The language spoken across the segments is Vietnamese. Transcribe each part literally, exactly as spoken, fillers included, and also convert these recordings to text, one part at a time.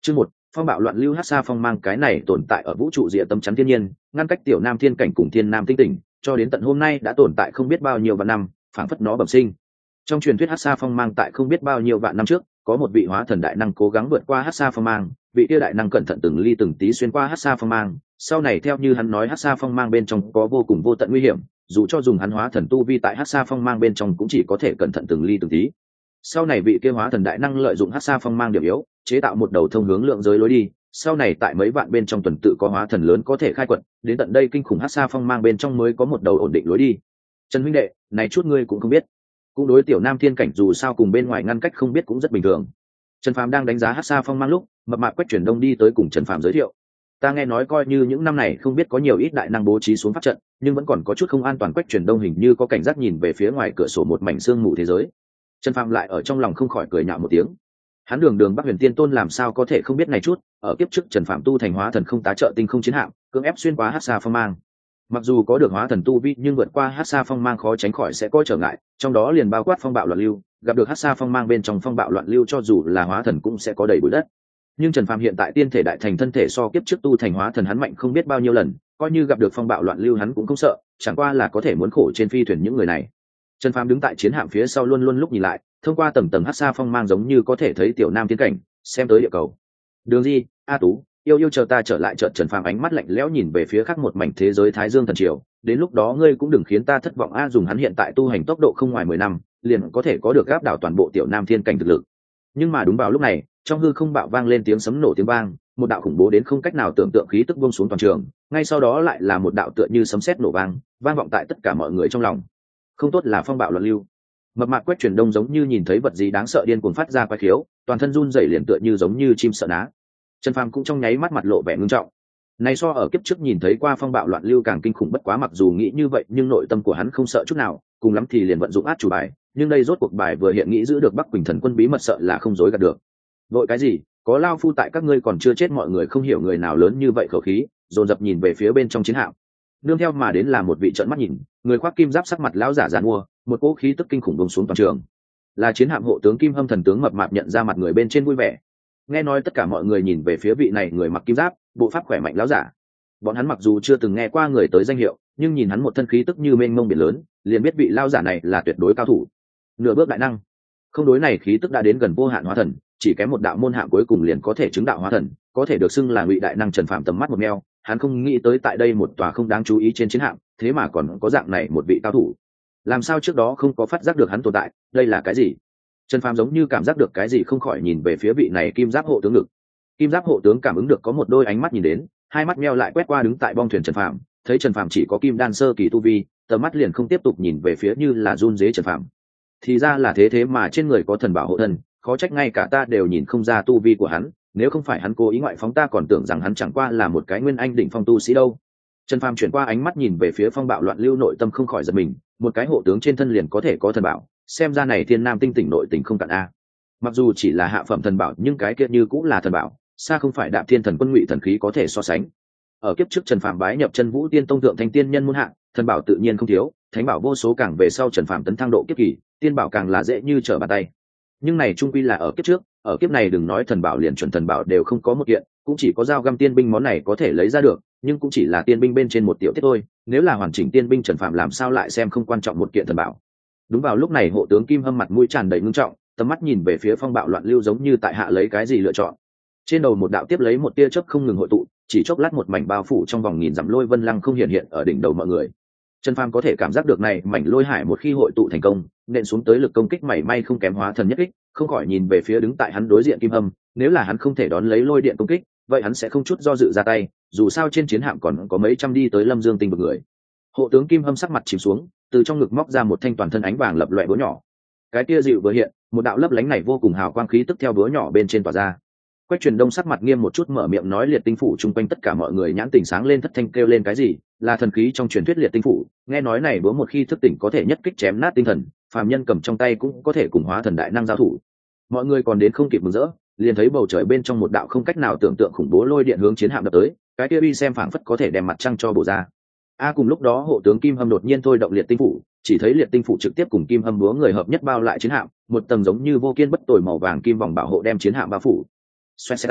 Chương một, phong bạo loạn lưu. Hát xa phong mang cái này tồn tại ở vũ trụ rìa tâm chắn thiên nhiên, ngăn cách tiểu nam thiên cảnh cùng thiên nam tinh tỉnh, cho đến tận hôm nay đã tồn tại không biết bao nhiêu vạn năm, phảng phất nó bẩm sinh. Trong truyền thuyết hát xa phong mang tại không biết bao nhiêu vạn năm trước, có một vị hóa thần đại năng cố gắng vượt qua hát xa phong mang, vị kia đại năng cẩn thận từng ly từng tí xuyên qua hát xa phong mang, sau này theo như hắn nói hát xa phong mang bên trong có vô cùng vô tận nguy hiểm, dù cho dùng hắn hóa thần tu vi tại hát xa phong mang bên trong cũng chỉ có thể cẩn thận từng ly từng tí. Sau này vị kia hóa thần đại năng lợi dụng hát xa phong mang điểm yếu, chế tạo một đầu thông hướng lượng giới lối đi, sau này tại mấy vạn bên trong tuần tự có hóa thần lớn có thể khai quật, đến tận đây kinh khủng hát xa phong mang bên trong mới có một đầu ổn định lối đi. Trần huynh đệ, này chút ngươi cũng không biết. Cũng đối tiểu nam thiên cảnh dù sao cùng bên ngoài ngăn cách không biết cũng rất bình thường. Trần Phàm đang đánh giá hát xa phong mang lúc, mập mạp Quách Chuyển Đông đi tới cùng Trần Phàm giới thiệu. Ta nghe nói coi như những năm này không biết có nhiều ít đại năng bố trí xuống pháp trận, nhưng vẫn còn có chút không an toàn. Quách Chuyển Đông hình như có cảnh giác nhìn về phía ngoài cửa sổ một mảnh sương mù thế giới. Trần Phàm lại ở trong lòng không khỏi cười nhạo một tiếng. Hắn đường đường Bắc Huyền Tiên Tôn làm sao có thể không biết này chút, ở kiếp trước Trần Phàm tu thành hóa thần không tá trợ tinh không chiến hạm, cưỡng ép xuyên qua hát xa phong mang. Mặc dù có được hóa thần tu vi nhưng vượt qua hát xa phong mang khó tránh khỏi sẽ có trở ngại, trong đó liền bao quát phong bạo loạn lưu, gặp được hát xa phong mang bên trong phong bạo loạn lưu cho dù là hóa thần cũng sẽ có đầy bụi đất. Nhưng Trần Phàm hiện tại tiên thể đại thành thân thể so kiếp trước tu thành hóa thần hắn mạnh không biết bao nhiêu lần, coi như gặp được phong bạo loạn lưu hắn cũng không sợ, chẳng qua là có thể muốn khổ trên phi thuyền những người này. Trần Phàm đứng tại chiến hạm phía sau luôn luôn lúc nhìn lại, thông qua tầng tầng hát xa phong mang giống như có thể thấy tiểu nam tiến cảnh, xem tới địa cầu. Đường Di, A Tú, yêu yêu chờ ta trở lại. Chợt Trần Phàm ánh mắt lạnh lẽo nhìn về phía khác một mảnh thế giới Thái Dương thần triều, đến lúc đó ngươi cũng đừng khiến ta thất vọng a. Dùng hắn hiện tại tu hành tốc độ không ngoài mười năm, liền có thể có được áp đảo toàn bộ tiểu nam thiên cảnh thực lực. Nhưng mà đúng vào lúc này, trong hư không bạo vang lên tiếng sấm nổ tiếng vang, một đạo khủng bố đến không cách nào tưởng tượng khí tức buông xuống toàn trường, ngay sau đó lại là một đạo tựa như sấm sét nổ vang, vang vọng tại tất cả mọi người trong lòng. Không tốt là phong bạo loạn lưu. Mập mạp Quách Chuyển Đông giống như nhìn thấy vật gì đáng sợ điên cuồng phát ra quái khiếu, toàn thân run rẩy liền tựa như giống như chim sợ ná. Trần Phàm cũng trong nháy mắt mặt lộ vẻ ngưng trọng. Này so ở kiếp trước nhìn thấy qua phong bạo loạn lưu càng kinh khủng, bất quá mặc dù nghĩ như vậy nhưng nội tâm của hắn không sợ chút nào, cùng lắm thì liền vận dụng át chủ bài, nhưng đây rốt cuộc bài vừa hiện nghĩ giữ được Bắc Quỳnh Thần Quân bí mật sợ là không dối gạt được. Vội cái gì, có lao phu tại các ngươi còn chưa chết. Mọi người không hiểu người nào lớn như vậy khẩu khí, dồn dập nhìn về phía bên trong chiến hạm. Nương theo mà đến là một vị trợn mắt nhìn, người khoác kim giáp sắc mặt lão giả giàn mua, một cỗ khí tức kinh khủng bùng xuống toàn trường. Là chiến hạm hộ tướng Kim Hâm thần tướng mập mạp nhận ra mặt người bên trên vui vẻ. Nghe nói tất cả mọi người nhìn về phía vị này người mặc kim giáp, bộ pháp khỏe mạnh lão giả. Bọn hắn mặc dù chưa từng nghe qua người tới danh hiệu, nhưng nhìn hắn một thân khí tức như mênh mông biển lớn, liền biết vị lão giả này là tuyệt đối cao thủ, nửa bước đại năng. Không đối này khí tức đã đến gần vô hạn hóa thần, chỉ kém một đạo môn hạng cuối cùng liền có thể chứng đạo hóa thần, có thể được xưng là ngụy đại năng. Trần Phạm tầm mắt một meo, hắn không nghĩ tới tại đây một tòa không đáng chú ý trên chiến hạm, thế mà còn có dạng này một vị cao thủ. Làm sao trước đó không có phát giác được hắn tồn tại, đây là cái gì? Trần Phàm giống như cảm giác được cái gì không khỏi nhìn về phía vị này kim giáp hộ tướng ngực. Kim giáp hộ tướng cảm ứng được có một đôi ánh mắt nhìn đến, hai mắt meo lại quét qua đứng tại bong thuyền Trần Phàm, thấy Trần Phàm chỉ có kim đan sơ kỳ tu vi, tầm mắt liền không tiếp tục nhìn về phía như là run rế Trần Phàm. Thì ra là thế, thế mà trên người có thần bảo hộ thân, khó trách ngay cả ta đều nhìn không ra tu vi của hắn, nếu không phải hắn cố ý ngoại phóng ta còn tưởng rằng hắn chẳng qua là một cái nguyên anh đỉnh phong tu sĩ đâu. Trần Phàm chuyển qua ánh mắt nhìn về phía phong bạo loạn lưu, nội tâm không khỏi giật mình, một cái hộ tướng trên thân liền có thể có thần bảo, xem ra này thiên nam tinh tỉnh nội tỉnh không cạn a. Mặc dù chỉ là hạ phẩm thần bảo nhưng cái kia như cũng là thần bảo, xa không phải Đạp Thiên Thần Quân Ngụy thần khí có thể so sánh. Ở kiếp trước Trần Phàm bái nhập Chân Vũ Tiên Tông thượng thành tiên nhân môn hạ, thần bảo tự nhiên không thiếu, thánh bảo vô số, càng về sau Trần Phàm tấn thăng độ kiếp kỳ, tiên bảo càng là dễ như trở bàn tay. Nhưng này trung quy là ở kiếp trước, ở kiếp này đừng nói thần bảo, liền chuẩn thần bảo đều không có một kiện, cũng chỉ có dao găm tiên binh món này có thể lấy ra được, nhưng cũng chỉ là tiên binh bên trên một tiểu tiết thôi, nếu là hoàn chỉnh tiên binh Trần Phàm làm sao lại xem không quan trọng một kiện thần bảo. Đúng vào lúc này hộ tướng Kim Hâm mặt mũi tràn đầy ngưng trọng, tầm mắt nhìn về phía phong bạo loạn lưu giống như tại hạ lấy cái gì lựa chọn. Trên đầu một đạo tiếp lấy một tia chớp không ngừng hội tụ, chỉ chốc lát một mảnh bao phủ trong vòng nghìn dặm lôi vân lăng không hiện hiện ở đỉnh đầu mọi người. Trần Phàm có thể cảm giác được này mảnh lôi hải một khi hội tụ thành công, nện xuống tới lực công kích mảy may không kém hóa thần nhất kích, không khỏi nhìn về phía đứng tại hắn đối diện Kim Hâm, nếu là hắn không thể đón lấy lôi điện công kích, vậy hắn sẽ không chút do dự ra tay, dù sao trên chiến hạm còn có mấy trăm đi tới Lâm Dương Tinh vực người. Hộ tướng Kim Hâm sắc mặt chìm xuống, từ trong ngực móc ra một thanh toàn thân ánh vàng lập loè búa nhỏ. Cái tia dịu vừa hiện, một đạo lấp lánh này vô cùng hào quang khí tức theo búa nhỏ bên trên tỏa ra. Quách Truyền Đông sắc mặt nghiêm một chút mở miệng nói, liệt tinh phủ chung quanh tất cả mọi người nhãn tình sáng lên, thất thanh kêu lên cái gì, là thần khí trong truyền thuyết liệt tinh phủ, nghe nói này búa một khi thức tỉnh có thể nhất kích chém nát tinh thần, phàm nhân cầm trong tay cũng có thể cùng hóa thần đại năng giao thủ. Mọi người còn đến không kịp mừng rỡ, liền thấy bầu trời bên trong một đạo không cách nào tưởng tượng khủng bố lôi điện hướng chiến hạm đập tới, cái kia uy xem phảng phất có thể đem mặt trăng cho bổ ra. A cùng lúc đó hộ tướng Kim Hâm đột nhiên thôi động liệt tinh phủ, chỉ thấy liệt tinh phủ trực tiếp cùng Kim Hâm búa người hợp nhất bao lại chiến hạm, một tầng giống như vô kiên bất tồi màu vàng kim vòng bảo hộ đem chiến hạm bao phủ. Xoẹt ra,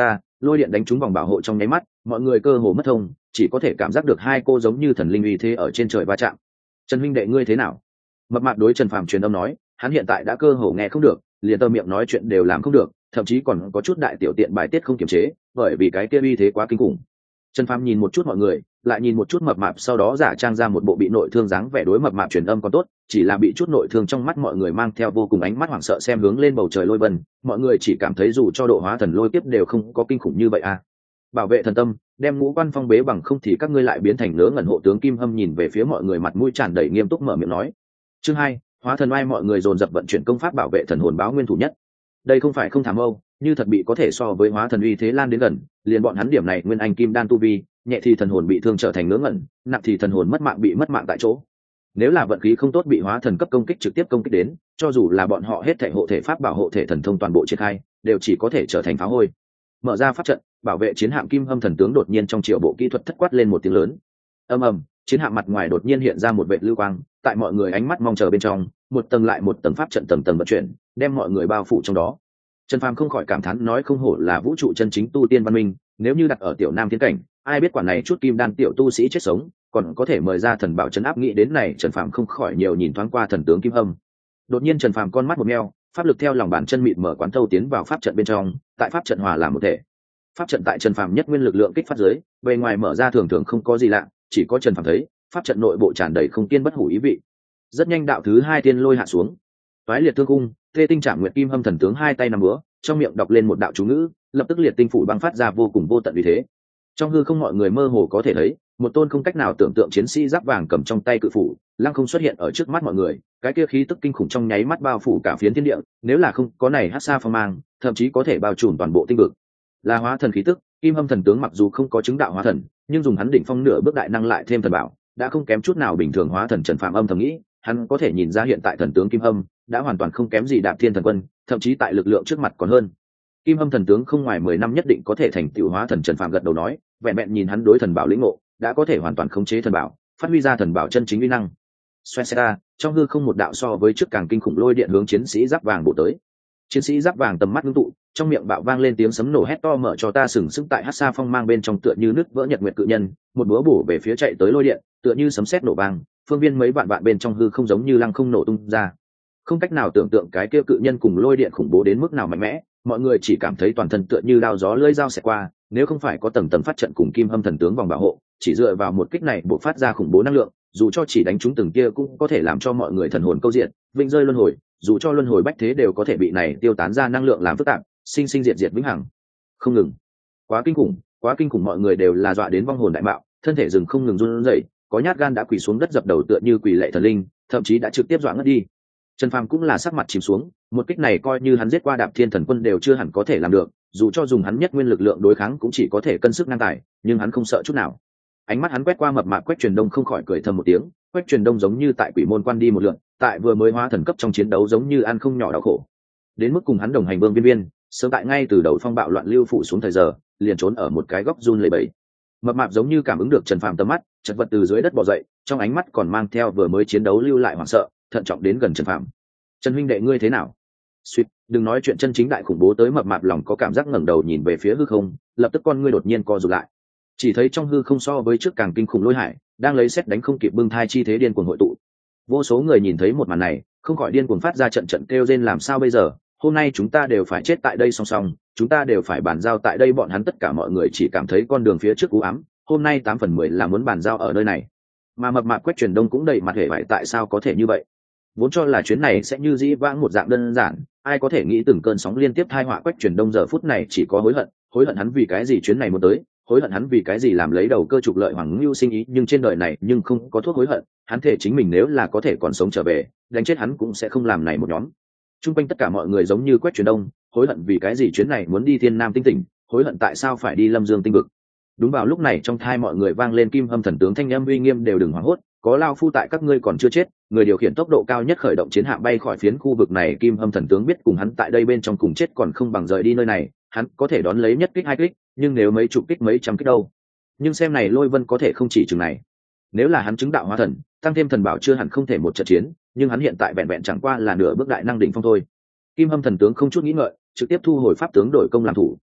lôi điện đánh trúng vòng bảo hộ trong nháy mắt, mọi người cơ hồ mất thông, chỉ có thể cảm giác được hai cô giống như thần linh uy thế ở trên trời va chạm. Trần huynh đệ ngươi thế nào? Mập mạp đối Trần Phàm truyền âm nói, hắn hiện tại đã cơ hồ nghe không được, liền tơ miệng nói chuyện đều làm không được, thậm chí còn có chút đại tiểu tiện bài tiết không kiềm chế, bởi vì cái kia uy thế quá kinh khủng. Trần Phàm nhìn một chút mọi người, lại nhìn một chút mập mạp, sau đó giả trang ra một bộ bị nội thương dáng vẻ đối mập mạp truyền âm còn tốt, chỉ là bị chút nội thương trong mắt mọi người mang theo vô cùng ánh mắt hoảng sợ xem hướng lên bầu trời lôi vân, mọi người chỉ cảm thấy dù cho độ hóa thần lôi kiếp đều không có kinh khủng như vậy à. Bảo vệ thần tâm, đem ngũ quan phong bế bằng không thì các ngươi lại biến thành nớ ngẩn. Hộ tướng Kim Hâm nhìn về phía mọi người, mặt mũi tràn đầy nghiêm túc mở miệng nói. Chương hai, hóa thần oai. Mọi người dồn dập vận chuyển công pháp bảo vệ thần hồn báo nguyên thủ nhất. Đây không phải không thảm âu, như thật bị có thể so với hóa thần uy thế lan đến gần, liền bọn hắn điểm này nguyên anh kim đan tu vi, nhẹ thì thần hồn bị thương trở thành ngớ ngẩn, nặng thì thần hồn mất mạng bị mất mạng tại chỗ. Nếu là vận khí không tốt bị hóa thần cấp công kích trực tiếp công kích đến, cho dù là bọn họ hết thể hộ thể pháp bảo hộ thể thần thông toàn bộ triển khai, đều chỉ có thể trở thành phá hôi. Mở ra pháp trận, bảo vệ chiến hạm Kim Hâm thần tướng đột nhiên trong triệu bộ kỹ thuật thất quát lên một tiếng lớn. Ầm ầm, chiến hạm mặt ngoài đột nhiên hiện ra một vệt lưu quang, tại mọi người ánh mắt mong chờ bên trong, một tầng lại một tầng pháp trận tầng tầng vận chuyển, đem mọi người bao phủ trong đó. Trần Phàm không khỏi cảm thán nói, không hổ là vũ trụ chân chính tu tiên văn minh, nếu như đặt ở tiểu nam thiên cảnh, ai biết quả này chút kim đan tiểu tu sĩ chết sống, còn có thể mời ra thần bảo trấn áp. Nghĩ đến này, Trần Phàm không khỏi nhiều nhìn thoáng qua thần tướng Kim Hâm. Đột nhiên Trần Phàm con mắt một meo, pháp lực theo lòng bàn chân mịt mở quán thâu tiến vào pháp trận bên trong, tại pháp trận hòa làm một thể. Pháp trận tại Trần Phàm nhất nguyên lực lượng kích phát dưới, bề ngoài mở ra thường thường không có gì lạ, chỉ có Trần Phàm thấy, pháp trận nội bộ tràn đầy không tiên bất hủ ý vị. Rất nhanh đạo thứ hai tiên lôi hạ xuống. Toái liệt thương cung, thê tinh trảm nguyệt Kim Hâm thần tướng hai tay nắm búa, trong miệng đọc lên một đạo chú ngữ, lập tức liệt tinh phủ băng phát ra vô cùng vô tận uy thế. Trong hư không mọi người mơ hồ có thể thấy, một tôn không cách nào tưởng tượng chiến sĩ giáp vàng cầm trong tay cự phủ, lăng không xuất hiện ở trước mắt mọi người, cái kia khí tức kinh khủng trong nháy mắt bao phủ cả phiến thiên địa, nếu là không có này hắc sa phong mang, thậm chí có thể bao trùm toàn bộ tinh vực. Là hóa thần khí tức, Kim Hâm thần tướng mặc dù không có chứng đạo hóa thần, nhưng dùng hắn đỉnh phong nửa bước đại năng lại thêm thần bảo, đã không kém chút nào bình thường hóa thần. Trần Phạm âm thầm nghĩ, hắn có thể nhìn ra hiện tại thần tướng Kim Hâm đã hoàn toàn không kém gì Đạp Thiên thần quân, thậm chí tại lực lượng trước mặt còn hơn. Kim Hâm thần tướng không ngoài mười năm nhất định có thể thành tựu hóa thần. Trần Phạm gật đầu nói, vẹn vẹn nhìn hắn đối thần bảo lĩnh ngộ, đã có thể hoàn toàn khống chế thần bảo, phát huy ra thần bảo chân chính uy năng. Xoẹt xẹt, trong hư không một đạo so với trước càng kinh khủng lôi điện hướng chiến sĩ giáp vàng bổ tới. Chiến sĩ giáp vàng tầm mắt ngưng tụ, trong miệng bạo vang lên tiếng sấm nổ hét to, mở cho ta sừng sững tại hắc sa phong mang bên trong, tựa như nứt vỡ nhật nguyệt cự nhân, một búa bổ về phía chạy tới lôi điện, tựa như sấm sét nổ vang, phương viên mấy vạn vạn bên trong hư không giống như lăng không nổ tung ra. Không cách nào tưởng tượng cái kia cự nhân cùng lôi điện khủng bố đến mức nào mạnh mẽ, mọi người chỉ cảm thấy toàn thân tựa như đao gió lưỡi dao xẹt qua, nếu không phải có tầng tầng phát trận cùng Kim Hâm thần tướng vòng bảo hộ, chỉ dựa vào một kích này bộc phát ra khủng bố năng lượng, dù cho chỉ đánh trúng từng kia cũng có thể làm cho mọi người thần hồn câu diện, vĩnh rơi luân hồi, dù cho luân hồi bách thế đều có thể bị này tiêu tán ra năng lượng làm phức tạp, sinh sinh diệt diệt vĩnh hằng. Không ngừng. Quá kinh khủng, quá kinh khủng, mọi người đều là dọa đến vong hồn đại mạo, thân thể rừng không ngừng run rẩy, có nhát gan đã quỳ xuống đất dập đầu tựa như quỳ lạy thần linh, thậm chí đã trực tiếp dọa ngất đi. Trần Phàm cũng là sắc mặt chìm xuống, một kích này coi như hắn giết qua Đạp Thiên thần quân đều chưa hẳn có thể làm được, dù cho dùng hắn nhất nguyên lực lượng đối kháng cũng chỉ có thể cân sức ngang tài, nhưng hắn không sợ chút nào. Ánh mắt hắn quét qua mập mạp Quách Truyền Đông, không khỏi cười thầm một tiếng. Quách Truyền Đông giống như tại quỷ môn quan đi một lượt, tại vừa mới hóa thần cấp trong chiến đấu giống như ăn không nhỏ đau khổ. Đến mức cùng hắn đồng hành Vương Viên Viên, sớm tại ngay từ đầu phong bạo loạn lưu phủ xuống thời giờ, liền trốn ở một cái góc run lẩy bẩy. Mập mạp giống như cảm ứng được Trần Phàm tầm mắt, chật vật từ dưới đất bò dậy, trong ánh mắt còn mang theo vừa mới chiến đấu lưu lại hoảng sợ, thận trọng đến gần Trần Phàm. Trần huynh đệ ngươi thế nào? Suýt, đừng nói chuyện chân chính đại khủng bố tới. Mập mạp lòng có cảm giác ngẩng đầu nhìn về phía hư không, lập tức con ngươi đột nhiên co rụt lại. Chỉ thấy trong hư không so với trước càng kinh khủng lôi hải, đang lấy sét đánh không kịp bưng thai chi thế điên cuồng hội tụ. Vô số người nhìn thấy một màn này, không khỏi điên cuồng phát ra trận trận kêu rên, làm sao bây giờ? Hôm nay chúng ta đều phải chết tại đây song song, chúng ta đều phải bàn giao tại đây. Bọn hắn tất cả mọi người chỉ cảm thấy con đường phía trước u ám, hôm nay tám phần mười là muốn bàn giao ở nơi này. Mà mập mạp Quách Truyền Đông cũng đầy mặt hề bại, tại sao có thể như vậy? Vốn cho là chuyến này sẽ như dĩ vãng một dạng đơn giản, ai có thể nghĩ từng cơn sóng liên tiếp tai họa. Quách Truyền Đông giờ phút này chỉ có hối hận, hối hận hắn vì cái gì chuyến này muốn tới, hối hận hắn vì cái gì làm lấy đầu cơ trục lợi hoàng lưu sinh ý, nhưng trên đời này nhưng không có thuốc hối hận. Hắn thể chính mình nếu là có thể còn sống trở về, đánh chết hắn cũng sẽ không làm này một nhóm. Trung quanh tất cả mọi người giống như Quách Truyền Đông, hối hận vì cái gì chuyến này muốn đi Thiên Nam tinh tỉnh, hối hận tại sao phải đi Lâm Dương tinh vực. Đúng vào lúc này trong thai mọi người vang lên Kim Hâm thần tướng thanh âm uy nghiêm, đều đừng hoảng hốt, có lao phu tại các ngươi còn chưa chết. Người điều khiển tốc độ cao nhất khởi động chiến hạm bay khỏi phiến khu vực này. Kim Hâm thần tướng biết cùng hắn tại đây bên trong cùng chết còn không bằng rời đi nơi này, hắn có thể đón lấy nhất kích hai kích, nhưng nếu mấy chục kích mấy trăm kích đâu. Nhưng xem này lôi vân có thể không chỉ chừng này. Nếu là hắn chứng đạo hóa thần, tăng thêm thần bảo chưa hẳn không thể một trận chiến, nhưng hắn hiện tại vẹn vẹn chẳng qua là nửa bước đại năng đỉnh phong thôi. Kim Hâm thần tướng không chút nghĩ ngợi, trực tiếp thu hồi pháp tướng đổi công làm thủ,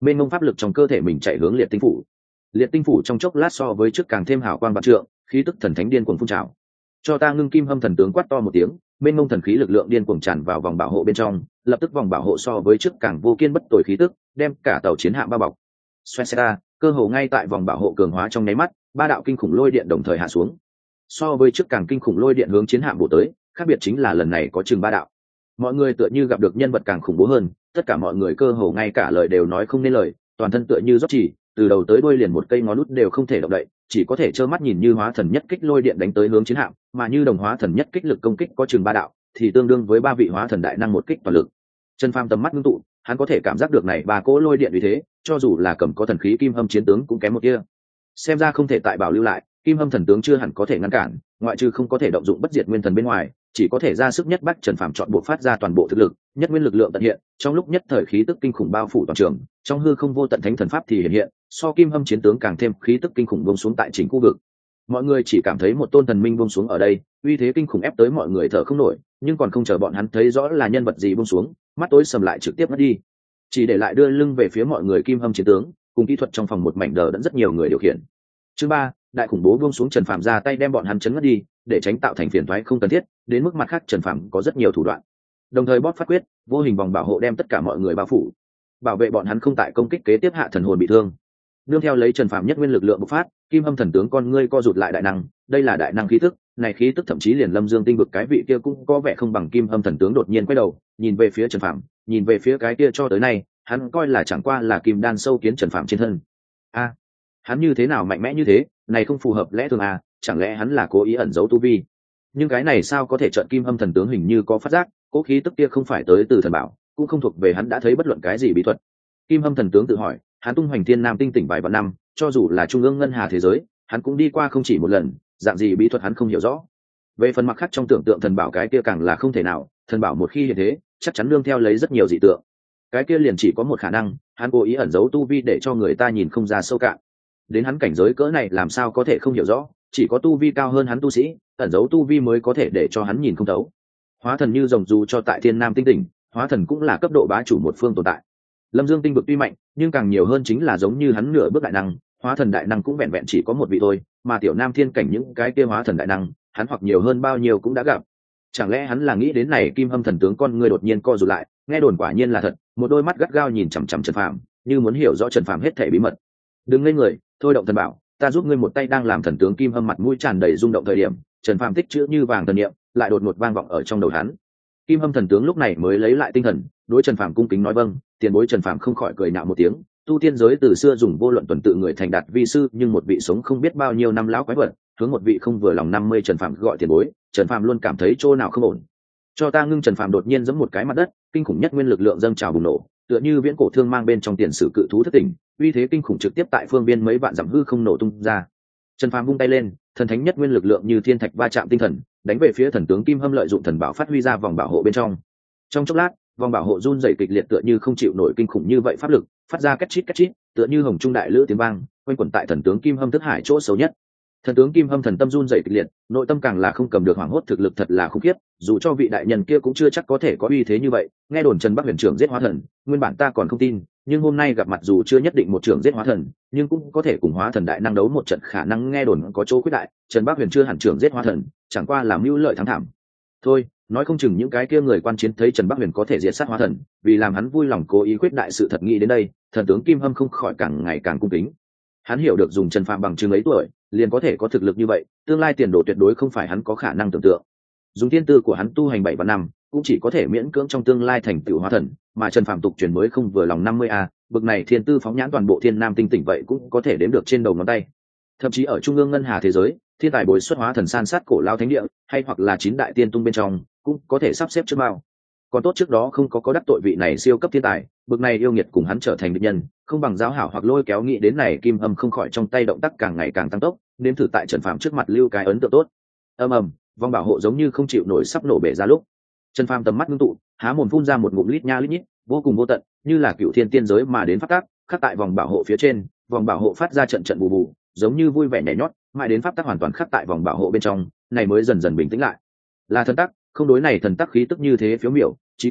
mênh mông pháp lực trong cơ thể mình chạy hướng liệt tinh phủ. Liệt tinh phủ trong chốc lát so với trước càng thêm hào quang vạn trượng, khí tức thần thánh điên cuồng phun trào. Cho ta ngưng kim hâm thần tướng quát to một tiếng, mênh mông thần khí lực lượng điên cuồng tràn vào vòng bảo hộ bên trong, lập tức vòng bảo hộ so với trước càng vô kiên bất tồi khí tức, đem cả tàu chiến hạm bao bọc. Xoẹt ra, cơ hồ ngay tại vòng bảo hộ cường hóa trong nháy mắt, ba đạo kinh khủng lôi điện đồng thời hạ xuống. So với trước càng kinh khủng lôi điện hướng chiến hạm bổ tới, khác biệt chính là lần này có chừng ba đạo. Mọi người tựa như gặp được nhân vật càng khủng bố hơn, tất cả mọi người cơ hồ ngay cả lời đều nói không nên lời, toàn thân tựa như rót chỉ, từ đầu tới đuôi liền một cây ngón út đều không thể động đậy, chỉ có thể trơ mắt nhìn như hóa thần nhất kích lôi điện đánh tới hướng chiến hạm, mà như đồng hóa thần nhất kích lực công kích có chừng ba đạo, thì tương đương với ba vị hóa thần đại năng một kích toàn lực. Trần Phàm tầm mắt ngưng tụ, hắn có thể cảm giác được này ba cỗ lôi điện uy thế, cho dù là cầm có thần khí kim hâm chiến tướng cũng kém một kia. Xem ra không thể tại bảo lưu lại, kim hâm thần tướng chưa hẳn có thể ngăn cản, ngoại trừ không có thể động dụng bất diệt nguyên thần bên ngoài, chỉ có thể ra sức nhất bắt Trần Phàm chọn bộ phát ra toàn bộ thực lực, nhất nguyên lực lượng tận hiện, trong lúc nhất thời khí tức kinh khủng bao phủ toàn trường, trong hư không vô tận thánh thần pháp thì hiện hiện, so kim hâm chiến tướng càng thêm khí tức kinh khủng buông xuống tại chính khu vực. Mọi người chỉ cảm thấy một tôn thần minh buông xuống ở đây, uy thế kinh khủng ép tới mọi người thở không nổi, nhưng còn không chờ bọn hắn thấy rõ là nhân vật gì buông xuống, mắt tối sầm lại trực tiếp mất đi, chỉ để lại đưa lưng về phía mọi người kim hâm chiến tướng, cùng kỹ thuật trong phòng một mảnh đờ đẫn rất nhiều người điều khiển. Chương ba, đại khủng bố buông xuống, Trần Phàm ra tay đem bọn hắn chấn ngất đi, để tránh tạo thành phiền toái không cần thiết, đến mức mặt khác Trần Phàm có rất nhiều thủ đoạn. Đồng thời bóp phát quyết, vô hình vòng bảo hộ đem tất cả mọi người bao phủ, bảo vệ bọn hắn không tại công kích kế tiếp hạ thần hồn bị thương. Nương theo lấy Trần Phàm nhất nguyên lực lượng bộc phát, kim hâm thần tướng con ngươi co rụt lại đại năng, đây là đại năng khí tức, này khí tức thậm chí liền Lâm Dương tinh vực cái vị kia cũng có vẻ không bằng kim hâm thần tướng, đột nhiên quay đầu, nhìn về phía Trần Phàm, nhìn về phía cái kia cho tới nay, hắn coi là chẳng qua là kim đan sâu kiến Trần Phàm trên thân. A, hắn như thế nào mạnh mẽ như thế, này không phù hợp lẽ thường à, chẳng lẽ hắn là cố ý ẩn giấu tu vi? Nhưng cái này sao có thể, trợn kim hâm thần tướng hình như có phát giác, cố khí tức kia không phải tới từ thần bảo, cũng không thuộc về hắn đã thấy bất luận cái gì bí thuật. Kim hâm thần tướng tự hỏi, hắn tung hoành thiên nam tinh tỉnh vài vạn năm, cho dù là trung ương ngân hà thế giới, hắn cũng đi qua không chỉ một lần, dạng gì bí thuật hắn không hiểu rõ. Về phần mặt khác trong tưởng tượng thần bảo cái kia càng là không thể nào, thần bảo một khi hiện thế, chắc chắn đương theo lấy rất nhiều dị tượng. Cái kia liền chỉ có một khả năng, hắn cố ý ẩn giấu tu vi để cho người ta nhìn không ra sâu cạn. Đến hắn cảnh giới cỡ này làm sao có thể không hiểu rõ, chỉ có tu vi cao hơn hắn tu sĩ, ẩn giấu tu vi mới có thể để cho hắn nhìn không thấu. Hóa thần như rồng dù cho tại thiên nam tinh tỉnh, hóa thần cũng là cấp độ bá chủ một phương tồn tại. Lâm Dương tinh vực tuy mạnh, nhưng càng nhiều hơn chính là giống như hắn nửa bước đại năng, hóa thần đại năng cũng vẹn vẹn chỉ có một vị thôi, mà tiểu nam thiên cảnh những cái kia hóa thần đại năng, hắn hoặc nhiều hơn bao nhiêu cũng đã gặp. Chẳng lẽ hắn là nghĩ đến này kim hâm thần tướng con người đột nhiên co rụt lại, nghe đồn quả nhiên là thật, một đôi mắt gắt gao nhìn chằm chằm Trần Phàm, như muốn hiểu rõ Trần Phàm hết thảy bí mật. Đừng lên người, thôi động thần bảo, ta giúp ngươi một tay. Đang làm thần tướng kim hâm mặt mũi tràn đầy rung động thời điểm, Trần Phàm tích chữ như vàng thần niệm lại đột ngột vang vọng ở trong đầu hắn. Kim hâm thần tướng lúc này mới lấy lại tinh thần, đối Trần Phàm cung kính nói vâng. Tiền bối. Trần Phàm không khỏi cười nhạo một tiếng, tu tiên giới từ xưa dùng vô luận tuần tự người thành đạt vi sư, nhưng một vị sống không biết bao nhiêu năm lão quái vật, hướng một vị không vừa lòng năm mươi Trần Phàm gọi tiền bối, Trần Phàm luôn cảm thấy chỗ nào không ổn. Cho ta ngưng. Trần Phàm đột nhiên giẫm một cái mặt đất, kinh khủng nhất nguyên lực lượng dâng trào bùng nổ, tựa như viễn cổ thương mang bên trong tiền sử cự thú thất tỉnh, uy thế kinh khủng trực tiếp tại phương viên mấy vạn dặm hư không nổ tung ra. Trần Phàm vung tay lên, thần thánh nhất nguyên lực lượng như thiên thạch va chạm tinh thần, đánh về phía thần tướng kim hâm, lợi dụng thần bảo phát huy ra vòng bảo hộ bên trong. Trong chốc lát, vòng bảo hộ run rẩy kịch liệt, tựa như không chịu nổi kinh khủng như vậy pháp lực, phát ra két chít két chít, tựa như hồng trung đại lữ tiếng vang, quanh quẩn tại thần tướng kim hâm thức hải chỗ xấu nhất. Thần tướng kim hâm thần tâm run rẩy kịch liệt, nội tâm càng là không cầm được, hoảng hốt, thực lực thật là khủng khiếp, dù cho vị đại nhân kia cũng chưa chắc có thể có uy thế như vậy. Nghe đồn Trần Bắc Huyền trưởng giết hóa thần, nguyên bản ta còn không tin, nhưng hôm nay gặp mặt, dù chưa nhất định một trưởng giết hóa thần, nhưng cũng có thể cùng hóa thần đại năng đấu một trận, khả năng nghe đồn có chỗ quyết đại. Trần Bắc Huyền chưa hẳn trưởng giết hóa thần, chẳng qua làm mưu lợi thắng thảm thôi. Nói không chừng những cái kia người quan chiến thấy Trần Bắc Huyền có thể diệt sát hóa thần, vì làm hắn vui lòng cố ý quyết đại sự thật. Nghĩ đến đây, thần tướng kim hâm không khỏi càng ngày càng cung kính. Hắn hiểu được dùng Trần Phàm bằng chừng ấy tuổi liền có thể có thực lực như vậy, tương lai tiền đồ tuyệt đối không phải hắn có khả năng tưởng tượng. Dùng thiên tư của hắn tu hành bảy vạn năm, cũng chỉ có thể miễn cưỡng trong tương lai thành tựu hóa thần, mà Trần Phàm tục truyền mới không vừa lòng năm mươi a, bực này thiên tư phóng nhãn toàn bộ thiên nam tinh tỉnh vậy cũng có thể đếm được trên đầu ngón tay. Thậm chí ở trung ương ngân hà thế giới, thiên tài bồi xuất hóa thần san sát cổ lao thánh địa, hay hoặc là chín đại tiên tung bên trong, cũng có thể sắp xếp trước bao. Còn tốt trước đó không có có đắc tội vị này siêu cấp thiên tài, bực này yêu nghiệt cùng hắn trở thành địch nhân, không bằng giáo hảo hoặc lôi kéo. Nghĩ đến này, kim hâm không khỏi trong tay động tác càng ngày càng tăng tốc, nếm thử tại Trần Phàm trước mặt lưu cái ấn tượng tốt. Ầm ầm, vòng bảo hộ giống như không chịu nổi sắp nổ bể ra lúc, Trần Phàm tầm mắt ngưng tụ, há mồm phun ra một ngụm lít nha lít nhít, vô cùng vô tận, như là cựu thiên tiên giới mà đến pháp tắc, khắc tại vòng bảo hộ phía trên. Vòng bảo hộ phát ra trận trận bù bù, giống như vui vẻ nhảy nhót, mãi đến pháp tắc hoàn toàn khắc tại vòng bảo hộ bên trong, này mới dần dần bình tĩnh lại. Là thần tắc, không đối này thần tắc khí tức như thế phiếu miểu, trí cao,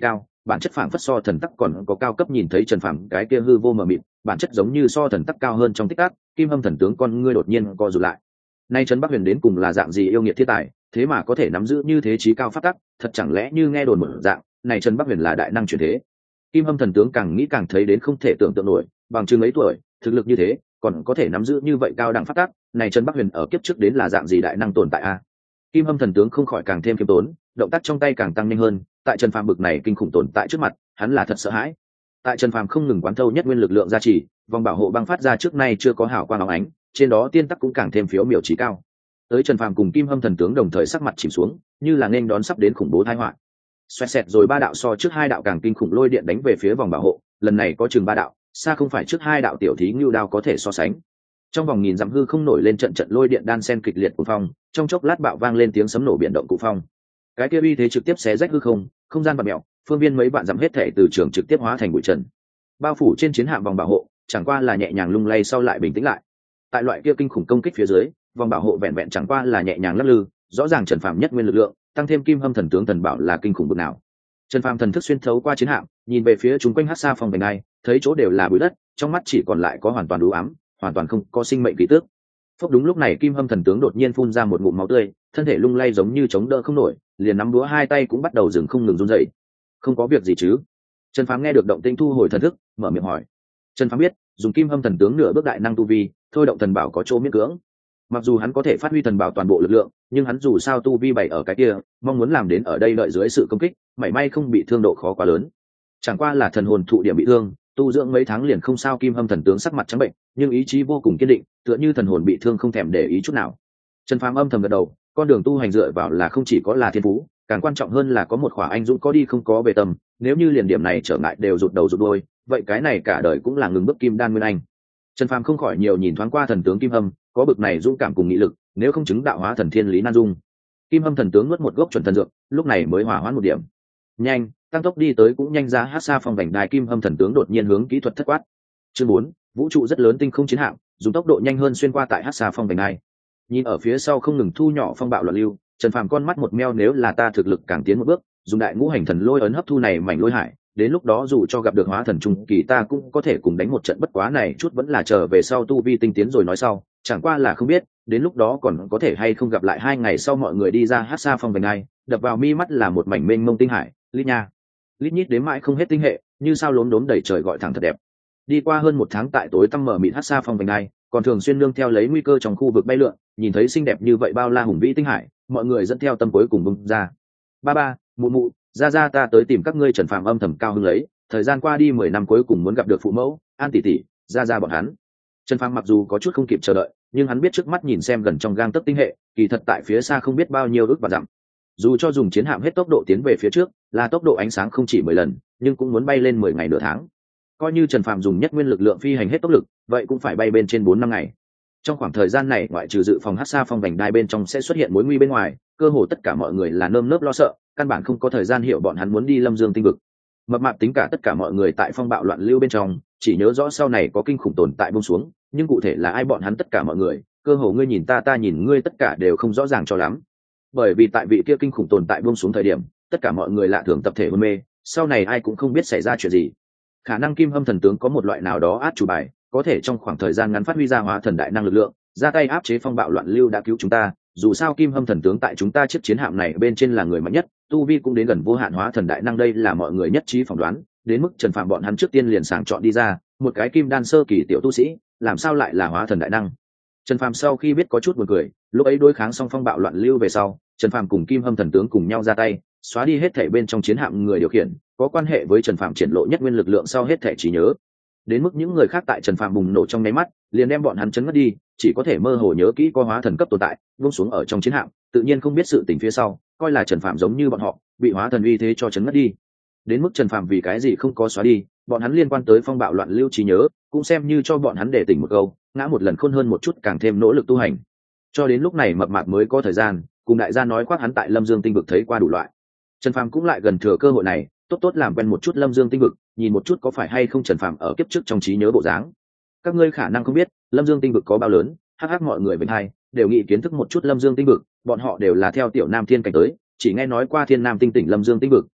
bản chất phảng phất so thần tắc còn có cao cấp. Nhìn thấy Trần Phàm cái kia hư vô mờ mịt, bản chất giống như so thần tắc cao hơn trong tích tắc, Kim Hâm thần tướng con ngươi đột nhiên co rụt lại. Nay Trấn Bắc Huyền đến cùng là dạng gì yêu nghiệt thiên tài, thế mà có thể nắm giữ như thế trí cao pháp tắc, thật chẳng lẽ như nghe đồn một dạng, này Trấn Bắc Huyền là đại năng chuyển thế. Kim Hâm thần tướng càng nghĩ càng thấy đến không thể tưởng tượng nổi, bằng chừng ấy tuổi, thực lực như thế, còn có thể nắm giữ như vậy cao đẳng pháp tắc, này Trấn Bắc Huyền ở kiếp trước đến là dạng gì đại năng tồn tại a? Kim Hâm thần tướng không khỏi càng thêm khiêm tốn, động tác trong tay càng tăng nhanh hơn, tại Trần Phàm bực này kinh khủng tồn tại trước mặt, hắn là thật sợ hãi. Tại Trần Phàm không ngừng quán thâu nhất nguyên lực lượng gia trì, vòng bảo hộ băng phát ra trước nay chưa có hào quang óng ánh, trên đó tiên tắc cũng càng thêm phiếu miểu trí cao. Tới Trần Phàm cùng Kim Hâm thần tướng đồng thời sắc mặt chìm xuống, như là nên đón sắp đến khủng bố tai họa. Xoẹt xẹt rồi ba đạo so trước hai đạo càng kinh khủng lôi điện đánh về phía vòng bảo hộ, lần này có chừng ba đạo, xa không phải trước hai đạo tiểu thí ngưu đao có thể so sánh. Trong vòng nghìn dặm hư không nổi lên trận trận lôi điện đan sen kịch liệt của phong, trong chốc lát bạo vang lên tiếng sấm nổ biển động cụ phong. Cái kia uy thế trực tiếp xé rách hư không, không gian bạt mèo, phương viên mấy vạn dặm hết thể từ trường trực tiếp hóa thành bụi trần. Bao phủ trên chiến hạm vòng bảo hộ, chẳng qua là nhẹ nhàng lung lay sau lại bình tĩnh lại. Tại loại kia kinh khủng công kích phía dưới, vòng bảo hộ vẹn vẹn chẳng qua là nhẹ nhàng lắc lư, rõ ràng Trần Phàm nhất nguyên lực lượng, tăng thêm Kim Hâm thần tướng thần bảo là kinh khủng bực nào. Trần Phàm thần thức xuyên thấu qua chiến hạm, nhìn về phía chúng quanh Hắc Sa Phong vành đai, thấy chỗ đều là bụi đất, trong mắt chỉ còn lại có hoàn toàn u ám, hoàn toàn không có sinh mệnh khí tức. Phốc, đúng lúc này Kim Hâm thần tướng đột nhiên phun ra một ngụm máu tươi, thân thể lung lay giống như chống đỡ không nổi, liền nắm đũa hai tay cũng bắt đầu dừng không ngừng run rẩy. Không có việc gì chứ? Trần Phàm nghe được động tĩnh thu hồi thần thức, mở miệng hỏi. Trần Phàm biết, dùng Kim Hâm thần tướng nửa bước đại năng tu vi, thôi động thần bảo có chỗ miễn cưỡng. Mặc dù hắn có thể phát huy thần bảo toàn bộ lực lượng, nhưng hắn dù sao tu vi bảy ở cái kia, mong muốn làm đến ở đây đợi dưới sự công kích, mảy may không bị thương độ khó quá lớn. Chẳng qua là thần hồn thụ điểm bị thương, tu dưỡng mấy tháng liền không sao. Kim Hâm thần tướng sắc mặt trắng bệnh, nhưng ý chí vô cùng kiên định, tựa như thần hồn bị thương không thèm để ý chút nào. Trần Phàm âm thầm gật đầu, con đường tu hành dựa vào là không chỉ có là thiên phú, càng quan trọng hơn là có một khỏa anh dũng có đi không có về tâm. Nếu như liền điểm này trở ngại đều rụt đầu rụt đuôi, vậy cái này cả đời cũng là ngừng bước kim đan nguyên anh. Trần Phàm không khỏi nhiều nhìn thoáng qua thần tướng Kim Hâm, có bực này dũng cảm cùng nghị lực, nếu không chứng đạo hóa thần thiên lý nan dung. Kim Hâm thần tướng nuốt một gốc chuẩn thần dược, lúc này mới hỏa hoãn một điểm. Nhanh, tăng tốc đi tới cũng nhanh ra. Hắc Sa Phong vành đai, Kim Hâm thần tướng đột nhiên hướng kỹ thuật thất quát. Chương bốn, vũ trụ rất lớn tinh không chiến hạm, dùng tốc độ nhanh hơn xuyên qua tại Hắc Sa Phong vành đai. Nhìn ở phía sau không ngừng thu nhỏ phong bạo loạn lưu, Trần Phàm con mắt một meo, nếu là ta thực lực càng tiến một bước, dùng đại ngũ hành thần lôi ấn hấp thu này mảnh lôi hải, đến lúc đó dù cho gặp được hóa thần trung kỳ ta cũng có thể cùng đánh một trận. Bất quá này chút vẫn là chờ về sau tu vi tinh tiến rồi nói sau, chẳng qua là không biết đến lúc đó còn có thể hay không gặp lại. Hai ngày sau mọi người đi ra Hắc Sa Phong vành đai, đập vào mi mắt là một mảnh mênh mông tinh hải, lít nha lít nhít đến mãi không hết tinh hệ, như sao lốm đốm đầy trời gọi thẳng thật đẹp. Đi qua hơn một tháng tại tối tăm mở mịt Hắc Sa Phong vành đai, còn thường xuyên nương theo lấy nguy cơ trong khu vực bay lượn, nhìn thấy xinh đẹp như vậy bao la hùng vĩ tinh hải, mọi người dẫn theo tâm cuối cùng bung ra. Ba ba, mụ mụ, ra ra ta tới tìm các ngươi. Trần Phàm âm thầm cao hứng lấy, thời gian qua đi mười năm cuối cùng muốn gặp được phụ mẫu, An tỷ tỷ, ra ra bọn hắn. Trần Phàm mặc dù có chút không kịp chờ đợi, nhưng hắn biết trước mắt nhìn xem gần trong gang tấc tinh hệ, kỳ thật tại phía xa không biết bao nhiêu ước và dặm. Dù cho dùng chiến hạm hết tốc độ tiến về phía trước, là tốc độ ánh sáng không chỉ mười lần, nhưng cũng muốn bay lên mười ngày nửa tháng. Coi như Trần Phàm dùng nhất nguyên lực lượng phi hành hết tốc lực, vậy cũng phải bay bên trên bốn năm ngày. Trong khoảng thời gian này, ngoại trừ dự phòng Hắc Sa Phong vành đai bên trong sẽ xuất hiện mối nguy bên ngoài, cơ hồ tất cả mọi người là nơm nớp lo sợ, căn bản không có thời gian hiểu bọn hắn muốn đi Lâm Dương tinh vực. Mập mạp tính cả tất cả mọi người tại phong bạo loạn lưu bên trong, chỉ nhớ rõ sau này có kinh khủng tồn tại buông xuống, nhưng cụ thể là ai bọn hắn tất cả mọi người, cơ hồ ngươi nhìn ta ta nhìn ngươi, tất cả đều không rõ ràng cho lắm. Bởi vì tại vị kia kinh khủng tồn tại buông xuống thời điểm, tất cả mọi người lạ thường tập thể hôn mê, sau này ai cũng không biết xảy ra chuyện gì. Khả năng Kim Hâm thần tướng có một loại nào đó át chủ bài, có thể trong khoảng thời gian ngắn phát huy ra hóa thần đại năng lực lượng, ra tay áp chế phong bạo loạn lưu đã cứu chúng ta. Dù sao Kim Hâm thần tướng tại chúng ta chiếc chiến hạm này bên trên là người mạnh nhất, tu vi cũng đến gần vô hạn hóa thần đại năng, đây là mọi người nhất trí phỏng đoán. Đến mức Trần Phàm bọn hắn trước tiên liền sàng chọn đi ra một cái kim đan sơ kỳ tiểu tu sĩ, làm sao lại là hóa thần đại năng. Trần Phàm sau khi biết có chút buồn cười, lúc ấy đối kháng xong phong bạo loạn lưu về sau, Trần Phàm cùng Kim Hâm thần tướng cùng nhau ra tay, xóa đi hết thảy bên trong chiến hạm người điều khiển có quan hệ với Trần Phàm triển lộ nhất nguyên lực lượng sau hết thảy trí nhớ. Đến mức những người khác tại Trần Phàm bùng nổ trong nháy mắt, liền đem bọn hắn chấn ngất đi, chỉ có thể mơ hồ nhớ kỹ có hóa thần cấp tồn tại buông xuống ở trong chiến hạm, tự nhiên không biết sự tình phía sau, coi là Trần Phàm giống như bọn họ, bị hóa thần uy thế cho chấn ngất đi. Đến mức Trần Phàm vì cái gì không có xóa đi, bọn hắn liên quan tới phong bạo loạn lưu trí nhớ, cũng xem như cho bọn hắn để tỉnh một câu, ngã một lần khôn hơn một chút, càng thêm nỗ lực tu hành. Cho đến lúc này mập mạp mới có thời gian cùng đại gia nói khoác hắn tại Lâm Dương tinh vực thấy qua đủ loại. Trần Phàm cũng lại gần thừa cơ hội này, tốt tốt làm quen một chút Lâm Dương tinh vực, nhìn một chút có phải hay không Trần Phàm ở kiếp trước trong trí nhớ bộ dáng. Các ngươi khả năng không biết Lâm Dương tinh vực có bao lớn, hắc hắc mọi người bên hai đều nghĩ kiến thức một chút Lâm Dương tinh vực, bọn họ đều là theo tiểu nam thiên cảnh tới, chỉ nghe nói qua thiên nam tinh tỉnh Lâm Dương tinh vực,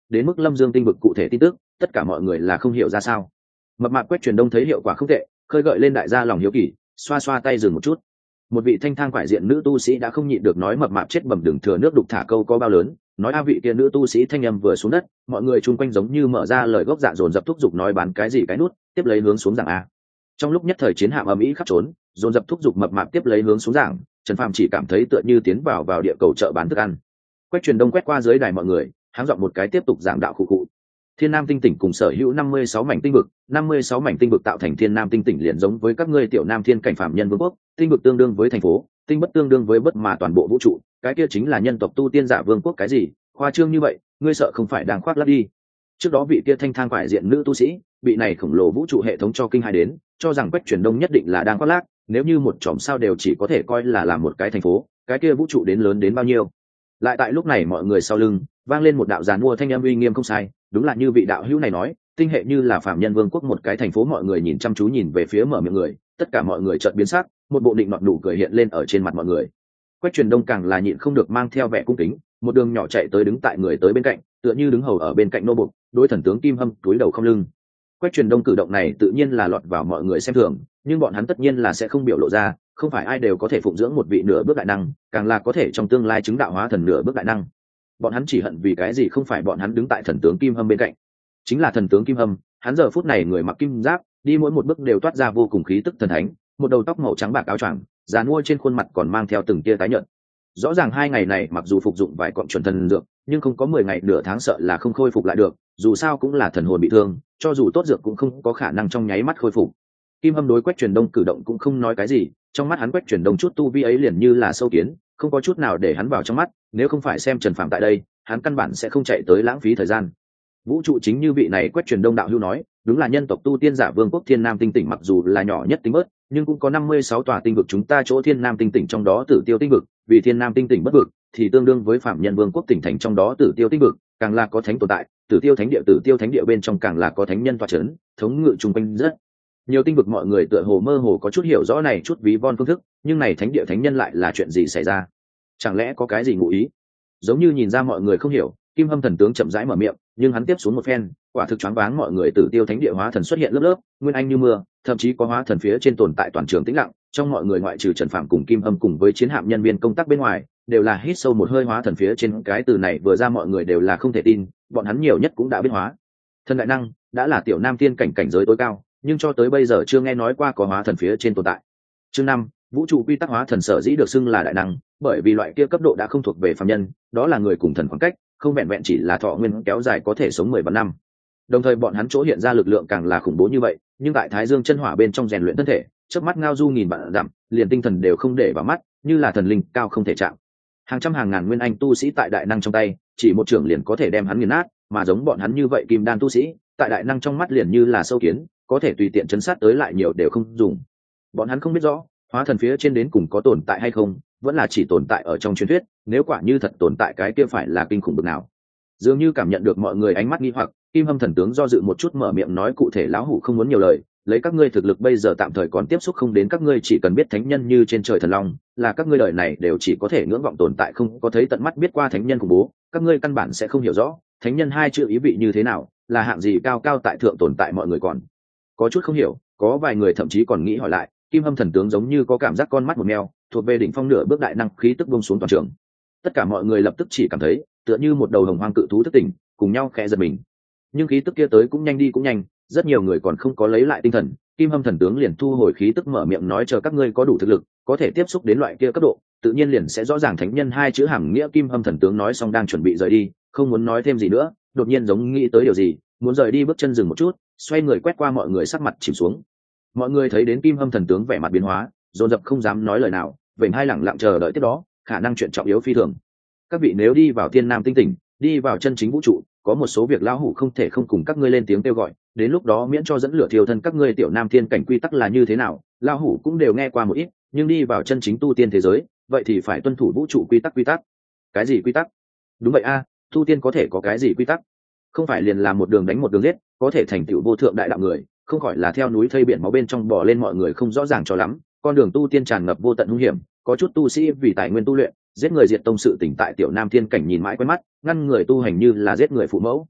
đến mức Lâm Dương tinh vực cụ thể tin tức tất cả mọi người là không hiểu ra sao. Mập mạp Quách Truyền Đông thấy hiệu quả không tệ, khơi gợi lên đại gia lòng hiếu kỳ, xoa xoa tay dừng một chút. Một vị thanh thang quải diện nữ tu sĩ đã không nhịn được nói mập mạp chết bầm đừng thừa nước đục thả câu có bao lớn, nói a vị kia nữ tu sĩ thanh âm vừa xuống đất, mọi người chung quanh giống như mở ra lời gốc dạ dồn dập thúc giục nói bán cái gì cái nút, tiếp lấy hướng xuống giảng a. Trong lúc nhất thời chiến hạm ầm ĩ khắp trốn, dồn dập thúc giục mập mạp tiếp lấy hướng xuống giảng, Trần Phàm chỉ cảm thấy tựa như tiến vào vào địa cầu chợ bán thức ăn. Quách Truyền Đông quét qua dưới đài mọi người, háng giọng một cái tiếp tục giảng đạo khụ khụ. Thiên Nam tinh tỉnh cùng sở hữu năm mươi sáu mảnh tinh vực, năm mươi sáu mảnh tinh vực tạo thành Thiên Nam tinh tỉnh liền giống với các ngươi tiểu Nam thiên cảnh phạm nhân vương quốc, tinh vực tương đương với thành phố, tinh bất tương đương với bất mà toàn bộ vũ trụ, cái kia chính là nhân tộc tu tiên giả vương quốc cái gì, khoa trương như vậy, ngươi sợ không phải đang khoác lác đi. Trước đó vị kia thanh thang quải diện nữ tu sĩ, bị này khổng lồ vũ trụ hệ thống cho kinh hai đến, cho rằng Quách Truyền Đông nhất định là đang khoác lác, nếu như một chòm sao đều chỉ có thể coi là làm một cái thành phố, cái kia vũ trụ đến lớn đến bao nhiêu. Lại tại lúc này mọi người sau lưng vang lên một đạo giàn mua thanh âm uy nghiêm không sai, đúng là như vị đạo hữu này nói, tinh hệ như là phạm nhân vương quốc một cái thành phố. Mọi người nhìn chăm chú nhìn về phía mở miệng người, tất cả mọi người chợt biến sắc, một bộ định nọt nụ cười hiện lên ở trên mặt mọi người. Quách Truyền Đông càng là nhịn không được mang theo vẻ cung kính, một đường nhỏ chạy tới đứng tại người tới bên cạnh, tựa như đứng hầu ở bên cạnh nô bộc, đối thần tướng Kim Hâm cúi đầu không lưng. Quách Truyền Đông cử động này tự nhiên là lọt vào mọi người xem thường, nhưng bọn hắn tất nhiên là sẽ không biểu lộ ra, không phải ai đều có thể phụng dưỡng một vị nửa bước đại năng, càng là có thể trong tương lai chứng đạo hóa thần nửa bước đại năng. Bọn hắn chỉ hận vì cái gì không phải bọn hắn đứng tại thần tướng Kim Hâm bên cạnh, chính là thần tướng Kim Hâm, hắn giờ phút này người mặc kim giáp, đi mỗi một bước đều toát ra vô cùng khí tức thần thánh, một đầu tóc màu trắng bạc áo choàng, dàn mua trên khuôn mặt còn mang theo từng tia tái nhợt. Rõ ràng hai ngày này mặc dù phục dụng vài cọng chuẩn thần dược, nhưng không có mười ngày nửa tháng sợ là không khôi phục lại được, dù sao cũng là thần hồn bị thương, cho dù tốt dược cũng không có khả năng trong nháy mắt khôi phục. Kim Hâm đối Quách Truyền Đông cử động cũng không nói cái gì, trong mắt hắn Quách Truyền Đông chút tu vi ấy liền như là sâu kiến, không có chút nào để hắn vào trong mắt, nếu không phải xem Trần Phàm tại đây, hắn căn bản sẽ không chạy tới lãng phí thời gian. Vũ trụ chính như vị này Quách Truyền Đông đạo hữu nói, đúng là nhân tộc tu tiên giả vương quốc Thiên Nam tinh tỉnh, mặc dù là nhỏ nhất tính bớt, nhưng cũng có năm mươi sáu tòa tinh vực, chúng ta chỗ Thiên Nam tinh tỉnh trong đó Tử Tiêu tinh vực, vì Thiên Nam tinh tỉnh bất vực, thì tương đương với phạm nhân vương quốc tỉnh thành trong đó Tử Tiêu tinh vực, càng là có thánh tồn tại, Tử Tiêu thánh địa, Tử Tiêu thánh địa bên trong càng là có thánh nhân tọa chấn, thống ngự trung quanh rất nhiều tinh vực. Mọi người tựa hồ mơ hồ có chút hiểu rõ này chút ví von phương thức, nhưng này thánh địa thánh nhân lại là chuyện gì xảy ra? Chẳng lẽ có cái gì ngụ ý? Giống như nhìn ra mọi người không hiểu, Kim Hâm thần tướng chậm rãi mở miệng, nhưng hắn tiếp xuống một phen, quả thực choáng váng mọi người. Tử Tiêu thánh địa hóa thần xuất hiện lớp lớp, nguyên anh như mưa, thậm chí có hóa thần phía trên tồn tại toàn trường tĩnh lặng. Trong mọi người ngoại trừ Trần Phạm cùng Kim Hâm cùng với chiến hạm nhân viên công tác bên ngoài, đều là hít sâu một hơi. Hóa thần phía trên, cái từ này vừa ra mọi người đều là không thể tin, bọn hắn nhiều nhất cũng đã biết hóa thần đại năng, đã là tiểu Nam tiên cảnh cảnh giới tối cao, nhưng cho tới bây giờ chưa nghe nói qua có hóa thần phía trên tồn tại. Chương năm, vũ trụ quy tắc. Hóa thần sở dĩ được xưng là đại năng, bởi vì loại kia cấp độ đã không thuộc về phàm nhân, đó là người cùng thần khoảng cách, không vẹn vẹn chỉ là thọ nguyên kéo dài có thể sống mười vạn năm. Đồng thời bọn hắn chỗ hiện ra lực lượng càng là khủng bố như vậy, nhưng tại Thái Dương chân hỏa bên trong rèn luyện thân thể, chớp mắt ngao du nghìn vạn dặm, liền tinh thần đều không để vào mắt, như là thần linh cao không thể chạm. Hàng trăm hàng ngàn nguyên anh tu sĩ tại đại năng trong tay, chỉ một trường liền có thể đem hắn nghiền nát, mà giống bọn hắn như vậy kim đan tu sĩ, tại đại năng trong mắt liền như là sâu kiến, có thể tùy tiện chấn sát tới lại nhiều đều không dùng. Bọn hắn không biết rõ hóa thần phía trên đến cùng có tồn tại hay không, vẫn là chỉ tồn tại ở trong truyền thuyết, nếu quả như thật tồn tại cái kia phải là kinh khủng bực nào. Dường như cảm nhận được mọi người ánh mắt nghi hoặc, Kim Hâm thần tướng do dự một chút mở miệng nói, cụ thể lão hủ không muốn nhiều lời, lấy các ngươi thực lực bây giờ tạm thời còn tiếp xúc không đến, các ngươi chỉ cần biết thánh nhân như trên trời thần long, là các ngươi đời này đều chỉ có thể ngưỡng vọng tồn tại, không có thấy tận mắt biết qua thánh nhân khủng bố, các ngươi căn bản sẽ không hiểu rõ thánh nhân hai chữ ý vị như thế nào, là hạng gì cao cao tại thượng tồn tại. Mọi người còn có chút không hiểu, có vài người thậm chí còn nghĩ hỏi lại. Kim Hâm thần tướng giống như có cảm giác con mắt một mèo, thuộc về đỉnh phong nửa bước đại năng, khí tức buông xuống toàn trường. Tất cả mọi người lập tức chỉ cảm thấy tựa như một đầu hồng hoang cự thú thức tỉnh, cùng nhau khẽ giật mình. Nhưng khí tức kia tới cũng nhanh đi cũng nhanh, rất nhiều người còn không có lấy lại tinh thần, Kim Hâm thần tướng liền thu hồi khí tức mở miệng nói, chờ các ngươi có đủ thực lực, có thể tiếp xúc đến loại kia cấp độ, tự nhiên liền sẽ rõ ràng thánh nhân hai chữ hàm nghĩa. Kim Hâm thần tướng nói xong đang chuẩn bị rời đi, không muốn nói thêm gì nữa, đột nhiên giống nghĩ tới điều gì, muốn rời đi, bước chân dừng một chút, xoay người quét qua mọi người, sắc mặt chìm xuống. Mọi người thấy đến Kim Hâm thần tướng vẻ mặt biến hóa, dồn dập không dám nói lời nào, vểnh hai lẳng lặng chờ đợi tiếp đó, khả năng chuyện trọng yếu phi thường. Các vị nếu đi vào Thiên Nam tinh tỉnh, đi vào chân chính vũ trụ, có một số việc lão hủ không thể không cùng các ngươi lên tiếng kêu gọi, đến lúc đó miễn cho dẫn lửa thiêu thân các ngươi. Tiểu Nam thiên cảnh quy tắc là như thế nào, lão hủ cũng đều nghe qua một ít, nhưng đi vào chân chính tu tiên thế giới, vậy thì phải tuân thủ vũ trụ quy tắc. Quy tắc? Cái gì quy tắc? Đúng vậy a, à, tu tiên có thể có cái gì quy tắc? Không phải liền là một đường đánh một đường giết, có thể thành tựu vô thượng đại đạo người, không khỏi là theo núi thây biển máu bên trong bò lên. Mọi người không rõ ràng cho lắm, con đường tu tiên tràn ngập vô tận hung hiểm, có chút tu sĩ vì tài nguyên tu luyện, giết người diệt tông sự tỉnh tại Tiểu Nam thiên cảnh nhìn mãi quen mắt, ngăn người tu hành như là giết người phụ mẫu,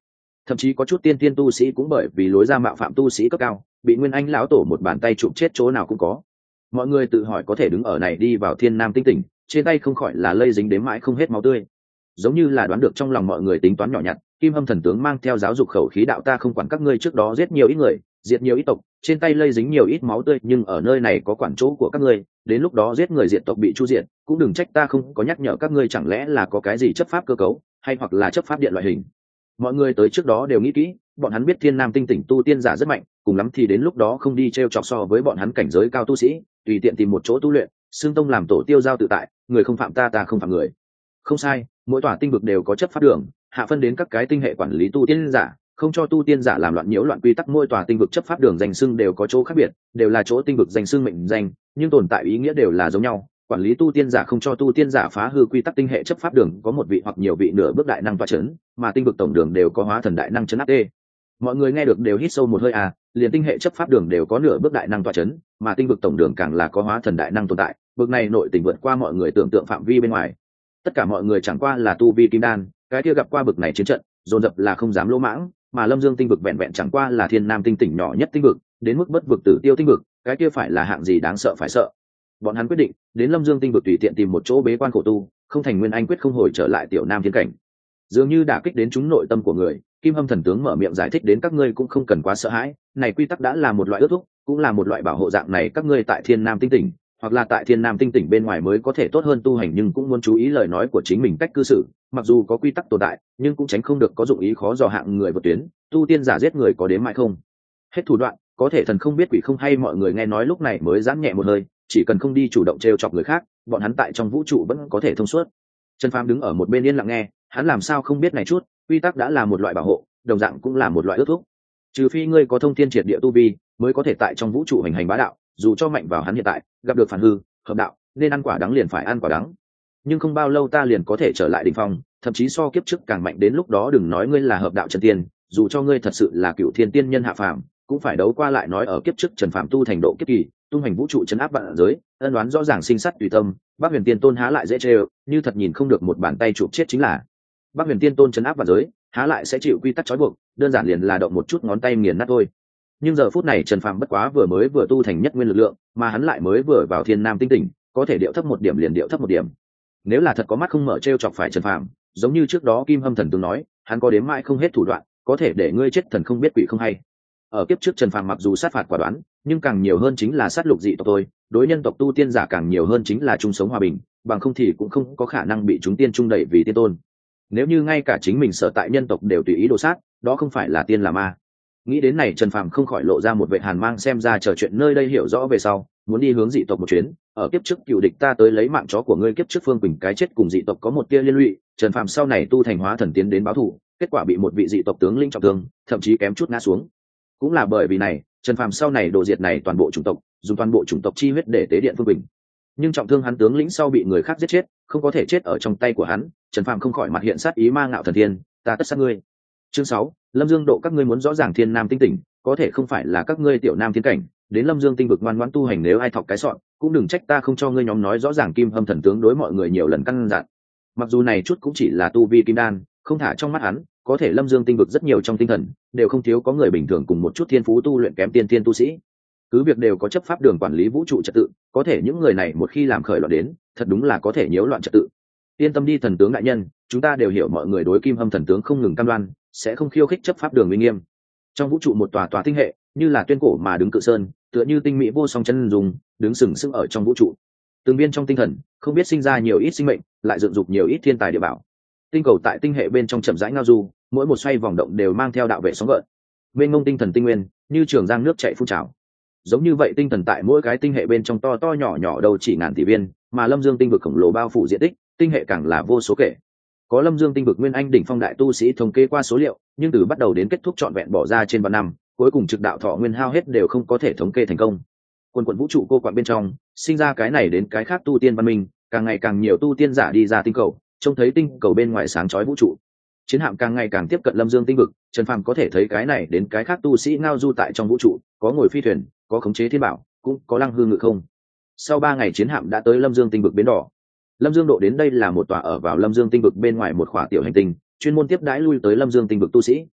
thậm chí có chút tiên tiên tu sĩ cũng bởi vì lối ra mạo phạm tu sĩ cấp cao bị nguyên anh lão tổ một bàn tay chụp chết chỗ nào cũng có. Mọi người tự hỏi có thể đứng ở này đi vào thiên nam tinh tỉnh, trên tay không khỏi là lây dính đến mãi không hết máu tươi. Giống như là đoán được trong lòng mọi người tính toán nhỏ nhặt, Kim Hâm thần tướng mang theo giáo dục khẩu khí đạo ta không quản các ngươi trước đó giết nhiều ít người, diệt nhiều ít tộc, trên tay lây dính nhiều ít máu tươi, nhưng ở nơi này có quản chỗ của các ngươi, đến lúc đó giết người diệt tộc bị chu diệt, cũng đừng trách ta không có nhắc nhở các ngươi, chẳng lẽ là có cái gì chấp pháp cơ cấu, hay hoặc là chấp pháp điện loại hình. Mọi người tới trước đó đều nghĩ kỹ, bọn hắn biết thiên nam tinh tỉnh tu tiên giả rất mạnh, cùng lắm thì đến lúc đó không đi treo chọc so với bọn hắn cảnh giới cao tu sĩ, tùy tiện tìm một chỗ tu luyện, xương tông làm tổ tiêu giao tự tại, người không phạm ta ta không phạm người. Không sai, mỗi tòa tinh vực đều có chấp pháp đường, hạ phân đến các cái tinh hệ quản lý tu tiên giả, không cho tu tiên giả làm loạn nhiễu loạn quy tắc. Mỗi tòa tinh vực chấp pháp đường danh xưng đều có chỗ khác biệt, đều là chỗ tinh vực danh xưng mệnh danh, nhưng tồn tại ý nghĩa đều là giống nhau. Quản lý tu tiên giả không cho tu tiên giả phá hư quy tắc tinh hệ chấp pháp đường có một vị hoặc nhiều vị nửa bước đại năng tọa chấn, mà tinh vực tổng đường đều có hóa thần đại năng chấn áp tê. Mọi người nghe được đều hít sâu một hơi à, liền tinh hệ chấp pháp đường đều có nửa bước đại năng tọa chấn, mà tinh vực tổng đường càng là có hóa thần đại năng tồn tại, bước này nội tình vượt qua mọi người tưởng tượng phạm vi bên ngoài. Tất cả mọi người chẳng qua là tu vi kim đan, cái kia gặp qua bực này chiến trận, dồn dập là không dám lỗ mãng, mà Lâm Dương tinh vực vẹn vẹn chẳng qua là thiên nam tinh tỉnh nhỏ nhất tinh vực, đến mức bất vực tử tiêu tinh vực, cái kia phải là hạng gì đáng sợ phải sợ. Bọn hắn quyết định đến Lâm Dương tinh vực tùy tiện tìm một chỗ bế quan khổ tu, không thành nguyên anh quyết không hồi trở lại tiểu nam thiên cảnh. Dường như đả kích đến chúng nội tâm của người, Kim Hâm thần tướng mở miệng giải thích đến các ngươi cũng không cần quá sợ hãi, này quy tắc đã là một loại ước thúc, cũng là một loại bảo hộ dạng này các ngươi tại thiên nam tinh tỉnh, hoặc là tại thiên nam tinh tỉnh bên ngoài mới có thể tốt hơn tu hành, nhưng cũng muốn chú ý lời nói của chính mình cách cư xử, mặc dù có quy tắc tồn tại nhưng cũng tránh không được có dụng ý khó dò hạng người vượt tuyến, tu tiên giả giết người có đếm mãi không hết thủ đoạn, có thể thần không biết quỷ không hay. Mọi người nghe nói lúc này mới giãn nhẹ một hơi, chỉ cần không đi chủ động trêu chọc người khác, bọn hắn tại trong vũ trụ vẫn có thể thông suốt. Trần Phàm đứng ở một bên yên lặng nghe, hắn làm sao không biết này chút, quy tắc đã là một loại bảo hộ, đồng dạng cũng là một loại ước thúc, trừ phi ngươi có thông thiên triệt địa tu vi mới có thể tại trong vũ trụ hành hành bá đạo, dù cho mạnh vào hắn hiện tại gặp được phản hư hợp đạo nên ăn quả đắng liền phải ăn quả đắng, nhưng không bao lâu ta liền có thể trở lại đỉnh phong, thậm chí so kiếp trước càng mạnh, đến lúc đó đừng nói ngươi là hợp đạo chân tiên, dù cho ngươi thật sự là cựu thiên tiên nhân hạ phàm cũng phải đấu qua lại. Nói ở kiếp trước Trần Phàm tu thành độ kiếp kỳ, tung hành vũ trụ chấn áp vạn giới, ân đoán rõ ràng sinh sát tùy tâm, Bắc Huyền Tiên Tôn há lại dễ chơi, như thật nhìn không được một bàn tay chụp chết chính là. Bắc Huyền Tiên Tôn chấn áp vạn giới, há lại sẽ chịu quy tắc trói buộc, đơn giản liền là động một chút ngón tay nghiền nát thôi. Nhưng giờ phút này Trần Phàm bất quá vừa mới vừa tu thành nhất nguyên lực lượng, mà hắn lại mới vừa vào thiên nam tinh tỉnh, có thể điệu thấp một điểm liền điệu thấp một điểm. Nếu là thật có mắt không mở trêu chọc phải Trần Phàm, giống như trước đó Kim Hâm thần từng nói, hắn có đếm mãi không hết thủ đoạn, có thể để ngươi chết thần không biết quỷ không hay. Ở kiếp trước Trần Phàm mặc dù sát phạt quả đoán, nhưng càng nhiều hơn chính là sát lục dị tộc thôi, đối nhân tộc tu tiên giả càng nhiều hơn chính là chung sống hòa bình, bằng không thì cũng không có khả năng bị chúng tiên trung đẩy vì tiên tôn. Nếu như ngay cả chính mình sở tại nhân tộc đều tùy ý đồ sát, đó không phải là tiên là ma. Nghĩ đến này Trần Phàm không khỏi lộ ra một vệ hàn mang, xem ra chờ chuyện nơi đây hiểu rõ về sau, muốn đi hướng dị tộc một chuyến. Ở kiếp trước cựu địch ta tới lấy mạng chó của ngươi, kiếp trước Phương Quỳnh cái chết cùng dị tộc có một tia liên lụy, Trần Phàm sau này tu thành hóa thần tiến đến báo thù, kết quả bị một vị dị tộc tướng linh trọng thương, thậm chí kém chút ngã xuống. Cũng là bởi vì này, Trần Phàm sau này đồ diệt này toàn bộ chủng tộc, dùng toàn bộ chủng tộc chi huyết để tế điện Phương Quỳnh. Nhưng trọng thương hắn tướng lĩnh sau bị người khác giết chết, không có thể chết ở trong tay của hắn, Trần Phàm không khỏi mặt hiện sát ý, ma ngạo thần thiên, ta tất sát ngươi. Chương sáu, Lâm Dương độ các ngươi muốn rõ ràng thiên nam tinh tỉnh, có thể không phải là các ngươi tiểu nam thiên cảnh, đến Lâm Dương tinh vực ngoan ngoãn tu hành, nếu ai thọc cái sọn, cũng đừng trách ta không cho ngươi nhóm nói rõ ràng. Kim Hâm thần tướng đối mọi người nhiều lần căn dặn. Mặc dù này chút cũng chỉ là tu vi kim đan, không thả trong mắt hắn, có thể Lâm Dương tinh vực rất nhiều trong tinh thần, đều không thiếu có người bình thường cùng một chút thiên phú tu luyện kém tiên thiên tu sĩ. Cứ việc đều có chấp pháp đường quản lý vũ trụ trật tự, có thể những người này một khi làm khởi loạn đến, thật đúng là có thể nhiễu loạn trật tự. Yên tâm đi thần tướng đại nhân, chúng ta đều hiểu mọi người đối Kim Hâm thần tướng không ngừng cam đoan, sẽ không khiêu khích chấp pháp đường uy nghiêm. Trong vũ trụ một tòa tòa tinh hệ, như là tuyên cổ mà đứng cự sơn, tựa như tinh mỹ vô song chân dùng, đứng sừng sững ở trong vũ trụ. Từng viên trong tinh thần, không biết sinh ra nhiều ít sinh mệnh, lại dựng dục nhiều ít thiên tài địa bảo. Tinh cầu tại tinh hệ bên trong chậm rãi ngao du, mỗi một xoay vòng động đều mang theo đạo vệ sóng gợn. Bên ngông tinh thần tinh nguyên, như trường giang nước chảy phun trào. Giống như vậy tinh thần tại mỗi cái tinh hệ bên trong to to nhỏ nhỏ đâu chỉ ngàn tỷ viên, mà Lâm Dương tinh vực khổng lồ bao phủ diện tích, tinh hệ càng là vô số kể. Có Lâm Dương tinh vực nguyên anh đỉnh phong đại tu sĩ thống kê qua số liệu, nhưng từ bắt đầu đến kết thúc trọn vẹn bỏ ra trên vạn năm, cuối cùng trực đạo thọ nguyên hao hết đều không có thể thống kê thành công. Quần quần vũ trụ cô quạng bên trong, sinh ra cái này đến cái khác tu tiên văn minh, càng ngày càng nhiều tu tiên giả đi ra tinh cầu, trông thấy tinh cầu bên ngoài sáng chói vũ trụ. Chiến hạm càng ngày càng tiếp cận Lâm Dương tinh vực, Trần Phàm có thể thấy cái này đến cái khác tu sĩ ngao du tại trong vũ trụ, có ngồi phi thuyền, có khống chế thiên bảo, cũng có lăng hư ngự không. Sau ba ngày chiến hạm đã tới Lâm Dương tinh vực bến đỏ. Lâm Dương độ đến đây là một tòa ở vào Lâm Dương tinh vực bên ngoài một khỏa tiểu hành tinh, chuyên môn tiếp đãi lui tới Lâm Dương tinh vực tu sĩ.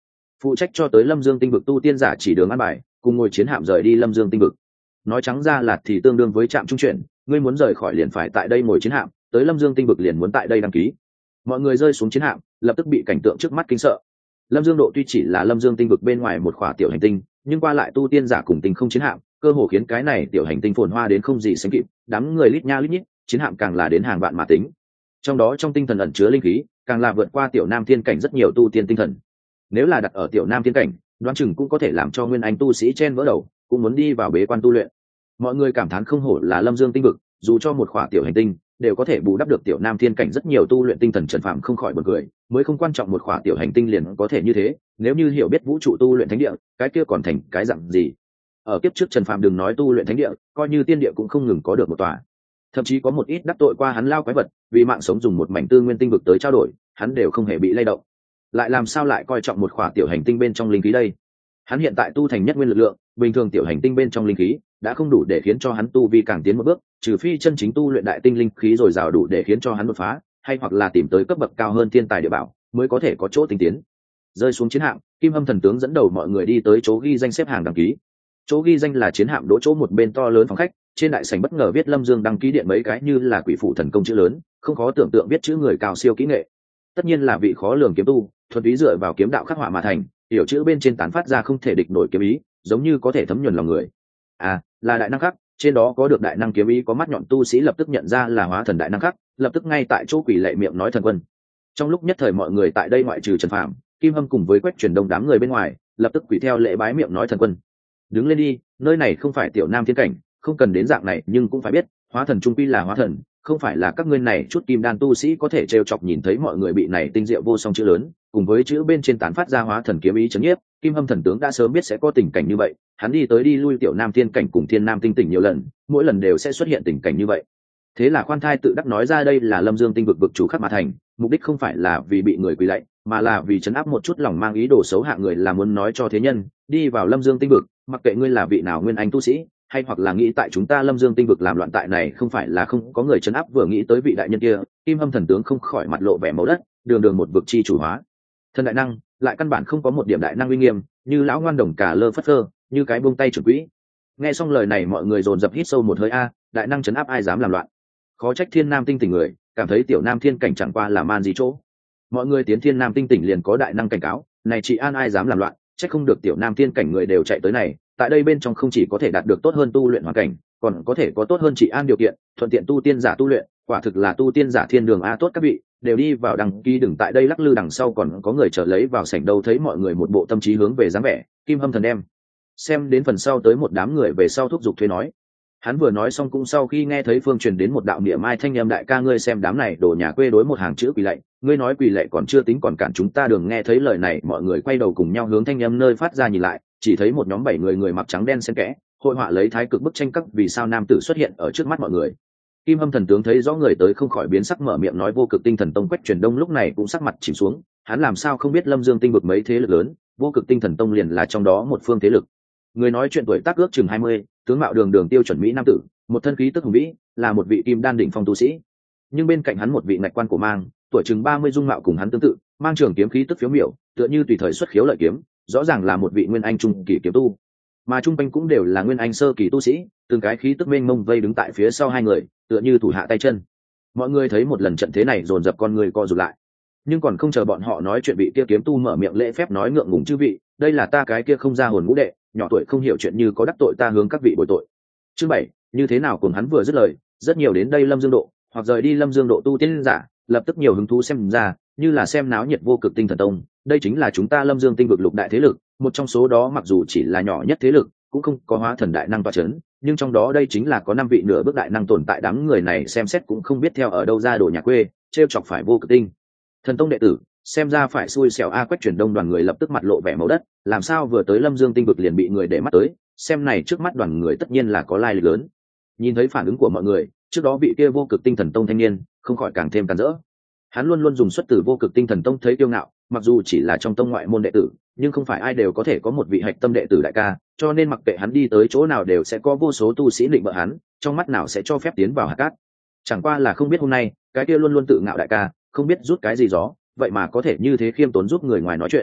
phụ trách cho tới Lâm Dương tinh vực tu tiên giả chỉ đường an bài, cùng ngồi chiến hạm rời đi Lâm Dương tinh vực. Nói trắng ra là thì tương đương với trạm trung chuyển, ngươi muốn rời khỏi liền phải tại đây ngồi chiến hạm, tới Lâm Dương tinh vực liền muốn tại đây đăng ký. Mọi người rơi xuống chiến hạm, lập tức bị cảnh tượng trước mắt kinh sợ. Lâm Dương độ tuy chỉ là Lâm Dương tinh vực bên ngoài một khỏa tiểu hành tinh, nhưng qua lại tu tiên giả cùng tinh không chiến hạm, cơ hồ khiến cái này tiểu hành tinh phồn hoa đến không gì sánh kịp, đám người lít nha lít nhít, chiến hạm càng là đến hàng vạn mà tính. Trong đó trong tinh thần ẩn chứa linh khí, càng là vượt qua tiểu nam thiên cảnh rất nhiều tu tiên tinh thần. Nếu là đặt ở tiểu nam thiên cảnh, đoán chừng cũng có thể làm cho nguyên anh tu sĩ chen vỡ đầu, cũng muốn đi vào bế quan tu luyện. Mọi người cảm thán không hổ là Lâm Dương tinh vực, dù cho một khỏa tiểu hành tinh đều có thể bù đắp được tiểu nam thiên cảnh rất nhiều tu luyện tinh thần. Trần Phạm không khỏi bật cười, mới không quan trọng một khỏa tiểu hành tinh liền có thể như thế, nếu như hiểu biết vũ trụ tu luyện thánh địa, cái kia còn thành cái dạng gì. Ở kiếp trước Trần Phạm đừng nói tu luyện thánh địa, coi như tiên địa cũng không ngừng có được một tòa. Thậm chí có một ít đắc tội qua hắn lao quái vật, vì mạng sống dùng một mảnh tư nguyên tinh vực tới trao đổi, hắn đều không hề bị lay động. Lại làm sao lại coi trọng một khỏa tiểu hành tinh bên trong linh khí đây? Hắn hiện tại tu thành nhất nguyên lực lượng, bình thường tiểu hành tinh bên trong linh khí đã không đủ để khiến cho hắn tu vi càng tiến một bước, trừ phi chân chính tu luyện đại tinh linh khí rồi rào đủ để khiến cho hắn đột phá, hay hoặc là tìm tới cấp bậc cao hơn thiên tài địa bảo mới có thể có chỗ tinh tiến. Rơi xuống chiến hạm, Kim Hâm thần tướng dẫn đầu mọi người đi tới chỗ ghi danh xếp hàng đăng ký. Chỗ ghi danh là chiến hạm đỗ chỗ một bên to lớn phòng khách, trên đại sảnh bất ngờ viết Lâm Dương đăng ký điện mấy cái như là quỷ phủ thần công chữ lớn, không khó tưởng tượng viết chữ người cao siêu kỹ nghệ. Tất nhiên là vị khó lường kiếm tu, thuần túy dựa vào kiếm đạo khắc họa mà thành, hiểu chữ bên trên tán phát ra không thể địch nổi kiếm ý, giống như có thể thấm nhuần lòng người. À, là đại năng khắc, trên đó có được đại năng kiếm ý có mắt nhọn tu sĩ lập tức nhận ra là hóa thần đại năng khắc, lập tức ngay tại chỗ quỳ lạy miệng nói thần quân. Trong lúc nhất thời mọi người tại đây ngoại trừ Trần Phạm, Kim Hâm cùng với Quách Truyền Đông đám người bên ngoài, lập tức quỳ theo lễ bái miệng nói thần quân. Đứng lên đi, nơi này không phải tiểu nam thiên cảnh, không cần đến dạng này, nhưng cũng phải biết, hóa thần trung quy là hóa thần, không phải là các ngươi này chút kim đan tu sĩ có thể trêu chọc. Nhìn thấy mọi người bị này tinh diệu vô song chữ lớn, cùng với chữ bên trên tán phát ra hóa thần kiếm ý chấn nhiếp, Kim Hâm thần tướng đã sớm biết sẽ có tình cảnh như vậy, hắn đi tới đi lui tiểu nam thiên cảnh cùng thiên nam tinh tỉnh nhiều lần, mỗi lần đều sẽ xuất hiện tình cảnh như vậy. Thế là khoan thai tự đắc nói ra đây là Lâm Dương tinh vực vực chủ khắc mà thành, mục đích không phải là vì bị người quỳ lạy, mà là vì chấn áp một chút lòng mang ý đồ xấu hạng người, là muốn nói cho thế nhân, đi vào Lâm Dương tinh vực, mặc kệ ngươi là vị nào nguyên anh tu sĩ, hay hoặc là nghĩ tại chúng ta Lâm Dương tinh vực làm loạn, tại này không phải là không có người chấn áp. Vừa nghĩ tới vị đại nhân kia, Kim Hâm thần tướng không khỏi mặt lộ vẻ máu đất, đường đường một vực chi chủ hóa thân đại năng, lại căn bản không có một điểm đại năng uy nghiêm, như lão ngoan đồng cả lơ phất phơ, như cái buông tay trưởng quỹ. Nghe xong lời này mọi người dồn dập hít sâu một hơi. A, đại năng chấn áp ai dám làm loạn? Khó trách thiên nam tinh tỉnh người cảm thấy tiểu nam thiên cảnh chẳng qua là man gì chỗ. Mọi người tiến thiên nam tinh tỉnh liền có đại năng cảnh cáo, này chị an ai dám làm loạn, trách không được tiểu nam thiên cảnh người đều chạy tới này. Tại đây bên trong không chỉ có thể đạt được tốt hơn tu luyện hoàn cảnh, còn có thể có tốt hơn chị an điều kiện, thuận tiện tu tiên giả tu luyện, quả thực là tu tiên giả thiên đường a. Tốt các vị đều đi vào đăng ký, đừng tại đây lắc lư, đằng sau còn có người chờ lấy vào sảnh đâu. Thấy mọi người một bộ tâm trí hướng về dáng vẻ, Kim Hâm thần đem xem đến phần sau tới một đám người về sau thúc giục thuê nói. Hắn vừa nói xong cũng sau khi nghe thấy phương truyền đến một đạo niệm mai thanh âm, đại ca ngươi xem đám này đổ nhà quê đối một hàng chữ quỳ lạy, ngươi nói quỳ lạy còn chưa tính còn cản chúng ta đường. Nghe thấy lời này mọi người quay đầu cùng nhau hướng thanh âm nơi phát ra nhìn lại, chỉ thấy một nhóm bảy người người mặc trắng đen xen kẽ, hội họa lấy thái cực bức tranh các vì sao nam tử xuất hiện ở trước mắt mọi người. Kim Hâm thần tướng thấy rõ người tới không khỏi biến sắc, mở miệng nói vô cực tinh thần tông. Quách Truyền Đông lúc này cũng sắc mặt chìm xuống, hắn làm sao không biết Lâm Dương tinh vực mấy thế lực lớn, vô cực tinh thần tông liền là trong đó một phương thế lực. Người nói chuyện tuổi tác ước chừng hai mươi, tướng mạo đường đường tiêu chuẩn mỹ nam tử, một thân khí tức hùng vĩ, là một vị kim đan đỉnh phong tu sĩ. Nhưng bên cạnh hắn một vị ngạch quan cổ mang, tuổi chừng ba mươi, dung mạo cùng hắn tương tự, mang trường kiếm khí tức phiếu miểu, tựa như tùy thời xuất khiếu lợi kiếm, rõ ràng là một vị nguyên anh trung kỳ kiếm tu. Mà trung quanh cũng đều là nguyên anh sơ kỳ tu sĩ, từng cái khí tức mênh mông vây đứng tại phía sau hai người, tựa như thủ hạ tay chân. Mọi người thấy một lần trận thế này dồn dập con người co rụt lại, nhưng còn không chờ bọn họ nói chuyện, vị kia kiếm tu mở miệng lễ phép nói ngượng ngùng, chư vị, đây là ta cái kia không ra hồn ngũ đệ, nhỏ tuổi không hiểu chuyện, như có đắc tội ta hướng các vị bồi tội. Chương bảy, như thế nào cùng hắn vừa dứt lời, rất nhiều đến đây Lâm Dương độ hoặc rời đi Lâm Dương độ tu tiên giả lập tức nhiều hứng thú xem ra, như là xem náo nhiệt vô cực tinh thần tông. Đây chính là chúng ta Lâm Dương tinh vực lục đại thế lực, một trong số đó, mặc dù chỉ là nhỏ nhất thế lực, cũng không có hóa thần đại năng tọa chấn, nhưng trong đó đây chính là có năm vị nửa bước đại năng tồn tại. Đám người này xem xét cũng không biết theo ở đâu ra đồ nhà quê, trêu chọc phải vô cực tinh thần tông đệ tử, xem ra phải xui xẻo a. Quách Truyền Đông đoàn người lập tức mặt lộ vẻ máu đất, làm sao vừa tới Lâm Dương tinh vực liền bị người để mắt tới, xem này trước mắt đoàn người tất nhiên là có lai lịch lớn. Nhìn thấy phản ứng của mọi người, trước đó vị kia vô cực tinh thần tông thanh niên không khỏi càng thêm càn rỡ. Hắn luôn luôn dùng xuất từ vô cực tinh thần tông thấy kiêu ngạo, mặc dù chỉ là trong tông ngoại môn đệ tử, nhưng không phải ai đều có thể có một vị hạch tâm đệ tử đại ca, cho nên mặc kệ hắn đi tới chỗ nào đều sẽ có vô số tu sĩ định bợ hắn, trong mắt nào sẽ cho phép tiến vào hạt cát. Chẳng qua là không biết hôm nay cái kia luôn luôn tự ngạo đại ca không biết rút cái gì gió, vậy mà có thể như thế khiêm tốn giúp người ngoài nói chuyện.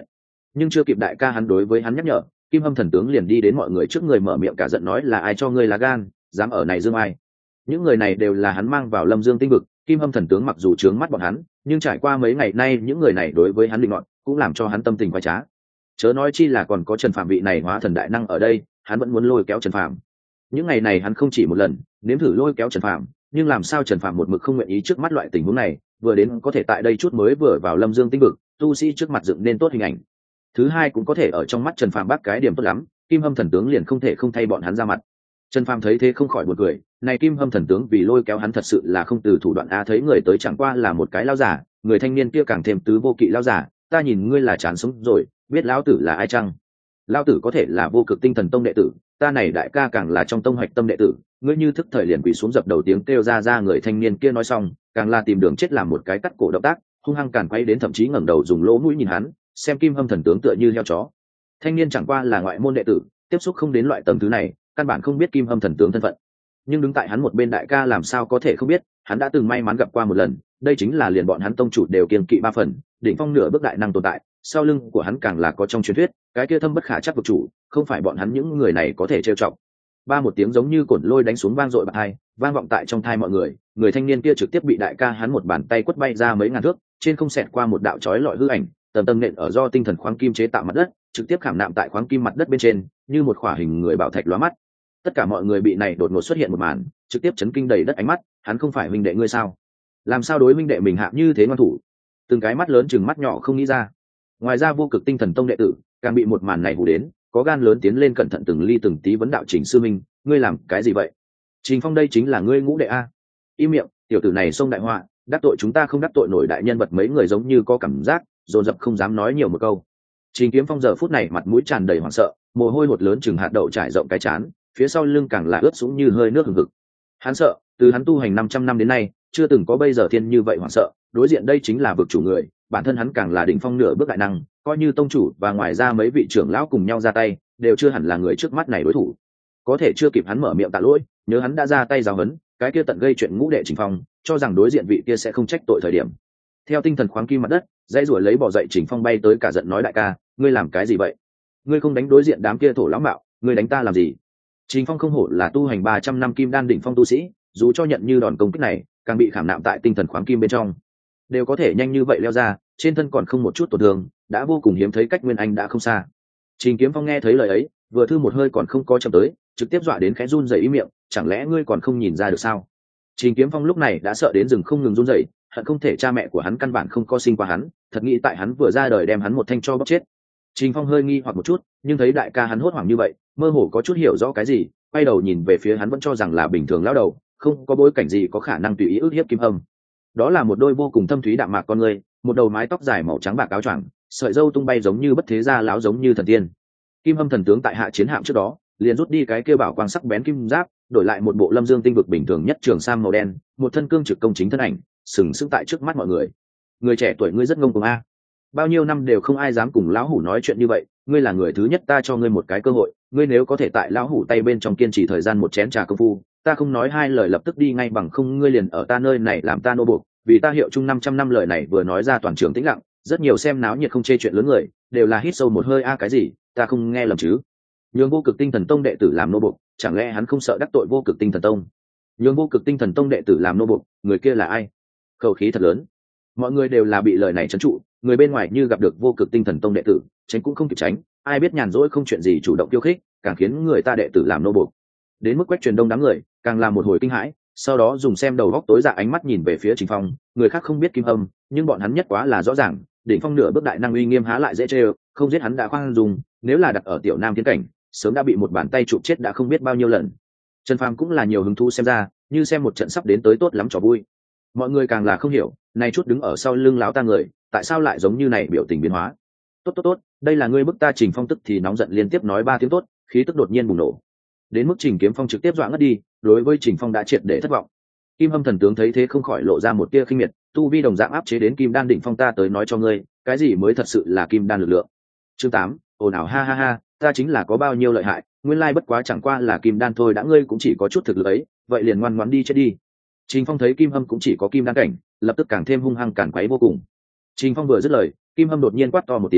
nhưng chưa kịp đại ca hắn đối với hắn nhắc nhở, Kim Hâm thần tướng liền đi đến mọi người trước người mở miệng cả giận nói là ai cho ngươi lá gan dám ở này dương ai. Những người này đều là hắn mang vào Lâm Dương tinh vực. Kim Hâm thần tướng mặc dù trướng mắt bọn hắn, nhưng trải qua mấy ngày nay những người này đối với hắn định luận cũng làm cho hắn tâm tình quái trá. Chớ nói chi là còn có Trần Phạm vị này hóa thần đại năng ở đây, hắn vẫn muốn lôi kéo Trần Phạm. Những ngày này hắn không chỉ một lần nếm thử lôi kéo Trần Phạm, nhưng làm sao Trần Phạm một mực không nguyện ý trước mắt loại tình huống này, vừa đến có thể tại đây chút mới vừa vào Lâm Dương tinh vực, tu sĩ trước mặt dựng nên tốt hình ảnh. Thứ hai cũng có thể ở trong mắt Trần Phạm bác cái điểm tốt lắm, Kim Hâm thần tướng liền không thể không thay bọn hắn ra mặt. Trần Phàm thấy thế không khỏi buồn cười, này Kim Hâm thần tướng vì lôi kéo hắn thật sự là không từ thủ đoạn a, thấy người tới chẳng qua là một cái lão giả, người thanh niên kia càng thêm tứ vô kỵ lão giả, ta nhìn ngươi là chán sống rồi, biết lão tử là ai chăng? Lão tử có thể là Vô Cực Tinh Thần Tông đệ tử, ta này đại ca càng là trong tông hoạch tâm đệ tử, ngươi như thức thời liền quỳ xuống dập đầu tiếng kêu ra ra. Người thanh niên kia nói xong, càng là tìm đường chết làm một cái cắt cổ động tác, hung hăng càn quay đến thậm chí ngẩng đầu dùng lỗ mũi nhìn hắn, xem Kim Hâm thần tướng tựa như heo chó. Thanh niên chẳng qua là ngoại môn đệ tử, tiếp xúc không đến loại tầng thứ này, căn bản không biết Kim Hâm thần tướng thân phận. Nhưng đứng tại hắn một bên đại ca làm sao có thể không biết, hắn đã từng may mắn gặp qua một lần, đây chính là liền bọn hắn tông chủ đều kiêng kỵ ba phần, đỉnh phong nửa bước đại năng tồn tại, sau lưng của hắn càng là có trong truyền thuyết, cái kia thâm bất khả chắc vực chủ, không phải bọn hắn những người này có thể trêu chọc. Ba một tiếng giống như cổn lôi đánh xuống vang dội bạc hai, vang vọng tại trong thai mọi người, người thanh niên kia trực tiếp bị đại ca hắn một bàn tay quất bay ra mấy ngàn thước, trên không xẹt qua một đạo chói lọi hư ảnh, tầm tầm nện ở do tinh thần khoáng kim chế tạo mặt đất, trực tiếp khảm nạm tại khoáng kim mặt đất bên trên, như một khỏa hình người bảo thạch lóa mắt. Tất cả mọi người bị này đột ngột xuất hiện một màn, trực tiếp chấn kinh đầy đất ánh mắt, hắn không phải huynh đệ ngươi sao? Làm sao đối huynh đệ mình hạ như thế ngoan thủ? Từng cái mắt lớn chừng mắt nhỏ không nghĩ ra. Ngoài ra Vô Cực Tinh Thần Tông đệ tử, càng bị một màn này hù đến, có gan lớn tiến lên cẩn thận từng ly từng tí vấn đạo Trình sư minh, ngươi làm cái gì vậy? Trình Phong đây chính là ngươi ngũ đệ a. Im miệng, tiểu tử này xông đại họa, đắc tội chúng ta không đắc tội nổi đại nhân vật. Mấy người giống như có cảm giác, dồn dập không dám nói nhiều một câu. Trình Kiếm Phong giờ phút này mặt mũi tràn đầy hoảng sợ, mồ hôi hột lớn chừng hạt đậu trải rộng cái trán, phía sau lưng càng là ướt sũng như hơi nước hừng hực. Hắn sợ, từ hắn tu hành năm trăm năm đến nay, chưa từng có bây giờ thiên như vậy hoảng sợ, đối diện đây chính là vực chủ người, bản thân hắn càng là đỉnh phong nửa bước đại năng, coi như tông chủ và ngoài ra mấy vị trưởng lão cùng nhau ra tay, đều chưa hẳn là người trước mắt này đối thủ. Có thể chưa kịp hắn mở miệng tạ lỗi, nhớ hắn đã ra tay giáo huấn, cái kia tận gây chuyện ngũ đệ Trình Phong, cho rằng đối diện vị kia sẽ không trách tội thời điểm. Theo tinh thần khoáng kim mặt đất, dãy ruổi lấy bỏ dậy Trình Phong bay tới cả giận nói đại ca, ngươi làm cái gì vậy? Ngươi không đánh đối diện đám kia thổ lão mạo, ngươi đánh ta làm gì? Trình Phong không hổ là tu hành ba trăm năm kim đan đỉnh phong tu sĩ, dù cho nhận như đòn công kích này, càng bị khảm nạm tại tinh thần khoáng kim bên trong, đều có thể nhanh như vậy leo ra, trên thân còn không một chút tổn thương, đã vô cùng hiếm thấy, cách Nguyên Anh đã không xa. Trình Kiếm Phong nghe thấy lời ấy, vừa thư một hơi còn không có chậm tới, trực tiếp dọa đến khẽ run rẩy ý miệng, chẳng lẽ ngươi còn không nhìn ra được sao? Trình Kiếm Phong lúc này đã sợ đến rừng không ngừng run rẩy, hận không thể cha mẹ của hắn căn bản không có sinh qua hắn, thật nghĩ tại hắn vừa ra đời đem hắn một thanh cho bóc chết. Trình Phong hơi nghi hoặc một chút, nhưng thấy đại ca hắn hốt hoảng như vậy, mơ hồ có chút hiểu rõ cái gì, quay đầu nhìn về phía hắn vẫn cho rằng là bình thường lão đầu, không có bối cảnh gì có khả năng tùy ý ức hiếp Kim Hâm. Đó là một đôi vô cùng thâm thúy đạm mạc con người, một đầu mái tóc dài màu trắng bạc áo choàng, sợi râu tung bay giống như bất thế gia lão giống như thần tiên. Kim Hâm thần tướng tại hạ chiến hạm trước đó, liền rút đi cái kia bảo quang sắc bén kim giáp, đổi lại một bộ Lâm Dương tinh vực bình thường nhất trường sam màu đen, một thân cương trực công chính thân ảnh, sừng sững tại trước mắt mọi người. Người trẻ tuổi ngươi rất ngông cuồng a. Bao nhiêu năm đều không ai dám cùng lão hủ nói chuyện như vậy, ngươi là người thứ nhất, ta cho ngươi một cái cơ hội, ngươi nếu có thể tại lão hủ tay bên trong kiên trì thời gian một chén trà công phu, ta không nói hai lời lập tức đi ngay, bằng không ngươi liền ở ta nơi này làm ta nô buộc, vì ta hiệu chung năm trăm năm. Lời này vừa nói ra toàn trường tĩnh lặng, rất nhiều xem náo nhiệt không chê chuyện lớn người, đều là hít sâu một hơi a, cái gì, ta không nghe lầm chứ? Nhường Vô Cực Tinh Thần Tông đệ tử làm nô buộc, chẳng lẽ hắn không sợ đắc tội Vô Cực Tinh Thần Tông? Nhường Vô Cực Tinh Thần Tông đệ tử làm nô buộc, người kia là ai? Khẩu khí thật lớn. Mọi người đều là bị lời này trấn trụ, người bên ngoài như gặp được Vô Cực Tinh Thần Tông đệ tử, tránh cũng không kịp tránh, ai biết nhàn rỗi không chuyện gì chủ động khiêu khích, càng khiến người ta đệ tử làm nô buộc. Đến mức Quách Truyền Đông đám người, càng là một hồi kinh hãi, sau đó dùng xem đầu góc tối dạ ánh mắt nhìn về phía Trình Phong, người khác không biết Kim Hâm, nhưng bọn hắn nhất quá là rõ ràng, đỉnh phong nửa bước đại năng uy nghiêm há lại dễ chơi, không giết hắn đã khoan dùng, nếu là đặt ở tiểu nam thiên cảnh, sớm đã bị một bàn tay chụp chết đã không biết bao nhiêu lần. Trần Phàm cũng là nhiều hứng thú xem ra, như xem một trận sắp đến tới tốt lắm trò vui. Mọi người càng là không hiểu, này chút đứng ở sau lưng lão ta người, tại sao lại giống như này biểu tình biến hóa. Tốt tốt tốt, đây là ngươi bức ta. Trình Phong tức thì nóng giận liên tiếp nói ba tiếng tốt, khí tức đột nhiên bùng nổ. Đến mức Trình Kiếm Phong trực tiếp dọa ngất đi, đối với Trình Phong đã triệt để thất vọng. Kim Hâm thần tướng thấy thế không khỏi lộ ra một tia khinh miệt, tu vi đồng dạng áp chế đến kim đan đỉnh phong, ta tới nói cho ngươi, cái gì mới thật sự là kim đan lực lượng. Chương tám, ồn ào ha ha ha, ta chính là có bao nhiêu lợi hại, nguyên lai bất quá chẳng qua là kim đan thôi, đã ngươi cũng chỉ có chút thực lực ấy, vậy liền ngoan ngoãn đi chết đi. Trình Phong thấy Kim Hâm cũng chỉ có kim đan cảnh, lập tức càng thêm hung hăng cản quấy vô cùng. Trình Phong vừa dứt lời, Kim Hâm đột nhiên quát to một tiếng,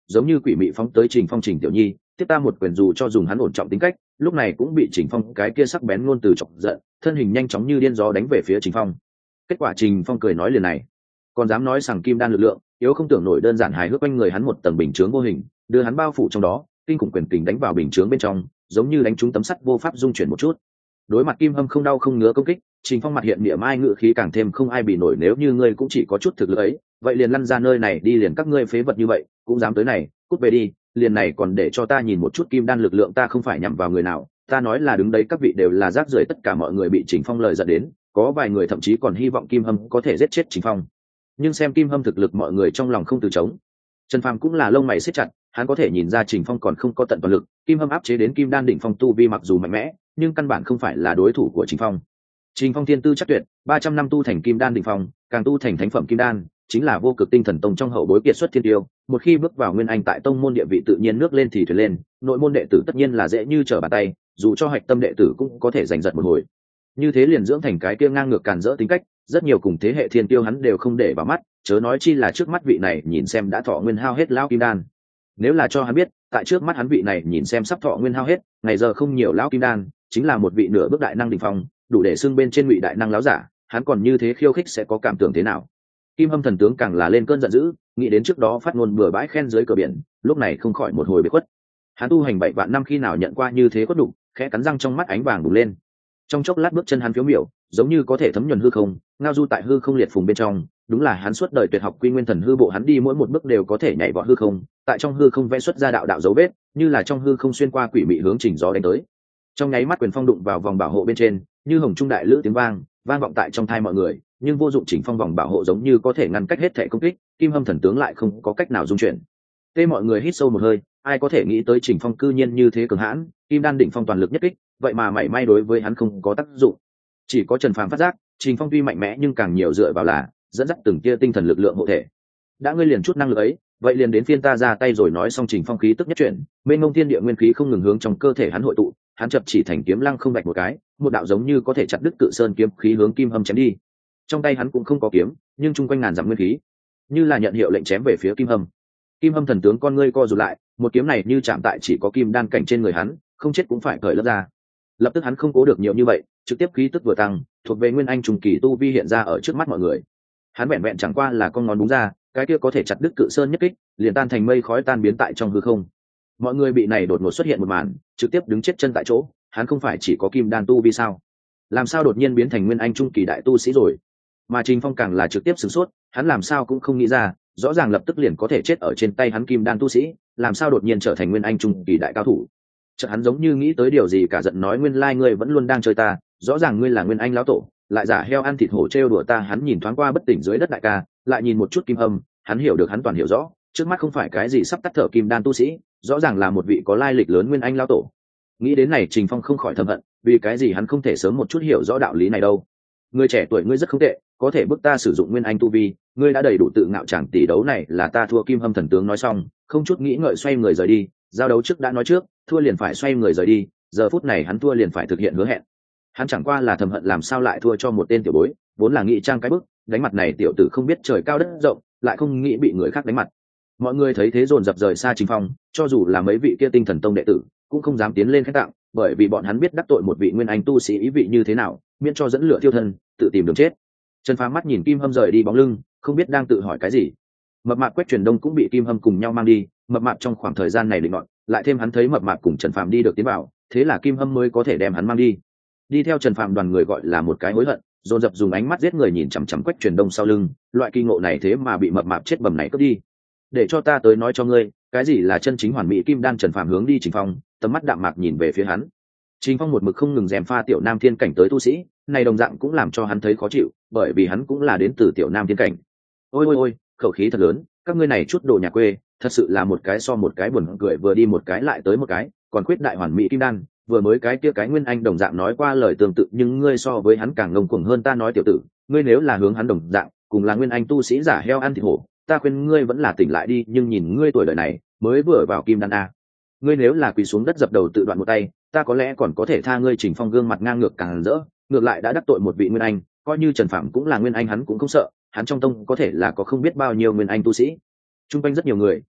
giống như quỷ mị phóng tới Trình Phong. Trình Tiểu Nhi, tiếp ta một quyền. Dù cho dùng hắn ổn trọng tính cách, lúc này cũng bị Trình Phong cái kia sắc bén ngôn từ chọc giận, thân hình nhanh chóng như điên gió đánh về phía Trình Phong. Kết quả Trình Phong cười nói liền này, còn dám nói rằng kim đan lực lượng yếu không tưởng nổi, đơn giản hài hước quanh người hắn một tầng bình chướng vô hình, đưa hắn bao phủ trong đó, kinh khủng quyền kình đánh vào bình chướng bên trong, giống như đánh trúng tấm sắt vô pháp dung chuyển một chút. Đối mặt Kim Hâm không đau không ngứa công kích, Trình Phong mặt hiện niệm ai ngự khí càng thêm không ai bị nổi. Nếu như ngươi cũng chỉ có chút thực lực ấy, vậy liền lăn ra nơi này đi, liền các ngươi phế vật như vậy cũng dám tới này, cút về đi. Liền này còn để cho ta nhìn một chút kim đan lực lượng, ta không phải nhằm vào người nào, ta nói là đứng đấy các vị đều là rác rưởi. Tất cả mọi người bị Trình Phong lời giận đến, có vài người thậm chí còn hy vọng Kim Hâm có thể giết chết Trình Phong. Nhưng xem Kim Hâm thực lực, mọi người trong lòng không từ chống. Trần Phàm cũng là lông mày siết chặt, hắn có thể nhìn ra Trình Phong còn không có tận toàn lực. Kim Hâm áp chế đến kim đan đỉnh phong tu vi mặc dù mạnh mẽ, nhưng căn bản không phải là đối thủ của Trình Phong. Trình Phong thiên tư chắc tuyệt, ba trăm năm tu thành kim đan đỉnh phong, càng tu thành thánh phẩm kim đan, chính là vô cực tinh thần tông trong hậu bối kiệt xuất thiên tiêu. Một khi bước vào nguyên anh, tại tông môn địa vị tự nhiên nước lên thì thuyền lên, nội môn đệ tử tất nhiên là dễ như trở bàn tay, dù cho hạch tâm đệ tử cũng có thể giành giật một hồi. Như thế liền dưỡng thành cái kia ngang ngược càn rỡ tính cách, rất nhiều cùng thế hệ thiên tiêu hắn đều không để vào mắt, chớ nói chi là trước mắt vị này nhìn xem đã thọ nguyên hao hết lão kim đan. Nếu là cho hắn biết, tại trước mắt hắn vị này nhìn xem sắp thọ nguyên hao hết, ngày giờ không nhiều lão kim đan, chính là một vị nửa bước đại năng đỉnh phong, đủ để xưng bên trên ngụy đại năng lão giả, hắn còn như thế khiêu khích sẽ có cảm tưởng thế nào? Kim Hâm thần tướng càng là lên cơn giận dữ, nghĩ đến trước đó phát ngôn bừa bãi khen dưới cờ biển, lúc này không khỏi một hồi bế khuất. Hắn tu hành bảy vạn năm khi nào nhận qua như thế khuất đủ, khẽ cắn răng trong mắt ánh vàng bùng lên. Trong chốc lát bước chân hắn phiếu miểu, giống như có thể thấm nhuần hư không, ngao du tại hư không liệt phùng bên trong. Đúng là hắn suốt đời tuyệt học quy nguyên thần hư bộ, hắn đi mỗi một bước đều có thể nhảy vọt hư không, tại trong hư không vẽ xuất ra đạo đạo dấu vết, như là trong hư không xuyên qua quỷ mị hướng Trình gió đánh tới. Trong nháy mắt quyền phong đụng vào vòng bảo hộ bên trên, như hồng trung đại lữ tiếng vang vang vọng tại trong thai mọi người, nhưng vô dụng. Trình Phong vòng bảo hộ giống như có thể ngăn cách hết thể công kích, Kim Hâm thần tướng lại không có cách nào dung chuyển. Tê mọi người hít sâu một hơi, ai có thể nghĩ tới Trình Phong cư nhiên như thế cường hãn, kim đan đỉnh phong toàn lực nhất kích, vậy mà mảy may đối với hắn không có tác dụng. Chỉ có Trần Phàm phát giác, Trình Phong tuy mạnh mẽ nhưng càng nhiều dựa vào là dẫn dắt từng tia tinh thần lực lượng hộ thể. Đã ngươi liền chút năng lực ấy, vậy liền đến phiên ta ra tay rồi. Nói xong Trình Phong khí tức nhất chuyển, mênh mông thiên địa nguyên khí không ngừng hướng trong cơ thể hắn hội tụ, hắn chập chỉ thành kiếm lăng không vạch một cái, một đạo giống như có thể chặt đứt cự sơn kiếm khí hướng Kim Hâm chém đi. Trong tay hắn cũng không có kiếm, nhưng chung quanh ngàn dặm nguyên khí như là nhận hiệu lệnh chém về phía Kim Hâm. Kim Hâm thần tướng con ngươi co rụt lại, một kiếm này như chạm tại chỉ có kim đan cảnh trên người hắn, không chết cũng phải cởi lớp ra. Lập tức hắn không cố được nhiều như vậy, trực tiếp khí tức vừa tăng, thuộc về nguyên anh trùng kỳ tu vi hiện ra ở trước mắt mọi người. Hắn vẹn vẹn chẳng qua là con ngón đúng ra, cái kia có thể chặt đứt cự sơn nhất kích, liền tan thành mây khói tan biến tại trong hư không. Mọi người bị này đột ngột xuất hiện một màn, trực tiếp đứng chết chân tại chỗ. Hắn không phải chỉ có kim đan tu vi sao? Làm sao đột nhiên biến thành nguyên anh trung kỳ đại tu sĩ rồi? Mà Trình Phong càng là trực tiếp sửng sốt, hắn làm sao cũng không nghĩ ra, rõ ràng lập tức liền có thể chết ở trên tay hắn kim đan tu sĩ, làm sao đột nhiên trở thành nguyên anh trung kỳ đại cao thủ? Chợt hắn giống như nghĩ tới điều gì cả giận nói, nguyên lai ngươi vẫn luôn đang chơi ta, rõ ràng ngươi là nguyên anh lão tổ, lại giả heo ăn thịt hổ trêu đùa ta. Hắn nhìn thoáng qua bất tỉnh dưới đất đại ca, lại nhìn một chút Kim Hâm, hắn hiểu được hắn toàn hiểu rõ, trước mắt không phải cái gì sắp tắt thở kim đan tu sĩ, rõ ràng là một vị có lai lịch lớn nguyên anh lão tổ. Nghĩ đến này Trình Phong không khỏi thầm hận, vì cái gì hắn không thể sớm một chút hiểu rõ đạo lý này đâu. Người trẻ tuổi ngươi rất không tệ, có thể bức ta sử dụng nguyên anh tu vi, ngươi đã đầy đủ tự ngạo, chẳng tỷ đấu này là ta thua. Kim Hâm thần tướng nói xong, không chút nghĩ ngợi xoay người rời đi. Giao đấu trước đã nói trước, thua liền phải xoay người rời đi, giờ phút này hắn thua liền phải thực hiện hứa hẹn. Hắn chẳng qua là thầm hận làm sao lại thua cho một tên tiểu bối, vốn là nghĩ trang cái bức, đánh mặt này tiểu tử không biết trời cao đất rộng, lại không nghĩ bị người khác đánh mặt. Mọi người thấy thế dồn dập rời xa Trình Phong, cho dù là mấy vị kia tinh thần tông đệ tử cũng không dám tiến lên khen tặng, bởi vì bọn hắn biết đắc tội một vị nguyên anh tu sĩ ý vị như thế nào, miễn cho dẫn lửa thiêu thân, tự tìm đường chết. Trần Phàm mắt nhìn Kim Hâm rời đi bóng lưng, không biết đang tự hỏi cái gì. Mập mạp Quách Truyền Đông cũng bị Kim Hâm cùng nhau mang đi, mập mạp trong khoảng thời gian này định ngọn, lại thêm hắn thấy mập mạp cùng Trần Phàm đi được tiến vào, thế là Kim Hâm mới có thể đem hắn mang đi. Đi theo Trần Phàm đoàn người gọi là một cái hối hận, dồn dập dùng ánh mắt giết người nhìn chằm chằm Quách Truyền Đông sau lưng, loại kỳ ngộ này thế mà bị mập mạp chết bầm này cướp đi. Để cho ta tới nói cho ngươi, cái gì là chân chính hoàn mỹ kim đan. Trần Phàm hướng đi Trình Phong, tầm mắt đạm mạc nhìn về phía hắn. Trình Phong một mực không ngừng gièm pha tiểu nam thiên cảnh tới tu sĩ, này đồng dạng cũng làm cho hắn thấy khó chịu, bởi vì hắn cũng là đến từ tiểu nam thiên cảnh. Ôi ôi ôi, khẩu khí thật lớn, các ngươi này chút đồ nhà quê, thật sự là một cái so một cái buồn cười, vừa đi một cái lại tới một cái, còn khuyết đại hoàn mỹ kim đan, vừa mới cái kia cái nguyên anh đồng dạng nói qua lời tương tự, nhưng ngươi so với hắn càng ngông cuồng hơn. Ta nói tiểu tử, ngươi nếu là hướng hắn đồng dạng, cùng là nguyên anh tu sĩ giả heo ăn thịt hổ, ta khuyên ngươi vẫn là tỉnh lại đi. Nhưng nhìn ngươi tuổi đời này, mới vừa vào kim đan a, ngươi nếu là quỳ xuống đất dập đầu tự đoạn một tay, ta có lẽ còn có thể tha ngươi. Trình Phong gương mặt ngang ngược càng rỡ, ngược lại đã đắc tội một vị nguyên anh, coi như Trần Phạm cũng là nguyên anh hắn cũng không sợ, hắn trong tông có thể là có không biết bao nhiêu nguyên anh tu sĩ. Trung quanh rất nhiều người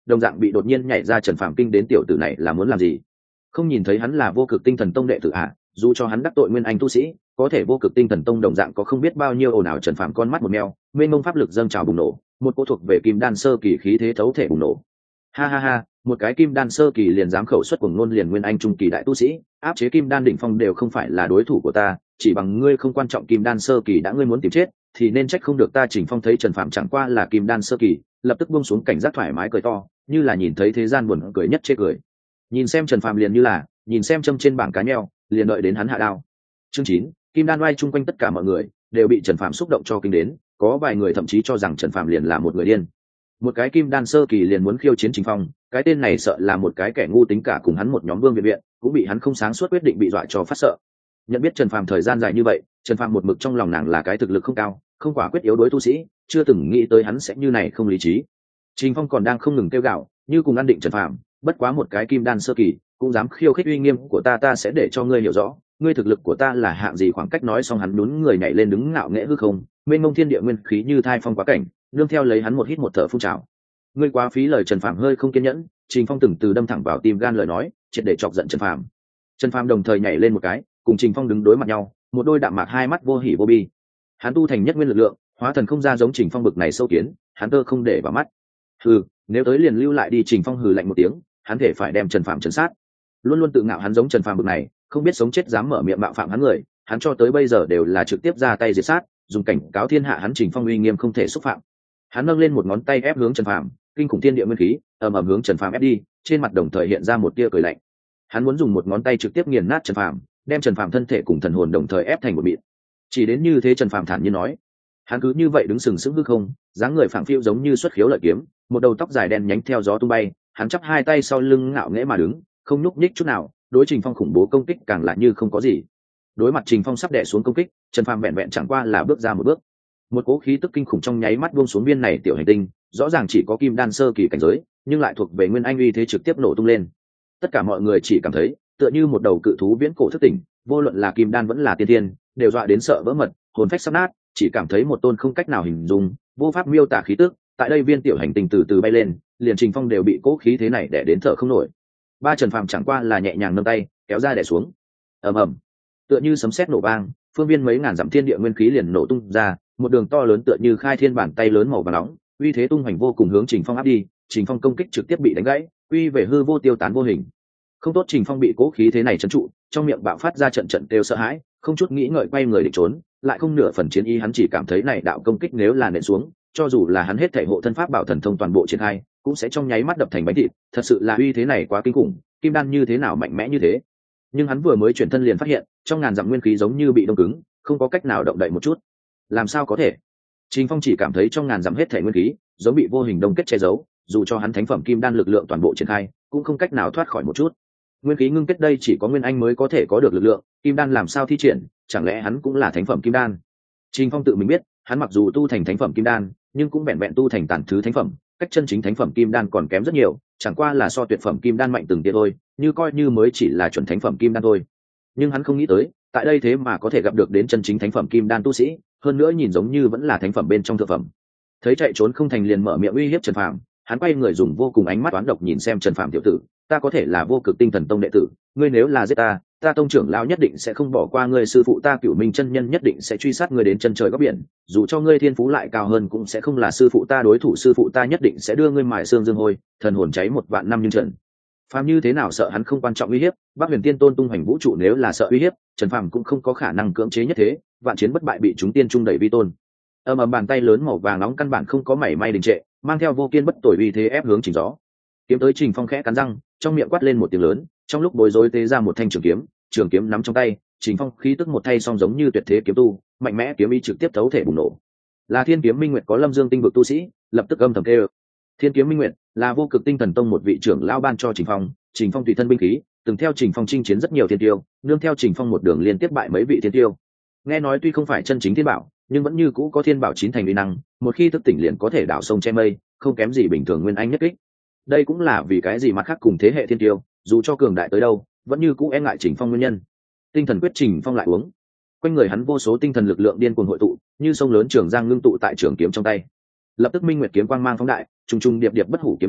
đồng dạng bị đột nhiên nhảy ra Trần Phàm kinh đến tiểu tử này là muốn làm gì. Không nhìn thấy hắn là Vô Cực Tinh Thần Tông đệ tử à? Dù cho hắn đắc tội nguyên anh tu sĩ, có thể Vô Cực Tinh Thần Tông đồng dạng có không biết bao nhiêu ồn ào. Trần Phàm con mắt một meo, mênh mông pháp lực dâng trào bùng nổ, một cỗ thuộc về kim đan sơ kỳ khí thế thấu thể bùng nổ. Ha ha ha, một cái kim đan sơ kỳ liền dám khẩu xuất cuồng ngôn, liền nguyên anh trung kỳ đại tu sĩ, áp chế kim đan đỉnh phong đều không phải là đối thủ của ta, chỉ bằng ngươi không quan trọng kim đan sơ kỳ đã ngươi muốn tìm chết, thì nên trách không được ta. Trình Phong thấy Trần Phàm chẳng qua là kim đan sơ kỳ, lập tức buông xuống cảnh giác, thoải mái cười to, như là nhìn thấy thế gian buồn cười nhất chê cười. Nhìn xem Trần Phàm liền như là nhìn xem châm trên bảng cá nheo, liền đợi đến hắn hạ đao. Chương chín, kim đan oai chung quanh tất cả mọi người đều bị Trần Phàm xúc động cho kinh đến, có vài người thậm chí cho rằng Trần Phàm liền là một người điên. Một cái kim đan sơ kỳ liền muốn khiêu chiến Trình Phong, cái tên này sợ là một cái kẻ ngu, tính cả cùng hắn một nhóm vương viện viện cũng bị hắn không sáng suốt quyết định bị dọa cho phát sợ. Nhận biết Trần Phàm thời gian dài như vậy, Trần Phàm một mực trong lòng nàng là cái thực lực không cao, không quả quyết yếu đối tu sĩ, chưa từng nghĩ tới hắn sẽ như này không lý trí. Trình Phong còn đang không ngừng kêu gào, như cùng ăn định Trần Phàm, bất quá một cái kim đan sơ kỳ cũng dám khiêu khích uy nghiêm của ta, ta sẽ để cho ngươi hiểu rõ ngươi thực lực của ta là hạng gì. Khoảng cách nói xong hắn nhún người nhảy lên đứng ngạo nghễ hư không, mênh mông thiên địa nguyên khí như thai phong quá cảnh, nương theo lấy hắn một hít một thở phun trào. Ngươi quá phí lời. Trần Phàm hơi không kiên nhẫn, Trình Phong từng từ đâm thẳng vào tim gan lời nói, triệt để chọc giận Trần Phàm. Trần Phàm đồng thời nhảy lên một cái, cùng Trình Phong đứng đối mặt nhau, một đôi đạm mạc hai mắt vô hỉ vô bi. Hắn tu thành nhất nguyên lực lượng, hóa thần không ra giống Trình Phong bực này sâu kiến, hắn tơ không để vào mắt. Hừ, nếu tới liền lưu lại đi. Trình Phong hừ lạnh một tiếng, hắn thể phải đem Trần Phàm trấn sát. Luôn luôn tự ngạo hắn giống Trần Phàm bực này, không biết sống chết dám mở miệng mạo phạm hắn người, hắn cho tới bây giờ đều là trực tiếp ra tay diệt sát, dùng cảnh cáo thiên hạ hắn Trình Phong uy nghiêm không thể xúc phạm. Hắn nâng lên một ngón tay ép hướng Trần Phàm, kinh khủng thiên địa nguyên khí ầm ầm hướng Trần Phàm ép đi, trên mặt đồng thời hiện ra một tia cười lạnh. Hắn muốn dùng một ngón tay trực tiếp nghiền nát Trần Phàm, đem Trần Phàm thân thể cùng thần hồn đồng thời ép thành một mịn. Chỉ đến như thế Trần Phàm thản nhiên nói. Hắn cứ như vậy đứng sừng sững hư không, dáng người phảng phiu giống như xuất khiếu lợi kiếm, một đầu tóc dài đen nhánh theo gió tung bay, hắn chắp hai tay sau lưng ngạo nghễ mà đứng, không nhúc nhích chút nào, đối Trình Phong khủng bố công kích càng là như không có gì. Đối mặt Trình Phong sắp đè xuống công kích, Trần Phàm vẹn vẹn chẳng qua là bước ra một bước. Một cỗ khí tức kinh khủng trong nháy mắt buông xuống viên này tiểu hành tinh, rõ ràng chỉ có kim đan sơ kỳ cảnh giới, nhưng lại thuộc về nguyên anh uy thế trực tiếp nổ tung lên. Tất cả mọi người chỉ cảm thấy tựa như một đầu cự thú viễn cổ thức tỉnh, vô luận là kim đan vẫn là tiên thiên, đều dọa đến sợ vỡ mật, hồn phách sắp nát, chỉ cảm thấy một tôn không cách nào hình dung, vô pháp miêu tả khí tức. Tại đây viên tiểu hành tinh từ từ bay lên, liền Trình Phong đều bị cỗ khí thế này đè đến thở không nổi. Ba Trần Phàm chẳng qua là nhẹ nhàng nâng tay kéo ra đè xuống. Ầm ầm, tựa như sấm sét nổ vang, phương viên mấy ngàn dặm thiên địa nguyên khí liền nổ tung ra, một đường to lớn tựa như khai thiên bàn tay lớn màu vàng nóng, uy thế tung hoành vô cùng hướng Trình Phong áp đi. Trình Phong công kích trực tiếp bị đánh gãy, uy về hư vô tiêu tán vô hình. Không tốt, Trình Phong bị cố khí thế này trấn trụ, trong miệng bạo phát ra trận trận kêu sợ hãi, không chút nghĩ ngợi quay người định trốn, lại không nửa phần chiến ý. Hắn chỉ cảm thấy này đạo công kích nếu là nện xuống, cho dù là hắn hết thảy hộ thân pháp bảo thần thông toàn bộ triển khai, cũng sẽ trong nháy mắt đập thành bánh thịt. Thật sự là uy thế này quá kinh khủng, kim đan như thế nào mạnh mẽ như thế. Nhưng hắn vừa mới chuyển thân liền phát hiện, trong ngàn dặm nguyên khí giống như bị đông cứng, không có cách nào động đậy một chút. Làm sao có thể? Trình Phong chỉ cảm thấy trong ngàn dặm hết thảy nguyên khí giống bị vô hình đông kết che giấu, dù cho hắn thánh phẩm kim đan lực lượng toàn bộ triển khai, cũng không cách nào thoát khỏi một chút. Nguyên khí ngưng kết đây chỉ có nguyên anh mới có thể có được lực lượng, kim đan làm sao thi triển, chẳng lẽ hắn cũng là thánh phẩm kim đan? Trình Phong tự mình biết, hắn mặc dù tu thành thánh phẩm kim đan, nhưng cũng vẹn vẹn tu thành tản thứ thánh phẩm, cách chân chính thánh phẩm kim đan còn kém rất nhiều, chẳng qua là so tuyệt phẩm kim đan mạnh từng tia thôi, như coi như mới chỉ là chuẩn thánh phẩm kim đan thôi. Nhưng hắn không nghĩ tới, tại đây thế mà có thể gặp được đến chân chính thánh phẩm kim đan tu sĩ, hơn nữa nhìn giống như vẫn là thánh phẩm bên trong thượng phẩm. Thấy chạy trốn không thành liền mở miệng uy hiếp Trần Phàm, hắn quay người dùng vô cùng ánh mắt toán độc nhìn xem Trần Phàm tiểu tử, ta có thể là Vô Cực Tinh Thần Tông đệ tử, ngươi nếu là giết ta, ta tông trưởng lão nhất định sẽ không bỏ qua ngươi, sư phụ ta Cửu Minh chân nhân nhất định sẽ truy sát ngươi đến chân trời góc biển, dù cho ngươi thiên phú lại cao hơn cũng sẽ không là sư phụ ta đối thủ, sư phụ ta nhất định sẽ đưa ngươi mài xương dương hôi, thần hồn cháy một vạn năm. Nhưng Trần Phàm như thế nào sợ hắn không quan trọng uy hiếp, Bắc Huyền Tiên Tôn tung hoành vũ trụ nếu là sợ uy hiếp, Trần Phàm cũng không có khả năng cưỡng chế nhất thế, vạn chiến bất bại bị chúng tiên trung đẩy vi tôn. Ầm ầm, bàn tay lớn màu vàng nóng căn bản không có mảy may đình trệ, mang theo vô kiên bất tồi uy thế ép hướng Trình Gió. Kiếm tới, Trình Phong khẽ cắn răng, trong miệng quát lên một tiếng lớn, trong lúc bối rối tế ra một thanh trường kiếm, trường kiếm nắm trong tay, Trình Phong khí tức một thay song giống như tuyệt thế kiếm tu, mạnh mẽ kiếm ý trực tiếp thấu thể bùng nổ. Là Thiên Kiếm Minh Nguyệt có Lâm Dương tinh vực tu sĩ, lập tức âm thầm kêu. Thiên Kiếm Minh Nguyệt là Vô Cực Tinh Thần Tông một vị trưởng lão ban cho Trình Phong, Trình Phong tùy thân binh khí, từng theo Trình Phong chinh chiến rất nhiều thiên tiêu, nương theo Trình Phong một đường liên tiếp bại mấy vị thiên tiêu. Nghe nói tuy không phải chân chính thiên bảo, nhưng vẫn như cũ có thiên bảo chín thành uy năng, một khi thức tỉnh liền có thể đảo sông che mây, không kém gì bình thường nguyên anh nhất kích. Đây cũng là vì cái gì mặt khác cùng thế hệ thiên tiêu, dù cho cường đại tới đâu, vẫn như cũ e ngại Trình Phong nguyên nhân. Tinh thần quyết Trình Phong lại uống, quanh người hắn vô số tinh thần lực lượng điên cuồng hội tụ, như sông lớn trường giang ngưng tụ tại trường kiếm trong tay. Lập tức Minh Nguyệt kiếm quang mang phóng đại, trùng trùng điệp điệp bất hủ kiếm ý,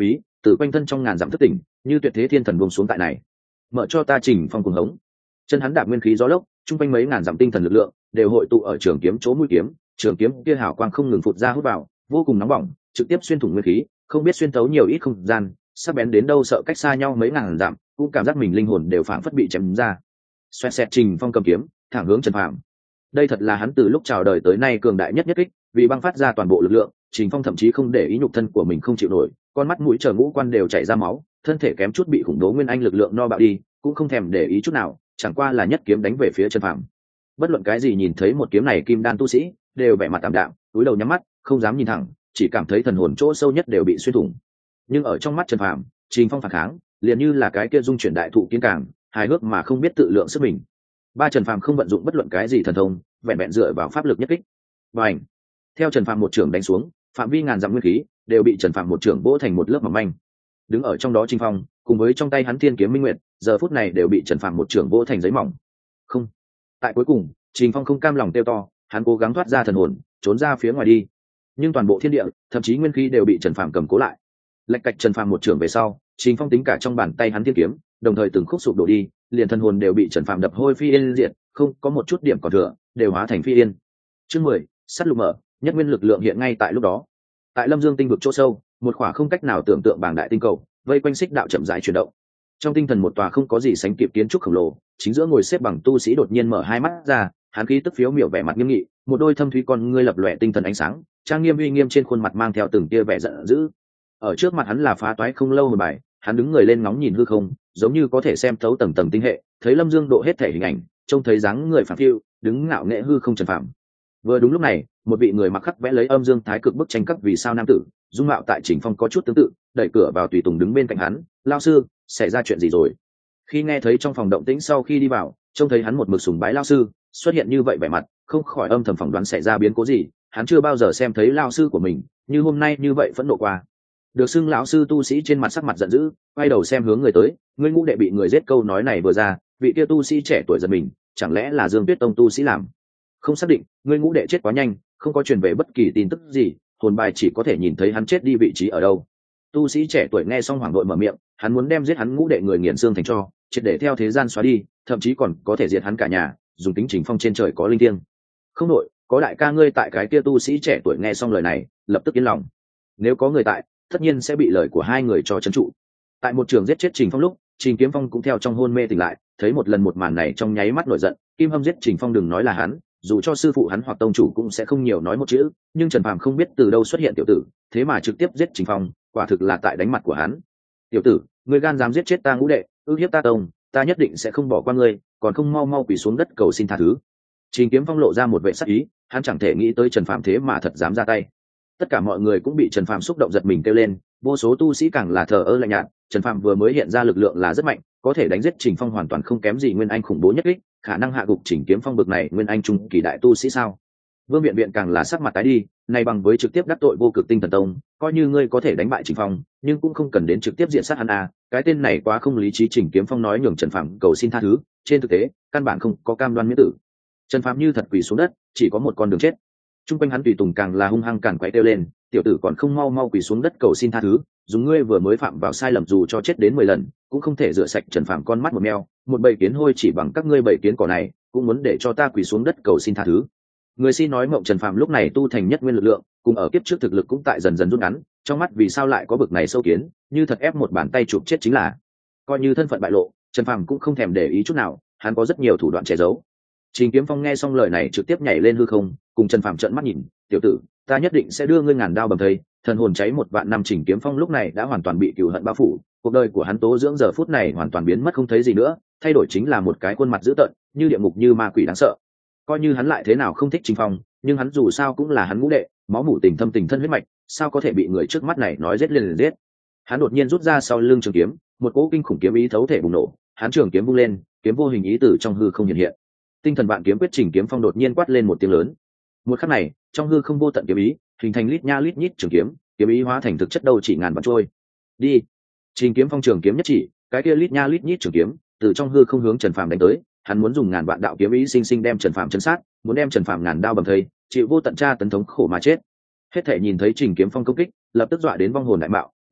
từ quanh thân trong ngàn dặm thức tỉnh, như tuyệt thế thiên thần buông xuống tại này. Mở cho ta Trình Phong cuồng hống. Chân hắn đạp nguyên khí gió lốc, trung quanh mấy ngàn dặm tinh thần lực lượng đều hội tụ ở trường kiếm chỗ mũi kiếm, trường kiếm kia hào quang không ngừng phụt ra hút vào, vô cùng nóng bỏng, trực tiếp xuyên thủng nguyên khí, không biết xuyên thấu nhiều ít không gian, sắc bén đến đâu sợ cách xa nhau mấy ngàn dặm, cũng cảm giác mình linh hồn đều phảng phất bị chém ra. Xoẹt xẹt, Trình Phong cầm kiếm thẳng hướng Trần Phàm. Đây thật là hắn từ lúc chào đời tới nay cường đại nhất nhất kích, vì băng phát ra toàn bộ lực lượng, Trình Phong thậm chí không để ý nhục thân của mình không chịu nổi, con mắt mũi chờ ngũ quan đều chảy ra máu, thân thể kém chút bị khủng bố nguyên anh lực lượng no bạo đi, cũng không thèm để ý chút nào, chẳng qua là nhất kiếm đánh về phía Trần Phàm. Bất luận cái gì nhìn thấy một kiếm này kim đan tu sĩ, đều vẻ mặt tạm đạm, cúi đầu nhắm mắt, không dám nhìn thẳng, chỉ cảm thấy thần hồn chỗ sâu nhất đều bị xuyên thủng. Nhưng ở trong mắt Trần Phàm, Trình Phong phản kháng, liền như là cái kia dung chuyển đại thụ kiến càng, hài hước mà không biết tự lượng sức mình. Ba Trần Phàm không vận dụng bất luận cái gì thần thông, vẹn vẹn dựa vào pháp lực nhất kích. Bành! Theo Trần Phàm một trưởng đánh xuống, phạm vi ngàn dặm nguyên khí đều bị Trần Phàm một trưởng vỗ thành một lớp mỏng manh. Đứng ở trong đó Trình Phong, cùng với trong tay hắn Thiên Kiếm Minh Nguyệt, giờ phút này đều bị Trần Phàm một trưởng vỗ thành giấy mỏng. Không. Tại cuối cùng, Trình Phong không cam lòng tiêu to, hắn cố gắng thoát ra thần hồn, trốn ra phía ngoài đi. Nhưng toàn bộ thiên địa, thậm chí nguyên khí đều bị Trần Phàm cầm cố lại. Lệch cạch Trần Phàm một trưởng về sau, Trình Phong tính cả trong bàn tay hắn thiên kiếm, đồng thời từng khúc sụp đổ đi, liền thần hồn đều bị Trần Phàm đập hôi phi yên diệt, không có một chút điểm còn thừa, đều hóa thành phi yên. Chương mười, sắt lục mở, nhất nguyên lực lượng hiện ngay tại lúc đó. Tại Lâm Dương tinh vực chỗ sâu, một khỏa không cách nào tưởng tượng bảng đại tinh cầu, vây quanh xích đạo chậm rãi chuyển động. Trong tinh thần một tòa không có gì sánh kịp kiến trúc khổng lồ, chính giữa ngồi xếp bằng tu sĩ đột nhiên mở hai mắt ra, hắn khí tức phiếu miểu vẻ mặt nghiêm nghị, một đôi thâm thúy con ngươi lập lòe tinh thần ánh sáng, trang nghiêm uy nghiêm trên khuôn mặt mang theo từng tia vẻ giận dữ. Ở trước mặt hắn là phá toái không lâu hồi bài, hắn đứng người lên ngóng nhìn hư không, giống như có thể xem thấu tầng tầng tinh hệ, thấy Lâm Dương độ hết thể hình ảnh, trông thấy dáng người phảng phiu, đứng ngạo nghễ hư không Trần Phàm. Vừa đúng lúc này, một vị người mặc khắc vẽ lấy âm dương thái cực bức tranh các vì sao nam tử, dung mạo tại Trình Phong có chút tương tự, đẩy cửa vào tùy tùng đứng bên cạnh hắn, "Lão sư, xảy ra chuyện gì rồi?" Khi nghe thấy trong phòng động tĩnh sau khi đi vào, trông thấy hắn một mực sùng bái lão sư, xuất hiện như vậy vẻ mặt, không khỏi âm thầm phỏng đoán xảy ra biến cố gì, hắn chưa bao giờ xem thấy lão sư của mình như hôm nay như vậy phẫn nộ qua. Được xưng lão sư tu sĩ trên mặt sắc mặt giận dữ, quay đầu xem hướng người tới, ngươi ngũ đệ bị người giết, câu nói này vừa ra, vị kia tu sĩ trẻ tuổi giật mình, chẳng lẽ là Dương Tuyết Tông tu sĩ làm? Không xác định, ngươi ngũ đệ chết quá nhanh, không có truyền về bất kỳ tin tức gì, hồn bài chỉ có thể nhìn thấy hắn chết đi vị trí ở đâu. Tu sĩ trẻ tuổi nghe xong hoảng đội mở miệng, hắn muốn đem giết hắn ngũ đệ người nghiền xương thành tro, triệt để theo thế gian xóa đi, thậm chí còn có thể diệt hắn cả nhà, dùng tính Trình Phong trên trời có linh thiêng. Không đội, có đại ca ngươi tại. Cái kia tu sĩ trẻ tuổi nghe xong lời này, lập tức yên lòng. Nếu có người tại, tất nhiên sẽ bị lời của hai người cho trấn trụ. Tại một trường giết chết Trình Phong lúc, Trình Kiếm Phong cũng theo trong hôn mê tỉnh lại, thấy một lần một màn này trong nháy mắt nổi giận, Kim Hâm giết Trình Phong đừng nói là hắn, dù cho sư phụ hắn hoặc tông chủ cũng sẽ không nhiều nói một chữ, nhưng Trần Phàm không biết từ đâu xuất hiện tiểu tử, thế mà trực tiếp giết Trình Phong, quả thực là tại đánh mặt của hắn. "Tiểu tử, ngươi gan dám giết chết ta ngũ đệ, ước hiếp ta tông, ta nhất định sẽ không bỏ qua ngươi, còn không mau mau quỳ xuống đất cầu xin tha thứ." Trình Kiếm Phong lộ ra một vẻ sắc ý, hắn chẳng thể nghĩ tới Trần Phàm thế mà thật dám ra tay. Tất cả mọi người cũng bị Trần Phàm xúc động giật mình kêu lên, vô số tu sĩ càng là thờ ơ lạnh nhạt. Trần Phàm vừa mới hiện ra lực lượng là rất mạnh, có thể đánh giết Trình Phong hoàn toàn không kém gì nguyên anh khủng bố nhất kích, khả năng hạ gục Trình Kiếm Phong bực này nguyên anh trung kỳ đại tu sĩ sao? Vương Biện Biện càng là sắc mặt tái đi, này bằng với trực tiếp đắc tội Vô Cực Tinh Thần Tông, coi như ngươi có thể đánh bại Trình Phong, nhưng cũng không cần đến trực tiếp diện sát hắn à, cái tên này quá không lý trí. Trình Kiếm Phong nói nhường Trần Phàm cầu xin tha thứ, trên thực tế, căn bản không có cam đoan miễn tử. Trần Phàm như thật quỳ xuống đất, chỉ có một con đường chết. Trung quanh hắn tùy tùng càng là hung hăng càn quấy kêu lên, tiểu tử còn không mau mau quỳ xuống đất cầu xin tha thứ, dùng ngươi vừa mới phạm vào sai lầm dù cho chết đến mười lần, cũng không thể rửa sạch Trần Phàm con mắt một meo, một bầy kiến hôi chỉ bằng các ngươi bầy kiến cỏ này, cũng muốn để cho ta quỳ xuống đất cầu xin tha thứ. Người xin nói mộng Trần Phàm lúc này tu thành nhất nguyên lực lượng, cùng ở kiếp trước thực lực cũng tại dần dần rút ngắn, trong mắt vì sao lại có bực này sâu kiến, như thật ép một bàn tay chụp chết chính là. Coi như thân phận bại lộ, Trần Phàm cũng không thèm để ý chút nào, hắn có rất nhiều thủ đoạn che giấu. Trình Kiếm Phong nghe xong lời này trực tiếp nhảy lên hư không, cùng Trần Phàm trợn mắt nhìn, "Tiểu tử, ta nhất định sẽ đưa ngươi ngàn đao bầm thây." Thần hồn cháy một vạn năm, Trình Kiếm Phong lúc này đã hoàn toàn bị cừu hận bao phủ, cuộc đời của hắn tố dưỡng giờ phút này hoàn toàn biến mất không thấy gì nữa, thay đổi chính là một cái khuôn mặt dữ tợn, như địa ngục như ma quỷ đáng sợ. Coi như hắn lại thế nào không thích Trình Phong, nhưng hắn dù sao cũng là hắn ngũ đệ, máu mủ tình thâm tình thân huyết mạch, sao có thể bị người trước mắt này nói giết liền liền giết. Hắn đột nhiên rút ra sau lưng trường kiếm, một cỗ kinh khủng kiếm ý thấu thể bùng nổ, hắn trường kiếm vung lên, kiếm vô hình ý tử trong hư không hiện hiện. Tinh thần vạn kiếm quyết, Trình Kiếm Phong đột nhiên quát lên một tiếng lớn. Một khắc này, trong hư không vô tận kiếm ý, hình thành lít nha lít nhít trường kiếm, kiếm ý hóa thành thực chất đâu chỉ ngàn vạn trôi. Đi. Trình Kiếm Phong trường kiếm nhất chỉ, cái kia lít nha lít nhít trường kiếm, từ trong hư không hướng Trần Phàm đánh tới, hắn muốn dùng ngàn vạn đạo kiếm ý sinh sinh đem Trần Phàm chấn sát, muốn đem Trần Phàm ngàn đao bầm thây, chịu vô tận tra tấn thống khổ mà chết. Hết thể nhìn thấy Trình Kiếm Phong công kích, lập tức dọa đến vong hồn đại mạo,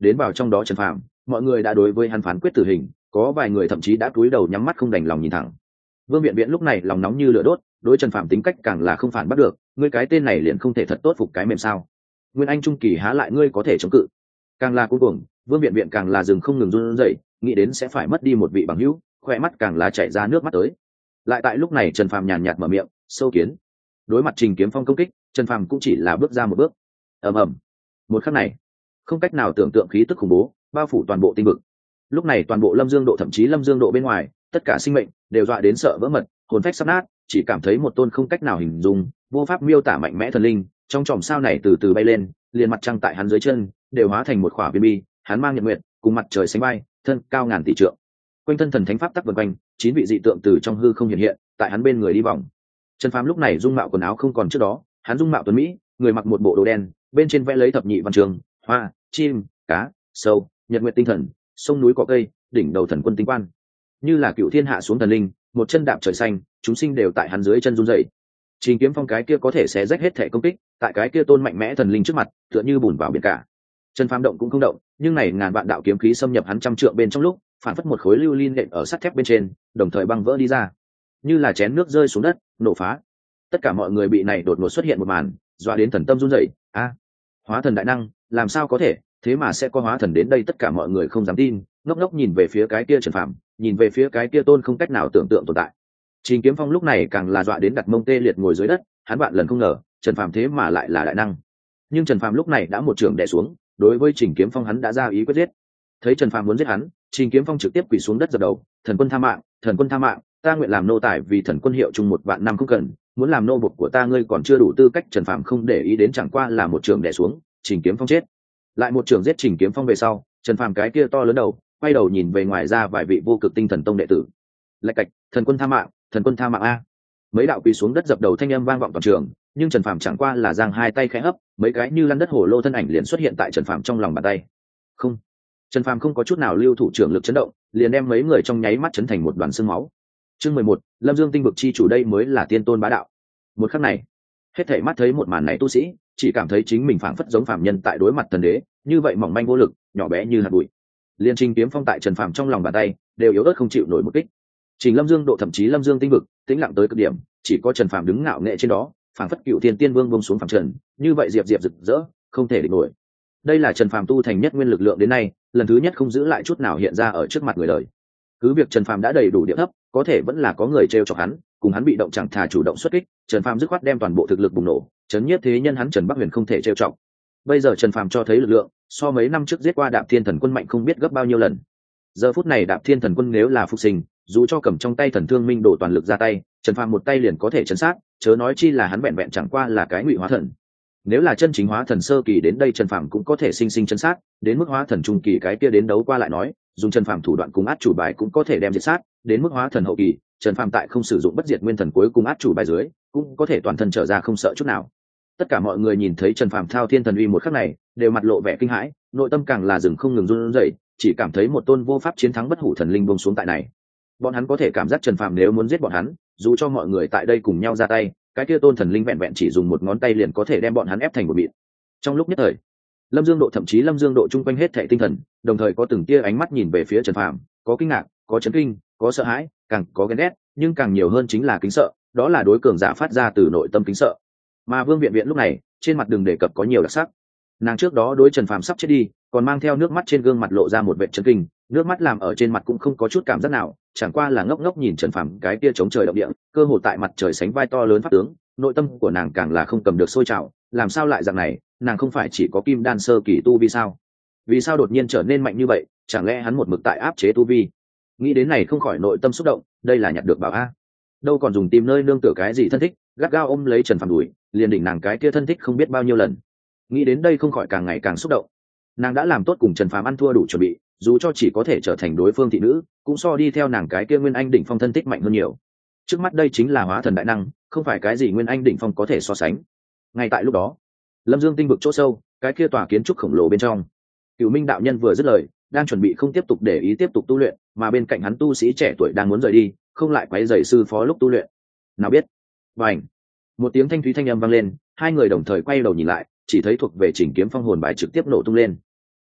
đến vào trong đó Trần Phàm, mọi người đã đối với hắn phán quyết tử hình, có vài người thậm chí đã cúi đầu nhắm mắt không đành lòng nhìn thẳng. Vương Viện Viện lúc này lòng nóng như lửa đốt, đối Trần Phàm tính cách càng là không phản bắt được, ngươi cái tên này liền không thể thật tốt phục cái mềm sao? Nguyên Anh trung kỳ há lại ngươi có thể chống cự? Càng là cuối cùng, Vương Viện Viện càng là dừng không ngừng run rẩy, nghĩ đến sẽ phải mất đi một vị bằng hữu, khoe mắt càng là chảy ra nước mắt tới. Lại tại lúc này Trần Phàm nhàn nhạt mở miệng, sâu kiến. Đối mặt Trình Kiếm Phong công kích, Trần Phàm cũng chỉ là bước ra một bước. Ầm ầm. Một khắc này, không cách nào tưởng tượng khí tức khủng bố bao phủ toàn bộ tinh vực. Lúc này toàn bộ Lâm Dương độ thậm chí Lâm Dương độ bên ngoài, tất cả sinh mệnh đều dọa đến sợ vỡ mật, hồn phách sắp nát, chỉ cảm thấy một tôn không cách nào hình dung, vô pháp miêu tả mạnh mẽ thần linh, trong chòm sao này từ từ bay lên, liền mặt trăng tại hắn dưới chân đều hóa thành một khỏa viên bi, hắn mang nhật nguyệt, cùng mặt trời sánh bay, thân cao ngàn tỷ trượng. Quanh thân thần thánh pháp tắc vần quanh, chín vị dị tượng từ trong hư không hiện hiện, tại hắn bên người đi vòng. Trần Phàm lúc này dung mạo quần áo không còn trước đó, hắn dung mạo tuấn mỹ, người mặc một bộ đồ đen, bên trên vẽ lấy thập nhị văn trường, hoa, chim, cá, sâu, nhật nguyệt tinh thần, sông núi cỏ cây, đỉnh đầu thần quân tinh quan, như là cựu thiên hạ xuống thần linh, một chân đạp trời xanh, chúng sinh đều tại hắn dưới chân run rẩy. Trình Kiếm Phong cái kia có thể xé rách hết thể công kích, tại cái kia tôn mạnh mẽ thần linh trước mặt, tựa như bùn vào biển cả. Trần Phàm động cũng không động, nhưng này ngàn vạn đạo kiếm khí xâm nhập hắn trăm trượng bên trong lúc, phản phất một khối lưu ly nện ở sắt thép bên trên, đồng thời băng vỡ đi ra, như là chén nước rơi xuống đất, nổ phá. Tất cả mọi người bị này đột ngột xuất hiện một màn, dọa đến thần tâm run rẩy. A, hóa thần đại năng, làm sao có thể, thế mà sẽ có hóa thần đến đây? Tất cả mọi người không dám tin, ngốc ngốc nhìn về phía cái kia Trần Phàm, nhìn về phía cái kia tôn không cách nào tưởng tượng tồn tại. Trình Kiếm Phong lúc này càng là dọa đến đặt mông tê liệt ngồi dưới đất, hắn vạn lần không ngờ, Trần Phàm thế mà lại là đại năng. Nhưng Trần Phàm lúc này đã một trường đè xuống, đối với Trình Kiếm Phong hắn đã ra ý quyết giết. Thấy Trần Phàm muốn giết hắn, Trình Kiếm Phong trực tiếp quỳ xuống đất dập đầu, "Thần quân tha mạng, thần quân tha mạng, ta nguyện làm nô tài vì thần quân hiệu chung một vạn năm không cần, muốn làm nô bộc của ta ngươi còn chưa đủ tư cách." Trần Phàm không để ý đến, chẳng qua là một trường đè xuống, Trình Kiếm Phong chết. Lại một trường giết Trình Kiếm Phong về sau, Trần Phàm cái kia to lớn đầu, quay đầu nhìn về ngoài ra vài vị vô cực tinh thần tông đệ tử. Lạch cạch, "Thần quân tha mạng, thần quân tha mạng a." Mấy đạo quỳ xuống đất dập đầu thanh âm vang vọng toàn trường, nhưng Trần Phàm chẳng qua là giang hai tay khẽ hấp, mấy cái như lăn đất hổ lô thân ảnh liền xuất hiện tại Trần Phàm trong lòng bàn tay. Không, Trần Phàm không có chút nào lưu thủ trưởng lực chấn động, liền đem mấy người trong nháy mắt chấn thành một đoàn xương máu. Chương mười một, Lâm Dương tinh vực chi chủ, đây mới là tiên tôn bá đạo. Một khắc này, hết thảy mắt thấy một màn này tu sĩ, chỉ cảm thấy chính mình phảng phất giống phàm nhân tại đối mặt thần đế, như vậy mỏng manh vô lực, nhỏ bé như hạt bụi. Liên Trình Kiếm Phong tại Trần Phàm trong lòng bàn tay, đều yếu ớt không chịu nổi một kích. Trình Lâm Dương độ thậm chí Lâm Dương tinh vực, tĩnh lặng tới cực điểm, chỉ có Trần Phàm đứng ngạo nghệ trên đó, phảng phất cựu thiên tiên vương buông xuống phàm trần, như vậy diệp diệp rực rỡ, không thể địch nổi. Đây là Trần Phàm tu thành nhất nguyên lực lượng đến nay, lần thứ nhất không giữ lại chút nào hiện ra ở trước mặt người đời. Cứ việc Trần Phàm đã đầy đủ địa thấp, có thể vẫn là có người trêu chọc hắn, cùng hắn bị động chẳng thà chủ động xuất kích, Trần Phàm dứt khoát đem toàn bộ thực lực bùng nổ, chấn nhiếp thế nhân hắn Trần Bắc Huyền không thể trêu chọc. Bây giờ Trần Phàm cho thấy lực lượng, so mấy năm trước giết qua Đạp Thiên Thần Quân mạnh không biết gấp bao nhiêu lần. Giờ phút này Đạp Thiên Thần Quân nếu là phục sinh, dù cho cầm trong tay Thần Thương Minh đổ toàn lực ra tay, Trần Phàm một tay liền có thể chấn sát, chớ nói chi là hắn vẹn vẹn chẳng qua là cái ngụy hóa thần. Nếu là chân chính hóa thần sơ kỳ đến đây, Trần Phàm cũng có thể sinh sinh chấn sát, đến mức hóa thần trung kỳ cái kia đến đấu qua lại nói, dùng Trần Phàm thủ đoạn cùng át chủ bài cũng có thể đem diệt sát, đến mức hóa thần hậu kỳ, Trần Phàm tại không sử dụng bất diệt nguyên thần cuối cùng át chủ bài dưới, cũng có thể toàn thân trở ra không sợ chút nào. Tất cả mọi người nhìn thấy Trần Phàm thao thiên thần uy một khắc này, đều mặt lộ vẻ kinh hãi, nội tâm càng là dừng không ngừng run rẩy, chỉ cảm thấy một tôn vô pháp chiến thắng bất hủ thần linh buông xuống tại này. Bọn hắn có thể cảm giác Trần Phàm nếu muốn giết bọn hắn, dù cho mọi người tại đây cùng nhau ra tay, cái kia tôn thần linh vẹn vẹn chỉ dùng một ngón tay liền có thể đem bọn hắn ép thành một mịn. Trong lúc nhất thời, Lâm Dương độ thậm chí Lâm Dương độ chung quanh hết thảy tinh thần, đồng thời có từng tia ánh mắt nhìn về phía Trần Phàm, có kinh ngạc, có chấn kinh, có sợ hãi, càng có ghen ghét, nhưng càng nhiều hơn chính là kính sợ, đó là đối cường giả phát ra từ nội tâm kính sợ. Mà Vương Viện Viện lúc này, trên mặt đừng đề cập có nhiều đặc sắc. Nàng trước đó đối Trần Phàm sắp chết đi, còn mang theo nước mắt trên gương mặt lộ ra một vẻ chấn kinh, nước mắt làm ở trên mặt cũng không có chút cảm giác nào, chẳng qua là ngốc ngốc nhìn Trần Phàm cái kia chống trời động địa, cơ hồ tại mặt trời sánh vai to lớn pháp tướng, nội tâm của nàng càng là không cầm được sôi trào, làm sao lại dạng này, nàng không phải chỉ có kim đan sơ kỳ tu vi sao? Vì sao đột nhiên trở nên mạnh như vậy, chẳng lẽ hắn một mực tại áp chế tu vi? Nghĩ đến này không khỏi nội tâm xúc động, đây là nhặt được bảo a. Đâu còn dùng tìm nơi nương tựa cái gì thân thích, gắt gao ôm lấy Trần Phàm đuổi, liền đỉnh nàng cái kia thân thích không biết bao nhiêu lần. Nghĩ đến đây không khỏi càng ngày càng xúc động. Nàng đã làm tốt cùng Trần Phàm ăn thua đủ chuẩn bị, dù cho chỉ có thể trở thành đối phương thị nữ, cũng so đi theo nàng cái kia nguyên anh đỉnh phong thân thích mạnh hơn nhiều. Trước mắt đây chính là hóa thần đại năng, không phải cái gì nguyên anh đỉnh phong có thể so sánh. Ngay tại lúc đó, Lâm Dương tinh vực chỗ sâu, cái kia tòa kiến trúc khổng lồ bên trong, Cửu Minh đạo nhân vừa dứt lời, đang chuẩn bị không tiếp tục để ý tiếp tục tu luyện, mà bên cạnh hắn tu sĩ trẻ tuổi đang muốn rời đi, không lại quấy rầy sư phó lúc tu luyện. Nào biết, bành, một tiếng thanh thúy thanh âm vang lên, hai người đồng thời quay đầu nhìn lại, chỉ thấy thuộc về Trình Kiếm Phong hồn bài trực tiếp nổ tung lên.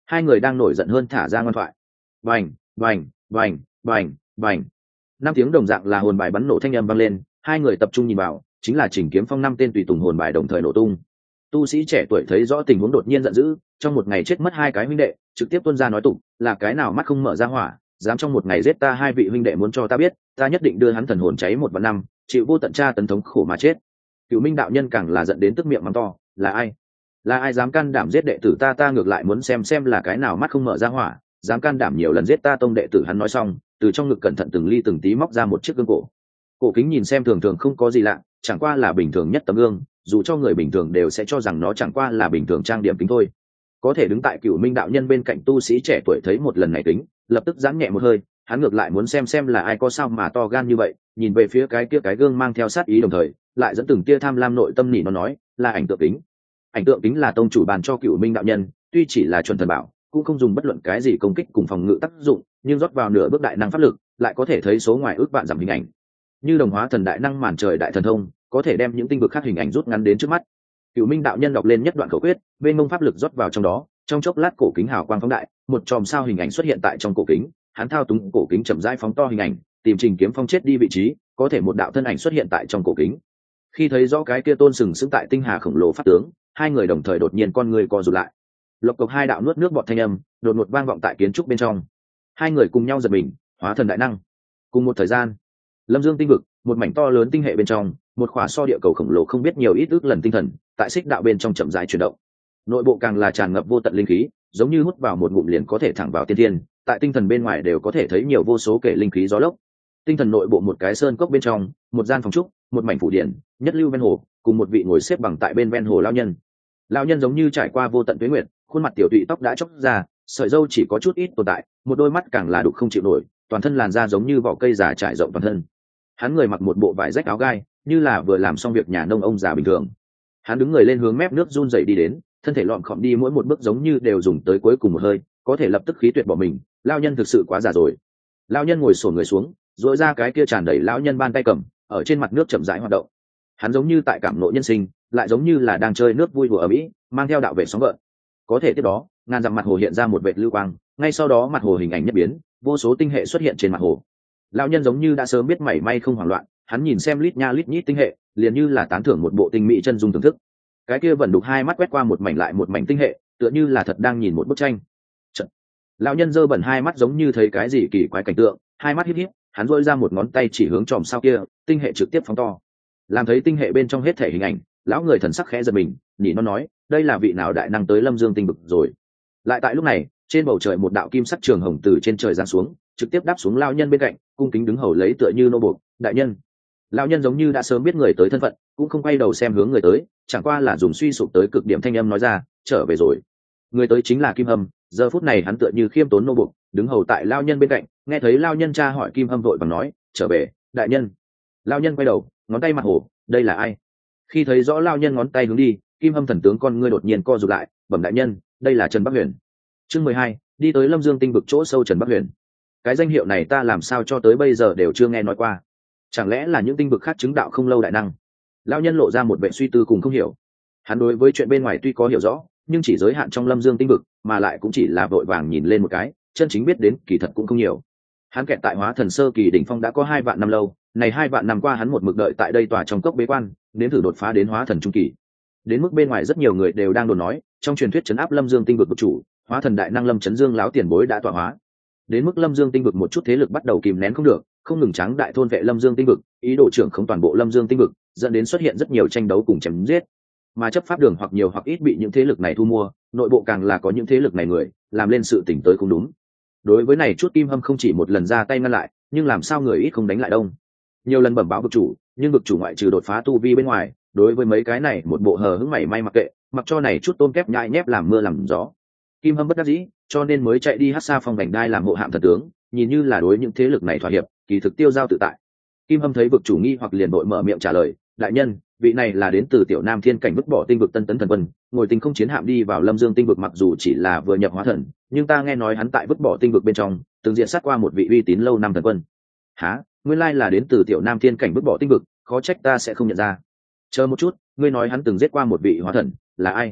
Hai người đang nổi giận hơn thả ra ngoan thoại. Bành, bành, bành, bành, bành. Năm tiếng đồng dạng là hồn bài bắn nổ thanh âm vang lên, hai người tập trung nhìn vào, chính là Trình Kiếm Phong năm tên tùy tùng hồn bài đồng thời nổ tung. Tu sĩ trẻ tuổi thấy rõ tình huống đột nhiên giận dữ, trong một ngày chết mất hai cái huynh đệ, trực tiếp tuôn ra nói tục, là cái nào mắt không mở ra hỏa, dám trong một ngày giết ta hai vị huynh đệ, muốn cho ta biết, ta nhất định đưa hắn thần hồn cháy một vạn năm, chịu vô tận tra tấn thống khổ mà chết. Cửu Minh đạo nhân càng là giận đến tức miệng mắng to, là ai? Là ai dám can đảm giết đệ tử ta? Ta ngược lại muốn xem xem là cái nào mắt không mở ra hỏa, dám can đảm nhiều lần giết ta tông đệ tử. Hắn nói xong, từ trong ngực cẩn thận từng ly từng tí móc ra một chiếc gương cổ. Cổ kính nhìn xem thường thường không có gì lạ, chẳng qua là bình thường nhất tấm gương, dù cho người bình thường đều sẽ cho rằng nó chẳng qua là bình thường trang điểm kính thôi. Có thể đứng tại Cửu Minh đạo nhân bên cạnh tu sĩ trẻ tuổi thấy một lần này kính, lập tức giãn nhẹ một hơi, hắn ngược lại muốn xem xem là ai có sao mà to gan như vậy, nhìn về phía cái kia cái gương mang theo sát ý, đồng thời lại dẫn từng tia tham lam nội tâm nỉ nó nói, là ảnh tượng kính. Ảnh tượng kính là tông chủ bàn cho Cửu Minh đạo nhân, tuy chỉ là chuẩn thần bảo, cũng không dùng bất luận cái gì công kích cùng phòng ngự tác dụng, nhưng rót vào nửa bước đại năng pháp lực, lại có thể thấy số ngoài ước vạn dặm hình ảnh. Như đồng hóa thần đại năng màn trời đại thần thông, có thể đem những tinh vực khác hình ảnh rút ngắn đến trước mắt. Cửu Minh đạo nhân đọc lên nhất đoạn khẩu quyết, bên mông pháp lực rót vào trong đó, trong chốc lát cổ kính hào quang phóng đại, một chòm sao hình ảnh xuất hiện tại trong cổ kính, hắn thao túng cổ kính chậm rãi phóng to hình ảnh, tìm Trình Kiếm Phong chết đi vị trí, có thể một đạo thân ảnh xuất hiện tại trong cổ kính. Khi thấy rõ cái kia tôn sừng sững tại tinh hà khổng lồ pháp tướng, hai người đồng thời đột nhiên con người co rụt lại. Lộc cộc hai đạo nuốt nước bọt thanh âm, đột ngột vang vọng tại kiến trúc bên trong. Hai người cùng nhau giật mình, hóa thần đại năng. Cùng một thời gian, Lâm Dương tinh vực, một mảnh to lớn tinh hệ bên trong, một khỏa so địa cầu khổng lồ không biết nhiều ít ước lần tinh thần, tại xích đạo bên trong chậm rãi chuyển động. Nội bộ càng là tràn ngập vô tận linh khí, giống như hút vào một ngụm liền có thể thẳng vào tiên thiên, tại tinh thần bên ngoài đều có thể thấy nhiều vô số kể linh khí gió lốc. Tinh thần nội bộ một cái sơn cốc bên trong, một gian phòng trúc, một mảnh phủ điện, nhất lưu ven hồ, cùng một vị ngồi xếp bằng tại bên ven hồ lão nhân. Lão nhân giống như trải qua vô tận tuế nguyệt, khuôn mặt tiểu tụy, tóc đã chóc ra, sợi râu chỉ có chút ít tồn tại, một đôi mắt càng là đục không chịu nổi, toàn thân làn da giống như vỏ cây già trải rộng toàn thân. Hắn người mặc một bộ vải rách áo gai, như là vừa làm xong việc nhà nông ông già bình thường. Hắn đứng người lên hướng mép nước run rẩy đi đến, thân thể lọm khọm đi mỗi một bước giống như đều dùng tới cuối cùng một hơi, có thể lập tức khí tuyệt bỏ mình. Lão nhân thực sự quá già rồi. Lão nhân ngồi xổm người xuống, duỗi ra cái kia tràn đầy lão nhân ban tay cầm, ở trên mặt nước chậm rãi hoạt động. Hắn giống như tại cảm ngộ nhân sinh, lại giống như là đang chơi nước vui đùa ở mỹ, mang theo đạo vệ sóng gợn. Có thể tiếp đó, ngàn dặm mặt hồ hiện ra một vệt lưu quang, ngay sau đó mặt hồ hình ảnh nhất biến, vô số tinh hệ xuất hiện trên mặt hồ. Lão nhân giống như đã sớm biết mảy may không hoảng loạn, hắn nhìn xem lít nha lít nhít tinh hệ, liền như là tán thưởng một bộ tinh mỹ chân dung thưởng thức. Cái kia vẫn đục hai mắt quét qua một mảnh lại một mảnh tinh hệ, tựa như là thật đang nhìn một bức tranh. Chật. Lão nhân giơ bẩn hai mắt giống như thấy cái gì kỳ quái cảnh tượng, hai mắt híp híp, hắn duỗi ra một ngón tay chỉ hướng chòm sao kia, tinh hệ trực tiếp phóng to. Làm thấy tinh hệ bên trong hết thể hình ảnh, lão người thần sắc khẽ giật mình, nhỉ nó nói, đây là vị nào đại năng tới Lâm Dương tinh vực rồi. Lại tại lúc này, trên bầu trời một đạo kim sắc trường hồng từ trên trời giáng xuống, trực tiếp đáp xuống lão nhân bên cạnh, cung kính đứng hầu lấy tựa như nô buộc, đại nhân. Lão nhân giống như đã sớm biết người tới thân phận, cũng không quay đầu xem hướng người tới, chẳng qua là dùng suy sụp tới cực điểm thanh âm nói ra, trở về rồi. Người tới chính là Kim Hâm, giờ phút này hắn tựa như khiêm tốn nô buộc, đứng hầu tại lão nhân bên cạnh, nghe thấy lão nhân tra hỏi Kim Hâm vội vàng nói, trở về, đại nhân. Lão nhân quay đầu, ngón tay mặt hồ, đây là ai? Khi thấy rõ lão nhân ngón tay hướng đi, Kim Hâm thần tướng con ngươi đột nhiên co rụt lại, bẩm đại nhân, đây là Trần Bắc Huyền. Chương mười hai, đi tới Lâm Dương tinh vực chỗ sâu Trần Bắc Huyền. Cái danh hiệu này ta làm sao cho tới bây giờ đều chưa nghe nói qua, chẳng lẽ là những tinh vực khác chứng đạo không lâu đại năng? Lão nhân lộ ra một vẻ suy tư cùng không hiểu. Hắn đối với chuyện bên ngoài tuy có hiểu rõ, nhưng chỉ giới hạn trong Lâm Dương tinh vực, mà lại cũng chỉ là vội vàng nhìn lên một cái, chân chính biết đến kỳ thật cũng không nhiều. Hắn kẹt tại hóa thần sơ kỳ đỉnh phong đã có hai vạn năm lâu, này hai vạn năm qua hắn một mực đợi tại đây tòa trong cốc bế quan, đến thử đột phá đến hóa thần trung kỳ. Đến mức bên ngoài rất nhiều người đều đang đồn nói, trong truyền thuyết trấn áp Lâm Dương tinh vực vực chủ, hóa thần đại năng Lâm Chấn Dương lão tiền bối đã tọa hóa. Đến mức Lâm Dương tinh vực một chút thế lực bắt đầu kìm nén không được, không ngừng tráng đại thôn vệ Lâm Dương tinh vực, ý đồ trưởng không toàn bộ Lâm Dương tinh vực, dẫn đến xuất hiện rất nhiều tranh đấu cùng chém giết. Mà chấp pháp đường hoặc nhiều hoặc ít bị những thế lực này thu mua, nội bộ càng là có những thế lực này người làm lên sự tỉnh tới không đúng. Đối với này chút Kim Hâm không chỉ một lần ra tay ngăn lại, nhưng làm sao người ít không đánh lại đông. Nhiều lần bẩm báo vực chủ, nhưng vực chủ ngoại trừ đột phá tu vi bên ngoài, đối với mấy cái này một bộ hờ hững mảy may mặc kệ, mặc cho này chút tôm kép nhại nhép làm mưa làm gió. Kim Hâm bất đắc dĩ, cho nên mới chạy đi Hắc Sa Phong Vành Đai làm hộ hạm thần tướng, nhìn như là đối những thế lực này thỏa hiệp, kỳ thực tiêu giao tự tại. Kim Hâm thấy vực chủ nghi hoặc liền đội mở miệng trả lời, đại nhân, vị này là đến từ Tiểu Nam Thiên cảnh vứt bỏ tinh vực Tân Tấn thần quân, ngồi tinh không chiến hạm đi vào Lâm Dương tinh vực, mặc dù chỉ là vừa nhập hóa thần, nhưng ta nghe nói hắn tại vứt bỏ tinh vực bên trong, từng diện sát qua một vị uy tín lâu năm thần quân. Hả? Nguyên lai là đến từ Tiểu Nam Thiên cảnh vứt bỏ tinh vực, khó trách ta sẽ không nhận ra. Chờ một chút, ngươi nói hắn từng giết qua một vị hóa thần, là ai?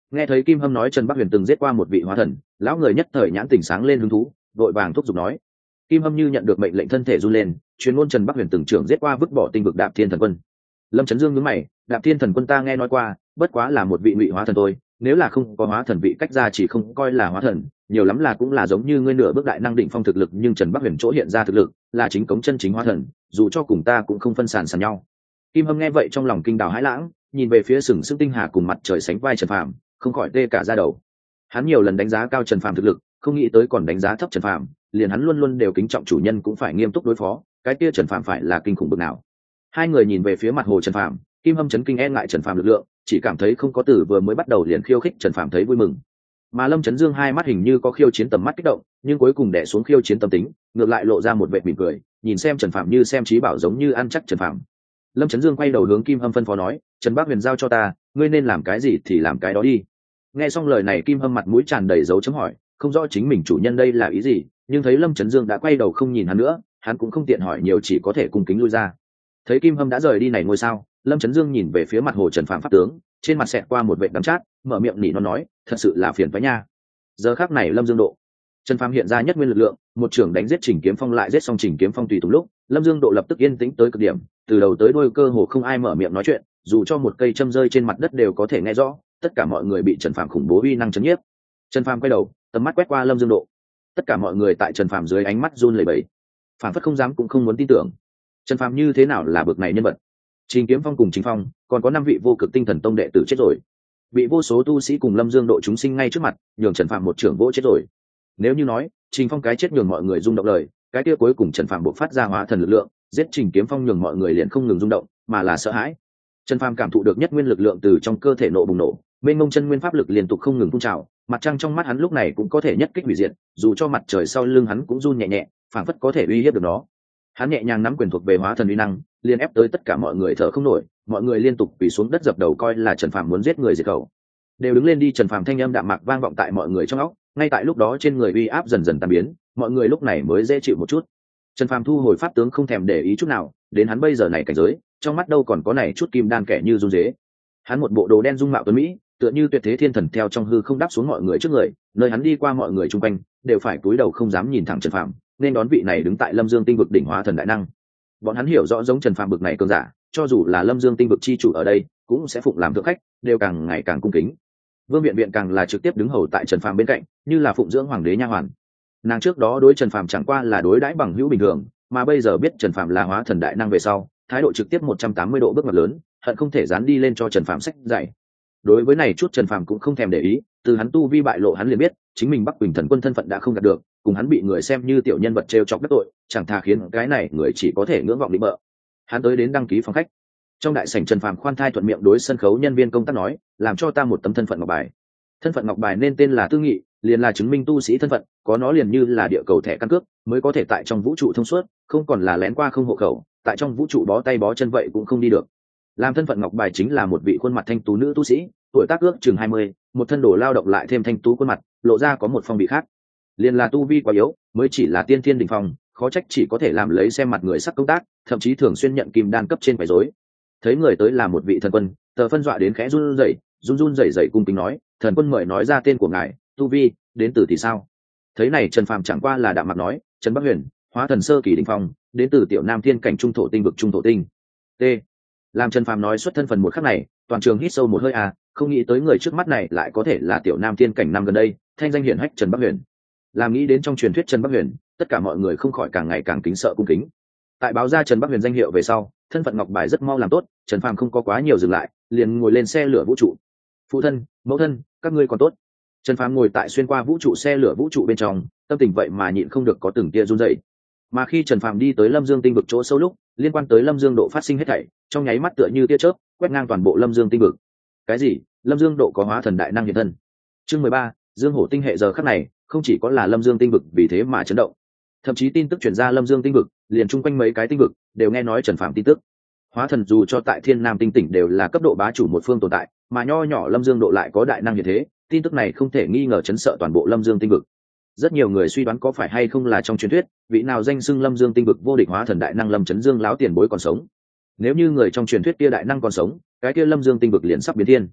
Nghe thấy Kim Hâm nói Trần Bắc Huyền từng giết qua một vị hóa thần, lão người nhất thời nhãn tỉnh sáng lên hứng thú, vội vàng thúc giục nói. Kim Hâm như nhận được mệnh lệnh thân thể run lên, chuyên môn Trần Bắc Huyền từng trưởng giết qua vứt bỏ tinh vực Đạp Thiên Thần Quân. Lâm Chấn Dương nhướng mày, Đạp Thiên Thần Quân ta nghe nói qua, bất quá là một vị ngụy hóa thần thôi, nếu là không có hóa thần vị cách ra chỉ không coi là hóa thần, nhiều lắm là cũng là giống như ngươi nửa bước đại năng định phong thực lực, nhưng Trần Bắc Huyền chỗ hiện ra thực lực là chính cống chân chính hóa thần, dù cho cùng ta cũng không phân sàn sàn nhau. Kim Hâm nghe vậy trong lòng kinh đào hãi lãng, nhìn về phía sừng sững tinh hà cùng mặt trời sánh vai Trần Phàm, không khỏi tê cả da đầu. Hắn nhiều lần đánh giá cao Trần Phàm thực lực, không nghĩ tới còn đánh giá thấp Trần Phàm, liền hắn luôn luôn đều kính trọng chủ nhân cũng phải nghiêm túc đối phó, cái kia Trần Phàm phải là kinh khủng bực nào. Hai người nhìn về phía mặt hồ Trần Phàm, Kim Hâm chấn kinh e ngại Trần Phàm lực lượng, chỉ cảm thấy không có từ vừa mới bắt đầu liền khiêu khích Trần Phàm thấy vui mừng. Mà Lâm Chấn Dương hai mắt hình như có khiêu chiến tầm mắt kích động, nhưng cuối cùng đè xuống khiêu chiến tâm tính, ngược lại lộ ra một vẻ mỉm cười, nhìn xem Trần Phàm như xem trí bảo giống như ăn chắc Trần Phàm. Lâm Chấn Dương quay đầu hướng Kim Hâm phân phó nói, Trần Bác Huyền giao cho ta, ngươi nên làm cái gì thì làm cái đó đi. Nghe xong lời này Kim Hâm mặt mũi tràn đầy dấu chấm hỏi, không rõ chính mình chủ nhân đây là ý gì, nhưng thấy Lâm Chấn Dương đã quay đầu không nhìn hắn nữa, hắn cũng không tiện hỏi nhiều, chỉ có thể cung kính lui ra. Thấy Kim Hâm đã rời đi này ngôi sao, Lâm Chấn Dương nhìn về phía mặt hồ Trần Phàm pháp tướng, trên mặt xẹt qua một vệt đắng chát, mở miệng nỉ non nói, thật sự là phiền phái nha. Giờ khắc này Lâm Dương Độ, Trần Phàm hiện ra nhất nguyên lực lượng, một trưởng đánh giết Trình Kiếm Phong, lại giết xong Trình Kiếm Phong tùy tùng lúc, Lâm Dương Độ lập tức yên tĩnh tới cực điểm, từ đầu tới đuôi cơ hồ không ai mở miệng nói chuyện, dù cho một cây châm rơi trên mặt đất đều có thể nghe rõ, tất cả mọi người bị Trần Phàm khủng bố uy năng chấn nhiếp. Trần Phàm quay đầu, tầm mắt quét qua Lâm Dương Độ, tất cả mọi người tại Trần Phàm dưới ánh mắt run lẩy bẩy, phản phất không dám cũng không muốn tin tưởng. Trần Phàm như thế nào là bực này nhân vật? Trình Kiếm Phong cùng Trình Phong, còn có năm vị vô cực tinh thần tông đệ tử chết rồi, bị vô số tu sĩ cùng Lâm Dương Độ chúng sinh ngay trước mặt, nhường Trần Phàm một trưởng vỗ chết rồi. Nếu như nói Trình Phong cái chết nhường mọi người rung động lời, cái kia cuối cùng Trần Phàm bộc phát ra hóa thần lực lượng, giết Trình Kiếm Phong nhường mọi người liền không ngừng rung động, mà là sợ hãi. Trần Phàm cảm thụ được nhất nguyên lực lượng từ trong cơ thể nộ bùng nổ, mênh mông chân nguyên pháp lực liên tục không ngừng phun trào, mặt trăng trong mắt hắn lúc này cũng có thể nhất kích hủy diệt, dù cho mặt trời sau lưng hắn cũng run nhẹ nhẹ, phảng phất có thể uy hiếp được nó. Hắn nhẹ nhàng nắm quyền thuộc về hóa thần uy năng, liên ép tới tất cả mọi người thở không nổi, mọi người liên tục quỳ xuống đất dập đầu coi là Trần Phàm muốn giết người diệt khẩu. Đều đứng lên đi. Trần Phàm thanh âm đạm mạc vang vọng tại mọi người trong óc, ngay tại lúc đó trên người uy áp dần dần tan biến, mọi người lúc này mới dễ chịu một chút. Trần Phàm thu hồi pháp tướng không thèm để ý chút nào, đến hắn bây giờ này cảnh giới, trong mắt đâu còn có này chút kim đan kẻ như run rế. Hắn một bộ đồ đen dung mạo tuấn mỹ, tựa như tuyệt thế thiên thần theo trong hư không đáp xuống mọi người trước người, nơi hắn đi qua mọi người chung quanh đều phải cúi đầu không dám nhìn thẳng Trần Phàm, nên đón vị này đứng tại Lâm Dương tinh vực đỉnh hóa thần đại năng. Bọn hắn hiểu rõ giống Trần Phàm bực này cường giả, cho dù là Lâm Dương tinh vực chi chủ ở đây, cũng sẽ phụng làm thượng khách, đều càng ngày càng cung kính. Vương Biện Biện càng là trực tiếp đứng hầu tại Trần Phàm bên cạnh, như là phụng dưỡng hoàng đế nha hoàn. Nàng trước đó đối Trần Phàm chẳng qua là đối đãi bằng hữu bình thường, mà bây giờ biết Trần Phàm là hóa thần đại năng về sau, thái độ trực tiếp một trăm tám mươi độ bước ngoặt lớn, hận không thể dán đi lên cho Trần Phàm sách dạy. Đối với này chút Trần Phàm cũng không thèm để ý, từ hắn tu vi bại lộ hắn liền biết, chính mình Bắc Quỳnh Thần Quân thân phận đã không đạt được, cùng hắn bị người xem như tiểu nhân vật trêu chọc đắc tội, chẳng thà khiến cái này người chỉ có thể ngưỡng vọng định bợ. Hắn tới đến đăng ký phòng khách. Trong đại sảnh Trần Phàm khoan thai thuận miệng đối sân khấu nhân viên công tác nói, làm cho ta một tấm thân phận ngọc bài. Thân phận ngọc bài nên tên là tư nghị, liền là chứng minh tu sĩ thân phận, có nó liền như là địa cầu thẻ căn cước, mới có thể tại trong vũ trụ thông suốt, không còn là lén qua không hộ khẩu, tại trong vũ trụ bó tay bó chân vậy cũng không đi được. Làm thân phận ngọc bài chính là một vị khuôn mặt thanh tú nữ tu sĩ, tuổi tác ước chừng hai mươi, một thân đồ lao động lại thêm thanh tú khuôn mặt, lộ ra có một phong vị khác. Liền là tu vi quá yếu, mới chỉ là tiên thiên đỉnh phong, khó trách chỉ có thể làm lấy xem mặt người sắc công tác, thậm chí thường xuyên nhận kim đan cấp trên quấy rối. Thấy người tới là một vị thần quân, Tờ Phân dọa đến khẽ run rẩy, run run rẩy rẩy cung kính nói, thần quân mời nói ra tên của ngài, tu vi, đến từ thì sao? Thấy này Trần Phàm chẳng qua là đạm mặt nói, Trần Bắc Huyền, hóa thần sơ kỳ đỉnh phong, đến từ tiểu Nam Thiên cảnh trung thổ tinh vực trung thổ tinh. T. Làm Trần Phàm nói xuất thân phần một khắc này, toàn trường hít sâu một hơi à, không nghĩ tới người trước mắt này lại có thể là tiểu Nam Thiên cảnh năm gần đây, thanh danh hiển hách Trần Bắc Huyền. Làm nghĩ đến trong truyền thuyết Trần Bắc Huyền, tất cả mọi người không khỏi càng ngày càng kính sợ cung kính. Tại báo ra Trần Bắc Huyền danh hiệu về sau, thân phận ngọc bài rất mau làm tốt, Trần Phàm không có quá nhiều dừng lại, liền ngồi lên xe lửa vũ trụ. Phụ thân, mẫu thân, các ngươi còn tốt. Trần Phàm ngồi tại xuyên qua vũ trụ xe lửa vũ trụ bên trong, tâm tình vậy mà nhịn không được có từng tia run rẩy. Mà khi Trần Phàm đi tới Lâm Dương tinh vực chỗ sâu lúc, liên quan tới Lâm Dương độ phát sinh hết thảy, trong nháy mắt tựa như tia chớp, quét ngang toàn bộ Lâm Dương tinh vực. Cái gì? Lâm Dương độ có hóa thần đại năng hiện thân? Chương mười ba, Dương Hổ tinh hệ giờ khắc này, không chỉ có là Lâm Dương tinh vực vì thế mà chấn động. Thậm chí tin tức truyền ra Lâm Dương tinh vực, liền chung quanh mấy cái tinh vực đều nghe nói Trần Phàm tin tức. Hóa thần dù cho tại Thiên Nam tinh tỉnh đều là cấp độ bá chủ một phương tồn tại, mà nho nhỏ Lâm Dương độ lại có đại năng như thế, tin tức này không thể nghi ngờ chấn sợ toàn bộ Lâm Dương tinh vực. Rất nhiều người suy đoán có phải hay không là trong truyền thuyết, vị nào danh xưng Lâm Dương tinh vực vô địch hóa thần đại năng Lâm Chấn Dương láo tiền bối còn sống. Nếu như người trong truyền thuyết kia đại năng còn sống, cái kia Lâm Dương tinh vực liền sắp biến thiên.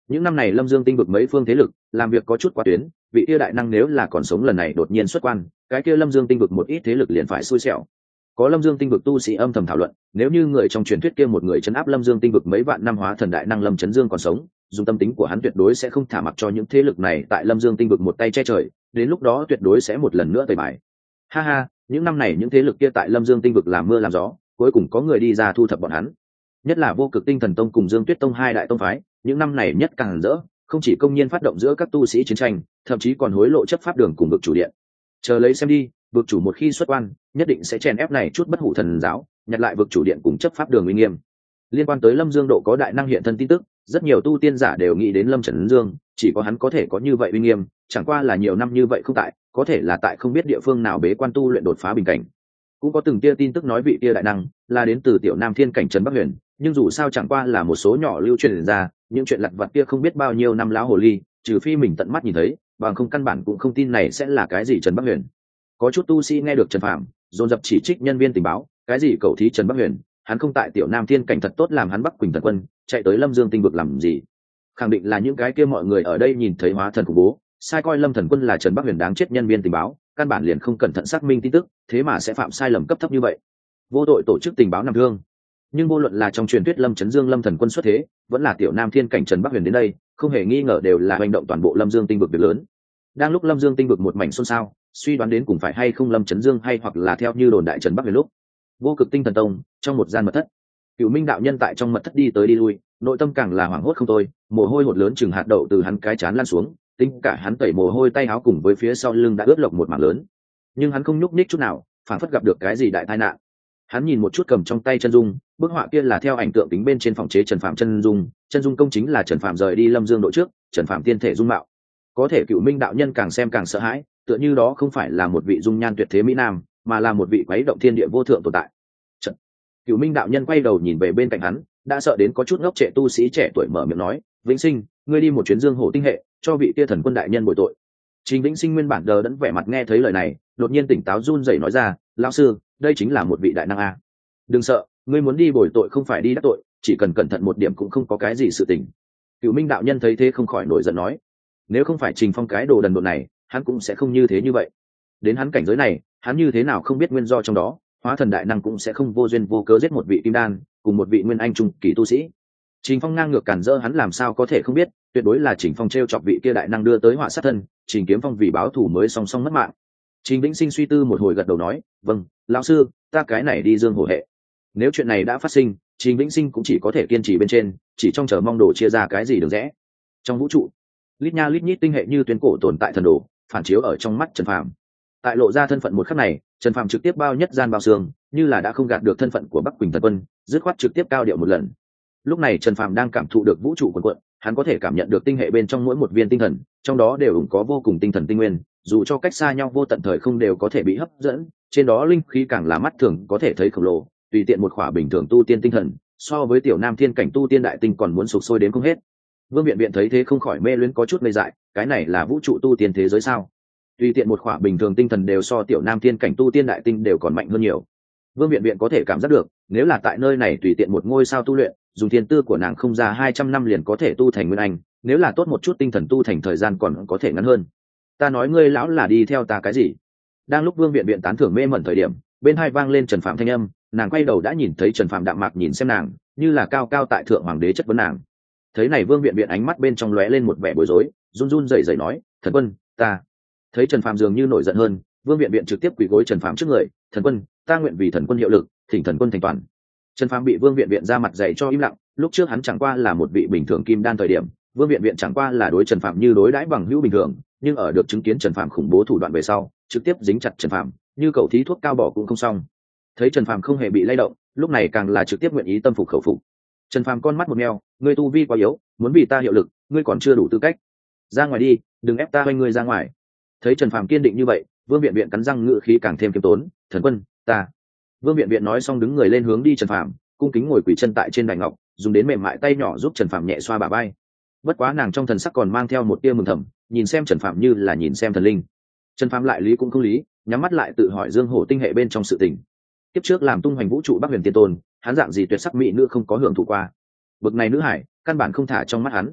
những năm này lâm dương tinh vực mấy phương thế lực làm việc có chút quá tuyến, vị kia đại năng nếu là còn sống lần này đột nhiên xuất quan, cái kia lâm dương tinh vực một ít thế lực liền phải xui xẻo. Có lâm dương tinh vực tu sĩ âm thầm thảo luận, nếu như người trong truyền thuyết kia một người chấn áp lâm dương tinh vực mấy vạn năm hóa thần đại năng lâm chấn dương còn sống, dùng tâm tính của hắn tuyệt đối sẽ không thả mặc cho những thế lực này tại lâm dương tinh vực một tay che trời, đến lúc đó tuyệt đối sẽ một lần nữa tẩy bài. Ha ha, những năm này những thế lực kia tại lâm dương tinh vực làm mưa làm gió, cuối cùng có người đi ra thu thập bọn hắn. Nhất là vô cực tinh thần tông cùng dương tuyết tông hai đại tông phái, những năm này nhất càng rỡ, không chỉ công nhiên phát động giữa các tu sĩ chiến tranh, thậm chí còn hối lộ chấp pháp đường cùng vực chủ điện. Chờ lấy xem đi, vực chủ một khi xuất quan, nhất định sẽ chèn ép này chút bất hủ thần giáo, nhặt lại vực chủ điện cùng chấp pháp đường uy nghiêm. Liên quan tới lâm dương độ có đại năng hiện thân tin tức, rất nhiều tu tiên giả đều nghĩ đến lâm trấn dương, chỉ có hắn có thể có như vậy uy nghiêm, chẳng qua là nhiều năm như vậy không tại, có thể là tại không biết địa phương nào bế quan tu luyện đột phá bình cảnh. Cũng có từng tia tin tức nói vị tia đại năng là đến từ tiểu nam thiên cảnh trấn bắc huyền, nhưng dù sao chẳng qua là một số nhỏ lưu truyền ra, những chuyện lặt vặt kia không biết bao nhiêu năm láo hồ ly, trừ phi mình tận mắt nhìn thấy, bằng không căn bản cũng không tin này sẽ là cái gì trần bắc huyền. Có chút tu sĩ nghe được trần phạm dồn dập chỉ trích nhân viên tình báo, cái gì cầu thí trần bắc huyền, hắn không tại tiểu nam thiên cảnh thật tốt làm hắn bắc quỳnh thần quân chạy tới lâm dương tinh vực làm gì. Khẳng định là những cái kia mọi người ở đây nhìn thấy hóa thần khủng bố, sai coi lâm thần quân là trần bắc huyền đáng chết nhân viên tình báo, căn bản liền không cẩn thận xác minh tin tức, thế mà sẽ phạm sai lầm cấp thấp như vậy, vô tội tổ chức tình báo nằm thương. Nhưng vô luận là trong truyền thuyết lâm trấn dương lâm thần quân xuất thế, vẫn là tiểu nam thiên cảnh trần bắc huyền đến đây, không hề nghi ngờ đều là hành động toàn bộ lâm dương tinh vực việc lớn. Đang lúc lâm dương tinh vực một mảnh xôn xao, suy đoán đến cùng phải hay không lâm trấn dương hay hoặc là theo như đồn đại trần bắc huyền lúc, vô cực tinh thần tông trong một gian mật thất, cửu minh đạo nhân tại trong mật thất đi tới đi lui, nội tâm càng là hoảng hốt không thôi, mồ hôi hột lớn chừng hạt đậu từ hắn cái chán lan xuống, tính cả hắn tẩy mồ hôi tay áo cùng với phía sau lưng đã ướt lộc một mảng lớn, nhưng hắn không nhúc nhích chút nào, phảng phất gặp được cái gì đại tai nạn. Hắn nhìn một chút cầm trong tay chân dung, bức họa kia là theo ảnh tượng tính bên trên phòng chế trần phạm chân dung, chân dung công chính là trần phạm rời đi lâm dương đội trước, trần phạm tiên thể dung mạo. Có thể cựu minh đạo nhân càng xem càng sợ hãi, tựa như đó không phải là một vị dung nhan tuyệt thế mỹ nam, mà là một vị quấy động thiên địa vô thượng tồn tại. Trận. Cựu minh đạo nhân quay đầu nhìn về bên cạnh hắn, đã sợ đến có chút ngốc trệ tu sĩ trẻ tuổi mở miệng nói, Vĩnh Sinh, ngươi đi một chuyến dương hổ tinh hệ, cho vị tia thần quân đại nhân bồi tội. Trình Vĩnh Sinh nguyên bản đờ đẫn vẻ mặt nghe thấy lời này, đột nhiên tỉnh táo run rẩy nói ra, lão sư, đây chính là một vị đại năng a. Đừng sợ, ngươi muốn đi bồi tội không phải đi đắc tội, chỉ cần cẩn thận một điểm cũng không có cái gì sự tình. Cựu minh đạo nhân thấy thế không khỏi nổi giận nói, nếu không phải Trình Phong cái đồ đần độn này, hắn cũng sẽ không như thế như vậy. Đến hắn cảnh giới này, hắn như thế nào không biết nguyên do trong đó, hóa thần đại năng cũng sẽ không vô duyên vô cớ giết một vị kim đan cùng một vị nguyên anh trung kỳ tu sĩ. Trình Phong ngang ngược cản rỡ hắn làm sao có thể không biết, tuyệt đối là Trình Phong trêu chọc vị kia đại năng đưa tới họa sát thân, Trình Kiếm Phong vì báo thù mới song song mất mạng. Trình Vĩnh Sinh suy tư một hồi gật đầu nói, vâng, lão sư, ta cái này đi dương hổ hệ. Nếu chuyện này đã phát sinh, Trình Vĩnh Sinh cũng chỉ có thể kiên trì bên trên, chỉ trong chờ mong đồ chia ra cái gì được rẽ. Trong vũ trụ, lít nha lít nhít tinh hệ như tuyến cổ tồn tại thần đồ, phản chiếu ở trong mắt Trần Phàm. Tại lộ ra thân phận một khắc này, Trần Phàm trực tiếp bao nhất gian bao xương, như là đã không gạt được thân phận của Bắc Quỳnh Thần Quân, dứt khoát trực tiếp cao điệu một lần. Lúc này Trần Phàm đang cảm thụ được vũ trụ cuồn cuộn, hắn có thể cảm nhận được tinh hệ bên trong mỗi một viên tinh thần, trong đó đều ủng có vô cùng tinh thần tinh nguyên, dù cho cách xa nhau vô tận thời không đều có thể bị hấp dẫn, trên đó linh khí càng là mắt thường có thể thấy khổng lồ, tùy tiện một khỏa bình thường tu tiên tinh thần, so với tiểu nam thiên cảnh tu tiên đại tinh còn muốn sục sôi đến không hết. Vương Biện Biện thấy thế không khỏi mê luyến có chút ngây dại, cái này là vũ trụ tu tiên thế giới sao? Tùy tiện một khỏa bình thường tinh thần đều so tiểu nam thiên cảnh tu tiên đại tinh đều còn mạnh hơn nhiều. Vương Biện Biện có thể cảm giác được, nếu là tại nơi này tùy tiện một ngôi sao tu luyện, dùng thiên tư của nàng không ra hai trăm năm liền có thể tu thành nguyên anh, nếu là tốt một chút tinh thần tu thành thời gian còn có thể ngắn hơn. Ta nói ngươi lão là đi theo ta cái gì? Đang lúc Vương Biện Biện tán thưởng mê mẩn thời điểm, bên hai vang lên Trần Phạm thanh âm, nàng quay đầu đã nhìn thấy Trần Phạm đạm mạc nhìn xem nàng, như là cao cao tại thượng hoàng đế chất vấn nàng. Thấy này Vương Biện Biện ánh mắt bên trong lóe lên một vẻ bối rối, run run rẩy rẩy nói, "Thần Quân, ta." Thấy Trần Phạm dường như nổi giận hơn, Vương Biện Biện trực tiếp quỳ gối Trần Phạm trước người, "Thần Quân, ta nguyện vì Thần Quân hiệu lực, thỉnh Thần Quân thành toàn." Trần Phạm bị Vương Biện Biện ra mặt dày cho im lặng, lúc trước hắn chẳng qua là một vị bình thường kim đan thời điểm, Vương Biện Biện chẳng qua là đối Trần Phạm như đối đãi bằng hữu bình thường, nhưng ở được chứng kiến Trần Phạm khủng bố thủ đoạn về sau, trực tiếp dính chặt Trần Phạm, như cậu thí thuốc cao bỏ cũng không xong. Thấy Trần Phạm không hề bị lay động, lúc này càng là trực tiếp nguyện ý tâm phục khẩu phục. Trần Phạm con mắt một meo, ngươi tu vi quá yếu, muốn vì ta hiệu lực, ngươi còn chưa đủ tư cách. Ra ngoài đi, đừng ép ta quanh ngươi ra ngoài. Thấy Trần Phạm kiên định như vậy, Vương Biện Biện cắn răng ngự khí càng thêm kiêm tốn, "Thần Quân, ta." Vương Biện Biện nói xong đứng người lên hướng đi Trần Phạm, cung kính ngồi quỳ chân tại trên đài ngọc, dùng đến mềm mại tay nhỏ giúp Trần Phạm nhẹ xoa bả vai. Bất quá nàng trong thần sắc còn mang theo một tia mừng thầm, nhìn xem Trần Phạm như là nhìn xem thần linh. Trần Phạm lại lý cũng không lý, nhắm mắt lại tự hỏi dương hổ tinh hệ bên trong sự tình. Kiếp trước làm tung hoành vũ trụ Bắc Huyền Tiên Tôn, hắn dạng gì tuyệt sắc mỹ nữ không có hưởng thụ qua. Bực này nữ hải, căn bản không thả trong mắt hắn.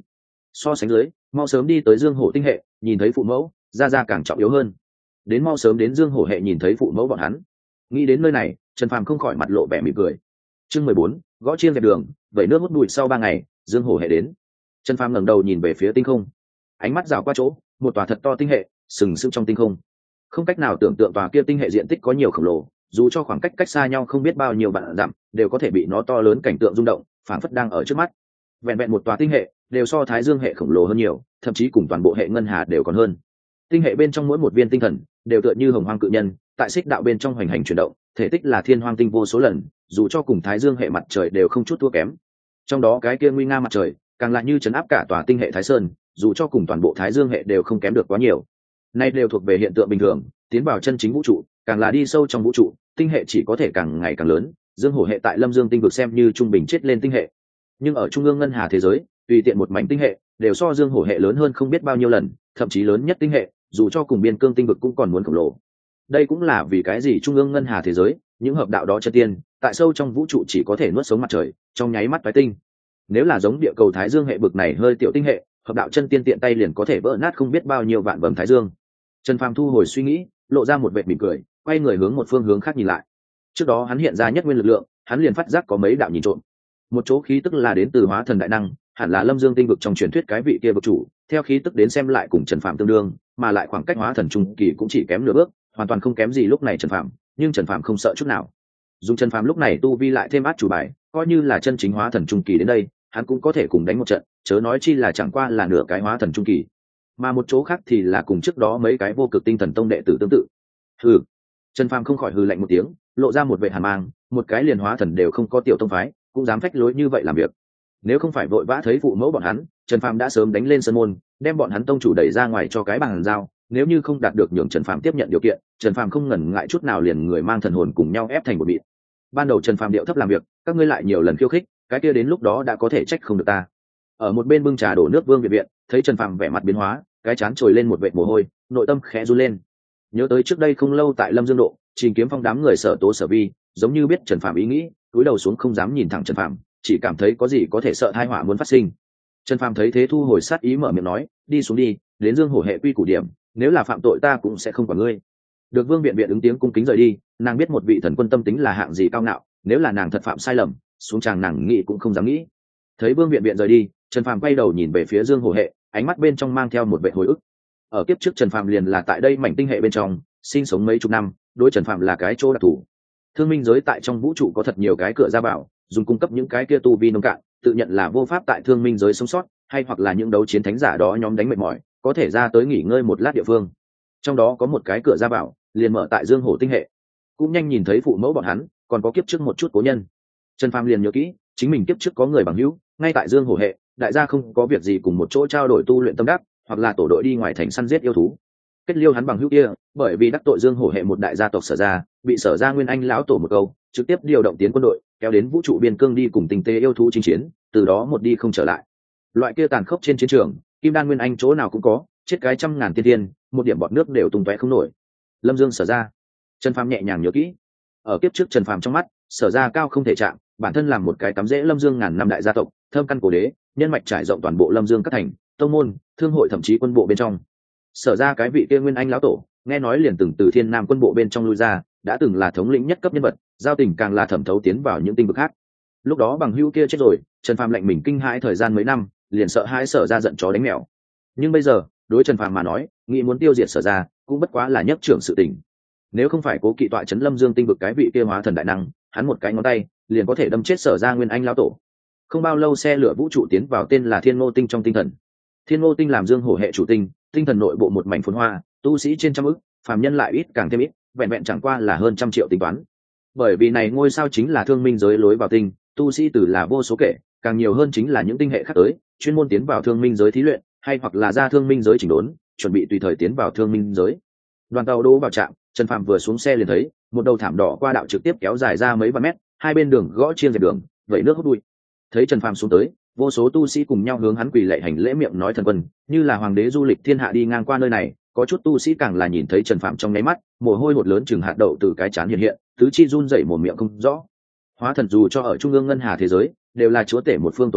So sánh dưới mau sớm đi tới dương hổ tinh hệ nhìn thấy phụ mẫu ra ra càng trọng yếu hơn. Đến mau sớm đến dương hổ hệ nhìn thấy phụ mẫu bọn hắn. Nghĩ đến nơi này Trần Phàm không khỏi mặt lộ vẻ mỉm cười. Chương mười bốn, gõ chiêng dẹp đường, vẩy nước hút bụi. Sau ba ngày dương hổ hệ đến. Trần Phàm ngẩng đầu nhìn về phía tinh không, ánh mắt dạo qua chỗ một tòa thật to tinh hệ sừng sững trong tinh không. Không cách nào tưởng tượng tòa kia tinh hệ diện tích có nhiều khổng lồ, dù cho khoảng cách cách xa nhau không biết bao nhiêu vạn dặm đều có thể bị nó to lớn cảnh tượng rung động, phảng phất đang ở trước mắt. Vẹn vẹn một tòa tinh hệ đều so thái dương hệ khổng lồ hơn nhiều, thậm chí cùng toàn bộ hệ ngân hà đều còn hơn. Tinh hệ bên trong mỗi một viên tinh thần đều tựa như hồng hoang cự nhân tại xích đạo bên trong hoành hành chuyển động, thể tích là thiên hoang tinh vô số lần, dù cho cùng thái dương hệ mặt trời đều không chút thua kém. Trong đó cái kia nguy nga mặt trời càng là như chấn áp cả tòa tinh hệ thái sơn, dù cho cùng toàn bộ thái dương hệ đều không kém được quá nhiều. Nay đều thuộc về hiện tượng bình thường, tiến vào chân chính vũ trụ càng là đi sâu trong vũ trụ, tinh hệ chỉ có thể càng ngày càng lớn. Dương hổ hệ tại lâm dương tinh vực xem như trung bình chết lên tinh hệ, nhưng ở trung ương ngân hà thế giới tùy tiện một mảnh tinh hệ đều so dương hổ hệ lớn hơn không biết bao nhiêu lần, thậm chí lớn nhất tinh hệ dù cho cùng biên cương tinh vực cũng còn muốn khổng lồ. Đây cũng là vì cái gì trung ương ngân hà thế giới những hợp đạo đó chân tiên tại sâu trong vũ trụ chỉ có thể nuốt sống mặt trời trong nháy mắt phái tinh. Nếu là giống địa cầu thái dương hệ bực này hơi tiểu tinh hệ, hợp đạo chân tiên tiện tay liền có thể vỡ nát không biết bao nhiêu vạn vầng thái dương. Trần Phàm thu hồi suy nghĩ, lộ ra một vệt mỉm cười, quay người hướng một phương hướng khác nhìn lại. Trước đó hắn hiện ra nhất nguyên lực lượng, hắn liền phát giác có mấy đạo nhìn trộm. Một chỗ khí tức là đến từ hóa thần đại năng, hẳn là lâm dương tinh vực trong truyền thuyết cái vị kia vực chủ. Theo khí tức đến xem lại cùng Trần Phàm tương đương, mà lại khoảng cách hóa thần trung kỳ cũng chỉ kém nửa bước, hoàn toàn không kém gì lúc này Trần Phàm, nhưng Trần Phàm không sợ chút nào. Dùng Trần Phàm lúc này tu vi lại thêm át chủ bài, coi như là chân chính hóa thần trung kỳ đến đây, hắn cũng có thể cùng đánh một trận, chớ nói chi là chẳng qua là nửa cái hóa thần trung kỳ. Mà một chỗ khác thì là cùng trước đó mấy cái vô cực tinh thần tông đệ tử tương tự. Hừ. Trần Phàm không khỏi hừ lạnh một tiếng, lộ ra một vẻ hàn mang, một cái liền hóa thần đều không có tiểu tông phái, cũng dám phách lối như vậy làm việc. Nếu không phải vội vã thấy phụ mẫu bọn hắn, Trần Phàm đã sớm đánh lên sân môn, đem bọn hắn tông chủ đẩy ra ngoài cho cái bàn giao. Nếu như không đạt được nhường Trần Phàm tiếp nhận điều kiện, Trần Phàm không ngần ngại chút nào liền người mang thần hồn cùng nhau ép thành một bịt. Ban đầu Trần Phàm điệu thấp làm việc, các ngươi lại nhiều lần khiêu khích, cái kia đến lúc đó đã có thể trách không được ta. Ở một bên bưng trà đổ nước Vương Viện Viện thấy Trần Phàm vẻ mặt biến hóa, cái chán trồi lên một vệt mồ hôi, nội tâm khẽ run lên. Nhớ tới trước đây không lâu tại Lâm Dương Độ, Trình Kiếm Phong đám người Sở Tố Sở Vi, giống như biết Trần Phàm ý nghĩ, cúi đầu xuống không dám nhìn thẳng Trần Phàm, chỉ cảm thấy có gì có thể sợ tai họa muốn phát sinh. Trần Phàm thấy thế thu hồi sát ý, mở miệng nói, đi xuống đi, đến Dương Hổ hệ quy củ điểm, nếu là phạm tội ta cũng sẽ không quản ngươi. Được Vương Viện Viện ứng tiếng cung kính rời đi, nàng biết một vị thần quân tâm tính là hạng gì cao ngạo, nếu là nàng thật phạm sai lầm, xuống tràng nàng nghĩ cũng không dám nghĩ. Thấy Vương Viện Viện rời đi, Trần Phàm quay đầu nhìn về phía Dương Hổ hệ, ánh mắt bên trong mang theo một vẻ hồi ức. Ở kiếp trước Trần Phàm liền là tại đây mảnh tinh hệ bên trong sinh sống mấy chục năm, đối Trần Phàm là cái chỗ đặc thù. Thương minh giới tại trong vũ trụ có thật nhiều cái cửa ra vào, dùng cung cấp những cái kia tu vi nông cạn, tự nhận là vô pháp tại thương minh giới sống sót, hay hoặc là những đấu chiến thánh giả đó nhóm đánh mệt mỏi, có thể ra tới nghỉ ngơi một lát địa phương. Trong đó có một cái cửa ra vào liền mở tại Dương Hổ tinh hệ, cũng nhanh nhìn thấy phụ mẫu bọn hắn, còn có kiếp trước một chút cố nhân. Trần Phàm liền nhớ kỹ, chính mình kiếp trước có người bằng hữu ngay tại Dương Hổ hệ, đại gia không có việc gì cùng một chỗ trao đổi tu luyện tâm đắc, hoặc là tổ đội đi ngoài thành săn giết yêu thú. Kết liêu hắn bằng hữu kia, bởi vì đắc tội Dương Hổ hệ một đại gia tộc Sở gia, bị Sở gia Nguyên Anh lão tổ một câu, trực tiếp điều động tiến quân đội, kéo đến vũ trụ biên cương đi cùng tinh tế yêu thú chinh chiến, từ đó một đi không trở lại. Loại kia tàn khốc trên chiến trường, Kim Đan Nguyên Anh chỗ nào cũng có, chết cái trăm ngàn tiên tiên, một điểm bọt nước đều tung tóe không nổi. Lâm Dương Sở gia. Trần Phàm nhẹ nhàng nhớ kỹ. Ở kiếp trước Trần Phàm trong mắt, Sở gia cao không thể chạm, bản thân làm một cái cắm rễ Lâm Dương ngàn năm đại gia tộc, thơm căn cổ đế, nhân mạch trải rộng toàn bộ Lâm Dương các thành, tông môn, thương hội thậm chí quân bộ bên trong. Sở ra cái vị kia Nguyên Anh lão tổ, nghe nói liền từng từ Thiên Nam quân bộ bên trong lui ra, đã từng là thống lĩnh nhất cấp nhân vật, giao tình càng là thẩm thấu tiến vào những tinh vực khác. Lúc đó bằng hữu kia chết rồi, Trần Phàm lệnh mình kinh hãi thời gian mấy năm, liền sợ hãi Sở ra giận chó đánh mèo. Nhưng bây giờ, đối Trần Phàm mà nói, nghĩ muốn tiêu diệt Sở ra, cũng bất quá là nhất trưởng sự tình. Nếu không phải cố kỵ tọa trấn Lâm Dương tinh vực cái vị kia hóa thần đại năng, hắn một cái ngón tay liền có thể đâm chết Sở ra Nguyên Anh lão tổ. Không bao lâu xe lửa vũ trụ tiến vào tên là Thiên Ngô tinh trong tinh thần. Thiên Ngô tinh làm Dương Hổ hệ chủ tinh, tinh thần nội bộ một mảnh phồn hoa, tu sĩ trên trăm ức, phàm nhân lại ít càng thêm ít, vẹn vẹn chẳng qua là hơn trăm triệu tính toán. Bởi vì này ngôi sao chính là thương minh giới lối vào tinh, tu sĩ từ là vô số kể, càng nhiều hơn chính là những tinh hệ khác tới, chuyên môn tiến vào thương minh giới thí luyện, hay hoặc là ra thương minh giới chỉnh đốn, chuẩn bị tùy thời tiến vào thương minh giới. Đoàn tàu đỗ vào trạm, Trần Phàm vừa xuống xe liền thấy một đầu thảm đỏ qua đạo trực tiếp kéo dài ra mấy vạn mét, hai bên đường gõ chiêng dẹp đường, vẩy nước hút bụi. Thấy Trần Phàm xuống tới, vô số tu sĩ cùng nhau hướng hắn quỳ lạy hành lễ, miệng nói thần quân, như là hoàng đế du lịch thiên hạ đi ngang qua nơi này. Có chút tu sĩ càng là nhìn thấy Trần Phàm trong nháy mắt, mồ hôi hột lớn chừng hạt đậu từ cái trán hiện hiện, tứ chi run rẩy, mồm miệng không rõ. Hóa thần dù cho ở trung ương ngân hà thế giới, đều là chúa tể một phương tồn tại,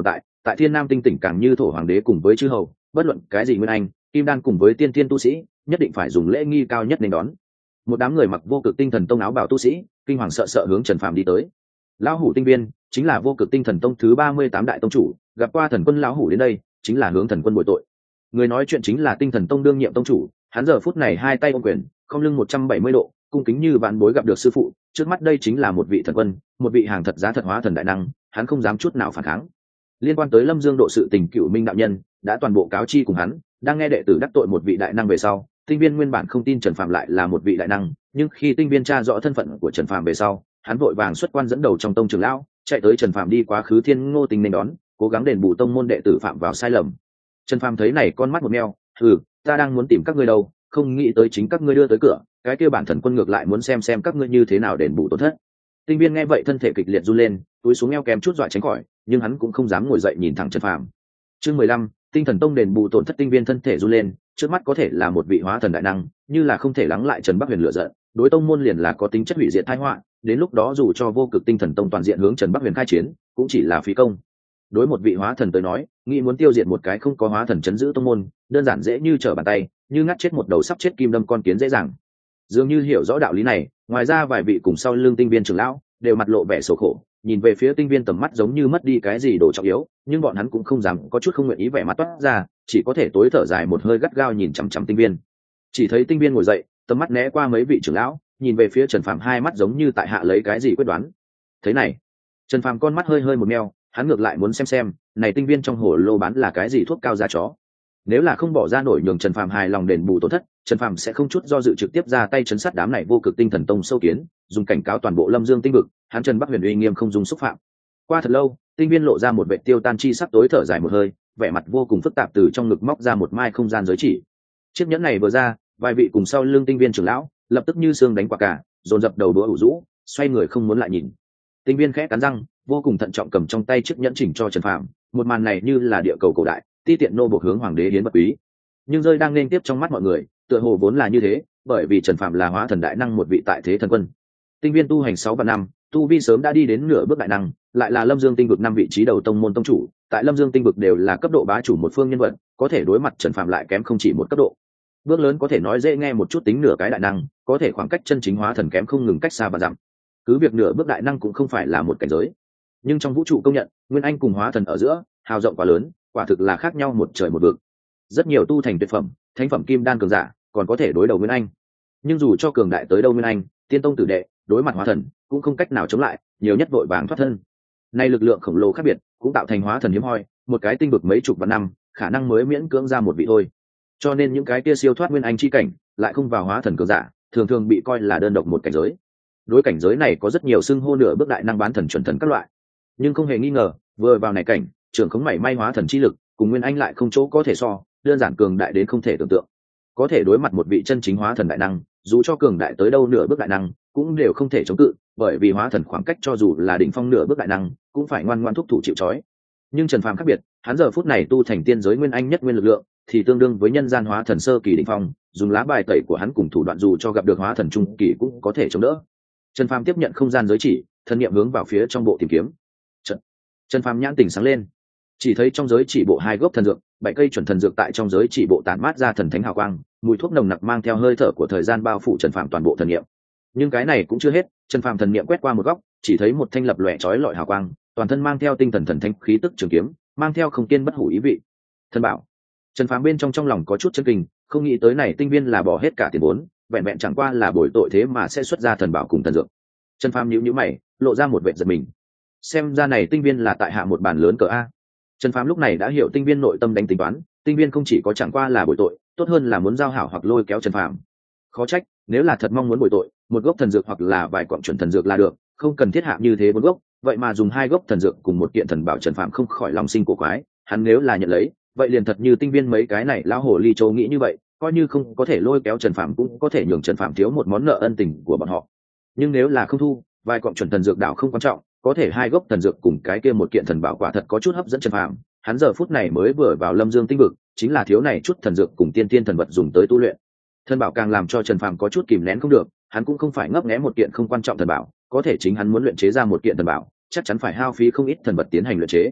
tại thiên nam tinh tỉnh càng như thổ hoàng đế cùng với chư hầu, bất luận cái gì nguyên anh kim đan cùng với tiên tiên tu sĩ nhất định phải dùng lễ nghi cao nhất nên đón. Một đám người mặc vô cực tinh thần tông áo bào tu sĩ kinh hoàng sợ sợ hướng Trần Phàm đi tới. Lão hủ tinh viên chính là vô cực tinh thần tông thứ ba mươi tám đại tông chủ, gặp qua thần quân lão hủ đến đây chính là hướng thần quân bồi tội. Người nói chuyện chính là tinh thần tông đương nhiệm tông chủ, hắn giờ phút này hai tay ôm quyền, không lưng một trăm bảy mươi độ, cung kính như vạn bối gặp được sư phụ. Trước mắt đây chính là một vị thần quân, một vị hàng thật giá thật hóa thần đại năng, hắn không dám chút nào phản kháng. Liên quan tới Lâm Dương độ sự tình, Cựu Minh đạo nhân đã toàn bộ cáo chi cùng hắn. Đang nghe đệ tử đắc tội một vị đại năng về sau, tinh viên nguyên bản không tin Trần Phàm lại là một vị đại năng, nhưng khi tinh viên tra rõ thân phận của Trần Phàm về sau, hắn vội vàng xuất quan dẫn đầu trong tông trưởng lão, chạy tới Trần Phàm đi quá khứ Thiên Ngô Tinh nên đón, cố gắng đền bù tông môn đệ tử phạm vào sai lầm. Trần Phàm thấy này con mắt một meo, ừ, ta đang muốn tìm các ngươi đâu, không nghĩ tới chính các ngươi đưa tới cửa, cái kia bản thần quân ngược lại muốn xem xem các ngươi như thế nào đền bù tổn thất. Tinh viên nghe vậy thân thể kịch liệt run lên, túi xuống eo kém chút dọa tránh khỏi, nhưng hắn cũng không dám ngồi dậy nhìn thẳng Trần Phàm. Chương mười lăm, tinh thần tông đền bù tổn thất. Tinh viên thân thể run lên, trước mắt có thể là một vị hóa thần đại năng, như là không thể lắng lại Trần Bắc Huyền lửa giận, đối tông môn liền là có tính chất hủy diệt tai họa, đến lúc đó dù cho vô cực tinh thần tông toàn diện hướng Trần Bắc Huyền khai chiến, cũng chỉ là phí công. Đối một vị hóa thần tới nói, nghĩ muốn tiêu diệt một cái không có hóa thần chấn giữ tông môn, đơn giản dễ như trở bàn tay, như ngắt chết một đầu sắp chết kim đâm con kiến dễ dàng. Dường như hiểu rõ đạo lý này, ngoài ra vài vị cùng sau lưng tinh viên trưởng lão đều mặt lộ vẻ sầu khổ, nhìn về phía tinh viên tầm mắt giống như mất đi cái gì đồ trọng yếu, nhưng bọn hắn cũng không dám có chút không nguyện ý vẻ mặt toát ra, chỉ có thể tối thở dài một hơi gắt gao nhìn chằm chằm tinh viên. Chỉ thấy tinh viên ngồi dậy, tầm mắt né qua mấy vị trưởng lão, nhìn về phía Trần Phàm, hai mắt giống như tại hạ lấy cái gì quyết đoán. Thế này, Trần Phàm con mắt hơi hơi một meo, hắn ngược lại muốn xem xem, này tinh viên trong hồ lô bán là cái gì thuốc cao giá chó. Nếu là không bỏ ra nổi nhường Trần Phàm hài lòng đền bù tổn thất, Trần Phàm sẽ không chút do dự trực tiếp ra tay chấn sát đám này vô cực tinh thần tông sâu kiến, dùng cảnh cáo toàn bộ Lâm Dương tinh vực, hắn Trần Bắc Huyền uy nghiêm không dung xúc phạm. Qua thật lâu, tinh viên lộ ra một vẻ tiêu tan chi sắc, tối thở dài một hơi, vẻ mặt vô cùng phức tạp, từ trong ngực móc ra một mai không gian giới chỉ. Chiếc nhẫn này vừa ra, vài vị cùng sau lưng tinh viên trưởng lão lập tức như xương đánh quả cả, dồn dập đầu đũa ủ rũ, xoay người không muốn lại nhìn. Tinh viên khẽ cắn răng, vô cùng thận trọng cầm trong tay chiếc nhẫn chỉnh cho Trần Phàm. Một màn này như là địa cầu cổ đại, ti tiện nô buộc hướng hoàng đế hiến bất quý, nhưng rơi đang nên tiếp trong mắt mọi người, tựa hồ vốn là như thế, bởi vì Trần Phàm là hóa thần đại năng, một vị tại thế thần quân. Tinh viên tu hành sáu vạn năm, tu vi sớm đã đi đến nửa bước đại năng, lại là Lâm Dương tinh vực năm vị trí đầu tông môn tông chủ, tại Lâm Dương tinh vực đều là cấp độ bá chủ một phương nhân vật, có thể đối mặt Trần Phàm lại kém không chỉ một cấp độ. Bước lớn có thể nói dễ nghe một chút tính nửa cái đại năng, có thể khoảng cách chân chính hóa thần kém không ngừng cách xa và dặm. Cứ việc nửa bước đại năng cũng không phải là một cảnh giới, nhưng trong vũ trụ công nhận, nguyên anh cùng hóa thần ở giữa hào rộng quá lớn, quả thực là khác nhau một trời một vực. Rất nhiều tu thành tuyệt phẩm, thánh phẩm kim đan cường giả còn có thể đối đầu nguyên anh, nhưng dù cho cường đại tới đâu nguyên anh, tiên tông tử đệ đối mặt hóa thần cũng không cách nào chống lại, nhiều nhất vội vàng thoát thân. Nay lực lượng khổng lồ khác biệt cũng tạo thành hóa thần hiếm hoi, một cái tinh vực mấy chục vạn năm khả năng mới miễn cưỡng ra một vị thôi. Cho nên những cái kia siêu thoát nguyên anh chi cảnh lại không vào hóa thần cường giả, thường thường bị coi là đơn độc một cảnh giới. Đối cảnh giới này có rất nhiều xưng hô nửa bước đại năng, bán thần, chuẩn thần các loại, nhưng không hề nghi ngờ, vừa vào này cảnh, trưởng khống mảy may hóa thần chi lực cùng nguyên anh lại không chỗ có thể so, đơn giản cường đại đến không thể tưởng tượng. Có thể đối mặt một vị chân chính hóa thần đại năng, dù cho cường đại tới đâu nửa bước đại năng cũng đều không thể chống cự, bởi vì hóa thần khoảng cách cho dù là đỉnh phong nửa bước đại năng cũng phải ngoan ngoãn thúc thủ chịu trói. Nhưng Trần Phàm khác biệt, hắn giờ phút này tu thành tiên giới nguyên anh nhất nguyên lực lượng thì tương đương với nhân gian hóa thần sơ kỳ đỉnh phong, dùng lá bài tẩy của hắn cùng thủ đoạn dù cho gặp được hóa thần trung kỳ cũng có thể chống đỡ. Trần Phàm tiếp nhận không gian giới chỉ, thân niệm hướng vào phía trong bộ tìm kiếm. Trần, Trần Phàm nhãn tỉnh sáng lên, chỉ thấy trong giới chỉ bộ hai gốc thần dược, bảy cây chuẩn thần dược tại trong giới chỉ bộ tản mát ra thần thánh hào quang, mùi thuốc nồng nặc mang theo hơi thở của thời gian bao phủ Trần Phàm toàn bộ thần niệm. Nhưng cái này cũng chưa hết, Trần Phàm thần niệm quét qua một góc, chỉ thấy một thanh lập lòe chói lọi hào quang, toàn thân mang theo tinh thần thần thánh khí tức trường kiếm, mang theo không kiên bất hủ ý vị. Thần bảo. Trần Phàm bên trong trong lòng có chút chấn kinh, không nghĩ tới này tinh viên là bỏ hết cả tiền vốn, vẹn vẹn chẳng qua là bồi tội thế mà sẽ xuất ra thần bảo cùng thần dược. Trần Phàm nhíu nhíu mày, lộ ra một vẻ giật mình. Xem ra này tinh viên là tại hạ một bàn lớn cờ a. Trần Phàm lúc này đã hiểu tinh viên nội tâm đánh tính toán, tinh viên không chỉ có chẳng qua là bồi tội, tốt hơn là muốn giao hảo hoặc lôi kéo Trần Phàm. Khó trách, nếu là thật mong muốn bồi tội, một gốc thần dược hoặc là vài quặng chuẩn thần dược là được, không cần thiết hạ như thế bốn gốc, vậy mà dùng hai gốc thần dược cùng một kiện thần bảo, Trần Phàm không khỏi lòng sinh cổ quái, hắn nếu là nhận lấy, vậy liền thật như tinh viên mấy cái này lão hồ ly châu nghĩ như vậy, coi như không có thể lôi kéo Trần Phàm cũng có thể nhường Trần Phàm thiếu một món nợ ân tình của bọn họ. Nhưng nếu là không thu, vài quặng chuẩn thần dược đảo không quan trọng, có thể hai gốc thần dược cùng cái kia một kiện thần bảo quả thật có chút hấp dẫn Trần Phàm. Hắn giờ phút này mới vừa vào Lâm Dương tinh vực, chính là thiếu này chút thần dược cùng tiên tiên thần vật dùng tới tu luyện. Thần bảo càng làm cho Trần Phàm có chút kìm nén không được, hắn cũng không phải ngấp nghé một kiện không quan trọng thần bảo, có thể chính hắn muốn luyện chế ra một kiện thần bảo, chắc chắn phải hao phí không ít thần vật tiến hành luyện chế.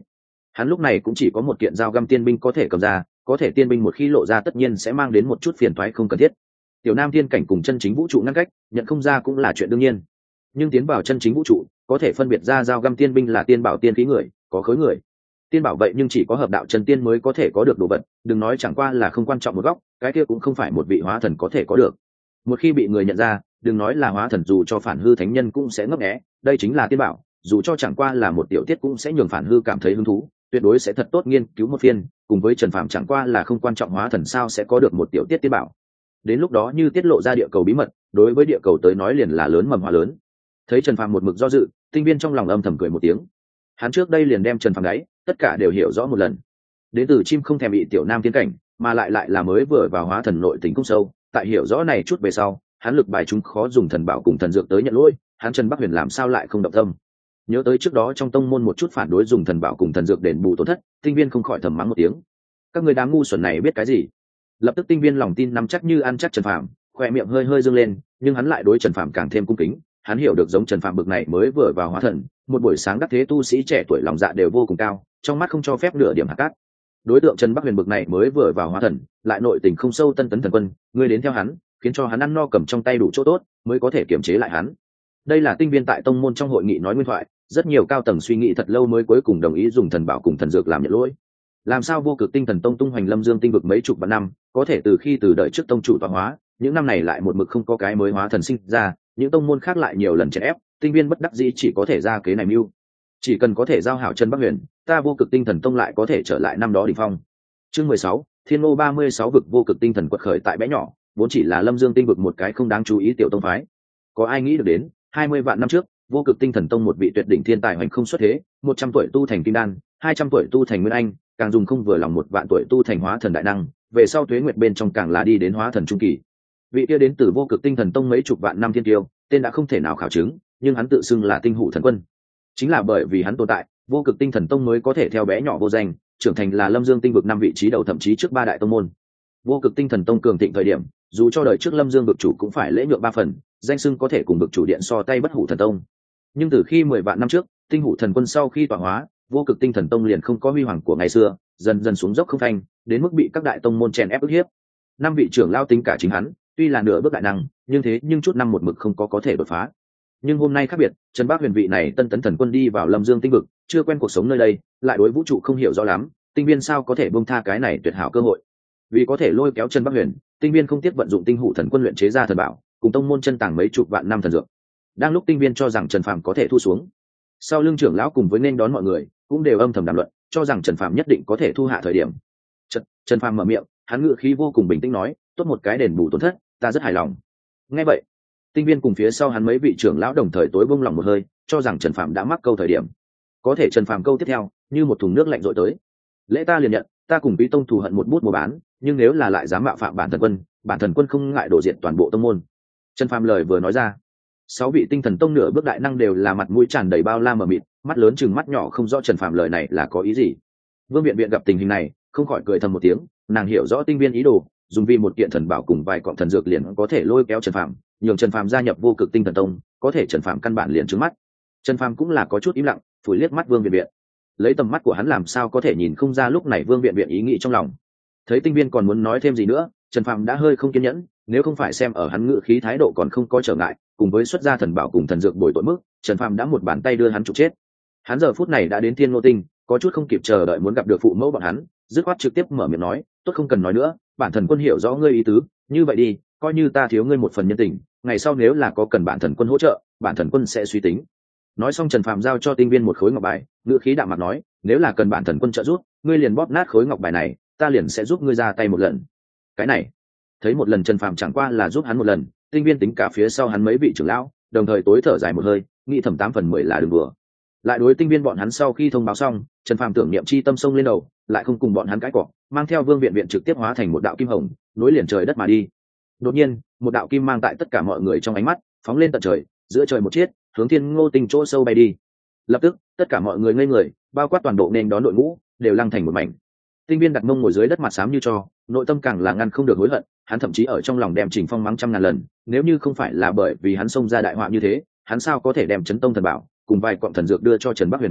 Hắn lúc này cũng chỉ có một kiện dao găm tiên binh có thể cầm ra, có thể tiên binh một khi lộ ra tất nhiên sẽ mang đến một chút phiền toái không cần thiết. Tiểu Nam Thiên cảnh cùng chân chính vũ trụ ngăn cách, nhận không ra cũng là chuyện đương nhiên. Nhưng tiến vào chân chính vũ trụ, có thể phân biệt ra dao găm tiên binh là tiên bảo tiên khí người, có khối người. Tiên bảo vậy nhưng chỉ có hợp đạo chân tiên mới có thể có được đồ vật, đừng nói chẳng qua là không quan trọng một góc, cái kia cũng không phải một vị hóa thần có thể có được. Một khi bị người nhận ra, đừng nói là hóa thần, dù cho phản hư thánh nhân cũng sẽ ngấp nghé, đây chính là tiên bảo, dù cho chẳng qua là một tiểu tiết cũng sẽ nhường phản hư cảm thấy hứng thú, tuyệt đối sẽ thật tốt nghiên cứu một phiên, cùng với Trần Phàm chẳng qua là không quan trọng hóa thần sao sẽ có được một tiểu tiết tiên bảo. Đến lúc đó như tiết lộ ra địa cầu bí mật, đối với địa cầu tới nói liền là lớn mầm họa lớn. Thấy Trần Phàm một mực do dự, Tinh Viên trong lòng âm thầm cười một tiếng. Hắn trước đây liền đem Trần Phàm đáy, tất cả đều hiểu rõ một lần. Đến từ chim không thèm bị tiểu nam tiến cảnh, mà lại lại là mới vừa vào hóa thần nội tình cung sâu, tại hiểu rõ này chút về sau, hắn lực bài chúng khó dùng thần bảo cùng thần dược tới nhận lỗi, hắn Trần Bắc Huyền làm sao lại không động tâm. Nhớ tới trước đó trong tông môn một chút phản đối dùng thần bảo cùng thần dược đền bù tổn thất, Tinh Viên không khỏi thầm mắng một tiếng. Các người đám ngu xuẩn này biết cái gì? Lập tức Tinh Viên lòng tin nắm chắc như ăn chắc Trần Phàm, khoe miệng hơi hơi dương lên, nhưng hắn lại đối Trần Phàm càng thêm cung kính. Hắn hiểu được giống Trần Phàm bực này mới vừa vào hóa thần, một buổi sáng đắc thế tu sĩ trẻ tuổi lòng dạ đều vô cùng cao, trong mắt không cho phép nửa điểm hạt cát. Đối tượng Trần Bắc Huyền bực này mới vừa vào hóa thần, lại nội tình không sâu tân tấn thần quân, ngươi đến theo hắn, khiến cho hắn ăn no cầm trong tay đủ chỗ tốt, mới có thể kiềm chế lại hắn. Đây là Tinh Viên tại tông môn trong hội nghị nói nguyên thoại, rất nhiều cao tầng suy nghĩ thật lâu mới cuối cùng đồng ý dùng thần bảo cùng thần dược làm nhận lỗi. Làm sao Vô Cực Tinh Thần Tông tung hoành Lâm Dương tinh vực mấy chục vạn năm, có thể từ khi từ đợi trước tông chủ tọa hóa, những năm này lại một mực không có cái mới hóa thần sinh ra, những tông môn khác lại nhiều lần chèn ép, Tinh Viên bất đắc dĩ chỉ có thể ra kế này mưu. Chỉ cần có thể giao hảo Trần Bắc Huyền, ta Vô Cực Tinh Thần Tông lại có thể trở lại năm đó đỉnh phong. Chương mười sáu, Thiên Ngô ba mươi sáu vực Vô Cực Tinh Thần quật khởi tại bé nhỏ, vốn chỉ là Lâm Dương tinh vực một cái không đáng chú ý tiểu tông phái. Có ai nghĩ được đến, hai mươi vạn năm trước, Vô Cực Tinh Thần Tông một vị tuyệt đỉnh thiên tài hoành không xuất thế, một trăm tuổi tu thành kim đan, hai trăm tuổi tu thành nguyên anh, càng dùng không vừa lòng một vạn tuổi tu thành hóa thần đại năng, về sau tuế nguyệt bên trong càng là đi đến hóa thần trung kỳ. Vị kia đến từ Vô Cực Tinh Thần Tông mấy chục vạn năm thiên tiêu, tên đã không thể nào khảo chứng, nhưng hắn tự xưng là Tinh Hủ Thần Quân. Chính là bởi vì hắn tồn tại, Vô Cực Tinh Thần Tông mới có thể theo bé nhỏ vô danh, trưởng thành là Lâm Dương tinh vực năm vị trí đầu thậm chí trước ba đại tông môn. Vô Cực Tinh Thần Tông cường thịnh thời điểm, dù cho đời trước Lâm Dương vực chủ cũng phải lễ nhượng ba phần, danh xưng có thể cùng vực chủ điện so tay bất hủ thần tông. Nhưng từ khi mười vạn năm trước, Tinh Hủ Thần Quân sau khi tọa hóa, Vô Cực Tinh Thần Tông liền không có huy hoàng của ngày xưa, dần dần xuống dốc không thanh, đến mức bị các đại tông môn chèn ép ức hiếp. Năm vị trưởng lao tính cả chính hắn, tuy là nửa bước đại năng, nhưng thế nhưng chút năm một mực không có có thể đột phá. Nhưng hôm nay khác biệt, Trần Bác Huyền vị này tân tấn thần quân đi vào Lâm Dương tinh vực, chưa quen cuộc sống nơi đây, lại đối vũ trụ không hiểu rõ lắm, Tinh Viên sao có thể buông tha cái này tuyệt hảo cơ hội. Vì có thể lôi kéo Trần Bác Huyền, Tinh Viên không tiếc vận dụng Tinh Hủ Thần Quân luyện chế ra thần bảo, cùng tông môn chân tàng mấy chục vạn năm thần dược. Đang lúc Tinh Viên cho rằng Trần Phàm có thể thu xuống, sau lưng trưởng lão cùng với nên đón mọi người, cũng đều âm thầm đàm luận, cho rằng Trần Phàm nhất định có thể thu hạ thời điểm. Trần, Trần Phàm mở miệng, hắn ngữ khí vô cùng bình tĩnh nói, tốt một cái đền bù tổn thất, ta rất hài lòng. Nghe vậy, Tinh Viên cùng phía sau hắn mấy vị trưởng lão đồng thời tối bông lòng một hơi, cho rằng Trần Phàm đã mắc câu thời điểm. Có thể Trần Phàm câu tiếp theo, như một thùng nước lạnh dội tới. Lễ ta liền nhận, ta cùng Quý tông thù hận một bút mua bán, nhưng nếu là lại dám mạo phạm bản thần quân, bản thần quân không ngại đổ diện toàn bộ tông môn. Trần Phàm lời vừa nói ra, sáu vị tinh thần tông nửa bước đại năng đều là mặt mũi tràn đầy bao la mờ mịt, mắt lớn chừng mắt nhỏ không rõ Trần Phàm lời này là có ý gì. Vương Viện Viện gặp tình hình này, không khỏi cười thầm một tiếng, nàng hiểu rõ Tinh Viên ý đồ, dùng vì một kiện thần bảo cùng vài cọng thần dược liền có thể lôi kéo Trần Phàm, nhường Trần Phàm gia nhập Vô Cực Tinh Thần Tông, có thể Trần Phàm căn bản liền trừng mắt. Trần Phàm cũng là có chút im lặng, phủi liếc mắt Vương Viện Viện. Lấy tầm mắt của hắn làm sao có thể nhìn không ra lúc này Vương Viện Viện ý nghĩ trong lòng. Thấy Tinh Viên còn muốn nói thêm gì nữa, Trần Phàm đã hơi không kiên nhẫn, nếu không phải xem ở hắn ngự khí thái độ còn không có trở ngại, cùng với xuất gia thần bảo cùng thần dược bồi tội mức, Trần Phàm đã một bàn tay đưa hắn trục chết. Hắn giờ phút này đã đến Thiên Ngô Tinh, có chút không kịp chờ đợi muốn gặp được phụ mẫu bọn hắn, dứt khoát trực tiếp mở miệng nói, tốt không cần nói nữa, bản thần quân hiểu rõ ngươi ý tứ, như vậy đi, coi như ta thiếu ngươi một phần nhân tình, ngày sau nếu là có cần bản thần quân hỗ trợ, bản thần quân sẽ suy tính. Nói xong Trần Phàm giao cho Tinh Viên một khối ngọc bài, ngữ khí đạm mặt nói, nếu là cần bản thần quân trợ giúp, ngươi liền bóp nát khối ngọc bài này, ta liền sẽ giúp ngươi ra tay một lần. Cái này, thấy một lần Trần Phàm chẳng qua là giúp hắn một lần, Tinh Viên tính cả phía sau hắn mấy vị trưởng lão, đồng thời tối thở dài một hơi, nghĩ thầm tám phần mười là đừng đùa. Lại đối Tinh Viên bọn hắn sau khi thông báo xong, Trần Phàm tưởng niệm chi tâm sông lên đầu, lại không cùng bọn hắn cãi cọ, mang theo Vương Viện Viện trực tiếp hóa thành một đạo kim hồng, nối liền trời đất mà đi. Đột nhiên, một đạo kim mang tại tất cả mọi người trong ánh mắt, phóng lên tận trời, giữa trời một chiếc, hướng Thiên Ngô Tinh chỗ sâu bay đi. Lập tức, tất cả mọi người ngây người, bao quát toàn bộ nên đón đội ngũ, đều lăng thành một mảnh. Tinh Viên đặt mông ngồi dưới đất mặt xám như tro, nội tâm càng là ngăn không được hối hận, hắn thậm chí ở trong lòng đem Trình Phong mắng trăm ngàn lần, nếu như không phải là bởi vì hắn xông ra đại họa như thế, hắn sao có thể đem Chấn Tông thần bảo cùng vài quặng thần dược đưa cho Trần Bắc Huyền bồi tội,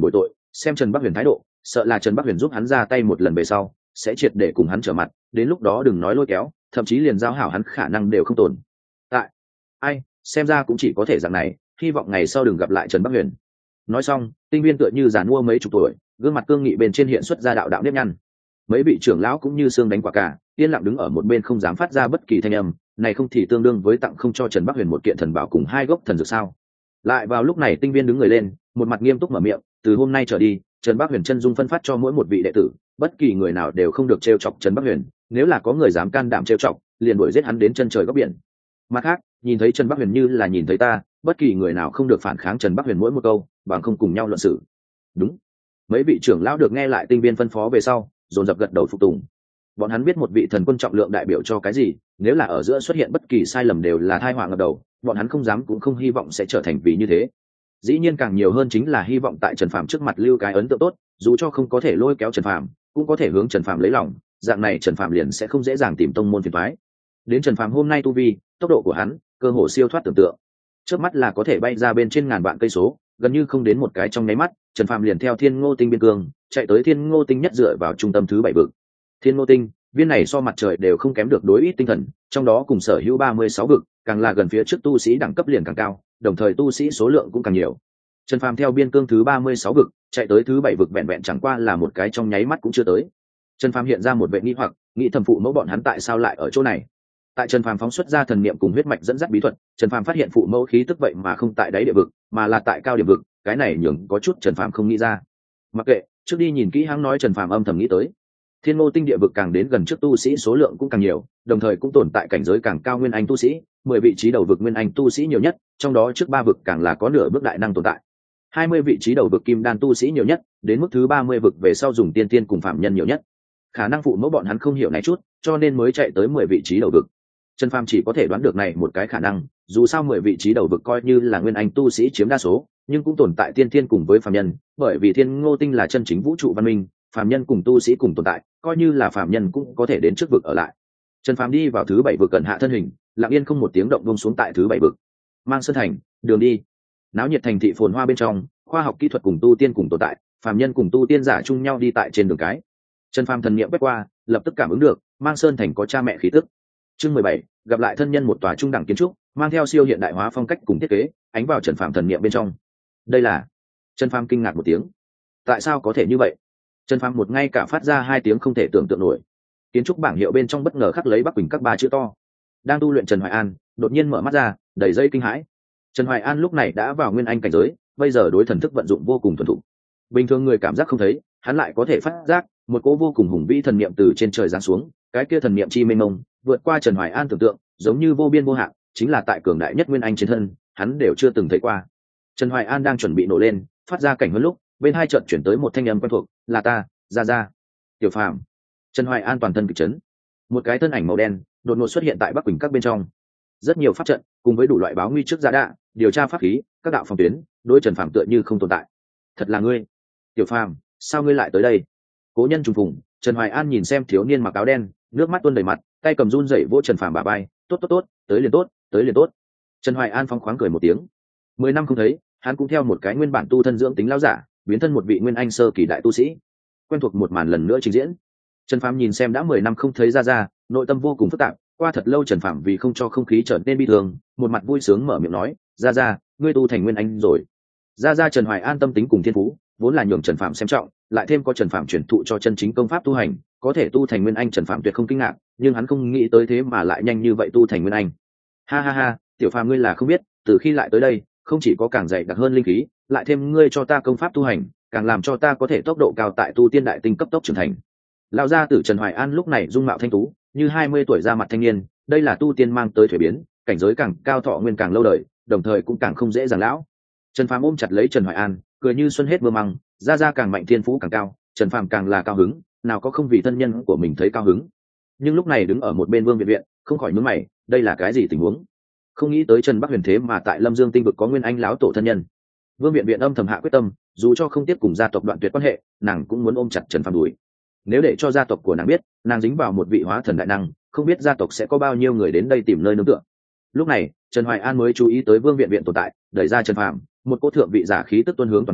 xem Trần Bắc Huyền thái độ, sợ là Trần Bắc Huyền giúp hắn ra tay một lần về sau sẽ triệt để cùng hắn trở mặt, đến lúc đó đừng nói lôi kéo, thậm chí liền giao hảo hắn khả năng đều không tồn tại. Ai, xem ra cũng chỉ có thể dạng này, hy vọng ngày sau đừng gặp lại Trần Bắc Huyền. Nói xong, Tinh Viên tựa như giàn mua mấy chục tuổi, gương mặt cương nghị bên trên hiện xuất ra đạo đạo nếp nhăn. Mấy vị trưởng lão cũng như xương đánh quả cả, yên lặng đứng ở một bên không dám phát ra bất kỳ thanh âm, này không thì tương đương với tặng không cho Trần Bắc Huyền một kiện thần bảo cùng hai gốc thần dược sao? Lại vào lúc này Tinh Viên đứng người lên, một mặt nghiêm túc mở miệng, từ hôm nay trở đi, Trần Bắc Huyền chân dung phân phát cho mỗi một vị đệ tử, bất kỳ người nào đều không được trêu chọc Trần Bắc Huyền, nếu là có người dám can đảm trêu chọc, liền đuổi giết hắn đến chân trời góc biển. Mặt khác, nhìn thấy Trần Bắc Huyền như là nhìn thấy ta, bất kỳ người nào không được phản kháng Trần Bắc Huyền mỗi một câu, bằng không cùng nhau luận xử. Đúng. Mấy vị trưởng lão được nghe lại Tinh Viên phân phó về sau, dồn dập gật đầu phục tùng. Bọn hắn biết một vị thần quân trọng lượng đại biểu cho cái gì, nếu là ở giữa xuất hiện bất kỳ sai lầm đều là tai họa ngập đầu, bọn hắn không dám cũng không hy vọng sẽ trở thành vì như thế. Dĩ nhiên càng nhiều hơn chính là hy vọng tại Trần Phàm trước mặt lưu cái ấn tượng tốt, dù cho không có thể lôi kéo Trần Phàm, cũng có thể hướng Trần Phàm lấy lòng, dạng này Trần Phàm liền sẽ không dễ dàng tìm tông môn phiền toái. Đến Trần Phàm hôm nay tu vi, tốc độ của hắn, cơ hồ siêu thoát tưởng tượng. Trước mắt là có thể bay ra bên trên ngàn vạn cây số, gần như không đến một cái trong nháy mắt, Trần Phàm liền theo Thiên Ngô Tinh biên cương, chạy tới Thiên Ngô Tinh nhất dựa vào trung tâm thứ bảy vực. Thiên Ngô Tinh, viên này so mặt trời đều không kém được đối ít tinh thần, trong đó cùng sở hữu ba mươi sáu vực, càng là gần phía trước tu sĩ đẳng cấp liền càng cao, đồng thời tu sĩ số lượng cũng càng nhiều. Trần Phàm theo biên cương thứ ba mươi sáu vực, chạy tới thứ bảy vực vẹn vẹn chẳng qua là một cái trong nháy mắt cũng chưa tới. Trần Phàm hiện ra một vẻ nghi hoặc, nghĩ thầm phụ mẫu bọn hắn tại sao lại ở chỗ này. Tại Trần Phàm phóng xuất ra thần niệm cùng huyết mạch dẫn dắt bí thuật, Trần Phàm phát hiện phụ mẫu khí tức vậy mà không tại đáy địa vực, mà là tại cao điểm vực, cái này nhường có chút Trần Phàm không nghĩ ra. Mặc kệ, trước đi nhìn kỹ hắn nói Trần Phàm âm thầm nghĩ tới. Thiên Ngô Tinh địa vực càng đến gần trước tu sĩ số lượng cũng càng nhiều, đồng thời cũng tồn tại cảnh giới càng cao nguyên anh tu sĩ, mười vị trí đầu vực nguyên anh tu sĩ nhiều nhất, trong đó trước ba vực càng là có nửa bước đại năng tồn tại. hai mươi vị trí đầu vực kim đan tu sĩ nhiều nhất, đến mức thứ ba mươi vực về sau dùng tiên tiên cùng phạm nhân nhiều nhất. Khả năng phụ mẫu bọn hắn không hiểu này chút, cho nên mới chạy tới mười vị trí đầu vực. Trần Phàm chỉ có thể đoán được này một cái khả năng, dù sao mười vị trí đầu vực coi như là nguyên anh tu sĩ chiếm đa số, nhưng cũng tồn tại tiên tiên cùng với phạm nhân, bởi vì Thiên Ngô Tinh là chân chính vũ trụ văn minh, phạm nhân cùng tu sĩ cùng tồn tại, coi như là phạm nhân cũng có thể đến trước vực ở lại. Trần Phàm đi vào thứ bảy vực cẩn hạ thân hình, lặng yên không một tiếng động buông xuống tại thứ bảy vực. Mang Sơn Thành, đường đi. Náo nhiệt thành thị phồn hoa bên trong, khoa học kỹ thuật cùng tu tiên cùng tồn tại, phàm nhân cùng tu tiên giả chung nhau đi tại trên đường cái. Trần Phàm thần niệm quét qua, lập tức cảm ứng được, Mang Sơn Thành có cha mẹ khí tức. Chương mười bảy, gặp lại thân nhân một tòa trung đẳng kiến trúc, mang theo siêu hiện đại hóa phong cách cùng thiết kế, ánh vào Trần Phàm thần niệm bên trong. Đây là... Trần Phàm kinh ngạc một tiếng. Tại sao có thể như vậy? Trần Phàm một ngay cả phát ra hai tiếng không thể tưởng tượng nổi. Kiến trúc bảng hiệu bên trong bất ngờ khắc lấy Bắc Quỳnh các ba chữ to. Đang tu luyện Trần Hoài An đột nhiên mở mắt ra, đầy dây kinh hãi. Trần Hoài An lúc này đã vào nguyên anh cảnh giới, bây giờ đối thần thức vận dụng vô cùng thuần thục. Bình thường người cảm giác không thấy, hắn lại có thể phát giác, một cỗ vô cùng hùng vĩ thần niệm từ trên trời giáng xuống, cái kia thần niệm chi mênh mông, vượt qua Trần Hoài An tưởng tượng, giống như vô biên vô hạn, chính là tại cường đại nhất nguyên anh chiến thân, hắn đều chưa từng thấy qua. Trần Hoài An đang chuẩn bị nổ lên, phát ra cảnh huấn lúc, bên hai trận chuyển tới một thanh âm quen thuộc, là ta, Gia Gia. Tiểu Phàm. Trần Hoài An toàn thân kịch chấn. Một cái thân ảnh màu đen đột ngột xuất hiện tại Bắc Quỳnh các bên trong. Rất nhiều pháp trận, cùng với đủ loại báo nguy trước giá đạ, điều tra pháp khí, các đạo phòng tuyến, đối Trần Phàm tựa như không tồn tại. Thật là ngươi, Tiểu Phàm, sao ngươi lại tới đây? Cố nhân trùng phùng, Trần Hoài An nhìn xem thiếu niên mặc áo đen, nước mắt tuôn đầy mặt, tay cầm run rẩy vỗ Trần Phàm bả vai, tốt tốt tốt, tới liền tốt, tới liền tốt. Trần Hoài An phóng khoáng cười một tiếng. Mười năm không thấy, hắn cũng theo một cái nguyên bản tu thân dưỡng tính lão giả, biến thân một vị nguyên anh sơ kỳ đại tu sĩ. Quen thuộc một màn lần nữa trình diễn. Trần Phàm nhìn xem đã mười năm không thấy Gia Gia, nội tâm vô cùng phức tạp. Qua thật lâu Trần Phàm vì không cho không khí trở nên bi thương, một mặt vui sướng mở miệng nói, Gia Gia, ngươi tu thành nguyên anh rồi. Gia Gia Trần Hoài An tâm tính cùng thiên phú, vốn là nhường Trần Phàm xem trọng, lại thêm có Trần Phàm truyền thụ cho chân chính công pháp tu hành, có thể tu thành nguyên anh, Trần Phàm tuyệt không kinh ngạc, nhưng hắn không nghĩ tới thế mà lại nhanh như vậy tu thành nguyên anh. Ha ha ha, Tiểu Phàm ngươi là không biết, từ khi lại tới đây, không chỉ có càng dày đặc hơn linh khí, lại thêm ngươi cho ta công pháp tu hành, càng làm cho ta có thể tốc độ cao tại tu tiên đại tinh cấp tốc trưởng thành. Lão gia tử Trần Hoài An lúc này dung mạo thanh tú, như hai mươi tuổi ra mặt thanh niên, đây là tu tiên mang tới thuế biến, cảnh giới càng cao thọ nguyên càng lâu đời, đồng thời cũng càng không dễ dàng lão. Trần Phàm ôm chặt lấy Trần Hoài An, cười như xuân hết mưa măng, Gia Gia càng mạnh thiên phú càng cao, Trần Phàm càng là cao hứng, nào có không vì thân nhân của mình thấy cao hứng. Nhưng lúc này đứng ở một bên Vương Viện Viện, không khỏi nhướng mày, đây là cái gì tình huống? Không nghĩ tới Trần Bắc Huyền thế mà tại Lâm Dương tinh vực có nguyên anh lão tổ thân nhân. Vương Viện Viện âm thầm hạ quyết tâm, dù cho không tiếp cùng gia tộc đoạn tuyệt quan hệ, nàng cũng muốn ôm chặt Trần Phàm đuổi. Nếu để cho gia tộc của nàng biết, nàng dính vào một vị hóa thần đại năng, không biết gia tộc sẽ có bao nhiêu người đến đây tìm nơi nương tựa. Lúc này, Trần Hoài An mới chú ý tới Vương Viện Viện tồn tại, đẩy ra Trần Phàm, một cỗ thượng vị giả khí tức tuôn hướng toàn trường,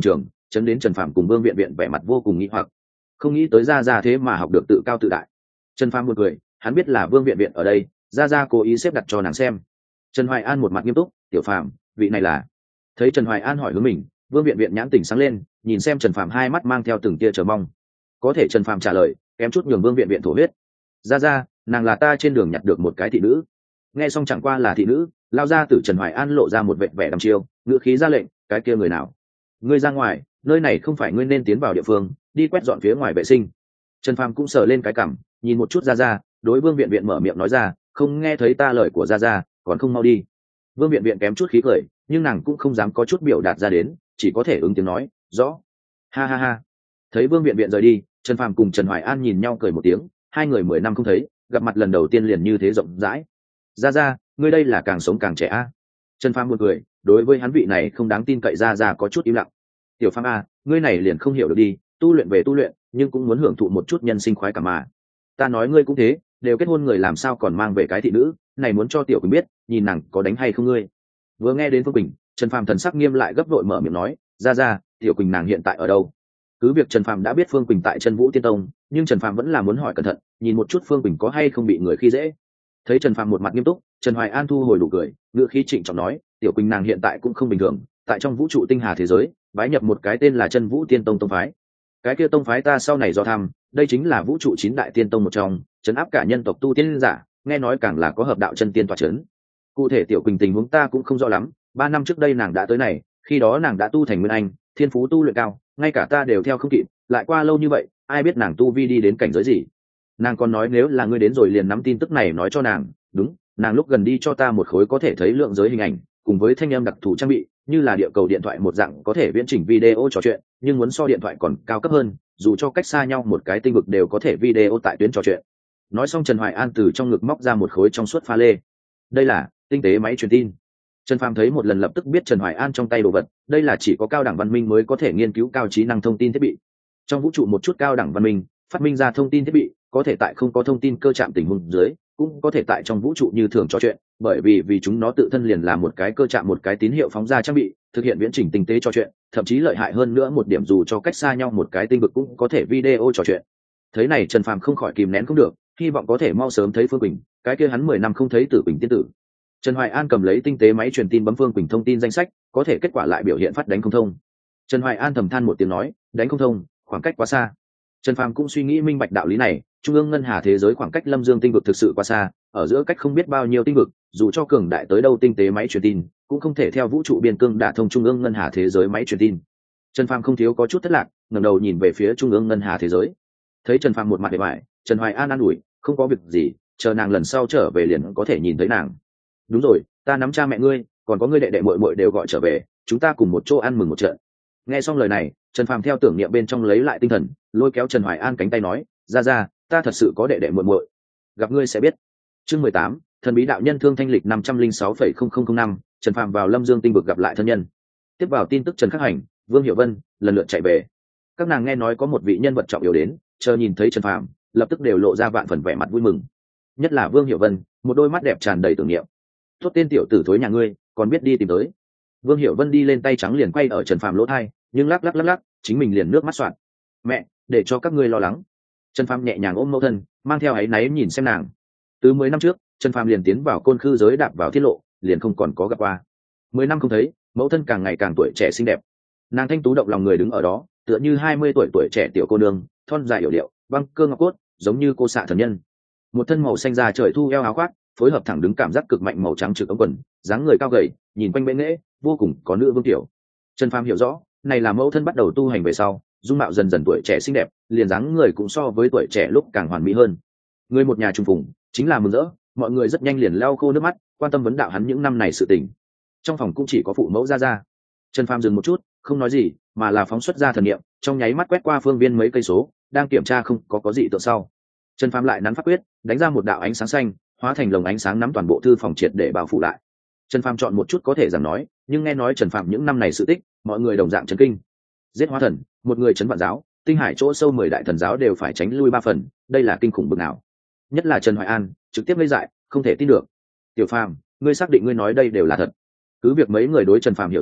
chấn đến Trần Phàm cùng Vương Viện Viện vẻ mặt vô cùng nghi hoặc, không nghĩ tới ra ra thế mà học được tự cao tự đại. Trần Phàm một cười, hắn biết là Vương Viện Viện ở đây, ra ra cố ý xếp đặt cho nàng xem. Trần Hoài An một mặt nghiêm túc, tiểu Phàm, vị này là. Thấy Trần Hoài An hỏi hướng mình, Vương Viện Viện nhãn tỉnh sáng lên, nhìn xem Trần Phàm hai mắt mang theo từng tia chờ mong. Có thể Trần Phàm trả lời kém chút nhường Vương Viện Viện thổ huyết. Ra ra, nàng là ta trên đường nhặt được một cái thị nữ. Nghe xong chẳng qua là thị nữ, lao ra từ Trần Hoài An lộ ra một vẻ vẻ đăm chiêu, ngữ khí ra lệnh, cái kia người nào? Ngươi ra ngoài, nơi này không phải ngươi nên tiến vào địa phương, đi quét dọn phía ngoài vệ sinh. Trần Phàm cũng sờ lên cái cằm, nhìn một chút ra ra, đối Vương Viện Viện mở miệng nói ra, không nghe thấy ta lời của ra ra, còn không mau đi. Vương Viện Viện kém chút khí cười, nhưng nàng cũng không dám có chút biểu đạt ra đến, chỉ có thể ứng tiếng nói, rõ. Ha ha ha. Thấy Vương Viện Viện rời đi, Trần Phàm cùng Trần Hoài An nhìn nhau cười một tiếng, hai người mười năm không thấy, gặp mặt lần đầu tiên liền như thế rộng rãi. Ra ra, ngươi đây là càng sống càng trẻ a. Trần Phàm buồn cười, đối với hắn vị này không đáng tin cậy ra ra có chút im lặng. Tiểu Phàm a, ngươi này liền không hiểu được đi, tu luyện về tu luyện, nhưng cũng muốn hưởng thụ một chút nhân sinh khoái cảm mà. Ta nói ngươi cũng thế, đều kết hôn người làm sao còn mang về cái thị nữ, này muốn cho Tiểu Quỳnh biết, nhìn nàng có đánh hay không ngươi. Vừa nghe đến Phương Quỳnh, Trần Phàm thần sắc nghiêm lại gấp vội mở miệng nói, ra ra, Tiểu Quỳnh nàng hiện tại ở đâu? Cứ việc Trần Phàm đã biết Phương Quỳnh tại Chân Vũ Tiên Tông, nhưng Trần Phàm vẫn là muốn hỏi cẩn thận, nhìn một chút Phương Quỳnh có hay không bị người khi dễ. Thấy Trần Phàm một mặt nghiêm túc, Trần Hoài An thu hồi đủ cười, ngữ khí trịnh trọng nói, Tiểu Quỳnh nàng hiện tại cũng không bình thường, tại trong vũ trụ tinh hà thế giới, bái nhập một cái tên là Chân Vũ Tiên Tông tông phái. Cái kia tông phái ta sau này do tham, đây chính là vũ trụ chín đại tiên tông một trong, trấn áp cả nhân tộc tu tiên giả, nghe nói càng là có hợp đạo chân tiên tọa trấn. Cụ thể Tiểu Quỳnh tình huống ta cũng không rõ lắm, ba năm trước đây nàng đã tới này, khi đó nàng đã tu thành nguyên anh, thiên phú tu luyện cao, ngay cả ta đều theo không kịp, lại qua lâu như vậy, ai biết nàng tu vi đi đến cảnh giới gì. Nàng còn nói nếu là ngươi đến rồi liền nắm tin tức này nói cho nàng. Đúng, nàng lúc gần đi cho ta một khối có thể thấy lượng giới hình ảnh, cùng với thanh âm đặc thù trang bị, như là địa cầu điện thoại một dạng có thể viễn chỉnh video trò chuyện, nhưng muốn so điện thoại còn cao cấp hơn, dù cho cách xa nhau một cái tinh vực đều có thể video tại tuyến trò chuyện. Nói xong Trần Hoài An từ trong ngực móc ra một khối trong suốt pha lê. Đây là tinh tế máy truyền tin. Trần Phàm thấy một lần lập tức biết Trần Hoài An trong tay đồ vật, đây là chỉ có cao đẳng văn minh mới có thể nghiên cứu cao trí năng thông tin thiết bị. Trong vũ trụ một chút cao đẳng văn minh, phát minh ra thông tin thiết bị, có thể tại không có thông tin cơ trạm tình huống dưới, cũng có thể tại trong vũ trụ như thường trò chuyện, bởi vì vì chúng nó tự thân liền là một cái cơ trạm một cái tín hiệu phóng ra trang bị, thực hiện viễn trình tinh tế trò chuyện, thậm chí lợi hại hơn nữa một điểm dù cho cách xa nhau một cái tinh vực cũng có thể video trò chuyện. Thấy này Trần Phàm không khỏi kìm nén không được, hy vọng có thể mau sớm thấy Phương Quỳnh, cái kia hắn mười năm không thấy Tử Quỳnh tiên tử. Trần Hoài An cầm lấy tinh tế máy truyền tin bấm Phương Quỳnh thông tin danh sách, có thể kết quả lại biểu hiện phát đánh không thông. Trần Hoài An thầm than một tiếng nói, đánh không thông, khoảng cách quá xa. Trần Phàm cũng suy nghĩ minh bạch đạo lý này, trung ương ngân hà thế giới khoảng cách Lâm Dương tinh vực thực sự quá xa, ở giữa cách không biết bao nhiêu tinh vực, dù cho cường đại tới đâu tinh tế máy truyền tin, cũng không thể theo vũ trụ biên cương đả thông trung ương ngân hà thế giới máy truyền tin. Trần Phàm không thiếu có chút thất lạc, ngẩng đầu nhìn về phía trung ương ngân hà thế giới. Thấy Trần Phàm một mặt vẻ bại, Trần Hoài An an ủi, không có việc gì, chờ nàng lần sau trở về liền có thể nhìn thấy nàng. Đúng rồi, ta nắm cha mẹ ngươi, còn có ngươi đệ đệ muội muội đều gọi trở về, chúng ta cùng một chỗ ăn mừng một trận. Nghe xong lời này, Trần Phàm theo tưởng niệm bên trong lấy lại tinh thần, lôi kéo Trần Hoài An cánh tay nói, ra ra, ta thật sự có đệ đệ muội muội, gặp ngươi sẽ biết. Chương mười tám, thần bí đạo nhân thương thanh lịch năm trăm linh sáu phẩy không không không năm, Trần Phàm vào Lâm Dương tinh vực gặp lại thân nhân. Tiếp vào tin tức Trần Khắc Hành, Vương Hiểu Vân lần lượt chạy về. Các nàng nghe nói có một vị nhân vật trọng yếu đến, chờ nhìn thấy Trần Phàm, lập tức đều lộ ra vạn phần vẻ mặt vui mừng. Nhất là Vương Hiểu Vân, một đôi mắt đẹp tràn đầy tưởng niệm. Tốt tên tiểu tử thối nhà ngươi, còn biết đi tìm tới. Vương Hiểu Vân đi lên tay trắng liền quay ở Trần Phàm lỗ thai, nhưng lắc lắc lắc lắc, chính mình liền nước mắt soạn. Mẹ, để cho các ngươi lo lắng. Trần Phàm nhẹ nhàng ôm mẫu thân, mang theo áy náy nhìn xem nàng. Từ mười năm trước, Trần Phàm liền tiến vào côn khư giới đạp vào tiết lộ, liền không còn có gặp qua. Mười năm không thấy, mẫu thân càng ngày càng tuổi trẻ xinh đẹp. Nàng thanh tú động lòng người đứng ở đó, tựa như hai mươi tuổi tuổi trẻ tiểu cô nương, thon dài hiểu điệu, băng cơ ngọc cốt, giống như cô xạ thần nhân. Một thân màu xanh da trời thu eo áo khoác, phối hợp thẳng đứng cảm giác cực mạnh màu trắng trực ống quần, dáng người cao gầy, nhìn quanh bệ nghễ, vô cùng có nữ vương tiểu. Trần Phàm hiểu rõ, này là mẫu thân bắt đầu tu hành về sau, dung mạo dần dần tuổi trẻ xinh đẹp, liền dáng người cũng so với tuổi trẻ lúc càng hoàn mỹ hơn. Người một nhà trùng phùng, chính là mừng rỡ, mọi người rất nhanh liền lau khô nước mắt, quan tâm vấn đạo hắn những năm này sự tình. Trong phòng cũng chỉ có phụ mẫu ra ra. Trần Phàm dừng một chút, không nói gì, mà là phóng xuất ra thần niệm, trong nháy mắt quét qua phương viên mấy cây số, đang kiểm tra không có có gì tượng sau. Trần Phàm lại nắn pháp quyết, đánh ra một đạo ánh sáng xanh, hóa thành lồng ánh sáng nắm toàn bộ thư phòng triệt để bao phủ lại. Trần Phàm chọn một chút có thể rằng nói, nhưng nghe nói Trần Phàm những năm này sự tích, mọi người đồng dạng chấn kinh. Giết hóa thần, một người chấn vạn giáo, tinh hải chỗ sâu mười đại thần giáo đều phải tránh lui ba phần, đây là kinh khủng bực nào. Nhất là Trần Hoài An, trực tiếp ngây dại, không thể tin được. Tiểu Phàm, ngươi xác định ngươi nói đây đều là thật? Cứ việc mấy người đối Trần Phàm hiểu rõ,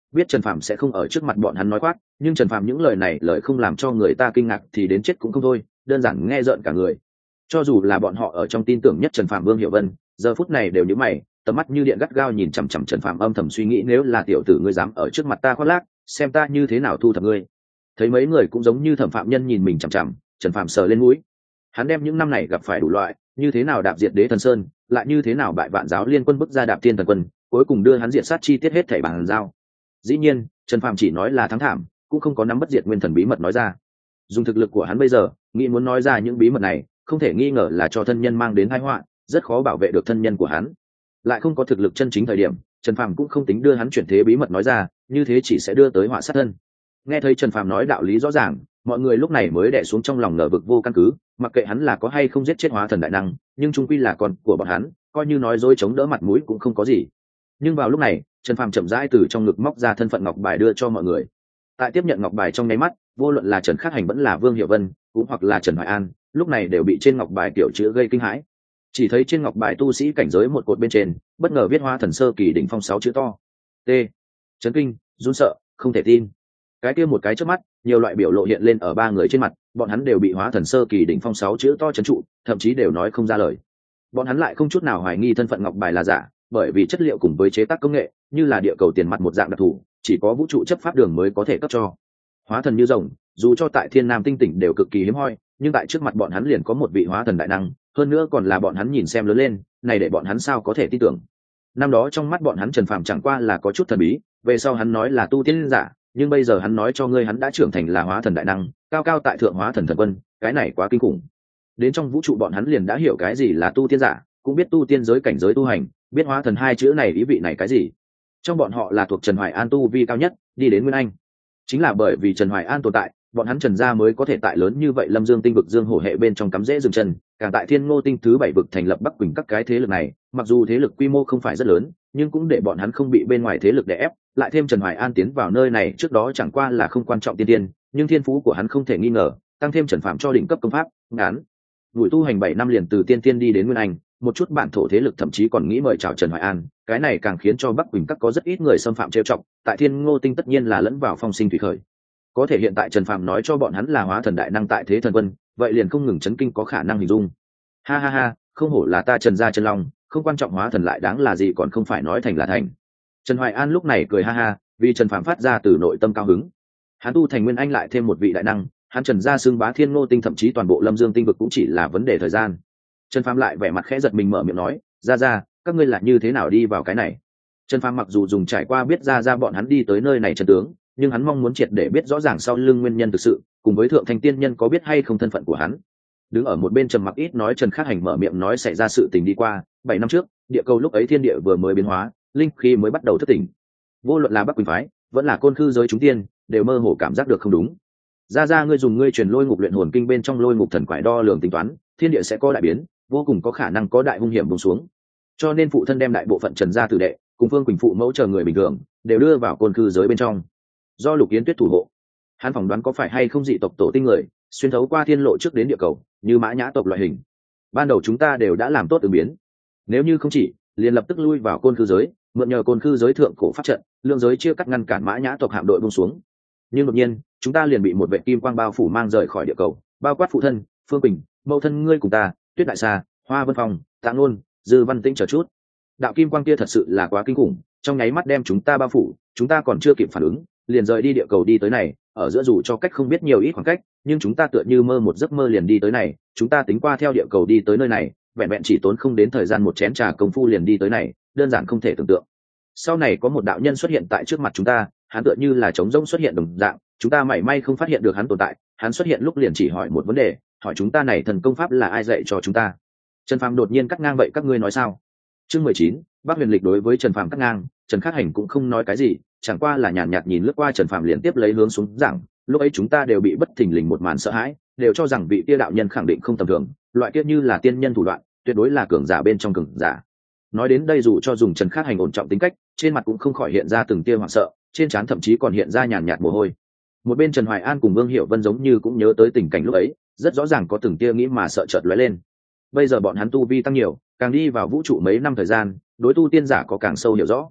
biết Trần Phàm sẽ không ở trước mặt bọn hắn nói khoác, nhưng Trần Phàm những lời này lời không làm cho người ta kinh ngạc thì đến chết cũng không thôi, đơn giản nghe rợn cả người. Cho dù là bọn họ ở trong tin tưởng nhất Trần Phàm Vương Hiểu Vân, giờ phút này đều nhíu mày, tầm mắt như điện gắt gao nhìn chằm chằm Trần Phàm, âm thầm suy nghĩ nếu là tiểu tử ngươi dám ở trước mặt ta khoác lác, xem ta như thế nào thu thập ngươi. Thấy mấy người cũng giống như thẩm phạm nhân nhìn mình chằm chằm, Trần Phàm sờ lên mũi. Hắn đem những năm này gặp phải đủ loại, như thế nào đạp diệt Đế Thần Sơn, lại như thế nào bại Vạn Giáo Liên Quân bức ra đạp Thiên Thần Quân, cuối cùng đưa hắn diệt sát chi tiết hết thảy bằng giao. Dĩ nhiên, Trần Phàm chỉ nói là thắng thảm, cũng không có nắm bất diệt nguyên thần bí mật nói ra. Dùng thực lực của hắn bây giờ, nghĩ muốn nói ra những bí mật này, không thể nghi ngờ là cho thân nhân mang đến tai họa, rất khó bảo vệ được thân nhân của hắn. Lại không có thực lực chân chính thời điểm, Trần Phàm cũng không tính đưa hắn chuyển thế bí mật nói ra, như thế chỉ sẽ đưa tới họa sát thân. Nghe thấy Trần Phàm nói đạo lý rõ ràng, mọi người lúc này mới đè xuống trong lòng ngờ vực vô căn cứ, mặc kệ hắn là có hay không giết chết hóa thần đại năng, nhưng chung quy là con của bọn hắn, coi như nói dối chống đỡ mặt mũi cũng không có gì. Nhưng vào lúc này, Trần Phàm chậm rãi từ trong ngực móc ra thân phận ngọc bài đưa cho mọi người. Tại tiếp nhận ngọc bài trong nháy mắt, vô luận là Trần Khắc Hành vẫn là Vương Hiểu Vân, cũng hoặc là Trần Hoài An, lúc này đều bị trên ngọc bài kiểu chữ gây kinh hãi. Chỉ thấy trên ngọc bài tu sĩ cảnh giới một cột bên trên, bất ngờ viết Hóa Thần Sơ Kỳ đỉnh phong sáu chữ to. T. Chấn kinh, run sợ, không thể tin. Cái kia một cái trước mắt, nhiều loại biểu lộ hiện lên ở ba người trên mặt, bọn hắn đều bị Hóa Thần Sơ Kỳ đỉnh phong sáu chữ to trấn trụ, thậm chí đều nói không ra lời. Bọn hắn lại không chút nào hoài nghi thân phận ngọc bài là giả, bởi vì chất liệu cùng với chế tác công nghệ, như là địa cầu tiền mặt một dạng đặc thù, chỉ có vũ trụ chấp pháp đường mới có thể cấp cho. Hóa thần như rồng, dù cho tại Thiên Nam tinh tỉnh đều cực kỳ hiếm hoi, nhưng tại trước mặt bọn hắn liền có một vị hóa thần đại năng, hơn nữa còn là bọn hắn nhìn xem lớn lên, này để bọn hắn sao có thể tin tưởng. Năm đó trong mắt bọn hắn Trần Phàm chẳng qua là có chút thần bí, về sau hắn nói là tu tiên giả, nhưng bây giờ hắn nói cho ngươi hắn đã trưởng thành là hóa thần đại năng, cao cao tại thượng hóa thần thần quân, cái này quá kinh khủng. Đến trong vũ trụ bọn hắn liền đã hiểu cái gì là tu tiên giả, cũng biết tu tiên giới cảnh giới tu hành, biết hóa thần hai chữ này ý vị này cái gì. Trong bọn họ là thuộc Trần Hoài An tu vi cao nhất, đi đến Nguyên Anh. Chính là bởi vì Trần Hoài An tồn tại, bọn hắn Trần gia mới có thể tại lớn như vậy Lâm Dương tinh vực Dương Hổ hệ bên trong cắm rễ dừng chân, càng tại Thiên Ngô tinh thứ bảy vực thành lập Bắc Quỳnh các cái thế lực này, mặc dù thế lực quy mô không phải rất lớn, nhưng cũng để bọn hắn không bị bên ngoài thế lực đè ép, lại thêm Trần Hoài An tiến vào nơi này trước đó chẳng qua là không quan trọng tiên tiên, nhưng thiên phú của hắn không thể nghi ngờ, tăng thêm Trần Phạm cho đỉnh cấp công pháp, ngắn ngủi tu hành bảy năm liền từ tiên tiên đi đến Nguyên Anh, một chút bản thổ thế lực thậm chí còn nghĩ mời chào Trần Hoài An, cái này càng khiến cho Bắc Quỳnh các có rất ít người xâm phạm trêu chọc, tại Thiên Ngô tinh tất nhiên là lẫn vào phong sinh thủy khởi. Có thể hiện tại Trần Phàm nói cho bọn hắn là hóa thần đại năng tại thế thần quân, vậy liền không ngừng chấn kinh có khả năng hình dung. Ha ha ha, không hổ là ta Trần gia Trần Long, không quan trọng hóa thần lại đáng là gì còn không phải nói thành là thành. Trần Hoài An lúc này cười ha ha, vì Trần Phàm phát ra từ nội tâm cao hứng. Hắn tu thành Nguyên Anh lại thêm một vị đại năng, hắn Trần gia xưng bá Thiên Ngô tinh thậm chí toàn bộ Lâm Dương tinh vực cũng chỉ là vấn đề thời gian. Trần Phàm lại vẻ mặt khẽ giật mình mở miệng nói, "Ra ra, các ngươi là như thế nào đi vào cái này?" Trần Phàm mặc dù dùng trải qua biết ra ra bọn hắn đi tới nơi này trần tướng, nhưng hắn mong muốn triệt để biết rõ ràng sau lưng nguyên nhân thực sự, cùng với thượng thành tiên nhân có biết hay không thân phận của hắn. Đứng ở một bên trầm mặc ít nói Trần Khắc Hành mở miệng nói xảy ra sự tình đi qua bảy năm trước, địa cầu lúc ấy thiên địa vừa mới biến hóa, linh khí mới bắt đầu thức tỉnh. Vô luận là Bắc Quỳnh phái, vẫn là Côn Khư giới chúng tiên, đều mơ hồ cảm giác được không đúng. Ra ra ngươi dùng ngươi truyền lôi ngục luyện hồn kinh bên trong lôi ngục thần quải đo lường tính toán, thiên địa sẽ có đại biến, vô cùng có khả năng có đại hung hiểm buông xuống. Cho nên phụ thân đem đại bộ phận Trần gia tử đệ, cùng Phương Quỳnh phụ mẫu chờ người bình thường, đều đưa vào Côn Khư giới bên trong. Do Lục Yến Tuyết thủ hộ, hắn phỏng đoán có phải hay không dị tộc tổ tinh người xuyên thấu qua thiên lộ trước đến địa cầu, như Mã Nhã tộc loại hình. Ban đầu chúng ta đều đã làm tốt ứng biến, nếu như không chỉ, liền lập tức lui vào Côn Khư giới, mượn nhờ Côn Khư giới thượng cổ pháp trận, lượng giới chia cắt ngăn cản Mã Nhã tộc hạm đội buông xuống. Nhưng đột nhiên, chúng ta liền bị một vệ kim quang bao phủ mang rời khỏi địa cầu, bao quát phụ thân, Phương Quỳnh, mẫu thân ngươi cùng ta, Tuyết Đại Sa, Hoa Vân Phong, Tạ Nôn, Dư Văn Tĩnh chờ chút. Đạo kim quang kia thật sự là quá kinh khủng, trong nháy mắt đem chúng ta bao phủ, chúng ta còn chưa kịp phản ứng, liền rời đi địa cầu đi tới này, ở giữa dù cho cách không biết nhiều ít khoảng cách, nhưng chúng ta tựa như mơ một giấc mơ liền đi tới này, chúng ta tính qua theo địa cầu đi tới nơi này, vẹn vẹn chỉ tốn không đến thời gian một chén trà công phu liền đi tới này, đơn giản không thể tưởng tượng. Sau này có một đạo nhân xuất hiện tại trước mặt chúng ta, hắn tựa như là trống rỗng xuất hiện đồng dạng, chúng ta mảy may không phát hiện được hắn tồn tại, hắn xuất hiện lúc liền chỉ hỏi một vấn đề, hỏi chúng ta này thần công pháp là ai dạy cho chúng ta. Trần Phàm đột nhiên cắt ngang, vậy các ngươi nói sao? Chương mười chín, Bác Huyền Lịch đối với Trần Phàm cắt ngang, Trần Khắc Hành cũng không nói cái gì, chẳng qua là nhàn nhạt nhìn lướt qua Trần Phàm liền tiếp lấy hướng xuống giảng, lúc ấy chúng ta đều bị bất thình lình một màn sợ hãi, đều cho rằng vị kia đạo nhân khẳng định không tầm thường, loại kia như là tiên nhân thủ đoạn, tuyệt đối là cường giả bên trong cường giả. Nói đến đây dù cho dùng Trần Khắc Hành ổn trọng tính cách, trên mặt cũng không khỏi hiện ra từng tia hoảng sợ, trên trán thậm chí còn hiện ra nhàn nhạt mồ hôi. Một bên Trần Hoài An cùng Vương Hiểu Vân giống như cũng nhớ tới tình cảnh lúc ấy, rất rõ ràng có từng tia nghĩ mà sợ chợt lóe lên. Bây giờ bọn hắn tu vi tăng nhiều, càng đi vào vũ trụ mấy năm thời gian, đối tu tiên giả có càng sâu hiểu rõ.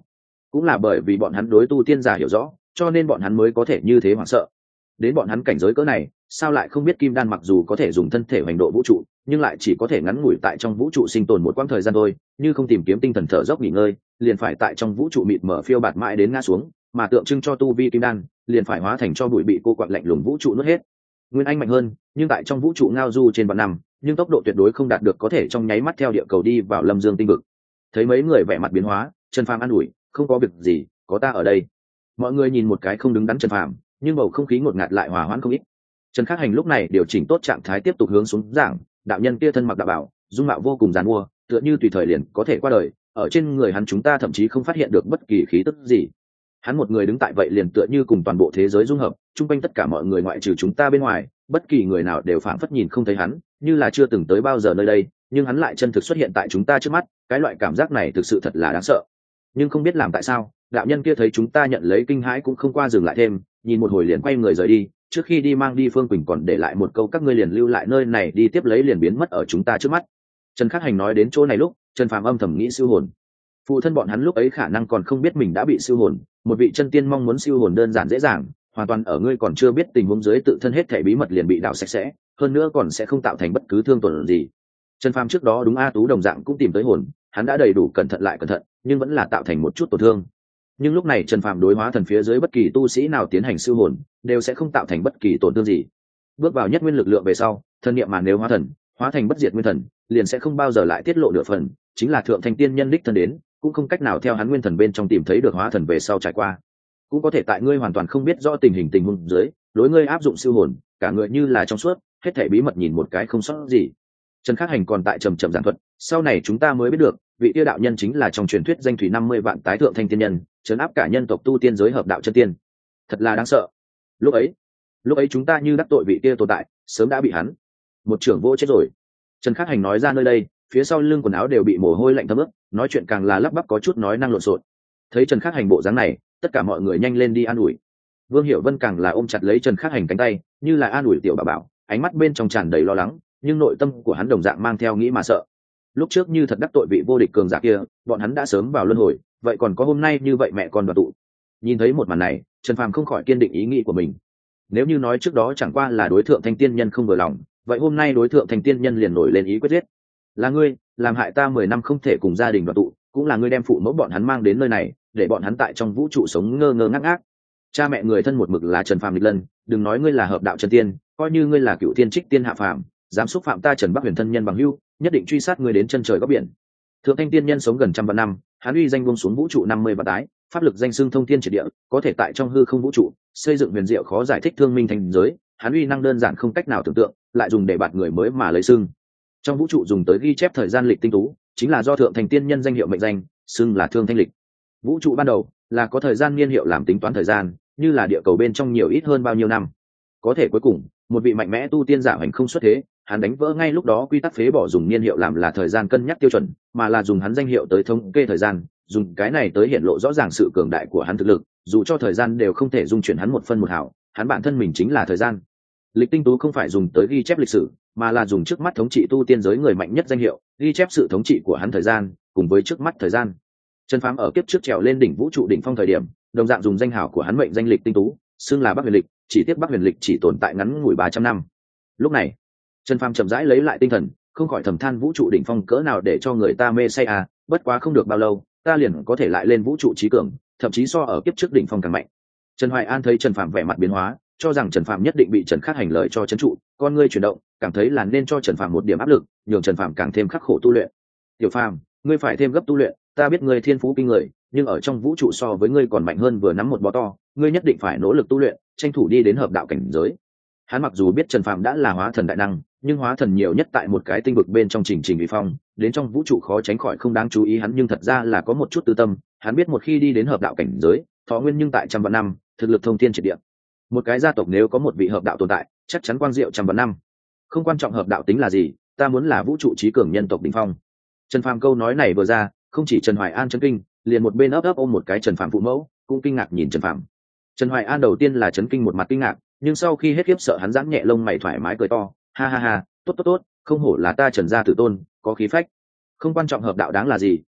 cũng là bởi vì bọn hắn đối tu tiên giả hiểu rõ, cho nên bọn hắn mới có thể như thế hoảng sợ. Đến bọn hắn cảnh giới cỡ này, sao lại không biết kim đan mặc dù có thể dùng thân thể hoành độ vũ trụ, nhưng lại chỉ có thể ngắn ngủi tại trong vũ trụ sinh tồn một quãng thời gian thôi, như không tìm kiếm tinh thần thở dốc nghỉ ngơi, liền phải tại trong vũ trụ mịt mở phiêu bạt mãi đến ngã xuống, mà tượng trưng cho tu vi kim đan, liền phải hóa thành cho bụi bị cô quặn lạnh lùng vũ trụ nuốt hết. Nguyên Anh mạnh hơn, nhưng tại trong vũ trụ ngao du trên vạn năm, nhưng tốc độ tuyệt đối không đạt được có thể trong nháy mắt theo địa cầu đi vào Lâm Dương tinh vực. Thấy mấy người vẻ mặt biến hóa, Trần Phàm an ủi, không có việc gì, có ta ở đây. Mọi người nhìn một cái không đứng đắn Trần Phàm, nhưng bầu không khí ngột ngạt lại hòa hoãn không ít. Trần Khắc Hành lúc này điều chỉnh tốt trạng thái tiếp tục hướng xuống giảng, đạo nhân kia thân mặc đạo bảo, dung mạo vô cùng giàn mua, tựa như tùy thời liền có thể qua đời, ở trên người hắn chúng ta thậm chí không phát hiện được bất kỳ khí tức gì. Hắn một người đứng tại vậy liền tựa như cùng toàn bộ thế giới dung hợp, chung quanh tất cả mọi người ngoại trừ chúng ta bên ngoài, bất kỳ người nào đều phảng phất nhìn không thấy hắn, như là chưa từng tới bao giờ nơi đây, nhưng hắn lại chân thực xuất hiện tại chúng ta trước mắt, cái loại cảm giác này thực sự thật là đáng sợ. Nhưng không biết làm tại sao, đạo nhân kia thấy chúng ta nhận lấy kinh hãi cũng không qua dừng lại thêm, nhìn một hồi liền quay người rời đi, trước khi đi mang đi Phương Quỳnh còn để lại một câu các ngươi liền lưu lại nơi này đi tiếp lấy liền biến mất ở chúng ta trước mắt. Trần Khắc Hành nói đến chỗ này lúc, Trần Phàm âm thầm nghĩ siêu hồn. Phụ thân bọn hắn lúc ấy khả năng còn không biết mình đã bị siêu hồn, một vị chân tiên mong muốn siêu hồn đơn giản dễ dàng, hoàn toàn ở ngươi còn chưa biết tình huống dưới tự thân hết thể bí mật liền bị đảo sạch sẽ, hơn nữa còn sẽ không tạo thành bất cứ thương tổn gì. Trần Phàm trước đó đúng A Tú đồng dạng cũng tìm tới hồn, hắn đã đầy đủ cẩn thận lại cẩn thận, nhưng vẫn là tạo thành một chút tổn thương. Nhưng lúc này Trần Phàm đối hóa thần phía dưới bất kỳ tu sĩ nào tiến hành siêu hồn, đều sẽ không tạo thành bất kỳ tổn thương gì. Bước vào nhất nguyên lực lượng về sau, thân niệm mà nếu hóa thần, hóa thành bất diệt nguyên thần, liền sẽ không bao giờ lại tiết lộ nửa phần, chính là thượng thanh tiên nhân đích thân đến, cũng không cách nào theo hắn nguyên thần bên trong tìm thấy được hóa thần về sau trải qua. Cũng có thể tại ngươi hoàn toàn không biết rõ tình hình tình huống dưới, đối ngươi áp dụng siêu hồn, cả người như là trong suốt, hết thảy bí mật nhìn một cái không sót gì. Trần Khắc Hành còn tại trầm trầm giảng thuật, sau này chúng ta mới biết được, vị tiêu đạo nhân chính là trong truyền thuyết danh thủy năm mươi vạn tái thượng thanh tiên nhân, trấn áp cả nhân tộc tu tiên giới hợp đạo chân tiên. Thật là đáng sợ. Lúc ấy, lúc ấy chúng ta như đắc tội vị kia tồn tại, sớm đã bị hắn một trưởng vô chết rồi. Trần Khắc Hành nói ra nơi đây, phía sau lưng quần áo đều bị mồ hôi lạnh thấm ướt, nói chuyện càng là lắp bắp có chút nói năng lộn xộn. Thấy Trần Khắc Hành bộ dáng này, tất cả mọi người nhanh lên đi an ủi. Vương Hiểu Vân càng là ôm chặt lấy Trần Khắc Hành cánh tay, như là an ủi tiểu bảo bảo, ánh mắt bên trong tràn đầy lo lắng, nhưng nội tâm của hắn đồng dạng mang theo nghĩ mà sợ. Lúc trước như thật đắc tội vị vô địch cường giả kia, bọn hắn đã sớm vào luân hồi, vậy còn có hôm nay như vậy mẹ con đoàn tụ. Nhìn thấy một màn này, Trần Phàm không khỏi kiên định ý nghĩ của mình. Nếu như nói trước đó chẳng qua là đối tượng thanh tiên nhân không vừa lòng, vậy hôm nay đối tượng thanh tiên nhân liền nổi lên ý quyết giết. Là ngươi làm hại ta mười năm không thể cùng gia đình đoàn tụ, cũng là ngươi đem phụ mẫu bọn hắn mang đến nơi này, để bọn hắn tại trong vũ trụ sống ngơ ngơ ngác ngác. Cha mẹ người thân một mực là Trần Phàm nghịch lân, đừng nói ngươi là hợp đạo chân tiên, coi như ngươi là cựu tiên trích tiên hạ phàm, dám xúc phạm ta Trần Bắc Huyền thân nhân bằng hữu, nhất định truy sát ngươi đến chân trời góc biển. Thượng thanh tiên nhân sống gần trăm vạn năm, hắn uy danh buông xuống vũ trụ năm mươi vạn tái, pháp lực danh xưng thông thiên triệt địa, có thể tại trong hư không vũ trụ xây dựng huyền diệu khó giải thích thương minh thành giới, hắn uy năng đơn giản không cách nào tưởng tượng, lại dùng để bạt người mới mà lấy xưng. Trong vũ trụ dùng tới ghi chép thời gian lịch tinh tú, chính là do thượng thanh tiên nhân danh hiệu mệnh danh, xưng là thương thanh lịch. Vũ trụ ban đầu là có thời gian niên hiệu làm tính toán thời gian, như là địa cầu bên trong nhiều ít hơn bao nhiêu năm. Có thể cuối cùng, một vị mạnh mẽ tu tiên giả hành không xuất thế, hắn đánh vỡ ngay lúc đó quy tắc phế bỏ dùng niên hiệu làm là thời gian cân nhắc tiêu chuẩn, mà là dùng hắn danh hiệu tới thống kê thời gian, dùng cái này tới hiện lộ rõ ràng sự cường đại của hắn thực lực, dù cho thời gian đều không thể dung chuyển hắn một phân một hào, hắn bản thân mình chính là thời gian. Lịch tinh tú không phải dùng tới ghi chép lịch sử, mà là dùng trước mắt thống trị tu tiên giới người mạnh nhất danh hiệu, ghi chép sự thống trị của hắn thời gian, cùng với trước mắt thời gian. Trần Phàm ở kiếp trước trèo lên đỉnh vũ trụ đỉnh phong thời điểm, đồng dạng dùng danh hào của hắn mệnh danh lịch tinh tú, xưng là Bắc Huyền lịch, chỉ tiếc Bắc Huyền lịch chỉ tồn tại ngắn ngủi ba trăm năm. Lúc này, Trần Phàm chậm rãi lấy lại tinh thần, không khỏi thầm than vũ trụ đỉnh phong cỡ nào để cho người ta mê say à, bất quá không được bao lâu, ta liền có thể lại lên vũ trụ trí cường, thậm chí so ở kiếp trước đỉnh phong càng mạnh. Trần Hoài An thấy Trần Phàm vẻ mặt biến hóa, cho rằng Trần Phàm nhất định bị Trần Khắc Hành lời cho trấn trụ, con ngươi chuyển động, cảm thấy là nên cho Trần Phàm một điểm áp lực, nhường Trần Phàm càng thêm khắc khổ tu luyện. Tiểu Phàm, ngươi phải thêm gấp tu luyện, ta biết ngươi thiên phú kinh người, nhưng ở trong vũ trụ so với ngươi còn mạnh hơn vừa nắm một bó to, ngươi nhất định phải nỗ lực tu luyện, tranh thủ đi đến hợp đạo cảnh giới. Hắn mặc dù biết Trần Phàm đã là hóa thần đại năng, nhưng hóa thần nhiều nhất tại một cái tinh vực bên trong trình trình uy phong, đến trong vũ trụ khó tránh khỏi không đáng chú ý hắn, nhưng thật ra là có một chút tư tâm, hắn biết một khi đi đến hợp đạo cảnh giới, thọ nguyên nhưng tại trăm vạn năm, thực lực thông thiên triệt địa. Một cái gia tộc nếu có một vị hợp đạo tồn tại, chắc chắn quang diệu trăm vạn năm. Không quan trọng hợp đạo tính là gì, ta muốn là vũ trụ trí cường nhân tộc đỉnh phong. Trần Phàm câu nói này vừa ra, không chỉ Trần Hoài An chấn kinh, liền một bên ấp ấp ôm một cái Trần Phàm phụ mẫu, cũng kinh ngạc nhìn Trần Phàm. Trần Hoài An đầu tiên là chấn kinh một mặt kinh ngạc, nhưng sau khi hết khiếp sợ hắn giãn nhẹ lông mày thoải mái cười to, ha ha ha, tốt tốt tốt, không hổ là ta Trần gia tử tôn, có khí phách. Không quan trọng hợp đạo đáng là gì,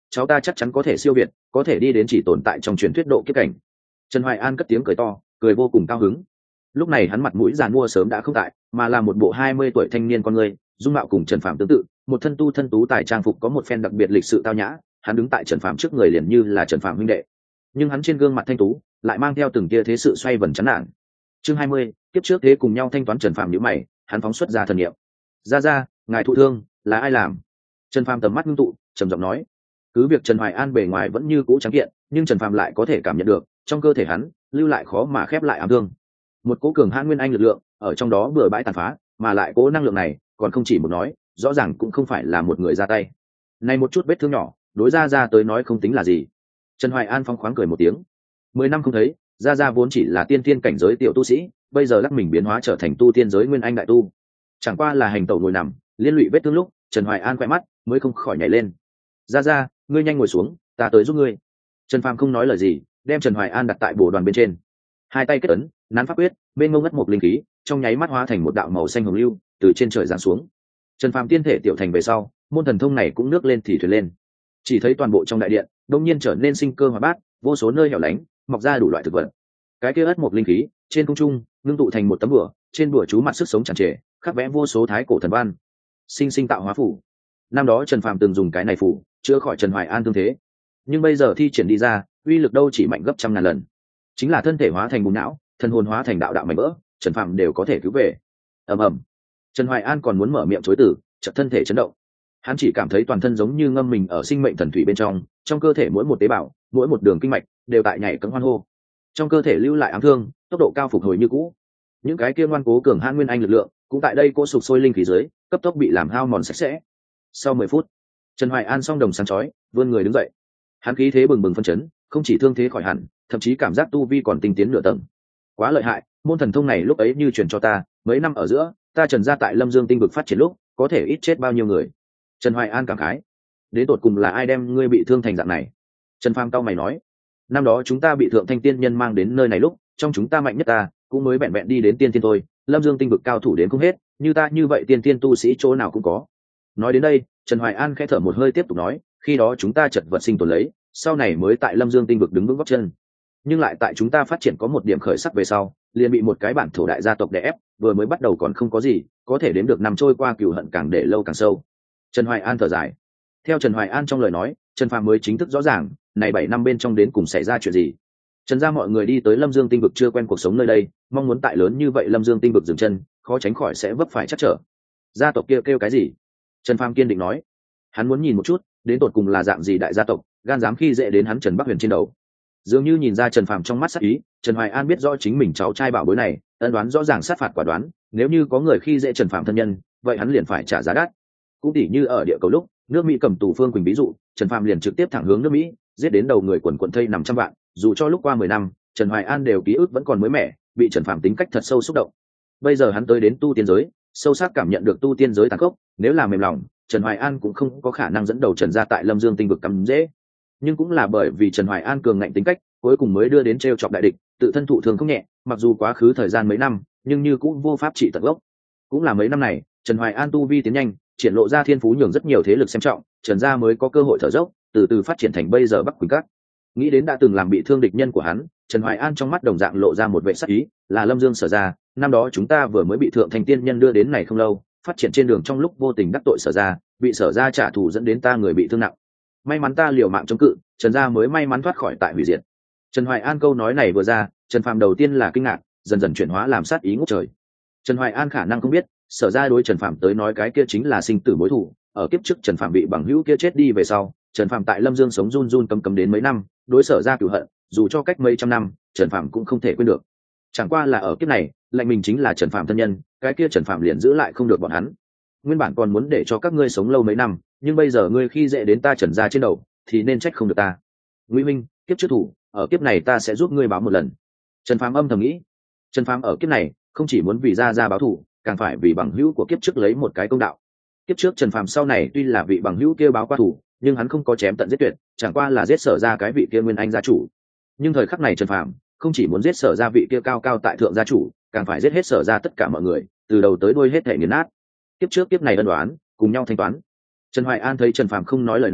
cháu ta chắc chắn có thể siêu việt, có thể đi đến chỉ tồn tại trong truyền thuyết độ kiếp cảnh. Trần Hoài An cất tiếng cười to, cười vô cùng cao hứng. Lúc này hắn mặt mũi giàn mua sớm đã không tại, mà là một bộ hai mươi tuổi thanh niên con người, dung mạo cùng Trần Phạm tương tự, một thân tu thân tú tài trang phục có một phen đặc biệt lịch sự tao nhã, hắn đứng tại Trần Phạm trước người liền như là Trần Phạm huynh đệ. Nhưng hắn trên gương mặt thanh tú lại mang theo từng tia thế sự xoay vần chán nản. Chương hai mươi, tiếp trước thế cùng nhau thanh toán. Trần Phạm nhíu mày, hắn phóng xuất ra thần niệm. "Ra ra, ngài thụ thương, là ai làm?" Trần Phạm tầm mắt ngưng tụ, trầm giọng nói. Cứ việc Trần Hoài An bề ngoài vẫn như cũ trắng kiện, nhưng Trần Phạm lại có thể cảm nhận được, trong cơ thể hắn lưu lại khó mà khép lại ám thương. Một cỗ cường hãn nguyên anh lực lượng ở trong đó bừa bãi tàn phá, mà lại cỗ năng lượng này còn không chỉ một nói, rõ ràng cũng không phải là một người ra tay. Này một chút vết thương nhỏ, đối ra ra tới nói không tính là gì. Trần Hoài An phong khoáng cười một tiếng. Mười năm không thấy, ra ra vốn chỉ là tiên tiên cảnh giới tiểu tu sĩ, bây giờ lắc mình biến hóa trở thành tu tiên giới nguyên anh đại tu. Chẳng qua là hành tẩu ngồi nằm, liên lụy vết thương lúc, Trần Hoài An quay mắt, mới không khỏi nhảy lên. "Ra ra, ngươi nhanh ngồi xuống, ta tới giúp ngươi." Trần Phàm không nói lời gì, đem Trần Hoài An đặt tại bồ đoàn bên trên, hai tay kết ấn, nắn pháp quyết, bên ngông ngất một linh khí, trong nháy mắt hóa thành một đạo màu xanh hồng lưu, từ trên trời giáng xuống. Trần Phàm tiên thể tiểu thành về sau, môn thần thông này cũng nước lên thì thuyền lên. Chỉ thấy toàn bộ trong đại điện, đông nhiên trở nên sinh cơ hoạt bát, vô số nơi hẻo lánh, mọc ra đủ loại thực vật. Cái kia ất một linh khí, trên không trung, ngưng tụ thành một tấm bùa, trên bùa chú mặt sức sống tràn trề, khắc vẽ vô số thái cổ thần văn. Sinh sinh tạo hóa phủ. Năm đó Trần Phàm từng dùng cái này phủ chữa khỏi Trần Hoài An thương thế, nhưng bây giờ thi triển đi ra, uy lực đâu chỉ mạnh gấp trăm ngàn lần. Chính là thân thể hóa thành bùn não, thân hồn hóa thành đạo đạo mảnh vỡ, Trần Phàm đều có thể cứu về. Ầm ầm. Trần Hoài An còn muốn mở miệng chối từ, chợt thân thể chấn động. Hắn chỉ cảm thấy toàn thân giống như ngâm mình ở sinh mệnh thần thủy bên trong, trong cơ thể mỗi một tế bào, mỗi một đường kinh mạch đều tại nhảy cẫng hoan hô. Trong cơ thể lưu lại ám thương, tốc độ cao phục hồi như cũ. Những cái kia ngoan cố cường hãn nguyên anh lực lượng, cũng tại đây cô sụp sôi linh khí dưới, cấp tốc bị làm hao mòn sạch sẽ. Sau mười phút, Trần Hoài An song đồng sáng chói, vươn người đứng dậy. Hắn khí thế bừng bừng phân chấn, không chỉ thương thế khỏi hẳn, thậm chí cảm giác tu vi còn tinh tiến nửa tầng. Quá lợi hại, môn thần thông này lúc ấy như truyền cho ta, mấy năm ở giữa, ta Trần gia tại Lâm Dương tinh vực phát triển lúc, có thể ít chết bao nhiêu người. Trần Hoài An cảm khái. Đến tột cùng là ai đem ngươi bị thương thành dạng này? Trần Phàm cau mày nói. Năm đó chúng ta bị Thượng Thanh tiên nhân mang đến nơi này lúc, trong chúng ta mạnh nhất ta, cũng mới bẹn bẹn đi đến tiên tiên thôi, Lâm Dương tinh vực cao thủ đến không hết, như ta như vậy tiên tiên tu sĩ chỗ nào cũng có. Nói đến đây, Trần Hoài An khẽ thở một hơi tiếp tục nói, khi đó chúng ta chật vật sinh tồn lấy, sau này mới tại Lâm Dương tinh vực đứng vững gót chân. Nhưng lại tại chúng ta phát triển có một điểm khởi sắc về sau, liền bị một cái bản thổ đại gia tộc đè ép, vừa mới bắt đầu còn không có gì, có thể đến được năm trôi qua cừu hận càng để lâu càng sâu. Trần Hoài An thở dài. Theo Trần Hoài An trong lời nói, Trần Phàm mới chính thức rõ ràng, này bảy năm bên trong đến cùng xảy ra chuyện gì. Trần gia mọi người đi tới Lâm Dương tinh vực chưa quen cuộc sống nơi đây, mong muốn tại lớn như vậy Lâm Dương tinh vực dừng chân, khó tránh khỏi sẽ vấp phải trắc trở. Gia tộc kia kêu, kêu cái gì? Trần Phàm kiên định nói. Hắn muốn nhìn một chút, đến tột cùng là dạng gì đại gia tộc, gan dám khi dễ đến hắn Trần Bắc Huyền trên đầu. Dường như nhìn ra Trần Phàm trong mắt sát ý, Trần Hoài An biết rõ chính mình cháu trai bảo bối này, ân đoán rõ ràng sát phạt quả đoán, nếu như có người khi dễ Trần Phàm thân nhân, vậy hắn liền phải trả giá đắt. Cũng tỉ như ở địa cầu lúc, nước Mỹ cầm tù Phương Quỳnh ví dụ, Trần Phàm liền trực tiếp thẳng hướng nước Mỹ, giết đến đầu người quần quần thây nằm trăm vạn, dù cho lúc qua mười năm, Trần Hoài An đều ký ức vẫn còn mới mẻ, bị Trần Phàm tính cách thật sâu xúc động. Bây giờ hắn tới đến tu tiên giới, sâu sắc cảm nhận được tu tiên giới tàn khốc, nếu là mềm lòng, Trần Hoài An cũng không có khả năng dẫn đầu Trần gia tại Lâm Dương tinh vực cắm dễ. Nhưng cũng là bởi vì Trần Hoài An cường ngạnh tính cách, cuối cùng mới đưa đến trêu chọc đại địch, tự thân thụ thương không nhẹ, mặc dù quá khứ thời gian mấy năm, nhưng như cũng vô pháp trị tận gốc. Cũng là mấy năm này, Trần Hoài An tu vi tiến nhanh, triển lộ ra thiên phú nhường rất nhiều thế lực xem trọng, Trần gia mới có cơ hội thở dốc, từ từ phát triển thành bây giờ Bắc Quỳnh Các. Nghĩ đến đã từng làm bị thương địch nhân của hắn, Trần Hoài An trong mắt đồng dạng lộ ra một vẻ sắc ý, là Lâm Dương Sở gia, năm đó chúng ta vừa mới bị Thượng Thanh tiên nhân đưa đến này không lâu, phát triển trên đường trong lúc vô tình đắc tội Sở gia, bị Sở gia trả thù dẫn đến ta người bị thương nặng. May mắn ta liều mạng chống cự, Trần gia mới may mắn thoát khỏi tại hủy diệt. Trần Hoài An câu nói này vừa ra, Trần Phàm đầu tiên là kinh ngạc, dần dần chuyển hóa làm sát ý ngút trời. Trần Hoài An khả năng không biết, Sở gia đối Trần Phàm tới nói cái kia chính là sinh tử mối thù, ở kiếp trước Trần Phàm bị bằng hữu kia chết đi về sau, Trần Phàm tại Lâm Dương sống run run cấm cấm đến mấy năm, đối Sở gia cửu hận, dù cho cách mấy trăm năm, Trần Phàm cũng không thể quên được. Chẳng qua là ở kiếp này, lệnh mình chính là Trần Phàm thân nhân, cái kia Trần Phàm liền giữ lại không được bọn hắn. Nguyên bản còn muốn để cho các ngươi sống lâu mấy năm, nhưng bây giờ ngươi khi dễ đến ta Trần gia trên đầu, thì nên trách không được ta. Ngụy Minh, kiếp trước thủ, ở kiếp này ta sẽ giúp ngươi báo một lần. Trần Phàm âm thầm nghĩ. Trần Phàm ở kiếp này không chỉ muốn vì gia gia báo thù, càng phải vì bằng hữu của kiếp trước lấy một cái công đạo. Kiếp trước Trần Phàm sau này tuy là vị bằng hữu kia báo qua thù, nhưng hắn không có chém tận giết tuyệt, chẳng qua là giết Sở ra cái vị kia nguyên anh gia chủ. Nhưng thời khắc này Trần Phàm không chỉ muốn giết Sở ra vị kia cao cao tại thượng gia chủ, càng phải giết hết Sở ra tất cả mọi người, từ đầu tới đuôi hết thảy nghiền nát. Kiếp trước kiếp này ân oán, cùng nhau thanh toán. Trần Hoài An thấy Trần Phàm không nói lời nào,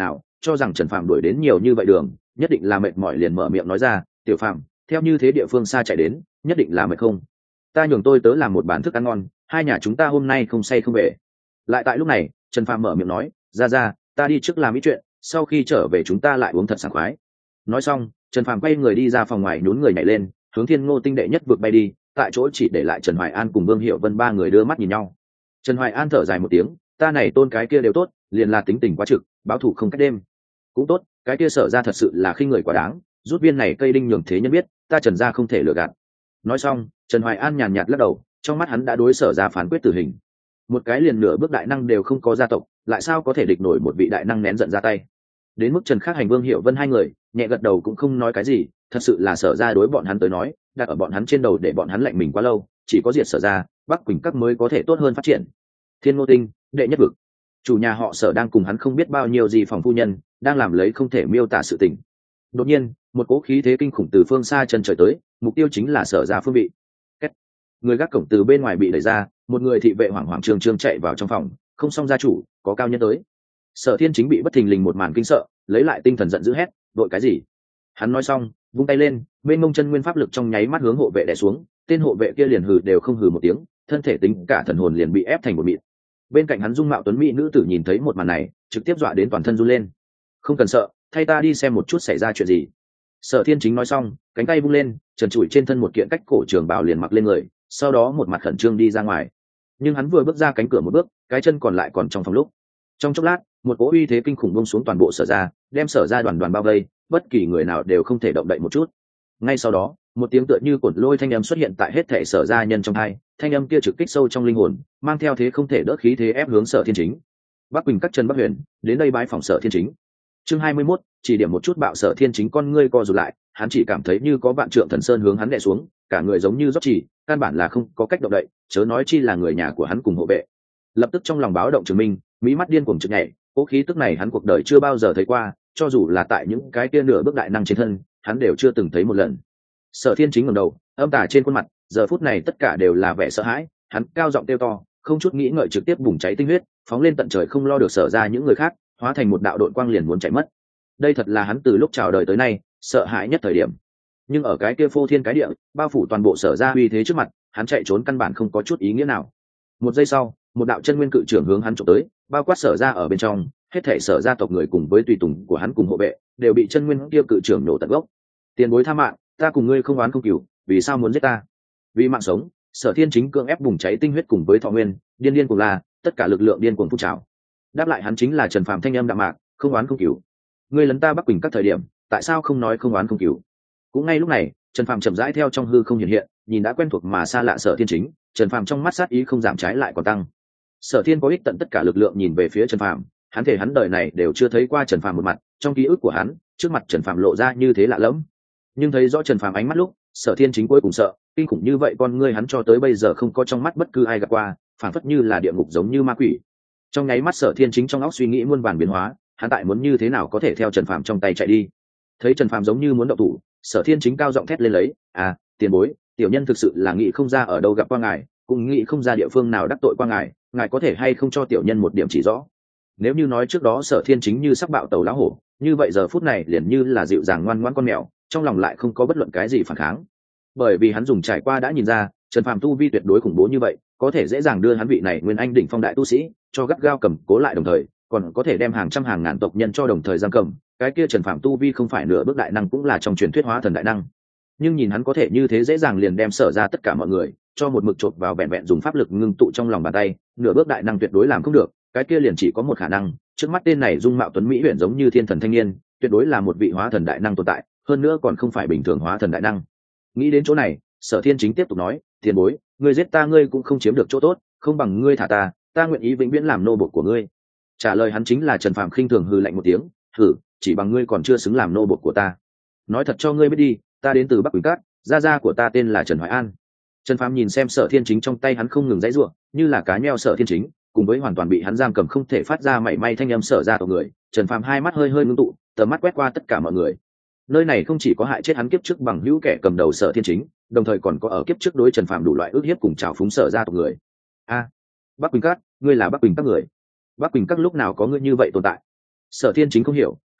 cho rằng Trần Phàm đuổi đến nhiều như vậy đường nhất định là mệt mỏi, liền mở miệng nói ra, tiểu Phàm, theo như thế địa phương xa chạy đến nhất định là mệt không, ta nhường tôi tớ làm một bàn thức ăn ngon, hai nhà chúng ta hôm nay không say không về. Lại tại lúc này Trần Phàm mở miệng nói, ra ra, ta đi trước làm ít chuyện, sau khi trở về chúng ta lại uống thật sảng khoái. Nói xong Trần Phàm quay người đi ra phòng ngoài, nhún người nhảy lên hướng Thiên Ngô tinh đệ nhất vực bay đi, tại chỗ chỉ để lại Trần Hoài An cùng Vương Hiểu Vân ba người đưa mắt nhìn nhau. Trần Hoài An thở dài một tiếng, ta này tôn cái kia đều tốt, liền là tính tình quá trực, báo thù không cách đêm. Cũng tốt, cái kia Sở ra thật sự là khinh người quá đáng, rút viên này cây đinh nhường thế nhân biết, ta Trần gia không thể lừa gạt. Nói xong Trần Hoài An nhàn nhạt lắc đầu, trong mắt hắn đã đối Sở ra phán quyết tử hình. Một cái liền nửa bước đại năng đều không có gia tộc, lại sao có thể địch nổi một vị đại năng nén giận ra tay. Đến mức Trần Khắc Hành, Vương Hiểu Vân hai người nhẹ gật đầu cũng không nói cái gì, thật sự là Sở ra đối bọn hắn tới nói đặt ở bọn hắn trên đầu để bọn hắn lạnh mình quá lâu, chỉ có diệt Sở ra, Bắc Quỳnh Các mới có thể tốt hơn phát triển. Thiên Ngô tinh đệ nhất vực, chủ nhà họ Sở đang cùng hắn không biết bao nhiêu gì phòng phu nhân đang làm lấy không thể miêu tả sự tình. Đột nhiên một cỗ khí thế kinh khủng từ phương xa chân trời tới, mục tiêu chính là Sở ra phương vị. Kết. Người gác cổng từ bên ngoài bị đẩy ra, một người thị vệ hoảng hoảng trương trương chạy vào trong phòng, không xong gia chủ, có cao nhân tới. Sở Thiên Chính bị bất thình lình một màn kinh sợ, lấy lại tinh thần giận dữ hét, đội cái gì? Hắn nói xong vung tay lên, bên mông chân nguyên pháp lực trong nháy mắt hướng hộ vệ đè xuống, tên hộ vệ kia liền hừ đều không hừ một tiếng, thân thể tính cả thần hồn liền bị ép thành một mịn. Bên cạnh hắn dung mạo tuấn mỹ nữ tử nhìn thấy một màn này, trực tiếp dọa đến toàn thân run lên. Không cần sợ, thay ta đi xem một chút xảy ra chuyện gì. Sở Thiên Chính nói xong cánh tay vung lên, trần trụi trên thân một kiện cách cổ trường bào liền mặc lên người, sau đó một mặt khẩn trương đi ra ngoài. Nhưng hắn vừa bước ra cánh cửa một bước, cái chân còn lại còn trong phòng lúc. Trong chốc lát một cỗ uy thế kinh khủng buông xuống toàn bộ Sở ra, đem Sở ra đoàn đoàn bao vây, bất kỳ người nào đều không thể động đậy một chút. Ngay sau đó một tiếng tựa như cột lôi thanh âm xuất hiện tại hết thể Sở gia nhân trong hai, thanh âm kia trực kích sâu trong linh hồn, mang theo thế không thể đỡ khí thế ép hướng Sở Thiên Chính. Bắc Quỳnh Các Trần Bắc Huyền đến đây bái phòng Sở Thiên Chính. Chương hai mươi mốt, chỉ điểm một chút bạo Sở Thiên Chính con ngươi co rụt lại, hắn chỉ cảm thấy như có vạn trượng thần sơn hướng hắn đè xuống, cả người giống như rót chỉ, căn bản là không có cách động đậy, chớ nói chi là người nhà của hắn cùng hộ vệ. Lập tức trong lòng báo động chứng minh, mỹ mắt điên cuồng trực nhảy, cố khí tức này hắn cuộc đời chưa bao giờ thấy qua, cho dù là tại những cái kia nửa bước đại năng trên thân, hắn đều chưa từng thấy một lần. Sở Thiên Chính ngẩng đầu, âm tà trên khuôn mặt, giờ phút này tất cả đều là vẻ sợ hãi, hắn cao giọng kêu to, không chút nghĩ ngợi trực tiếp bùng cháy tinh huyết, phóng lên tận trời không lo được Sở ra những người khác, hóa thành một đạo đội quang liền muốn chạy mất. Đây thật là hắn từ lúc chào đời tới nay sợ hãi nhất thời điểm. Nhưng ở cái kia phô thiên cái địa, bao phủ toàn bộ Sở ra uy thế trước mặt, hắn chạy trốn căn bản không có chút ý nghĩa nào. Một giây sau, một đạo chân nguyên cự trưởng hướng hắn chụp tới, bao quát Sở ra ở bên trong, hết thảy Sở gia tộc người cùng với tùy tùng của hắn cùng hộ vệ đều bị chân nguyên kia cự trưởng nổ tận gốc. Tiền bối tha mạng, ta cùng ngươi không oán không cừu, vì sao muốn giết ta? Vì mạng sống. Sở Thiên Chính cưỡng ép bùng cháy tinh huyết cùng với thọ nguyên, điên điên cuồng là tất cả lực lượng điên cuồng phun trào. Đáp lại hắn chính là Trần Phàm thanh âm đạm mạc, không oán không cừu. Ngươi lấn ta Bắc Quỳnh Các thời điểm, tại sao không nói không oán không cừu? Cũng ngay lúc này, Trần Phàm chậm rãi theo trong hư không hiện hiện, nhìn đã quen thuộc mà xa lạ Sở Thiên Chính, Trần Phàm trong mắt sát ý không giảm trái lại còn tăng. Sở Thiên có ích tận tất cả lực lượng nhìn về phía Trần Phàm, hắn thể hắn đời này đều chưa thấy qua Trần Phàm một mặt, trong ký ức của hắn, trước mặt Trần Phàm lộ ra như thế lạ lẫm. Nhưng thấy rõ Trần Phàm ánh mắt lúc, Sở Thiên Chính cuối cùng sợ, kinh khủng như vậy con ngươi hắn cho tới bây giờ không có trong mắt bất cứ ai gặp qua, phản phất như là địa ngục giống như ma quỷ. Trong nháy mắt Sở Thiên Chính trong óc suy nghĩ muôn vàn biến hóa, hắn tại muốn như thế nào có thể theo Trần Phàm trong tay chạy đi. Thấy Trần Phàm giống như muốn động thủ, Sở Thiên Chính cao giọng thét lên lấy, "À, tiền bối, tiểu nhân thực sự là nghĩ không ra ở đâu gặp qua ngài, cũng nghĩ không ra địa phương nào đắc tội qua ngài, ngài có thể hay không cho tiểu nhân một điểm chỉ rõ?" Nếu như nói trước đó Sở Thiên Chính như sắc bạo tàu lá hổ, như vậy giờ phút này liền như là dịu dàng ngoan ngoãn con mèo, trong lòng lại không có bất luận cái gì phản kháng. Bởi vì hắn dùng trải qua đã nhìn ra, Trần Phàm tu vi tuyệt đối khủng bố như vậy, có thể dễ dàng đưa hắn vị này nguyên anh đỉnh phong đại tu sĩ cho gắt gao cầm cố lại, đồng thời còn có thể đem hàng trăm hàng ngàn tộc nhân cho đồng thời giam cầm. Cái kia Trần Phàm tu vi không phải nửa bước đại năng cũng là trong truyền thuyết hóa thần đại năng. Nhưng nhìn hắn có thể như thế dễ dàng liền đem Sở ra tất cả mọi người cho một mực chộp vào, vẹn vẹn dùng pháp lực ngưng tụ trong lòng bàn tay, nửa bước đại năng tuyệt đối làm không được. Cái kia liền chỉ có một khả năng, trước mắt tên này dung mạo tuấn mỹ huyền giống như thiên thần thanh niên, tuyệt đối là một vị hóa thần đại năng tồn tại, hơn nữa còn không phải bình thường hóa thần đại năng. Nghĩ đến chỗ này, Sở Thiên Chính tiếp tục nói, tiền bối, ngươi giết ta ngươi cũng không chiếm được chỗ tốt, không bằng ngươi thả ta, ta nguyện ý vĩnh viễn làm nô bộc của ngươi. Trả lời hắn chính là Trần Phàm khinh thường hừ lạnh một tiếng, hừ, chỉ bằng ngươi còn chưa xứng làm nô bộc của ta. Nói thật cho ngươi biết đi, ta đến từ Bắc Quỳnh Các, gia gia của ta tên là Trần Hoài An. Trần Phàm nhìn xem Sở Thiên Chính trong tay hắn không ngừng giãy giụa, như là cá nheo Sở Thiên Chính, cùng với hoàn toàn bị hắn giam cầm không thể phát ra mảy may thanh âm Sở ra tộc người, Trần Phàm hai mắt hơi hơi ngưng tụ, tầm mắt quét qua tất cả mọi người. Nơi này không chỉ có hại chết hắn kiếp trước bằng hữu kẻ cầm đầu Sở Thiên Chính, đồng thời còn có ở kiếp trước đối Trần Phàm đủ loại ước hiếp cùng trào phúng Sở ra tộc người. A, Bắc Quỳnh Các, ngươi là Bắc Quỳnh Các người? Bắc Quỳnh Các lúc nào có ngươi như vậy tồn tại? Sở Thiên Chính không hiểu,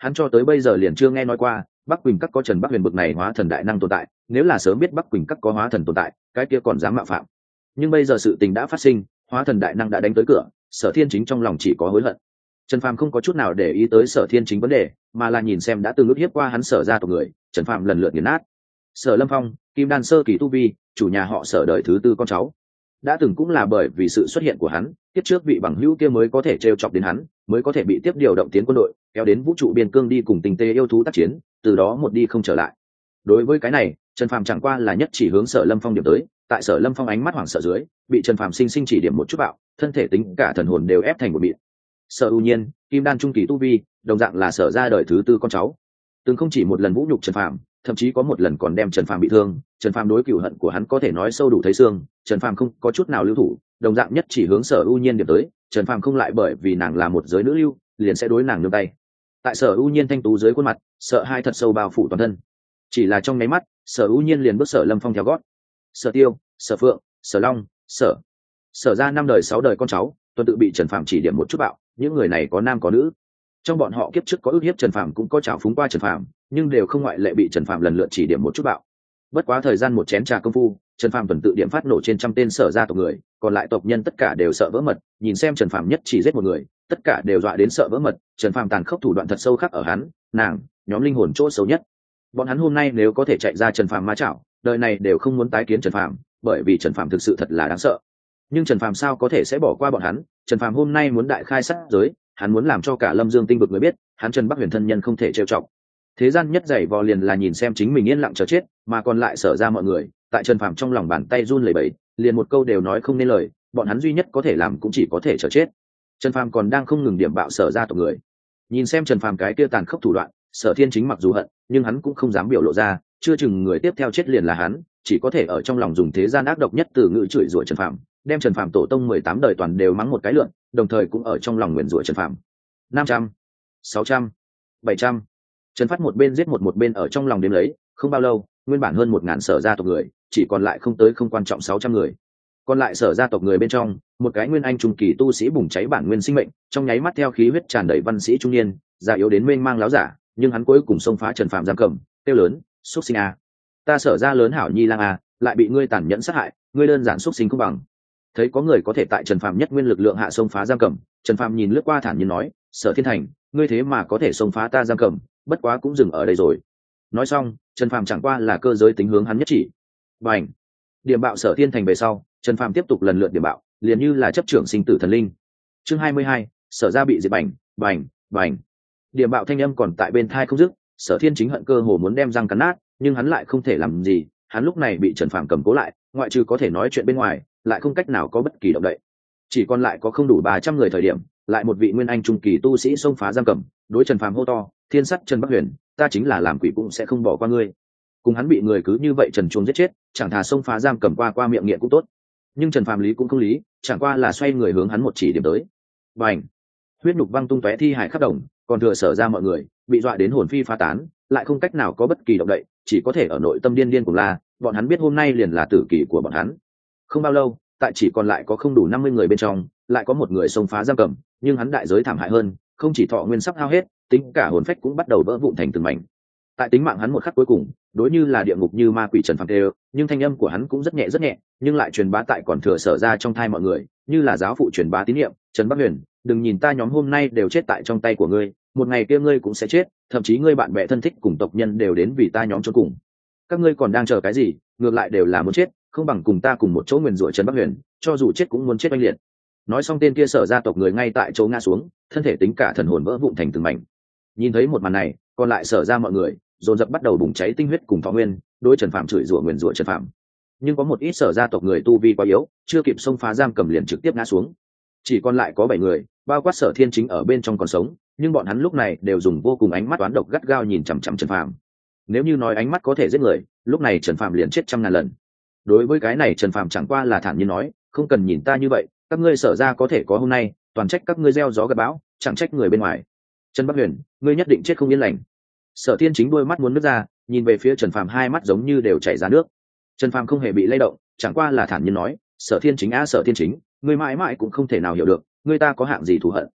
hắn cho tới bây giờ liền chưa nghe nói qua Bắc Quỳnh Các có Trần Bắc Huyền bực này hóa thần đại năng tồn tại, nếu là sớm biết Bắc Quỳnh Các có hóa thần tồn tại, cái kia còn dám mạo phạm. Nhưng bây giờ sự tình đã phát sinh, hóa thần đại năng đã đánh tới cửa, Sở Thiên Chính trong lòng chỉ có hối hận. Trần Phàm không có chút nào để ý tới Sở Thiên Chính vấn đề, mà là nhìn xem đã từng ức hiếp qua hắn Sở gia tộc người, Trần Phàm lần lượt nghiền nát. Sở Lâm Phong, Kim Đan sơ kỳ tu vi, chủ nhà họ Sở đời thứ tư con cháu. Đã từng cũng là bởi vì sự xuất hiện của hắn, tiếp trước vị bằng hữu kia mới có thể trêu chọc đến hắn, mới có thể bị tiếp điều động tiến quân đội, kéo đến vũ trụ biên cương đi cùng tình tê yêu thú tác chiến, từ đó một đi không trở lại. Đối với cái này, Trần Phàm chẳng qua là nhất chỉ hướng Sở Lâm Phong điểm tới, tại Sở Lâm Phong ánh mắt hoảng sợ dưới, bị Trần Phàm sinh sinh chỉ điểm một chút bạo, thân thể tính cả thần hồn đều ép thành một mịn. Sở ưu nhiên, Kim Đan trung kỳ tu vi, đồng dạng là Sở gia đời thứ tư con cháu, từng không chỉ một lần vũ nhục Trần Phàm, thậm chí có một lần còn đem Trần Phàm bị thương. Trần Phàm đối cửu hận của hắn có thể nói sâu đủ thấy xương, Trần Phàm không có chút nào lưu thủ, đồng dạng nhất chỉ hướng Sở ưu nhiên điểm tới. Trần Phàm không lại bởi vì nàng là một giới nữ lưu, liền sẽ đối nàng nương tay. Tại Sở ưu nhiên thanh tú dưới khuôn mặt, sợ hai thật sâu bao phủ toàn thân. Chỉ là trong nháy mắt, Sở ưu nhiên liền bước Sở Lâm Phong theo gót. Sở Tiêu, Sở Phượng, Sở Long, Sở Sở ra năm đời sáu đời con cháu, tuần tự bị Trần Phàm chỉ điểm một chút bạo, những người này có nam có nữ. Trong bọn họ kiếp trước có ức hiếp Trần Phàm cũng có trào phúng qua Trần Phàm, nhưng đều không ngoại lệ bị Trần Phàm lần lượt chỉ điểm một chút bạo. Bất quá thời gian một chén trà công phu, Trần Phàm tuần tự điểm phát nổ trên trăm tên Sở gia tộc người, còn lại tộc nhân tất cả đều sợ vỡ mật, nhìn xem Trần Phàm nhất chỉ giết một người, tất cả đều dọa đến sợ vỡ mật. Trần Phàm tàn khốc thủ đoạn thật sâu khắc ở hắn, nàng, nhóm linh hồn chỗ xấu nhất. Bọn hắn hôm nay nếu có thể chạy ra Trần Phàm ma chảo, đời này đều không muốn tái kiến Trần Phàm, bởi vì Trần Phàm thực sự thật là đáng sợ. Nhưng Trần Phàm sao có thể sẽ bỏ qua bọn hắn? Trần Phàm hôm nay muốn đại khai sát giới, hắn muốn làm cho cả Lâm Dương tinh vực người biết, hắn Trần Bắc Huyền thân nhân không thể trêu chọc. Thế gian nhất dày vò liền là nhìn xem chính mình yên lặng chờ chết, mà còn lại Sở ra mọi người, tại Trần Phàm trong lòng bàn tay run lẩy bẩy, liền một câu đều nói không nên lời, bọn hắn duy nhất có thể làm cũng chỉ có thể chờ chết. Trần Phàm còn đang không ngừng điểm bạo Sở ra tộc người. Nhìn xem Trần Phàm cái kia tàn khốc thủ đoạn, Sở Thiên Chính mặc dù hận, nhưng hắn cũng không dám biểu lộ ra, chưa chừng người tiếp theo chết liền là hắn, chỉ có thể ở trong lòng dùng thế gian ác độc nhất từ ngữ chửi rủa Trần Phàm, đem Trần Phàm tổ tông mười tám đời toàn đều mắng một cái lượn, đồng thời cũng ở trong lòng nguyền rủa Trần Phàm. năm trăm, sáu trăm, bảy trăm. Trần Phát một bên giết một một bên ở trong lòng đếm lấy, không bao lâu, nguyên bản hơn một ngàn Sở gia tộc người, chỉ còn lại không tới không quan trọng sáu trăm người. Còn lại Sở gia tộc người bên trong, một cái nguyên anh trung kỳ tu sĩ bùng cháy bản nguyên sinh mệnh, trong nháy mắt theo khí huyết tràn đầy văn sĩ trung niên, già yếu đến mênh mang láo giả, nhưng hắn cuối cùng xông phá Trần Phàm giam cầm, kêu lớn, "Súc sinh a, ta Sở gia lớn hảo nhi lang a, lại bị ngươi tàn nhẫn sát hại, ngươi đơn giản súc sinh không bằng." Thấy có người có thể tại Trần Phàm nhất nguyên lực lượng hạ xông phá giam cầm, Trần Phàm nhìn lướt qua thản nhiên nói, "Sở Thiên Thành, ngươi thế mà có thể xông phá ta giam cầm, bất quá cũng dừng ở đây rồi." Nói xong, Trần Phàm chẳng qua là cơ giới tính hướng hắn nhất chỉ. Bành! Điểm bạo Sở Thiên Thành về sau, Trần Phàm tiếp tục lần lượt điểm bạo, liền như là chấp trưởng sinh tử thần linh. Chương hai mươi hai, Sở gia bị diệt bành, bành, bành. Điểm bạo thanh âm còn tại bên tai không dứt, Sở Thiên Chính hận cơ hồ muốn đem răng cắn nát, nhưng hắn lại không thể làm gì, hắn lúc này bị Trần Phàm cầm cố lại, ngoại trừ có thể nói chuyện bên ngoài, lại không cách nào có bất kỳ động đậy. Chỉ còn lại có không đủ ba trăm người thời điểm, lại một vị nguyên anh trung kỳ tu sĩ xông phá giam cầm, đối Trần Phàm hô to, "Thiên sắt Trần Bắc Huyền, ta chính là làm quỷ cũng sẽ không bỏ qua ngươi." Cùng hắn bị người cứ như vậy trần truồng giết chết, chẳng thà xông phá giam cầm qua qua miệng nghiện cũng tốt. Nhưng Trần Phàm lý cũng không lý, chẳng qua là xoay người hướng hắn một chỉ điểm tới. Bành! Huyết nhục văng tung tóe thi hải khắp đồng, còn thừa Sở ra mọi người, bị dọa đến hồn phi phá tán, lại không cách nào có bất kỳ động đậy, chỉ có thể ở nội tâm điên điên cùng la, bọn hắn biết hôm nay liền là tử kỳ của bọn hắn. Không bao lâu, tại chỉ còn lại có không đủ năm mươi người bên trong, lại có một người xông phá giam cầm, nhưng hắn đại giới thảm hại hơn, không chỉ thọ nguyên sắp hao hết, tính cả hồn phách cũng bắt đầu vỡ vụn thành từng mảnh. Tại tính mạng hắn một khắc cuối cùng, đối như là địa ngục như ma quỷ Trần Phàm đều, nhưng thanh âm của hắn cũng rất nhẹ rất nhẹ, nhưng lại truyền bá tại còn thừa Sở ra trong thai mọi người, như là giáo phụ truyền bá tín niệm, "Trần Bắc Huyền, đừng nhìn ta nhóm hôm nay đều chết tại trong tay của ngươi, một ngày kia ngươi cũng sẽ chết, thậm chí ngươi bạn bè thân thích cùng tộc nhân đều đến vì ta nhóm chôn cùng. Các ngươi còn đang chờ cái gì, ngược lại đều là muốn chết, không bằng cùng ta cùng một chỗ nguyền rủa Trần Bắc Huyền, cho dù chết cũng muốn chết oanh liệt." Nói xong tên kia Sở gia tộc người ngay tại chỗ ngã xuống, thân thể tính cả thần hồn vỡ vụn thành từng mảnh. Nhìn thấy một màn này, còn lại Sở ra mọi người dồn dập bắt đầu bùng cháy tinh huyết cùng thọ nguyên, đối Trần Phàm chửi rủa nguyền rủa Trần Phàm. Nhưng có một ít Sở gia tộc người tu vi quá yếu, chưa kịp xông phá giam cầm liền trực tiếp ngã xuống. Chỉ còn lại có bảy người, bao quát Sở Thiên Chính ở bên trong còn sống, nhưng bọn hắn lúc này đều dùng vô cùng ánh mắt toán độc gắt gao nhìn chằm chằm Trần Phàm. Nếu như nói ánh mắt có thể giết người, lúc này Trần Phàm liền chết trăm ngàn lần. Đối với cái này Trần Phàm chẳng qua là thản nhiên nói, "Không cần nhìn ta như vậy, các ngươi Sở ra có thể có hôm nay, toàn trách các ngươi gieo gió gặt bão, chẳng trách người bên ngoài. Trần Bắc Huyền, ngươi nhất định chết không yên lành." Sở Thiên Chính đôi mắt muốn nứt ra, nhìn về phía Trần Phàm, hai mắt giống như đều chảy ra nước. Trần Phàm không hề bị lay động, chẳng qua là thản nhiên nói, "Sở Thiên Chính á, Sở Thiên Chính, ngươi mãi mãi cũng không thể nào hiểu được, ngươi ta có hạng gì thù hận."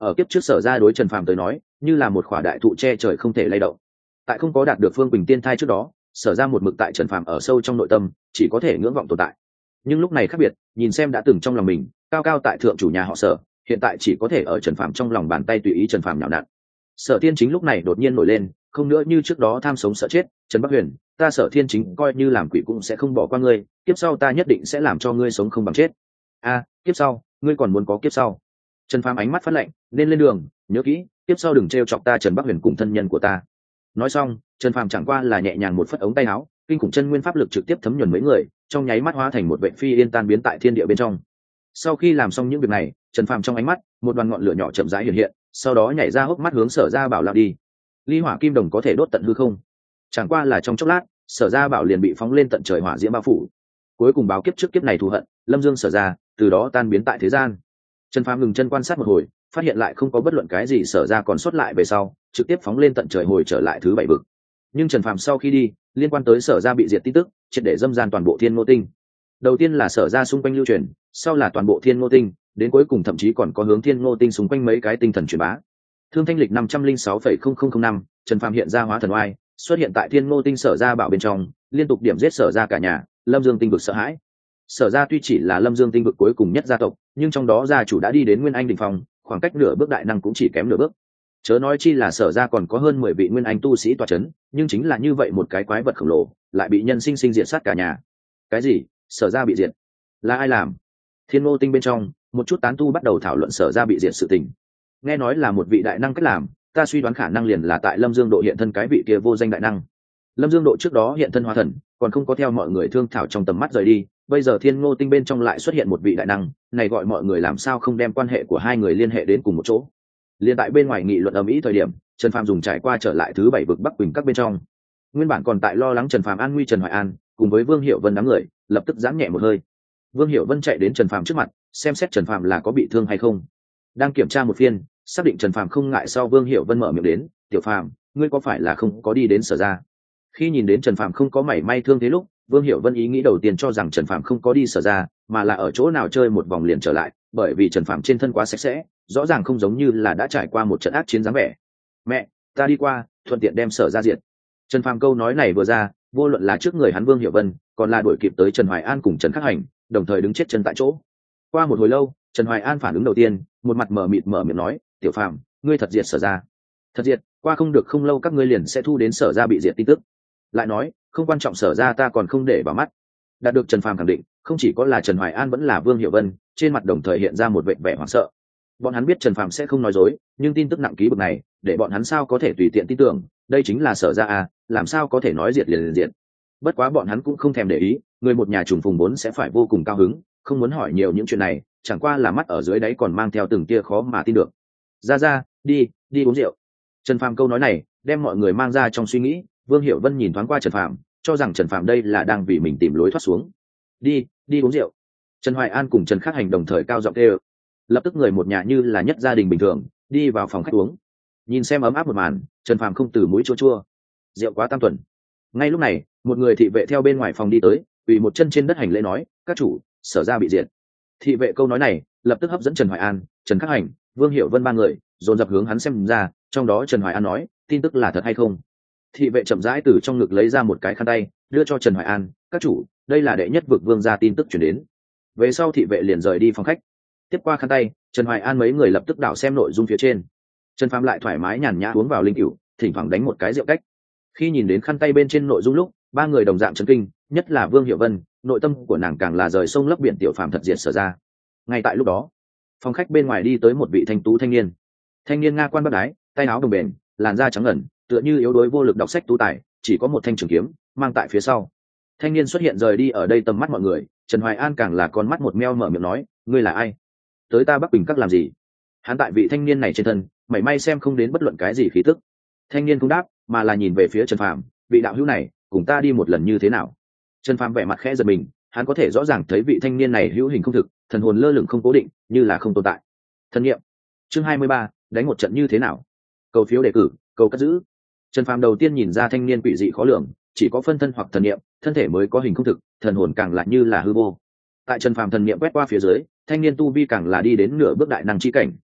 ở kiếp trước Sở Gia đối Trần Phàm tới nói như là một khỏa đại thụ che trời không thể lay động. Tại không có đạt được Phương Bình tiên thai trước đó, Sở Gia một mực tại Trần Phàm ở sâu trong nội tâm chỉ có thể ngưỡng vọng tồn tại. Nhưng lúc này khác biệt, nhìn xem đã từng trong lòng mình cao cao tại thượng chủ nhà họ Sở, hiện tại chỉ có thể ở Trần Phàm trong lòng bàn tay tùy ý Trần Phàm nhào nặn. Sở Thiên Chính lúc này đột nhiên nổi lên, không nữa như trước đó tham sống sợ chết. Trần Bắc Huyền, ta Sở Thiên Chính coi như làm quỷ cũng sẽ không bỏ qua ngươi, kiếp sau ta nhất định sẽ làm cho ngươi sống không bằng chết. A, kiếp sau, ngươi còn muốn có kiếp sau? Trần Phàm ánh mắt phát lạnh, nên lên đường, nhớ kỹ, kiếp sau đừng trêu chọc ta Trần Bắc Huyền cùng thân nhân của ta. Nói xong, Trần Phàm chẳng qua là nhẹ nhàng một phất ống tay áo, kinh khủng chân nguyên pháp lực trực tiếp thấm nhuần mấy người, trong nháy mắt hóa thành một vệ phi yên tan biến tại thiên địa bên trong. Sau khi làm xong những việc này, Trần Phàm trong ánh mắt một đoàn ngọn lửa nhỏ chậm rãi hiện hiện, sau đó nhảy ra hốc mắt hướng Sở Gia Bảo lao đi. Ly hỏa kim đồng có thể đốt tận hư không, chẳng qua là trong chốc lát, Sở Gia Bảo liền bị phóng lên tận trời hỏa diễm bao phủ. Cuối cùng báo kiếp trước kiếp này thù hận, Lâm Dương Sở Gia từ đó tan biến tại thế gian. Trần Phàm ngừng chân quan sát một hồi, phát hiện lại không có bất luận cái gì Sở Gia còn sót lại về sau, trực tiếp phóng lên tận trời hồi trở lại thứ bảy vực. Nhưng Trần Phàm sau khi đi, liên quan tới Sở Gia bị diệt tin tức triệt để dâm gian toàn bộ Thiên Ngô Tinh. Đầu tiên là Sở Gia xung quanh lưu truyền, sau là toàn bộ Thiên Ngô Tinh, đến cuối cùng thậm chí còn có hướng Thiên Ngô Tinh xung quanh mấy cái tinh thần truyền bá. Thương thanh lịch năm trăm linh sáu phẩy không không không năm, Trần Phàm hiện ra hóa thần oai, xuất hiện tại Thiên Ngô Tinh Sở Gia Bảo bên trong, liên tục điểm giết Sở Gia cả nhà, Lâm Dương Tinh vực sợ hãi. Sở Gia tuy chỉ là Lâm Dương Tinh vực cuối cùng nhất gia tộc, nhưng trong đó gia chủ đã đi đến Nguyên Anh đỉnh phong, khoảng cách nửa bước đại năng cũng chỉ kém nửa bước. Chớ nói chi là Sở Gia còn có hơn mười vị Nguyên Anh tu sĩ tọa chấn, nhưng chính là như vậy một cái quái vật khổng lồ, lại bị nhân sinh sinh diệt sát cả nhà. Cái gì? Sở Gia bị diệt? Là ai làm? Thiên Ngô Tinh bên trong, một chút tán tu bắt đầu thảo luận Sở Gia bị diệt sự tình. Nghe nói là một vị đại năng cách làm, ta suy đoán khả năng liền là tại Lâm Dương Độ hiện thân cái vị kia vô danh đại năng. Lâm Dương Độ trước đó hiện thân hóa thần, còn không có theo mọi người thương thảo trong tầm mắt rời đi, bây giờ Thiên Ngô Tinh bên trong lại xuất hiện một vị đại năng, này gọi mọi người làm sao không đem quan hệ của hai người liên hệ đến cùng một chỗ. Liên tại bên ngoài nghị luận ầm ĩ thời điểm, Trần Phàm dùng trải qua trở lại thứ bảy vực Bắc Quỳnh các bên trong. Nguyên bản còn tại lo lắng Trần Phàm an nguy Trần Hoài An, cùng với Vương Hiểu Vân đám người, lập tức giãn nhẹ một hơi. Vương Hiểu Vân chạy đến Trần Phàm trước mặt, xem xét Trần Phàm là có bị thương hay không. Đang kiểm tra một phiên, xác định Trần Phàm không ngại sau Vương Hiểu Vân mở miệng đến, "Tiểu Phàm, ngươi có phải là không có đi đến Sở Gia?" Khi nhìn đến Trần Phàm không có mảy may thương thế lúc, Vương Hiểu Vân ý nghĩ đầu tiên cho rằng Trần Phàm không có đi Sở Gia, mà là ở chỗ nào chơi một vòng liền trở lại, bởi vì Trần Phàm trên thân quá sạch sẽ, rõ ràng không giống như là đã trải qua một trận ác chiến dáng vẻ. "Mẹ, ta đi qua, thuận tiện đem Sở Gia diệt." Trần Phàm câu nói này vừa ra, vô luận là trước người hắn Vương Hiểu Vân, còn là đuổi kịp tới Trần Hoài An cùng Trần Khắc Hành, đồng thời đứng chết chân tại chỗ. Qua một hồi lâu, Trần Hoài An phản ứng đầu tiên, một mặt mờ mịt mở miệng nói, "Tiểu Phàm, ngươi thật diệt Sở Gia?" "Thật diệt, qua không được không lâu các ngươi liền sẽ thu đến Sở Gia bị diệt tin tức." Lại nói, "Không quan trọng Sở Gia ta còn không để vào mắt." Đạt được Trần Phàm khẳng định, không chỉ có là Trần Hoài An vẫn là Vương Hiểu Vân, trên mặt đồng thời hiện ra một vẻ vẻ hoảng sợ. Bọn hắn biết Trần Phàm sẽ không nói dối, nhưng tin tức nặng ký bực này, để bọn hắn sao có thể tùy tiện tin tưởng, đây chính là Sở Gia à, làm sao có thể nói diệt liền liền diệt. Bất quá bọn hắn cũng không thèm để ý, người một nhà trùng phùng vốn sẽ phải vô cùng cao hứng, không muốn hỏi nhiều những chuyện này, chẳng qua là mắt ở dưới đáy còn mang theo từng tia khó mà tin được. "Ra ra, đi, đi uống rượu." Trần Phàm câu nói này, đem mọi người mang ra trong suy nghĩ, Vương Hiểu Vân nhìn thoáng qua Trần Phàm, cho rằng Trần Phàm đây là đang vì mình tìm lối thoát xuống. "Đi, đi uống rượu." Trần Hoài An cùng Trần Khắc Hành đồng thời cao giọng kêu. Lập tức người một nhà như là nhất gia đình bình thường, đi vào phòng khách uống. Nhìn xem ấm áp một màn, Trần Phàm không từ mũi chua chua. Rượu quá tam tuần. Ngay lúc này, một người thị vệ theo bên ngoài phòng đi tới, quỳ một chân trên đất hành lễ nói, "Các chủ, Sở Gia bị diệt." Thị vệ câu nói này, lập tức hấp dẫn Trần Hoài An, Trần Khắc Hành, Vương Hiểu Vân ba người, dồn dập hướng hắn xem ra, trong đó Trần Hoài An nói, "Tin tức là thật hay không?" Thị vệ chậm rãi từ trong ngực lấy ra một cái khăn tay, đưa cho Trần Hoài An, "Các chủ, đây là đệ nhất vực vương gia tin tức truyền đến." Về sau thị vệ liền rời đi phòng khách. Tiếp qua khăn tay, Trần Hoài An mấy người lập tức đảo xem nội dung phía trên. Trần Phàm lại thoải mái nhàn nhã uống vào linh cửu, thỉnh thoảng đánh một cái rượu cách. Khi nhìn đến khăn tay bên trên nội dung lúc, ba người đồng dạng chấn kinh, nhất là Vương Hiểu Vân, nội tâm của nàng càng là rời sông lấp biển, Tiểu Phàm thật diệt Sở Gia. Ngay tại lúc đó, phòng khách bên ngoài đi tới một vị thanh tú thanh niên. Thanh niên nga quan bắc đái, tay áo đồng bền, làn da trắng ngần, tựa như yếu đuối vô lực đọc sách tú tài, chỉ có một thanh trường kiếm mang tại phía sau. Thanh niên xuất hiện rời đi ở đây tầm mắt mọi người, Trần Hoài An càng là con mắt một meo mở miệng nói, "Ngươi là ai? Tới ta Bắc Bình các làm gì?" Hắn tại vị thanh niên này trên thân, mảy may xem không đến bất luận cái gì khí tức. Thanh niên không đáp, mà là nhìn về phía Trần Phàm, "Vị đạo hữu này, cùng ta đi một lần như thế nào?" Trần Phàm vẻ mặt khẽ giật mình, hắn có thể rõ ràng thấy vị thanh niên này hữu hình không thực, thần hồn lơ lửng không cố định, như là không tồn tại. Thân nghiệm. Chương hai mươi ba, đánh một trận như thế nào? Cầu phiếu đề cử, cầu cất giữ. Trần Phàm đầu tiên nhìn ra thanh niên quỷ dị khó lường, chỉ có phân thân hoặc thần niệm, thân thể mới có hình không thực, thần hồn càng là như là hư vô. Tại Trần Phàm thần niệm quét qua phía dưới, thanh niên tu vi càng là đi đến nửa bước đại năng chi cảnh,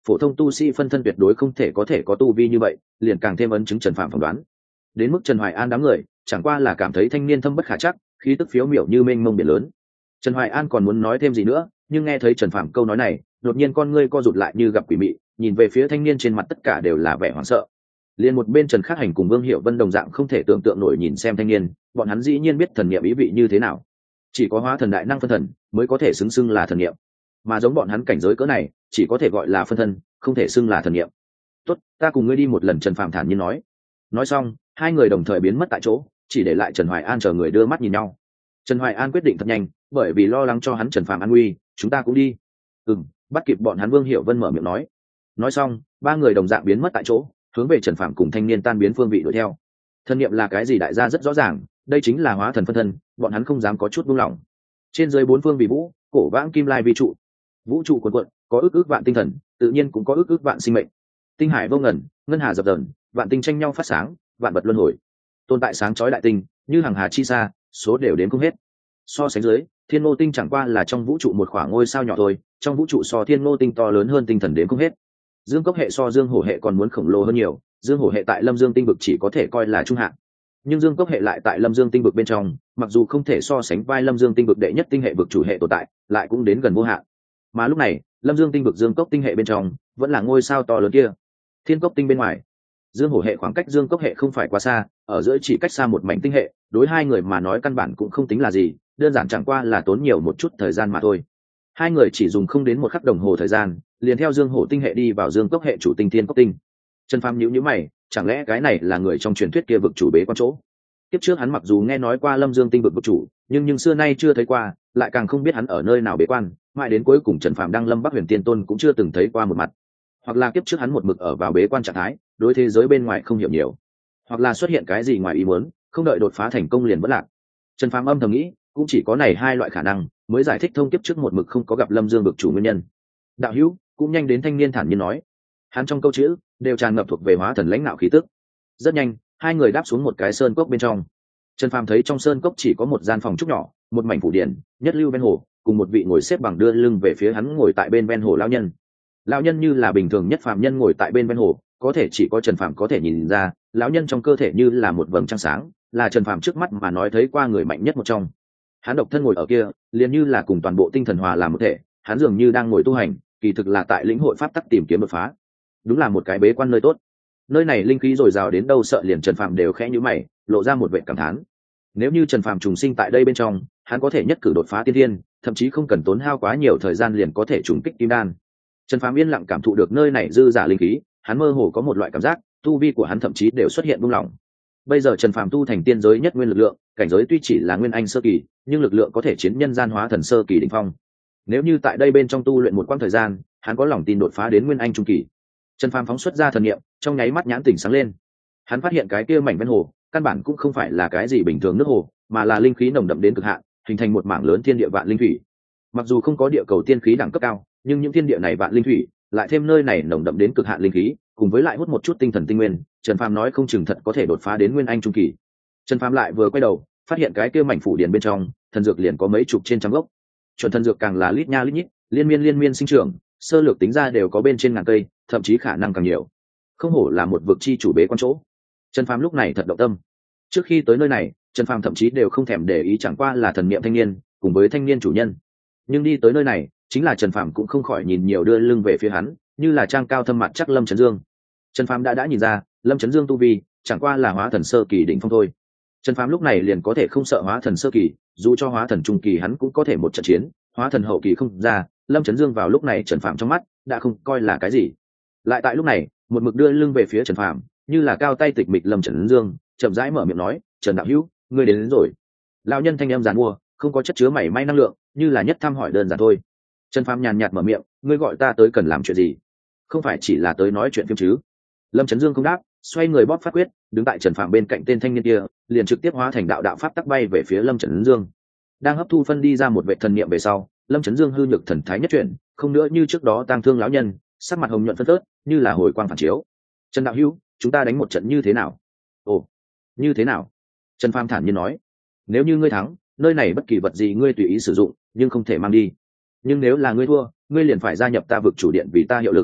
phổ thông tu sĩ phân thân tuyệt đối không thể có thể có tu vi như vậy, liền càng thêm ấn chứng Trần Phạm phỏng đoán. Đến mức Trần Hoài An đám người chẳng qua là cảm thấy thanh niên thâm bất khả chắc, khí tức phiếu miểu như mênh mông biển lớn. Trần Hoài An còn muốn nói thêm gì nữa, nhưng nghe thấy Trần Phạm câu nói này, đột nhiên con ngươi co rụt lại như gặp quỷ mị, nhìn về phía thanh niên trên mặt tất cả đều là vẻ hoảng sợ. Liên một bên Trần Khắc Hành cùng Vương Hiểu Vân đồng dạng không thể tưởng tượng nổi nhìn xem thanh niên, bọn hắn dĩ nhiên biết thần niệm ý vị như thế nào. Chỉ có hóa thần đại năng phân thần mới có thể xứng xưng là thần niệm, mà giống bọn hắn cảnh giới cỡ này, chỉ có thể gọi là phân thân, không thể xưng là thần niệm. "Tốt, ta cùng ngươi đi một lần." Trần Phạm thản nhiên nói. Nói xong, hai người đồng thời biến mất tại chỗ, chỉ để lại Trần Hoài An chờ người đưa mắt nhìn nhau. Trần Hoài An quyết định thật nhanh, bởi vì lo lắng cho hắn Trần Phạm an nguy, "Chúng ta cũng đi." "Ừm." Bắt kịp bọn hắn Vương Hiểu Vân mở miệng nói. Nói xong, ba người đồng dạng biến mất tại chỗ, hướng về Trần Phạm cùng thanh niên tan biến phương vị đuổi theo. Thân niệm là cái gì đại gia rất rõ ràng, đây chính là hóa thần phân thân, bọn hắn không dám có chút buông lỏng. Trên dưới bốn phương vì vũ, cổ vãng kim lai vi trụ. Vũ trụ cuồn cuộn, có ức ức vạn tinh thần, tự nhiên cũng có ức ức vạn sinh mệnh. Tinh hải vô ngần, ngân hà dập dờn, vạn tinh tranh nhau phát sáng, vạn vật luân hồi. Tồn tại sáng chói đại tinh, như hàng hà chi xa, số đều đếm không hết. So sánh dưới, Thiên Ngô Tinh chẳng qua là trong vũ trụ một khoảng ngôi sao nhỏ thôi, trong vũ trụ so Thiên Ngô Tinh to lớn hơn tinh thần đếm không hết. Dương Cốc hệ so Dương Hổ hệ còn muốn khổng lồ hơn nhiều, Dương Hổ hệ tại Lâm Dương tinh vực chỉ có thể coi là trung hạng, nhưng Dương Cốc hệ lại tại Lâm Dương tinh vực bên trong, mặc dù không thể so sánh vai Lâm Dương tinh vực đệ nhất tinh hệ vực chủ hệ tồn tại, lại cũng đến gần vô hạn. Mà lúc này, Lâm Dương tinh vực Dương Cốc tinh hệ bên trong vẫn là ngôi sao to lớn kia. Thiên Cốc tinh bên ngoài, Dương Hổ hệ khoảng cách Dương Cốc hệ không phải quá xa, ở giữa chỉ cách xa một mảnh tinh hệ, đối hai người mà nói căn bản cũng không tính là gì, đơn giản chẳng qua là tốn nhiều một chút thời gian mà thôi. Hai người chỉ dùng không đến một khắc đồng hồ thời gian, liền theo Dương Hổ tinh hệ đi vào Dương Cốc hệ chủ tinh Thiên Cốc tinh. Trần Phàm nhíu nhíu mày, chẳng lẽ cái này là người trong truyền thuyết kia vực chủ bế quan chỗ? Tiếp trước hắn mặc dù nghe nói qua Lâm Dương tinh vực vực chủ, nhưng nhưng xưa nay chưa thấy qua, lại càng không biết hắn ở nơi nào bế quan, mãi đến cuối cùng Trần Phàm đăng Lâm Bắc Huyền Tiên Tôn cũng chưa từng thấy qua một mặt. Hoặc là kiếp trước hắn một mực ở vào bế quan trạng thái, đối thế giới bên ngoài không hiểu nhiều, hoặc là xuất hiện cái gì ngoài ý muốn, không đợi đột phá thành công liền vỡ lạc. Trần Phàm âm thầm nghĩ, cũng chỉ có này hai loại khả năng mới giải thích thông kiếp trước một mực không có gặp Lâm Dương vực chủ nguyên nhân. Đạo hữu, cũng nhanh đến, thanh niên thản nhiên nói. Hắn trong câu chữ đều tràn ngập thuộc về hóa thần lãnh đạo khí tức. Rất nhanh, hai người đáp xuống một cái sơn cốc bên trong. Trần Phàm thấy trong sơn cốc chỉ có một gian phòng trúc nhỏ, một mảnh phủ điện, nhất lưu ven hồ, cùng một vị ngồi xếp bằng đưa lưng về phía hắn ngồi tại bên ven hồ lão nhân. Lão nhân như là bình thường nhất phàm nhân ngồi tại bên ven hồ, có thể chỉ có Trần Phàm có thể nhìn ra, lão nhân trong cơ thể như là một vầng trăng sáng, là Trần Phàm trước mắt mà nói thấy qua người mạnh nhất một trong. Hắn độc thân ngồi ở kia, liền như là cùng toàn bộ tinh thần hòa làm một thể, hắn dường như đang ngồi tu hành, kỳ thực là tại lĩnh hội pháp tắc tìm kiếm đột phá. Đúng là một cái bế quan nơi tốt. Nơi này linh khí dồi dào đến đâu sợ liền Trần Phàm đều khẽ nhíu mày, lộ ra một vẻ cảm thán. Nếu như Trần Phàm trùng sinh tại đây bên trong, hắn có thể nhất cử đột phá tiên thiên, thậm chí không cần tốn hao quá nhiều thời gian liền có thể trùng kích kim đan. Trần Phàm yên lặng cảm thụ được nơi này dư giả linh khí, hắn mơ hồ có một loại cảm giác, tu vi của hắn thậm chí đều xuất hiện buông lỏng. Bây giờ Trần Phàm tu thành tiên giới nhất nguyên lực lượng, cảnh giới tuy chỉ là nguyên anh sơ kỳ, nhưng lực lượng có thể chiến nhân gian hóa thần sơ kỳ đỉnh phong. Nếu như tại đây bên trong tu luyện một quãng thời gian, hắn có lòng tin đột phá đến nguyên anh trung kỳ. Trần Phàm phóng xuất ra thần niệm, trong nháy mắt nhãn tỉnh sáng lên. Hắn phát hiện cái kia mảnh ven hồ, căn bản cũng không phải là cái gì bình thường nước hồ, mà là linh khí nồng đậm đến cực hạn, hình thành một mảng lớn thiên địa vạn linh thủy. Mặc dù không có địa cầu tiên khí đẳng cấp cao, nhưng những thiên địa này vạn linh thủy, lại thêm nơi này nồng đậm đến cực hạn linh khí, cùng với lại hút một chút tinh thần tinh nguyên, Trần Phàm nói không chừng thật có thể đột phá đến nguyên anh trung kỳ. Trần Phàm lại vừa quay đầu, phát hiện cái kia mảnh phủ điển bên trong, thần dược liền có mấy chục trên trăm gốc. Chuẩn thần dược càng là lít nha lít nhít, liên miên liên miên sinh trưởng, sơ lược tính ra đều có bên trên ngàn cây, thậm chí khả năng càng nhiều. Không hổ là một vực chi chủ bế quan chỗ. Trần Phàm lúc này thật động tâm. Trước khi tới nơi này, Trần Phàm thậm chí đều không thèm để ý, chẳng qua là thần niệm thanh niên, cùng với thanh niên chủ nhân. Nhưng đi tới nơi này, chính là Trần Phàm cũng không khỏi nhìn nhiều đưa lưng về phía hắn, như là trang cao thâm mặt chắc Lâm Chấn Dương. Trần Phàm đã đã nhìn ra, Lâm Chấn Dương tu vi chẳng qua là hóa thần sơ kỳ đỉnh phong thôi. Trần Phàm lúc này liền có thể không sợ hóa thần sơ kỳ, dù cho hóa thần trung kỳ hắn cũng có thể một trận chiến, hóa thần hậu kỳ không ra, Lâm Chấn Dương vào lúc này Trần Phàm trong mắt đã không coi là cái gì. Lại tại lúc này, một mực đưa lưng về phía Trần Phàm, như là cao tay tịch mịch Lâm Chấn Dương, chậm rãi mở miệng nói, "Trần đạo hữu, ngươi đến, đến rồi." Lão nhân thanh âm giàn mua, không có chất chứa mảy may năng lượng, như là nhất thăm hỏi đơn giản thôi. Trần Phàm nhàn nhạt mở miệng, "Ngươi gọi ta tới cần làm chuyện gì? Không phải chỉ là tới nói chuyện phim chứ?" Lâm Chấn Dương không đáp, xoay người bóp phát quyết, đứng tại Trần Phàm bên cạnh tên thanh niên kia, liền trực tiếp hóa thành đạo đạo pháp tắc bay về phía Lâm Chấn Dương. Đang hấp thu phân đi ra một vệ thần niệm về sau, Lâm Chấn Dương hư nhược thần thái nhất chuyển, không nữa như trước đó tang thương lão nhân, sắc mặt hồng nhuận phân phớt, như là hồi quang phản chiếu. "Trần đạo hữu, chúng ta đánh một trận như thế nào?" "Ồ, như thế nào?" Trần Phàm thản nhiên nói, "Nếu như ngươi thắng, nơi này bất kỳ vật gì ngươi tùy ý sử dụng, nhưng không thể mang đi. Nhưng nếu là ngươi thua, ngươi liền phải gia nhập ta vực chủ điện vì ta hiệu lực."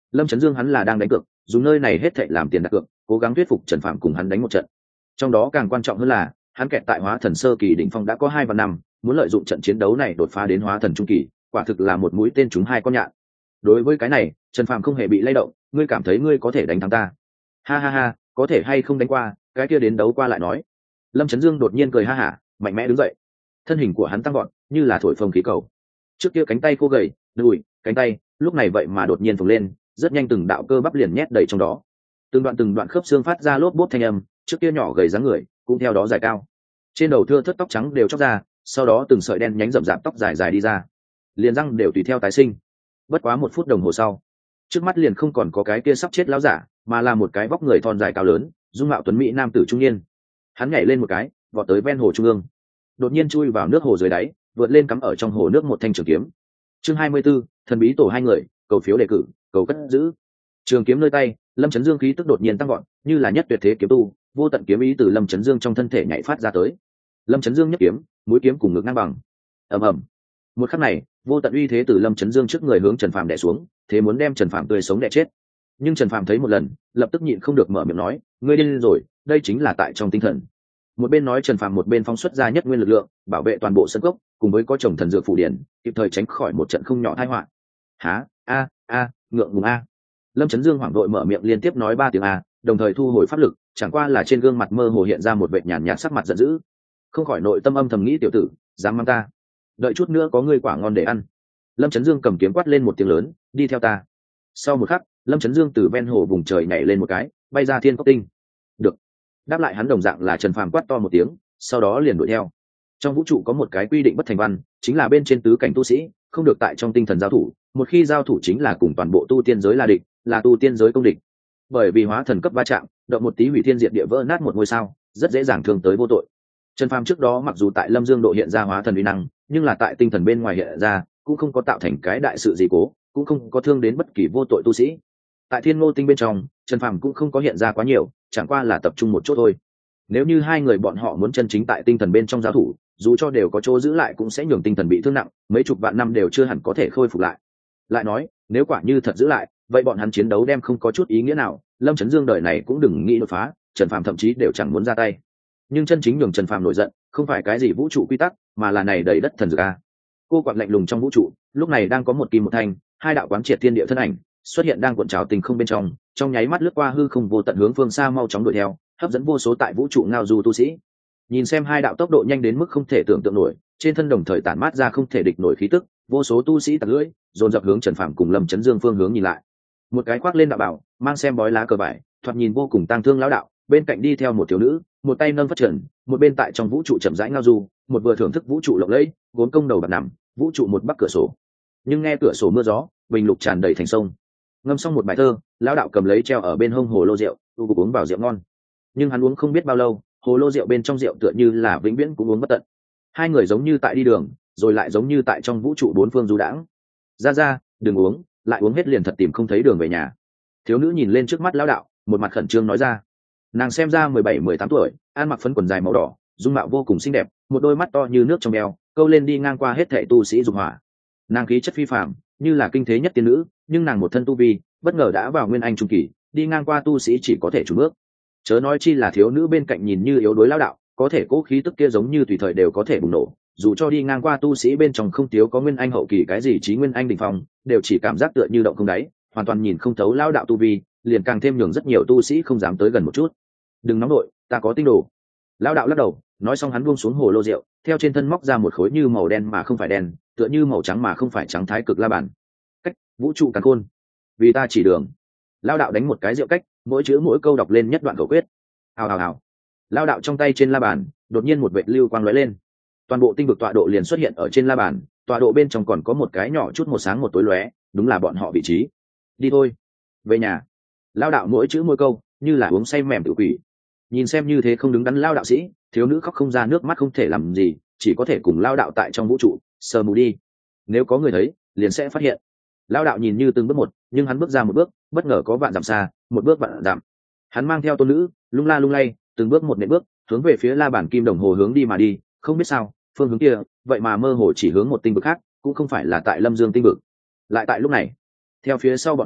Lâm Chấn Dương hắn là đang đánh cược, dùng nơi này hết thảy làm tiền đặt cược, cố gắng thuyết phục Trần Phạm cùng hắn đánh một trận. Trong đó càng quan trọng hơn là hắn kẹt tại hóa thần sơ kỳ đỉnh phong đã có hai và năm, muốn lợi dụng trận chiến đấu này đột phá đến hóa thần trung kỳ, quả thực là một mũi tên trúng hai con nhạn. Đối với cái này, Trần Phạm không hề bị lay động, ngươi cảm thấy ngươi có thể đánh thắng ta? Ha ha ha, có thể hay không đánh qua, cái kia đến đấu qua lại nói. Lâm Chấn Dương đột nhiên cười ha hả, mạnh mẽ đứng dậy. Thân hình của hắn tăng vọt, như là thổi phồng khí cầu. Trước kia cánh tay khô gầy, đùi, cánh tay, lúc này vậy mà đột nhiên phồng lên, rất nhanh từng đạo cơ bắp liền nhét đầy trong đó. Từng đoạn từng đoạn khớp xương phát ra lốp bốp thanh âm, trước kia nhỏ gầy dáng người, cũng theo đó dài cao. Trên đầu thưa thớt tóc trắng đều chóc ra, sau đó từng sợi đen nhánh rậm rạp tóc dài dài đi ra, liền răng đều tùy theo tái sinh. Bất quá một phút đồng hồ sau, trước mắt liền không còn có cái kia sắp chết lão giả, mà là một cái vóc người thon dài cao lớn, dung mạo tuấn mỹ nam tử trung niên. Hắn nhảy lên một cái, vọt tới ven hồ trung ương, đột nhiên chui vào nước hồ dưới đáy, vượt lên cắm ở trong hồ nước một thanh trường kiếm. Chương hai mươi 24, thần bí tổ hai người, cầu phiếu đề cử, cầu cất giữ. Trường kiếm nơi tay, Lâm Chấn Dương khí tức đột nhiên tăng vọt, như là nhất tuyệt thế kiếm tu, vô tận kiếm ý từ Lâm Chấn Dương trong thân thể nhảy phát ra tới. Lâm Chấn Dương nhất kiếm, mũi kiếm cùng ngực ngang bằng. Ầm ầm. Một khắc này, vô tận uy thế từ Lâm Chấn Dương trước người hướng Trần Phàm đè xuống, thế muốn đem Trần Phàm tươi sống đè chết. Nhưng Trần Phàm thấy một lần, lập tức nhịn không được mở miệng nói, ngươi điên rồi, đây chính là tại trong tinh thần. Một bên nói Trần Phàm một bên phóng xuất ra nhất nguyên lực lượng, bảo vệ toàn bộ sân cốc, cùng với có chồng thần dược phụ điển, kịp thời tránh khỏi một trận không nhỏ tai họa. Há, a, a, ngượng ngùng a. Lâm Chấn Dương hoảng vội mở miệng liên tiếp nói ba tiếng a, đồng thời thu hồi pháp lực, chẳng qua là trên gương mặt mơ hồ hiện ra một vệt nhàn nhạt sắc mặt giận dữ. Không khỏi nội tâm âm thầm nghĩ tiểu tử, dám mang ta, đợi chút nữa có ngươi quả ngon để ăn. Lâm Chấn Dương cầm kiếm quát lên một tiếng lớn, đi theo ta. Sau một khắc, Lâm Chấn Dương từ ven hồ vùng trời nhảy lên một cái, bay ra thiên cốc tinh. Được. Đáp lại hắn đồng dạng là Trần Phàm quát to một tiếng, sau đó liền đuổi theo. Trong vũ trụ có một cái quy định bất thành văn, chính là bên trên tứ cảnh tu sĩ không được tại trong tinh thần giao thủ, một khi giao thủ chính là cùng toàn bộ tu tiên giới là địch, là tu tiên giới công địch. Bởi vì hóa thần cấp va chạm, động một tí hủy thiên diệt địa vỡ nát một ngôi sao, rất dễ dàng thương tới vô tội. Trần Phàm trước đó mặc dù tại Lâm Dương độ hiện ra hóa thần uy năng, nhưng là tại tinh thần bên ngoài hiện ra, cũng không có tạo thành cái đại sự gì cố, cũng không có thương đến bất kỳ vô tội tu sĩ. Tại Thiên Ngô Tinh bên trong, Trần Phàm cũng không có hiện ra quá nhiều, chẳng qua là tập trung một chỗ thôi. Nếu như hai người bọn họ muốn chân chính tại tinh thần bên trong giao thủ, dù cho đều có chỗ giữ lại cũng sẽ nhường tinh thần bị thương nặng, mấy chục vạn năm đều chưa hẳn có thể khôi phục lại. Lại nói, nếu quả như thật giữ lại, vậy bọn hắn chiến đấu đem không có chút ý nghĩa nào, Lâm Chấn Dương đời này cũng đừng nghĩ đột phá, Trần Phàm thậm chí đều chẳng muốn ra tay. Nhưng chân chính nhường Trần Phàm nổi giận, không phải cái gì vũ trụ quy tắc, mà là này đầy đất thần dược a. Cô quạt lạnh lùng trong vũ trụ, lúc này đang có một kim một thanh, hai đạo quán triệt thiên địa thân ảnh xuất hiện đang cuộn trào tình không bên trong, trong nháy mắt lướt qua hư không vô tận hướng phương xa mau chóng đuổi theo, hấp dẫn vô số tại vũ trụ ngao du tu sĩ. Nhìn xem hai đạo tốc độ nhanh đến mức không thể tưởng tượng nổi, trên thân đồng thời tản mát ra không thể địch nổi khí tức, vô số tu sĩ tặc lưỡi dồn dập hướng Trần Phàm cùng Lâm Chấn Dương phương hướng nhìn lại. Một cái khoác lên đạo bảo, mang xem bói lá cờ vải, thoạt nhìn vô cùng tang thương lão đạo, bên cạnh đi theo một thiếu nữ, một tay nâng phát trần, một bên tại trong vũ trụ chậm rãi ngao du, một vừa thưởng thức vũ trụ lộng lẫy, vốn công đầu bạc nằm, vũ trụ một bắc cửa sổ. Nhưng nghe cửa sổ mưa gió, bình lục tràn đầy thành sông. Ngâm xong một bài thơ, lão đạo cầm lấy treo ở bên hông hồ lô rượu, tu cục uống vào rượu ngon. Nhưng hắn uống không biết bao lâu, hồ lô rượu bên trong rượu tựa như là vĩnh viễn cũng uống bất tận. Hai người giống như tại đi đường, rồi lại giống như tại trong vũ trụ bốn phương du đãng. Ra ra, đừng uống, lại uống hết liền thật tìm không thấy đường về nhà. Thiếu nữ nhìn lên trước mắt lão đạo, một mặt khẩn trương nói ra. Nàng xem ra mười bảy mười tám tuổi, ăn mặc phấn quần dài màu đỏ, dung mạo vô cùng xinh đẹp, một đôi mắt to như nước trong eo, câu lên đi ngang qua hết thảy tu sĩ dục hỏa. Nàng khí chất phi phàm, như là kinh thế nhất tiên nữ, nhưng nàng một thân tu vi, bất ngờ đã vào nguyên anh trung kỳ, đi ngang qua tu sĩ chỉ có thể chủ bước. Chớ nói chi là thiếu nữ bên cạnh nhìn như yếu đuối lão đạo, có thể cố khí tức kia giống như tùy thời đều có thể bùng nổ, dù cho đi ngang qua tu sĩ bên trong không thiếu có nguyên anh hậu kỳ cái gì chí nguyên anh đỉnh phong, đều chỉ cảm giác tựa như động không đáy, hoàn toàn nhìn không thấu lão đạo tu vi, liền càng thêm nhường rất nhiều tu sĩ không dám tới gần một chút. Đừng nóng nội, ta có tinh đồ. Lão đạo lắc đầu, nói xong hắn buông xuống hồ lô rượu, theo trên thân móc ra một khối như màu đen mà không phải đen, tựa như màu trắng mà không phải trắng thái cực la bàn. Cách vũ trụ càn khôn, vì ta chỉ đường. Lão đạo đánh một cái rượu cách, mỗi chữ mỗi câu đọc lên nhất đoạn khẩu quyết. Hào hào hào. Lão đạo trong tay trên la bàn, đột nhiên một vệt lưu quang lóe lên. Toàn bộ tinh vực tọa độ liền xuất hiện ở trên la bàn, tọa độ bên trong còn có một cái nhỏ chút một sáng một tối lóe, đúng là bọn họ vị trí. Đi thôi, về nhà. Lão đạo mỗi chữ mỗi câu, như là uống say mềm tự quỷ. Nhìn xem như thế không đứng đắn lao đạo sĩ, thiếu nữ khóc không ra nước mắt không thể làm gì, chỉ có thể cùng lao đạo tại trong vũ trụ sờ mù đi. Nếu có người thấy, liền sẽ phát hiện. Lao đạo nhìn như từng bước một, nhưng hắn bước ra một bước, bất ngờ có vạn dặm xa, một bước vạn dặm. Hắn mang theo tôn nữ, lung la lung lay, từng bước một nện bước, hướng về phía la bàn kim đồng hồ hướng đi mà đi. Không biết sao, phương hướng kia, vậy mà mơ hồ chỉ hướng một tinh vực khác, cũng không phải là tại Lâm Dương tinh vực. Lại tại lúc này, theo phía sau bọn họ,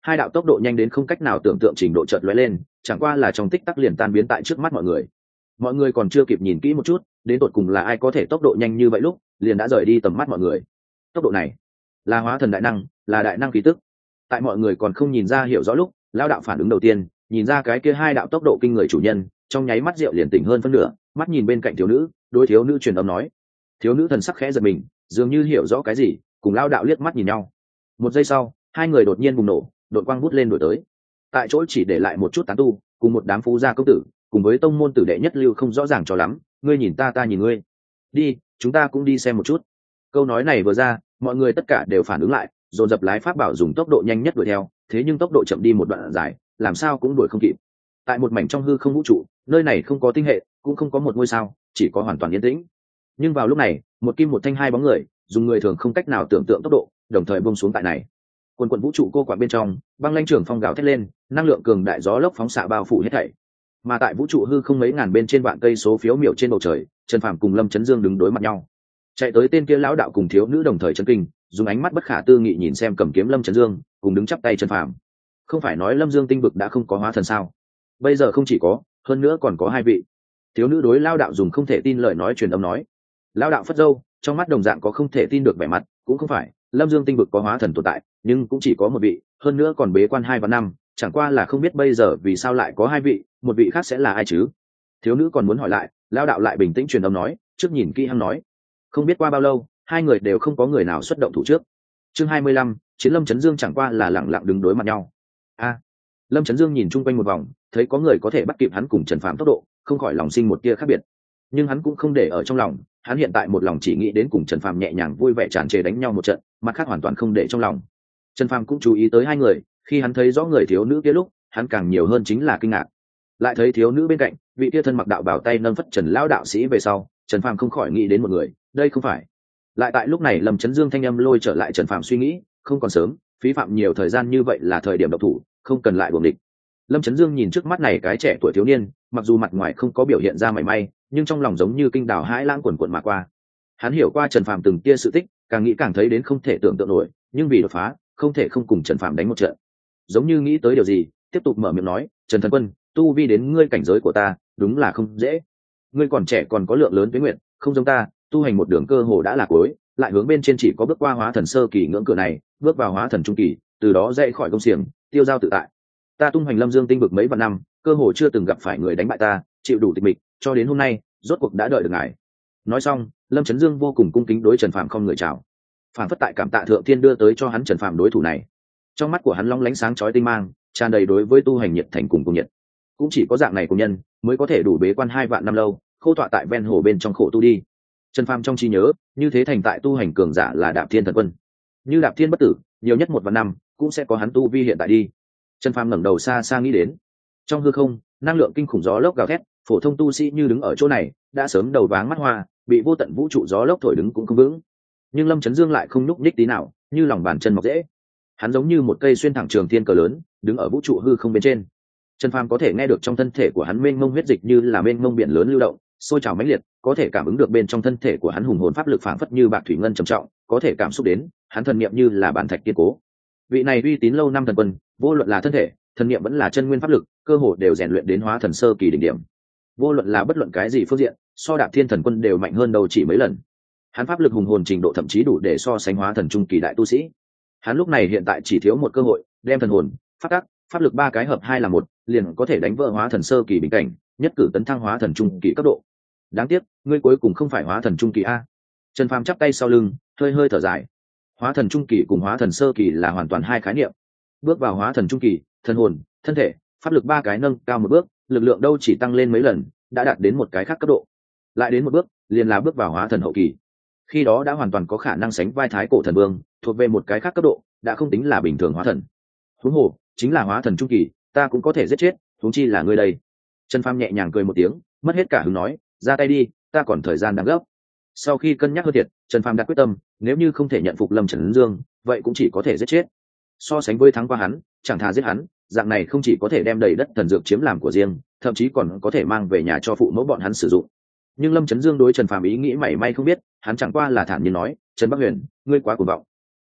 hai đạo tốc độ nhanh đến không cách nào tưởng tượng trình độ chợt lóe lên, chẳng qua là trong tích tắc liền tan biến tại trước mắt mọi người. Mọi người còn chưa kịp nhìn kỹ một chút, đến tột cùng là ai có thể tốc độ nhanh như vậy lúc, liền đã rời đi tầm mắt mọi người. Tốc độ này là hóa thần đại năng, là đại năng khí tức. Tại mọi người còn không nhìn ra hiểu rõ lúc, lão đạo phản ứng đầu tiên, nhìn ra cái kia hai đạo tốc độ kinh người chủ nhân, trong nháy mắt rượu liền tỉnh hơn phân nửa, mắt nhìn bên cạnh thiếu nữ, đối thiếu nữ truyền âm nói. Thiếu nữ thần sắc khẽ giật mình, dường như hiểu rõ cái gì, cùng lão đạo liếc mắt nhìn nhau. Một giây sau, hai người đột nhiên bùng nổ, đội quang vút lên đuổi tới. Tại chỗ chỉ để lại một chút tán tu, cùng một đám phú gia công tử, cùng với tông môn tử đệ nhất lưu không rõ ràng cho lắm, ngươi nhìn ta ta nhìn ngươi. Đi, chúng ta cũng đi xem một chút. Câu nói này vừa ra, mọi người tất cả đều phản ứng lại, dồn dập lái pháp bảo dùng tốc độ nhanh nhất đuổi theo, thế nhưng tốc độ chậm đi một đoạn dài, làm sao cũng đuổi không kịp. Tại một mảnh trong hư không vũ trụ, nơi này không có tinh hệ, cũng không có một ngôi sao, chỉ có hoàn toàn yên tĩnh. Nhưng vào lúc này, một kim một thanh hai bóng người, dùng người thường không cách nào tưởng tượng tốc độ, đồng thời buông xuống tại này. Quần quần vũ trụ cô quạng bên trong, băng lãnh trưởng phong gào thét lên, năng lượng cường đại gió lốc phóng xạ bao phủ hết thảy. Mà tại vũ trụ hư không mấy ngàn bên trên vạn cây số phiếu miểu trên bầu trời, Trần Phàm cùng Lâm Chấn Dương đứng đối mặt nhau. Chạy tới tên kia lão đạo cùng thiếu nữ đồng thời chấn kinh, dùng ánh mắt bất khả tư nghị nhìn xem cầm kiếm Lâm Chấn Dương, cùng đứng chắp tay Trần Phàm. Không phải nói Lâm Dương tinh vực đã không có hóa thần sao? Bây giờ không chỉ có, hơn nữa còn có hai vị. Thiếu nữ đối lão đạo dùng không thể tin lời nói truyền âm nói. Lão đạo phất dâu, trong mắt đồng dạng có không thể tin được vẻ mặt, cũng không phải, Lâm Dương tinh vực có hóa thần tồn tại, nhưng cũng chỉ có một vị, hơn nữa còn bế quan hai và năm, chẳng qua là không biết bây giờ vì sao lại có hai vị, một vị khác sẽ là ai chứ? Thiếu nữ còn muốn hỏi lại, lão đạo lại bình tĩnh truyền âm nói, trước nhìn kỹ hăng nói. Không biết qua bao lâu, hai người đều không có người nào xuất động thủ trước. Chương hai mươi lăm, Chiến Lâm Chấn Dương chẳng qua là lẳng lặng đứng đối mặt nhau. A. Lâm Chấn Dương nhìn chung quanh một vòng, thấy có người có thể bắt kịp hắn cùng Trần Phàm tốc độ, không khỏi lòng sinh một tia khác biệt. Nhưng hắn cũng không để ở trong lòng, hắn hiện tại một lòng chỉ nghĩ đến cùng Trần Phàm nhẹ nhàng vui vẻ tràn trề đánh nhau một trận, mặt khác hoàn toàn không để trong lòng. Trần Phàm cũng chú ý tới hai người, khi hắn thấy rõ người thiếu nữ kia lúc, hắn càng nhiều hơn chính là kinh ngạc. Lại thấy thiếu nữ bên cạnh, vị kia thân mặc đạo bảo tay nâng phất Trần lão đạo sĩ về sau, Trần Phàm không khỏi nghĩ đến một người, đây không phải. Lại tại lúc này Lâm Chấn Dương thanh âm lôi trở lại Trần Phàm suy nghĩ, không còn sớm, phí phạm nhiều thời gian như vậy là thời điểm độc thủ, không cần lại buồng địch. Lâm Chấn Dương nhìn trước mắt này cái trẻ tuổi thiếu niên, mặc dù mặt ngoài không có biểu hiện ra mảy may, nhưng trong lòng giống như kinh đào hãi lãng quần quần mà qua. Hắn hiểu qua Trần Phàm từng kia sự tích, càng nghĩ càng thấy đến không thể tưởng tượng nổi, nhưng vì đột phá, không thể không cùng Trần Phàm đánh một trận. Giống như nghĩ tới điều gì, tiếp tục mở miệng nói, "Trần Thần Quân, tu vi đến ngươi cảnh giới của ta, đúng là không dễ. Ngươi còn trẻ còn có lượng lớn tuế nguyện, không giống ta, tu hành một đường cơ hồ đã là cuối, lại hướng bên trên chỉ có bước qua hóa thần sơ kỳ ngưỡng cửa này, bước vào hóa thần trung kỳ, từ đó dậy khỏi công xiềng, tiêu giao tự tại. Ta tung hoành Lâm Dương tinh vực mấy vạn năm, cơ hồ chưa từng gặp phải người đánh bại ta, chịu đủ tịch mịch, cho đến hôm nay, rốt cuộc đã đợi được ngài." Nói xong, Lâm Chấn Dương vô cùng cung kính đối Trần Phàm không người chào. Phản phất tại cảm tạ thượng thiên đưa tới cho hắn Trần Phàm đối thủ này. Trong mắt của hắn long lánh sáng chói tinh mang, tràn đầy đối với tu hành nhiệt thành cùng cùng nhiệt. Cũng chỉ có dạng này của nhân, mới có thể đủ bế quan hai vạn năm lâu, khô tọa tại ven hồ bên trong khổ tu đi. Trần Phàm trong trí nhớ, như thế thành tại tu hành cường giả là Đạp Thiên Thần Quân. Như Đạp Thiên bất tử, nhiều nhất một vạn năm, cũng sẽ có hắn tu vi hiện tại đi. Trần Phàm ngẩng đầu xa xa nghĩ đến. Trong hư không, năng lượng kinh khủng gió lốc gào thét, phổ thông tu sĩ như đứng ở chỗ này, đã sớm đầu váng mắt hoa, bị vô tận vũ trụ gió lốc thổi đứng cũng không vững. Nhưng Lâm Chấn Dương lại không nhúc nhích tí nào, như lòng bàn chân mọc dễ. Hắn giống như một cây xuyên thẳng trường thiên cờ lớn, đứng ở vũ trụ hư không bên trên. Trần Phàm có thể nghe được trong thân thể của hắn mênh mông huyết dịch như là mênh mông biển lớn lưu động, sôi trào mãnh liệt, có thể cảm ứng được bên trong thân thể của hắn hùng hồn pháp lực phảng phất như bạc thủy ngân trầm trọng, có thể cảm xúc đến, hắn thần niệm như là bản thạch kiên cố. Vị này uy tín lâu năm thần quân, vô luận là thân thể, thần niệm vẫn là chân nguyên pháp lực, cơ hồ đều rèn luyện đến hóa thần sơ kỳ đỉnh điểm. Vô luận là bất luận cái gì phương diện, so Đạp Thiên Thần Quân đều mạnh hơn đầu chỉ mấy lần. Hắn pháp lực hùng hồn trình độ thậm chí đủ để so sánh hóa thần trung kỳ đại tu sĩ. Hắn lúc này hiện tại chỉ thiếu một cơ hội, đem thần hồn, pháp tắc, pháp lực ba cái hợp hai là một, liền có thể đánh vỡ hóa thần sơ kỳ bình cảnh, nhất cử tấn thăng hóa thần trung kỳ cấp độ. Đáng tiếc, ngươi cuối cùng không phải hóa thần trung kỳ a. Trần Phàm chắp tay sau lưng, hơi hơi thở dài. Hóa thần trung kỳ cùng hóa thần sơ kỳ là hoàn toàn hai khái niệm. Bước vào hóa thần trung kỳ, thần hồn, thân thể, pháp lực ba cái nâng cao một bước, lực lượng đâu chỉ tăng lên mấy lần, đã đạt đến một cái khác cấp độ. Lại đến một bước, liền là bước vào hóa thần hậu kỳ. Khi đó đã hoàn toàn có khả năng sánh vai thái cổ thần vương, thuộc về một cái khác cấp độ, đã không tính là bình thường hóa thần. Huống hồ, chính là hóa thần trung kỳ, ta cũng có thể giết chết, huống chi là ngươi đây. Trần Phàm nhẹ nhàng cười một tiếng, mất hết cả hứng nói, ra tay đi, ta còn thời gian đang gấp. Sau khi cân nhắc hơn thiệt, Trần Phàm đặt quyết tâm, nếu như không thể nhận phục Lâm Trấn Dương, vậy cũng chỉ có thể giết chết. So sánh với thắng qua hắn, chẳng thà giết hắn, dạng này không chỉ có thể đem đầy đất thần dược chiếm làm của riêng, thậm chí còn có thể mang về nhà cho phụ mẫu bọn hắn sử dụng. Nhưng Lâm Chấn Dương đối Trần Phàm ý nghĩ mảy may không biết, hắn chẳng qua là thản nhiên nói, "Trần Bắc Huyền, ngươi quá cuồng vọng.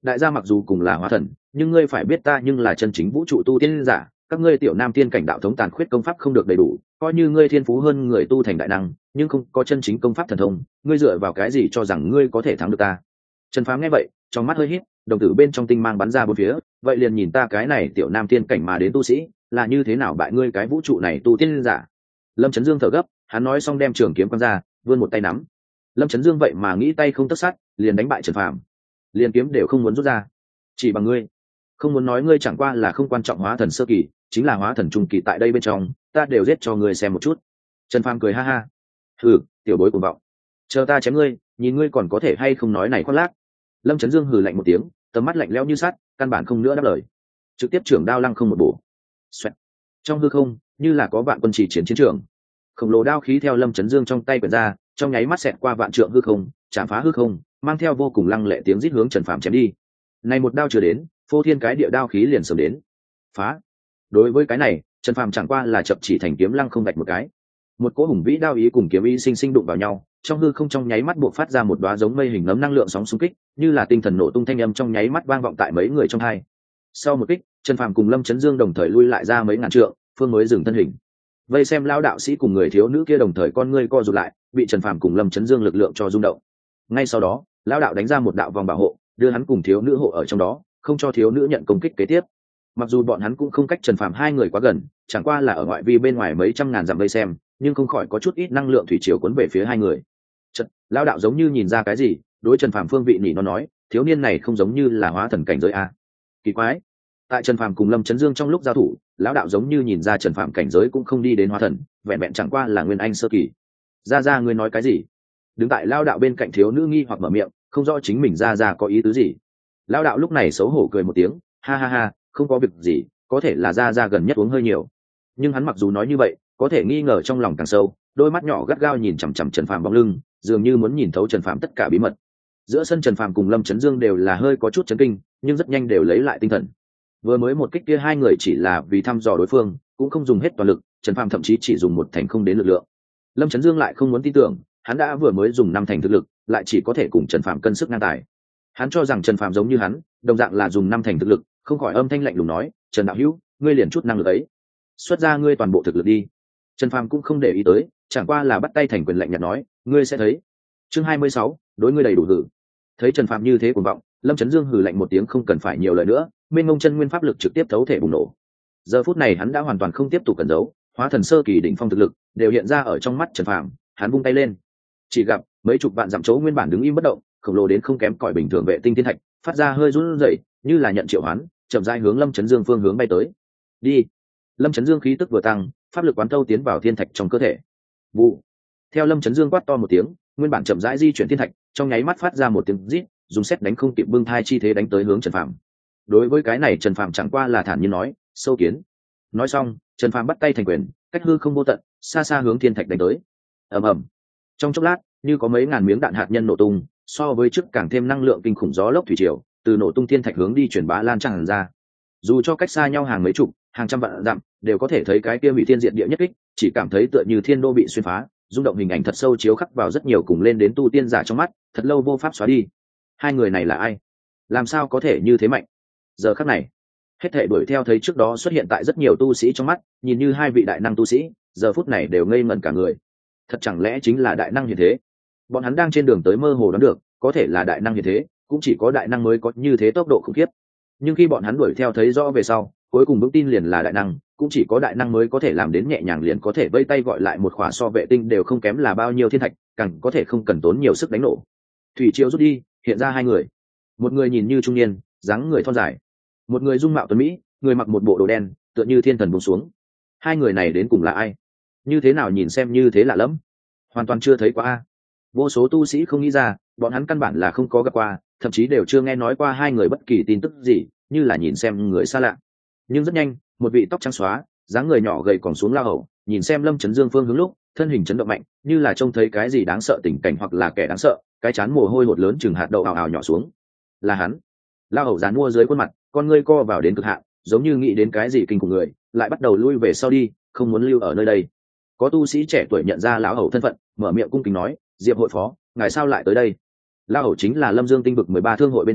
đại gia mặc dù cùng là hóa thần, nhưng ngươi phải biết ta nhưng là chân chính vũ trụ tu tiên giả, các ngươi tiểu nam tiên cảnh đạo thống tàn khuyết công pháp không được đầy đủ, coi như ngươi thiên phú hơn người tu thành đại năng, nhưng không có chân chính công pháp thần thông, ngươi dựa vào cái gì cho rằng ngươi có thể thắng được ta? Trần Phàm nghe vậy, trong mắt hơi híp, đồng tử bên trong tinh mang bắn ra bốn phía, vậy liền nhìn ta cái này tiểu nam tiên cảnh mà đến tu sĩ, là như thế nào bại ngươi cái vũ trụ này tu tiên giả. Lâm Chấn Dương thở gấp, hắn nói xong đem trường kiếm quăng ra, vươn một tay nắm. Lâm Chấn Dương vậy mà nghĩ tay không tất sát, liền đánh bại Trần Phàm. Liền kiếm đều không muốn rút ra. Chỉ bằng ngươi, không muốn nói ngươi chẳng qua là không quan trọng hóa thần sơ kỳ, chính là hóa thần trung kỳ tại đây bên trong, ta đều giết cho ngươi xem một chút. Trần Phàm cười ha ha. Hừ, tiểu bối cuồng vọng. Chờ ta chém ngươi, nhìn ngươi còn có thể hay không nói này khoác lác. Lâm Chấn Dương hừ lạnh một tiếng, tầm mắt lạnh lẽo như sắt, căn bản không nữa đáp lời. Trực tiếp trưởng đao lăng không một bổ. Xoẹt. Trong hư không, như là có vạn quân chỉ chiến chiến trường. Khổng lồ đao khí theo Lâm Chấn Dương trong tay quyển ra, trong nháy mắt xẹt qua vạn trượng hư không, chạm phá hư không, mang theo vô cùng lăng lệ tiếng rít hướng Trần Phàm chém đi. Này một đao chưa đến, phô thiên cái địa đao khí liền sớm đến. Phá. Đối với cái này, Trần Phàm chẳng qua là chập chỉ thành kiếm lăng không vạch một cái. Một cỗ hùng vĩ đao ý cùng kiếm ý sinh sinh đụng vào nhau, trong hư không trong nháy mắt buộc phát ra một đóa giống mây hình nấm năng lượng sóng xung kích, như là tinh thần nổ tung thanh âm trong nháy mắt vang vọng tại mấy người trong hai. Sau một kích, Trần Phàm cùng Lâm Chấn Dương đồng thời lui lại ra mấy ngàn trượng, phương mới dừng thân hình. Vây xem lão đạo sĩ cùng người thiếu nữ kia đồng thời con ngươi co rụt lại, bị Trần Phàm cùng Lâm Chấn Dương lực lượng cho rung động. Ngay sau đó, lão đạo đánh ra một đạo vòng bảo hộ, đưa hắn cùng thiếu nữ hộ ở trong đó, không cho thiếu nữ nhận công kích kế tiếp. Mặc dù bọn hắn cũng không cách Trần Phàm hai người quá gần, chẳng qua là ở ngoại vi bên ngoài mấy trăm ngàn dặm vây xem, nhưng không khỏi có chút ít năng lượng thủy triều cuốn về phía hai người. Trần, lão đạo giống như nhìn ra cái gì, đối Trần Phàm phương vị nhỉ nó nói, thiếu niên này không giống như là hóa thần cảnh giới a. Kỳ quái. Tại Trần Phàm cùng Lâm Chấn Dương trong lúc giao thủ, lão đạo giống như nhìn ra Trần Phàm cảnh giới cũng không đi đến hóa thần, vẹn vẹn chẳng qua là nguyên anh sơ kỳ. Ra ra ngươi nói cái gì? Đứng tại lão đạo bên cạnh thiếu nữ nghi hoặc mở miệng, không rõ chính mình ra ra có ý tứ gì. Lão đạo lúc này xấu hổ cười một tiếng, ha ha ha, không có việc gì, có thể là ra ra gần nhất uống hơi nhiều. Nhưng hắn mặc dù nói như vậy, có thể nghi ngờ trong lòng càng sâu, đôi mắt nhỏ gắt gao nhìn chằm chằm Trần Phàm bóng lưng, dường như muốn nhìn thấu Trần Phàm tất cả bí mật. Giữa sân Trần Phàm cùng Lâm Chấn Dương đều là hơi có chút chấn kinh, nhưng rất nhanh đều lấy lại tinh thần. Vừa mới một kích kia hai người chỉ là vì thăm dò đối phương, cũng không dùng hết toàn lực, Trần Phàm thậm chí chỉ dùng một thành không đến lực lượng. Lâm Chấn Dương lại không muốn tin tưởng, hắn đã vừa mới dùng năm thành thực lực, lại chỉ có thể cùng Trần Phàm cân sức ngang tài. Hắn cho rằng Trần Phàm giống như hắn, đồng dạng là dùng năm thành thực lực, không khỏi âm thanh lạnh lùng nói, "Trần đạo hữu, ngươi liền chút năng lực ấy, xuất ra ngươi toàn bộ thực lực đi." Trần Phàm cũng không để ý tới, chẳng qua là bắt tay thành quyền lạnh nhạt nói, "Ngươi sẽ thấy." Chương hai mươi sáu, đối ngươi đầy đủ hử. Thấy Trần Phàm như thế cuồng vọng, Lâm Chấn Dương hừ lạnh một tiếng không cần phải nhiều lời nữa, mênh mông chân nguyên pháp lực trực tiếp thấu thể bùng nổ. Giờ phút này hắn đã hoàn toàn không tiếp tục cẩn giấu, hóa thần sơ kỳ đỉnh phong thực lực đều hiện ra ở trong mắt Trần Phàm, hắn vung tay lên. Chỉ gặp mấy chục vạn dặm chỗ nguyên bản đứng im bất động, khổng lồ đến không kém cỏi bình thường vệ tinh thiên thạch, phát ra hơi run rẩy, như là nhận triệu hoán, chậm rãi hướng Lâm Chấn Dương phương hướng bay tới. Đi. Lâm Chấn Dương khí tức vừa tăng, pháp lực quán thâu tiến vào thiên thạch trong cơ thể. Vụ. Theo Lâm Chấn Dương quát to một tiếng, nguyên bản chậm rãi di chuyển thiên thạch, trong nháy mắt phát ra một tiếng rít, dùng sét đánh không kịp bưng thai chi thế đánh tới hướng Trần Phàm. Đối với cái này Trần Phàm chẳng qua là thản nhiên nói, sâu kiến. Nói xong, Trần Phàm bắt tay thành quyền, cách hư không vô tận, xa xa hướng thiên thạch đánh tới. Ầm ầm. Trong chốc lát, như có mấy ngàn miếng đạn hạt nhân nổ tung, so với trước càng thêm năng lượng kinh khủng gió lốc thủy triều, từ nổ tung thiên thạch hướng đi truyền bá lan tràn ra. Dù cho cách xa nhau hàng mấy chục, hàng trăm vạn dặm, đều có thể thấy cái kia hủy thiên diệt địa nhất kích, chỉ cảm thấy tựa như thiên đô bị xuyên phá, rung động hình ảnh thật sâu chiếu khắc vào rất nhiều cùng lên đến tu tiên giả trong mắt, thật lâu vô pháp xóa đi. Hai người này là ai? Làm sao có thể như thế mạnh? Giờ khắc này, hết thảy đuổi theo thấy trước đó xuất hiện tại rất nhiều tu sĩ trong mắt, nhìn như hai vị đại năng tu sĩ, giờ phút này đều ngây ngẩn cả người. Thật chẳng lẽ chính là đại năng hiện thế? Bọn hắn đang trên đường tới mơ hồ đoán được, có thể là đại năng hiện thế, cũng chỉ có đại năng mới có như thế tốc độ khủng khiếp. Nhưng khi bọn hắn đuổi theo thấy rõ về sau, cuối cùng vững tin liền là đại năng, cũng chỉ có đại năng mới có thể làm đến nhẹ nhàng liền có thể vây tay gọi lại một khỏa so vệ tinh đều không kém là bao nhiêu thiên thạch, càng có thể không cần tốn nhiều sức đánh nổ. Thủy triều rút đi, hiện ra hai người. Một người nhìn như trung niên, dáng người thon dài, một người dung mạo tuấn mỹ, người mặc một bộ đồ đen, tựa như thiên thần buông xuống. Hai người này đến cùng là ai? Như thế nào nhìn xem như thế lạ lẫm, hoàn toàn chưa thấy qua a. Vô số tu sĩ không nghĩ ra, bọn hắn căn bản là không có gặp qua, thậm chí đều chưa nghe nói qua hai người bất kỳ tin tức gì, như là nhìn xem người xa lạ. Nhưng rất nhanh, một vị tóc trắng xóa, dáng người nhỏ gầy còn xuống lao hầu, nhìn xem Lâm Chấn Dương phương hướng lúc, thân hình chấn động mạnh, như là trông thấy cái gì đáng sợ tình cảnh hoặc là kẻ đáng sợ, cái chán mồ hôi hột lớn chừng hạt đậu ào ào nhỏ xuống. Là hắn. Lao hầu dán mua dưới khuôn mặt, con ngươi co vào đến cực hạn, giống như nghĩ đến cái gì kinh khủng người, lại bắt đầu lui về sau đi, không muốn lưu ở nơi đây. Có tu sĩ trẻ tuổi nhận ra lão hầu thân phận, mở miệng cung kính nói, Diệp hội phó, ngài sao lại tới đây? Lão hầu chính là Lâm Dương tinh vực mười ba thương hội bên trong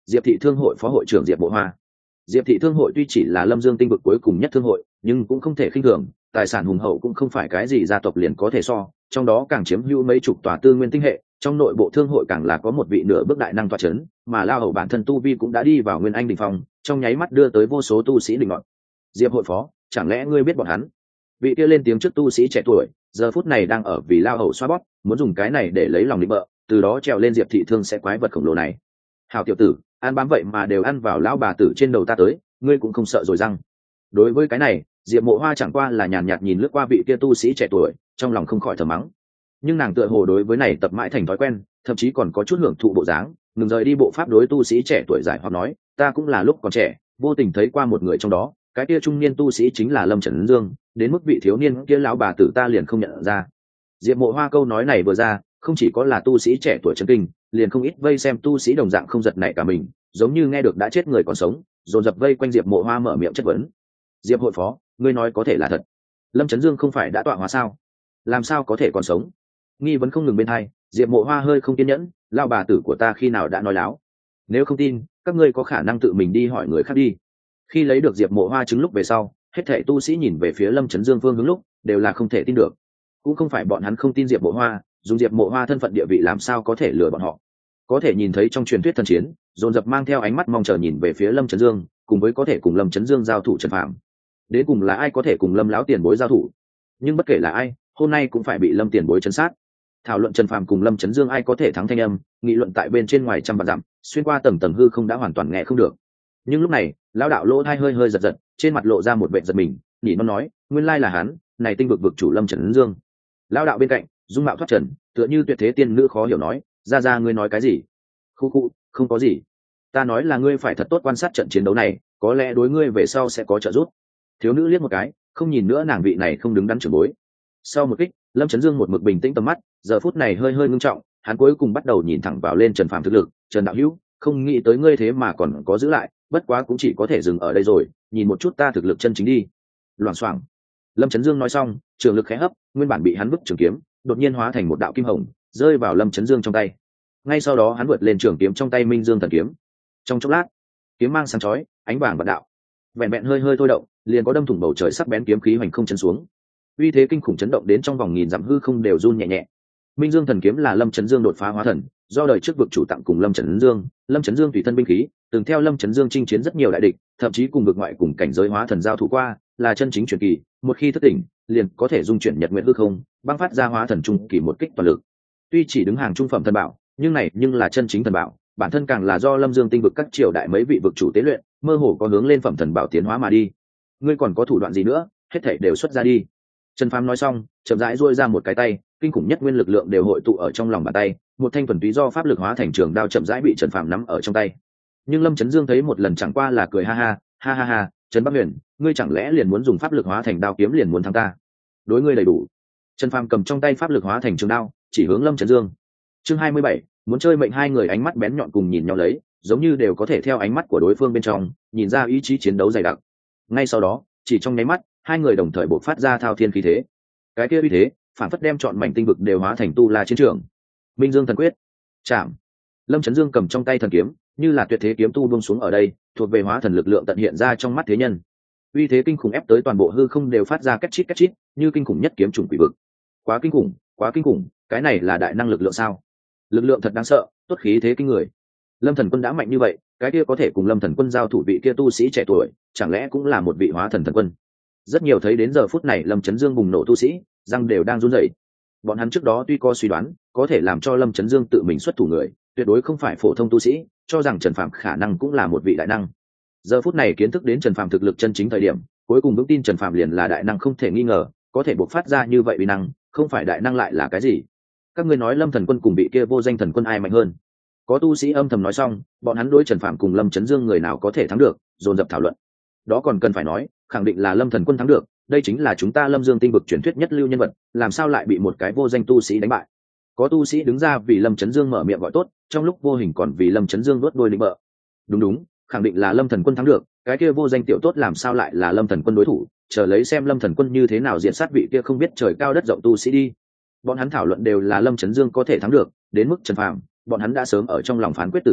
Diệp thị thương hội phó hội trưởng Diệp Mộ Hoa. Diệp thị thương hội tuy chỉ là Lâm Dương tinh vực cuối cùng nhất thương hội, nhưng cũng không thể khinh thường, tài sản hùng hậu cũng không phải cái gì gia tộc liền có thể so, trong đó càng chiếm hữu mấy chục tòa tư nguyên tinh hệ, trong nội bộ thương hội càng là có một vị nửa bước đại năng tọa chấn, mà Lao Hầu bản thân tu vi cũng đã đi vào nguyên anh đỉnh phong, trong nháy mắt đưa tới vô số tu sĩ đỉnh ngọn. Diệp hội phó, chẳng lẽ ngươi biết bọn hắn? Vị kia lên tiếng trước tu sĩ trẻ tuổi, giờ phút này đang ở vì Lao Hầu xoa bóp, muốn dùng cái này để lấy lòng định bợ, từ đó trèo lên Diệp thị thương sẽ quái vật khổng lồ này. Hào tiểu tử, ăn bám vậy mà đều ăn vào lão bà tử trên đầu ta tới, ngươi cũng không sợ rồi răng. Đối với cái này, Diệp Mộ Hoa chẳng qua là nhàn nhạt nhìn lướt qua vị kia tu sĩ trẻ tuổi, trong lòng không khỏi thở mắng. Nhưng nàng tựa hồ đối với này tập mãi thành thói quen, thậm chí còn có chút hưởng thụ bộ dáng, ngừng rời đi bộ pháp đối tu sĩ trẻ tuổi giải hoặc nói, ta cũng là lúc còn trẻ, vô tình thấy qua một người trong đó, cái kia trung niên tu sĩ chính là Lâm Trấn Dương, đến mức vị thiếu niên kia lão bà tử ta liền không nhận ra. Diệp Mộ Hoa câu nói này vừa ra, không chỉ có là tu sĩ trẻ tuổi chấn kinh, liền không ít vây xem tu sĩ đồng dạng không giật nảy cả mình, giống như nghe được đã chết người còn sống, dồn dập vây quanh Diệp Mộ Hoa mở miệng chất vấn. Diệp hội phó, ngươi nói có thể là thật? Lâm Trấn Dương không phải đã tọa hóa sao? Làm sao có thể còn sống? Nghi vấn không ngừng bên hai, Diệp Mộ Hoa hơi không kiên nhẫn, lao bà tử của ta khi nào đã nói láo? Nếu không tin, các ngươi có khả năng tự mình đi hỏi người khác đi. Khi lấy được Diệp Mộ Hoa chứng lúc về sau, hết thảy tu sĩ nhìn về phía Lâm Trấn Dương phương hướng lúc, đều là không thể tin được. Cũng không phải bọn hắn không tin Diệp Mộ Hoa, dùng Diệp Mộ Hoa thân phận địa vị làm sao có thể lừa bọn họ. Có thể nhìn thấy trong truyền thuyết thần chiến, dồn dập mang theo ánh mắt mong chờ nhìn về phía Lâm Trấn Dương, cùng với có thể cùng Lâm Trấn Dương giao thủ Trần Phàm. Đến cùng là ai có thể cùng Lâm lão tiền bối giao thủ? Nhưng bất kể là ai, hôm nay cũng phải bị Lâm tiền bối chấn sát. Thảo luận Trần Phàm cùng Lâm Trấn Dương ai có thể thắng thanh âm, nghị luận tại bên trên ngoài trăm vạn dặm, xuyên qua tầng tầng hư không đã hoàn toàn nghe không được. Nhưng lúc này, lão đạo lỗ thai hơi hơi giật giật, trên mặt lộ ra một vẻ giật mình, nhỉ nó nói, nguyên lai là hắn, này tinh vực vực chủ Lâm Trấn Dương. Lão đạo bên cạnh, dung mạo thoát trần, tựa như tuyệt thế tiên nữ khó hiểu nói, ra ra ngươi nói cái gì? Khu khu, không có gì. Ta nói là ngươi phải thật tốt quan sát trận chiến đấu này, có lẽ đối ngươi về sau sẽ có trợ giúp. Thiếu nữ liếc một cái, không nhìn nữa nàng vị này không đứng đắn trưởng bối. Sau một kích, Lâm Trấn Dương một mực bình tĩnh tầm mắt, giờ phút này hơi hơi ngưng trọng, hắn cuối cùng bắt đầu nhìn thẳng vào lên Trần Phàm thực lực. Trần đạo hữu, không nghĩ tới ngươi thế mà còn có giữ lại, bất quá cũng chỉ có thể dừng ở đây rồi, nhìn một chút ta thực lực chân chính đi. Loảng xoảng. Lâm Trấn Dương nói xong, trường lực khẽ hấp, nguyên bản bị hắn bức trường kiếm, đột nhiên hóa thành một đạo kim hồng, rơi vào Lâm Trấn Dương trong tay. Ngay sau đó hắn vượt lên trường kiếm trong tay Minh Dương thần kiếm. Trong chốc lát, kiếm mang sáng chói, ánh vàng vạn đạo. Vẹn vẹn hơi hơi thôi động, liền có đâm thủng bầu trời sắc bén kiếm khí hoành không chấn xuống. Uy thế kinh khủng chấn động đến trong vòng nghìn dặm hư không đều run nhẹ nhẹ. Minh Dương thần kiếm là Lâm Trấn Dương đột phá hóa thần, do đời trước vực chủ tặng cùng Lâm Trấn Dương, Lâm Trấn Dương tùy thân binh khí, từng theo Lâm Trấn Dương chinh chiến rất nhiều đại địch, thậm chí cùng vực ngoại cùng cảnh giới hóa thần giao thủ qua, là chân chính truyền kỳ, một khi thức tỉnh, liền có thể dung chuyển nhật nguyệt hư không, băng phát ra hóa thần trung kỳ một kích toàn lực. Tuy chỉ đứng hàng trung phẩm thần bảo, nhưng này nhưng là chân chính thần bảo, bản thân càng là do Lâm Dương tinh vực các triều đại mấy vị vực chủ tế luyện, mơ hồ có hướng lên phẩm thần bảo tiến hóa mà đi. Ngươi còn có thủ đoạn gì nữa, hết thảy đều xuất ra đi. Trần Phàm nói xong, chậm rãi duỗi ra một cái tay, kinh khủng nhất nguyên lực lượng đều hội tụ ở trong lòng bàn tay, một thanh thuần túy do pháp lực hóa thành trường đao chậm rãi bị Trần Phàm nắm ở trong tay. Nhưng Lâm Trấn Dương thấy một lần chẳng qua là cười ha ha, ha ha ha, Trần Bắc Huyền, ngươi chẳng lẽ liền muốn dùng pháp lực hóa thành đao kiếm liền muốn thắng ta? Đối ngươi đầy đủ. Trần Phàm cầm trong tay pháp lực hóa thành trường đao, chỉ hướng Lâm Trấn Dương. Chương hai mươi bảy, muốn chơi mệnh. Hai người ánh mắt bén nhọn cùng nhìn nhau lấy, giống như đều có thể theo ánh mắt của đối phương bên trong, nhìn ra ý chí chiến đấu dày đặc. Ngay sau đó, chỉ trong nháy mắt, hai người đồng thời bộc phát ra thao thiên khí thế. Cái kia uy thế, phản phất đem chọn mảnh tinh vực đều hóa thành tu la chiến trường. Minh Dương thần quyết, chạm. Lâm Trấn Dương cầm trong tay thần kiếm, như là tuyệt thế kiếm tu buông xuống ở đây, thuộc về hóa thần lực lượng tận hiện ra trong mắt thế nhân. Uy thế kinh khủng ép tới toàn bộ hư không đều phát ra két chít két chít, như kinh khủng nhất kiếm trùng quỷ vực. Quá kinh khủng, quá kinh khủng, cái này là đại năng lực lượng sao? Lực lượng thật đáng sợ, tốt khí thế kinh người. Lâm Thần Quân đã mạnh như vậy, cái kia có thể cùng Lâm Thần Quân giao thủ vị kia tu sĩ trẻ tuổi, chẳng lẽ cũng là một vị hóa thần thần quân? Rất nhiều thấy đến giờ phút này Lâm Trấn Dương bùng nổ tu sĩ, răng đều đang run rẩy. Bọn hắn trước đó tuy có suy đoán, có thể làm cho Lâm Trấn Dương tự mình xuất thủ người, tuyệt đối không phải phổ thông tu sĩ, cho rằng Trần Phàm khả năng cũng là một vị đại năng. Giờ phút này kiến thức đến Trần Phàm thực lực chân chính thời điểm, cuối cùng vững tin Trần Phàm liền là đại năng không thể nghi ngờ, có thể bộc phát ra như vậy uy năng, không phải đại năng lại là cái gì? Các ngươi nói Lâm Thần Quân cùng vị kia vô danh thần quân ai mạnh hơn? Có tu sĩ âm thầm nói xong, bọn hắn đối Trần Phàm cùng Lâm Trấn Dương người nào có thể thắng được, dồn dập thảo luận. Đó còn cần phải nói, khẳng định là Lâm Thần Quân thắng được, đây chính là chúng ta Lâm Dương tinh vực truyền thuyết nhất lưu nhân vật, làm sao lại bị một cái vô danh tu sĩ đánh bại? Có tu sĩ đứng ra vì Lâm Trấn Dương mở miệng gọi tốt, trong lúc vô hình còn vì Lâm Trấn Dương đốt đôi định bợ. Đúng đúng, khẳng định là Lâm Thần Quân thắng được, cái kia vô danh tiểu tốt làm sao lại là Lâm Thần Quân đối thủ, chờ lấy xem Lâm Thần Quân như thế nào diện sát vị kia không biết trời cao đất rộng tu sĩ đi. Bọn hắn thảo luận đều là Lâm Trấn Dương có thể thắng được, đến mức Trần Phàm, bọn hắn đã sớm ở trong lòng phán quyết tử hình,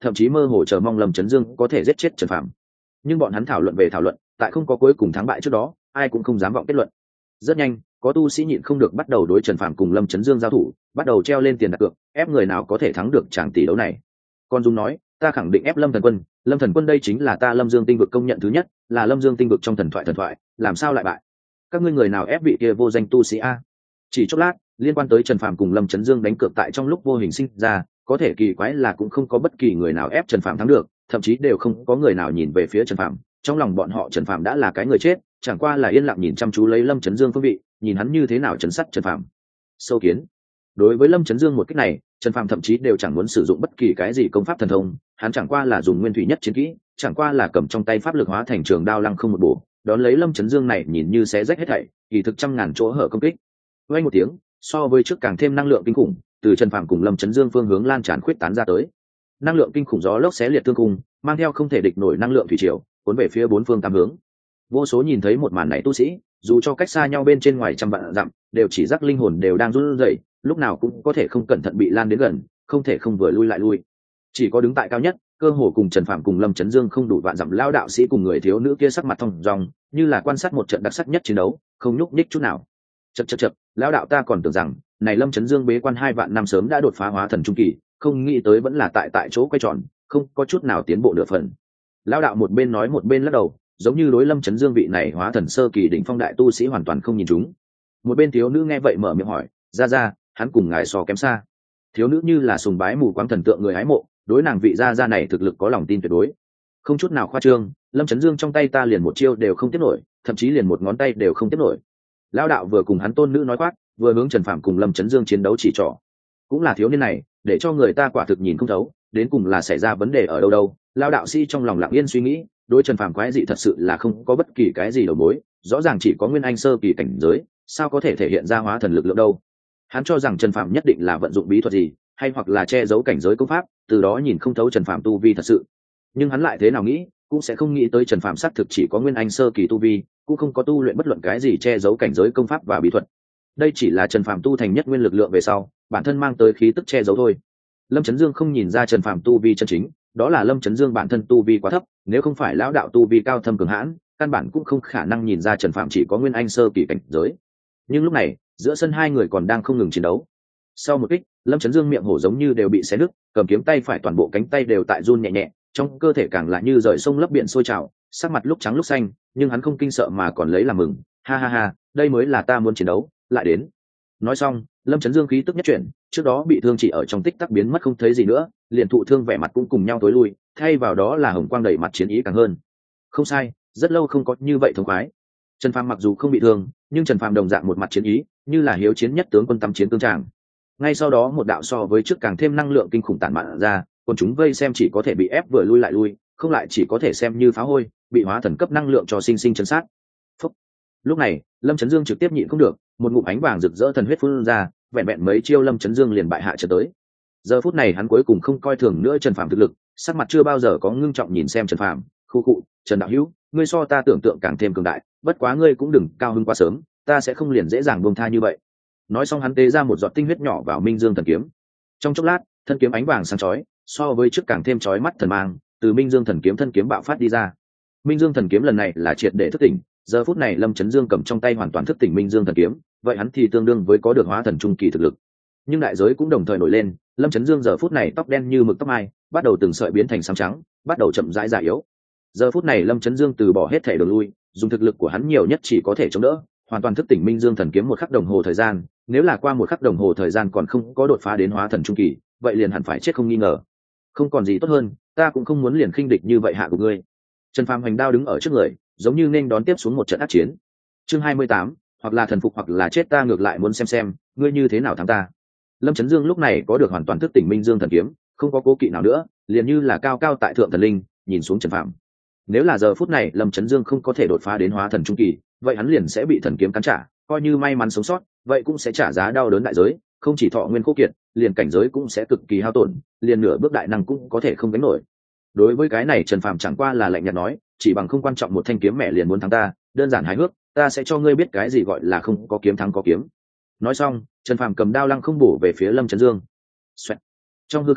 thậm chí mơ hồ chờ mong Lâm Chấn Dương có thể giết chết Trần Phàm. Nhưng bọn hắn thảo luận về thảo luận, tại không có cuối cùng thắng bại trước đó, ai cũng không dám vọng kết luận. Rất nhanh, có tu sĩ nhịn không được bắt đầu đối Trần Phàm cùng Lâm Chấn Dương giao thủ, bắt đầu treo lên tiền đặt cược, ép người nào có thể thắng được tràng tỷ đấu này. Con Dung nói, ta khẳng định ép Lâm Thần Quân, Lâm Thần Quân đây chính là ta Lâm Dương Tinh vực công nhận thứ nhất, là Lâm Dương Tinh vực trong thần thoại thần thoại, làm sao lại bại? Các ngươi người nào ép vị kia vô danh tu sĩ a? Chỉ chốc lát, liên quan tới Trần Phàm cùng Lâm Chấn Dương đánh cược tại trong lúc vô hình sinh ra, có thể kỳ quái là cũng không có bất kỳ người nào ép Trần Phàm thắng được, thậm chí đều không có người nào nhìn về phía Trần Phàm. Trong lòng bọn họ Trần Phàm đã là cái người chết, chẳng qua là yên lặng nhìn chăm chú lấy Lâm Chấn Dương phương vị, nhìn hắn như thế nào chấn sát Trần Phàm. Sâu kiến. Đối với Lâm Chấn Dương một cách này, Trần Phàm thậm chí đều chẳng muốn sử dụng bất kỳ cái gì công pháp thần thông, hắn chẳng qua là dùng nguyên thủy nhất chiến kỹ, chẳng qua là cầm trong tay pháp lực hóa thành trường đao lăng không một bổ, đón lấy Lâm Chấn Dương này nhìn như xé rách hết thảy, kỳ thực trăm ngàn chỗ hở công kích. Vang một tiếng, so với trước càng thêm năng lượng kinh khủng, từ Trần Phàm cùng Lâm Chấn Dương phương hướng lan tràn khuyết tán ra tới. Năng lượng kinh khủng gió lốc xé liệt tương cung, mang theo không thể địch nổi năng lượng thủy triều, cuốn về phía bốn phương tám hướng. Vô số nhìn thấy một màn này tu sĩ, dù cho cách xa nhau bên trên ngoài trăm vạn dặm, đều chỉ giác linh hồn đều đang run rẩy, lúc nào cũng có thể không cẩn thận bị lan đến gần, không thể không vừa lui lại lui. Chỉ có đứng tại cao nhất, cơ hồ cùng Trần Phàm cùng Lâm Chấn Dương không đủ vạn dặm lao đạo sĩ cùng người thiếu nữ kia sắc mặt thông dong, như là quan sát một trận đặc sắc nhất chiến đấu, không nhúc nhích chút nào. Chậc chậc chậc, lão đạo ta còn tưởng rằng, này Lâm Chấn Dương bế quan hai vạn năm sớm đã đột phá hóa thần trung kỳ, không nghĩ tới vẫn là tại tại chỗ quay tròn, không có chút nào tiến bộ nửa phần. Lão đạo một bên nói một bên lắc đầu, giống như đối Lâm Chấn Dương vị này hóa thần sơ kỳ đỉnh phong đại tu sĩ hoàn toàn không nhìn chúng. Một bên thiếu nữ nghe vậy mở miệng hỏi, ra ra, hắn cùng ngài so kém xa. Thiếu nữ như là sùng bái mù quáng thần tượng người hái mộ, đối nàng vị gia gia này thực lực có lòng tin tuyệt đối, không chút nào khoa trương. Lâm Chấn Dương trong tay ta liền một chiêu đều không tiếp nổi, thậm chí liền một ngón tay đều không tiếp nổi. Lão đạo vừa cùng hắn tôn nữ nói quát, vừa hướng Trần Phàm cùng Lâm Chấn Dương chiến đấu chỉ trỏ. Cũng là thiếu niên này, để cho người ta quả thực nhìn không thấu, đến cùng là xảy ra vấn đề ở đâu đâu. Lão đạo sĩ trong lòng lặng yên suy nghĩ, đối Trần Phàm quái dị thật sự là không có bất kỳ cái gì đầu mối, rõ ràng chỉ có nguyên anh sơ kỳ cảnh giới, sao có thể thể hiện ra hóa thần lực lượng đâu. Hắn cho rằng Trần Phàm nhất định là vận dụng bí thuật gì, hay hoặc là che giấu cảnh giới công pháp, từ đó nhìn không thấu Trần Phàm tu vi thật sự. Nhưng hắn lại thế nào nghĩ, cũng sẽ không nghĩ tới Trần Phàm xác thực chỉ có nguyên anh sơ kỳ tu vi, cũng không có tu luyện bất luận cái gì che giấu cảnh giới công pháp và bí thuật. Đây chỉ là Trần Phàm tu thành nhất nguyên lực lượng về sau, bản thân mang tới khí tức che giấu thôi. Lâm Chấn Dương không nhìn ra Trần Phàm tu vi chân chính, đó là Lâm Chấn Dương bản thân tu vi quá thấp, nếu không phải lão đạo tu vi cao thâm cường hãn, căn bản cũng không khả năng nhìn ra Trần Phàm chỉ có nguyên anh sơ kỳ cảnh giới. Nhưng lúc này, giữa sân hai người còn đang không ngừng chiến đấu. Sau một kích, Lâm Chấn Dương miệng hổ giống như đều bị xé nứt, cầm kiếm tay phải toàn bộ cánh tay đều tại run nhẹ nhẹ, trong cơ thể càng là như rời sông lấp biển sôi trào, sắc mặt lúc trắng lúc xanh, nhưng hắn không kinh sợ mà còn lấy làm mừng, ha ha ha, đây mới là ta muốn chiến đấu, lại đến. Nói xong, Lâm Chấn Dương khí tức nhất chuyển, trước đó bị thương chỉ ở trong tích tắc biến mất không thấy gì nữa, liền thụ thương vẻ mặt cũng cùng nhau tối lui, thay vào đó là hồng quang đầy mặt chiến ý càng hơn. Không sai, rất lâu không có như vậy thống khoái. Trần Phàm mặc dù không bị thương, nhưng Trần Phàm đồng dạng một mặt chiến ý, như là hiếu chiến nhất tướng quân tâm chiến tương tràng. Ngay sau đó một đạo so với trước càng thêm năng lượng kinh khủng tản mạn ra, còn chúng vây xem chỉ có thể bị ép vừa lui lại lui, không lại chỉ có thể xem như phá hôi, bị hóa thần cấp năng lượng cho sinh sinh chấn sát. Phúc. Lúc này, Lâm Chấn Dương trực tiếp nhịn không được, một ngụm ánh vàng rực rỡ thần huyết phun ra, vẹn vẹn mấy chiêu Lâm Chấn Dương liền bại hạ trở tới. Giờ phút này hắn cuối cùng không coi thường nữa Trần Phàm thực lực, sắc mặt chưa bao giờ có ngưng trọng nhìn xem Trần Phàm, khu cụ, Trần đạo hữu, ngươi so ta tưởng tượng càng thêm cường đại, bất quá ngươi cũng đừng cao hứng quá sớm, ta sẽ không liền dễ dàng buông tha như vậy. Nói xong hắn tế ra một giọt tinh huyết nhỏ vào Minh Dương thần kiếm. Trong chốc lát, thân kiếm ánh vàng sáng chói, so với trước càng thêm chói mắt thần mang, từ Minh Dương thần kiếm thân kiếm bạo phát đi ra. Minh Dương thần kiếm lần này là triệt để thức tỉnh, giờ phút này Lâm Chấn Dương cầm trong tay hoàn toàn thức tỉnh Minh Dương thần kiếm, vậy hắn thì tương đương với có được hóa thần trung kỳ thực lực. Nhưng đại giới cũng đồng thời nổi lên, Lâm Chấn Dương giờ phút này tóc đen như mực tóc mai, bắt đầu từng sợi biến thành xám trắng, bắt đầu chậm rãi già yếu. Giờ phút này Lâm Chấn Dương từ bỏ hết thể đường lui, dùng thực lực của hắn nhiều nhất chỉ có thể chống đỡ, hoàn toàn thức tỉnh Minh Dương thần kiếm một khắc đồng hồ thời gian, nếu là qua một khắc đồng hồ thời gian còn không có đột phá đến hóa thần trung kỳ, vậy liền hẳn phải chết không nghi ngờ. Không còn gì tốt hơn, ta cũng không muốn liền khinh địch như vậy hạ của ngươi. Trần Phàm hoành đao đứng ở trước người, giống như nên đón tiếp xuống một trận ác chiến. Chương hai mươi tám, hoặc là thần phục hoặc là chết, ta ngược lại muốn xem xem ngươi như thế nào thắng ta. Lâm Chấn Dương lúc này có được hoàn toàn thức tỉnh Minh Dương thần kiếm, không có cố kỵ nào nữa, liền như là cao cao tại thượng thần linh, nhìn xuống Trần Phàm. Nếu là giờ phút này Lâm Chấn Dương không có thể đột phá đến hóa thần trung kỳ, vậy hắn liền sẽ bị thần kiếm cắn trả, coi như may mắn sống sót, vậy cũng sẽ trả giá đau đớn đại giới, không chỉ thọ nguyên khô kiệt, liền cảnh giới cũng sẽ cực kỳ hao tổn, liền nửa bước đại năng cũng có thể không gánh nổi. Đối với cái này Trần Phàm chẳng qua là lạnh nhạt nói, chỉ bằng không quan trọng một thanh kiếm mẹ liền muốn thắng ta, đơn giản hài hước, ta sẽ cho ngươi biết cái gì gọi là không có kiếm thắng có kiếm. Nói xong, Trần Phàm cầm đao lăng không bổ về phía Lâm Chấn Dương. Xoẹt. Trong hư không,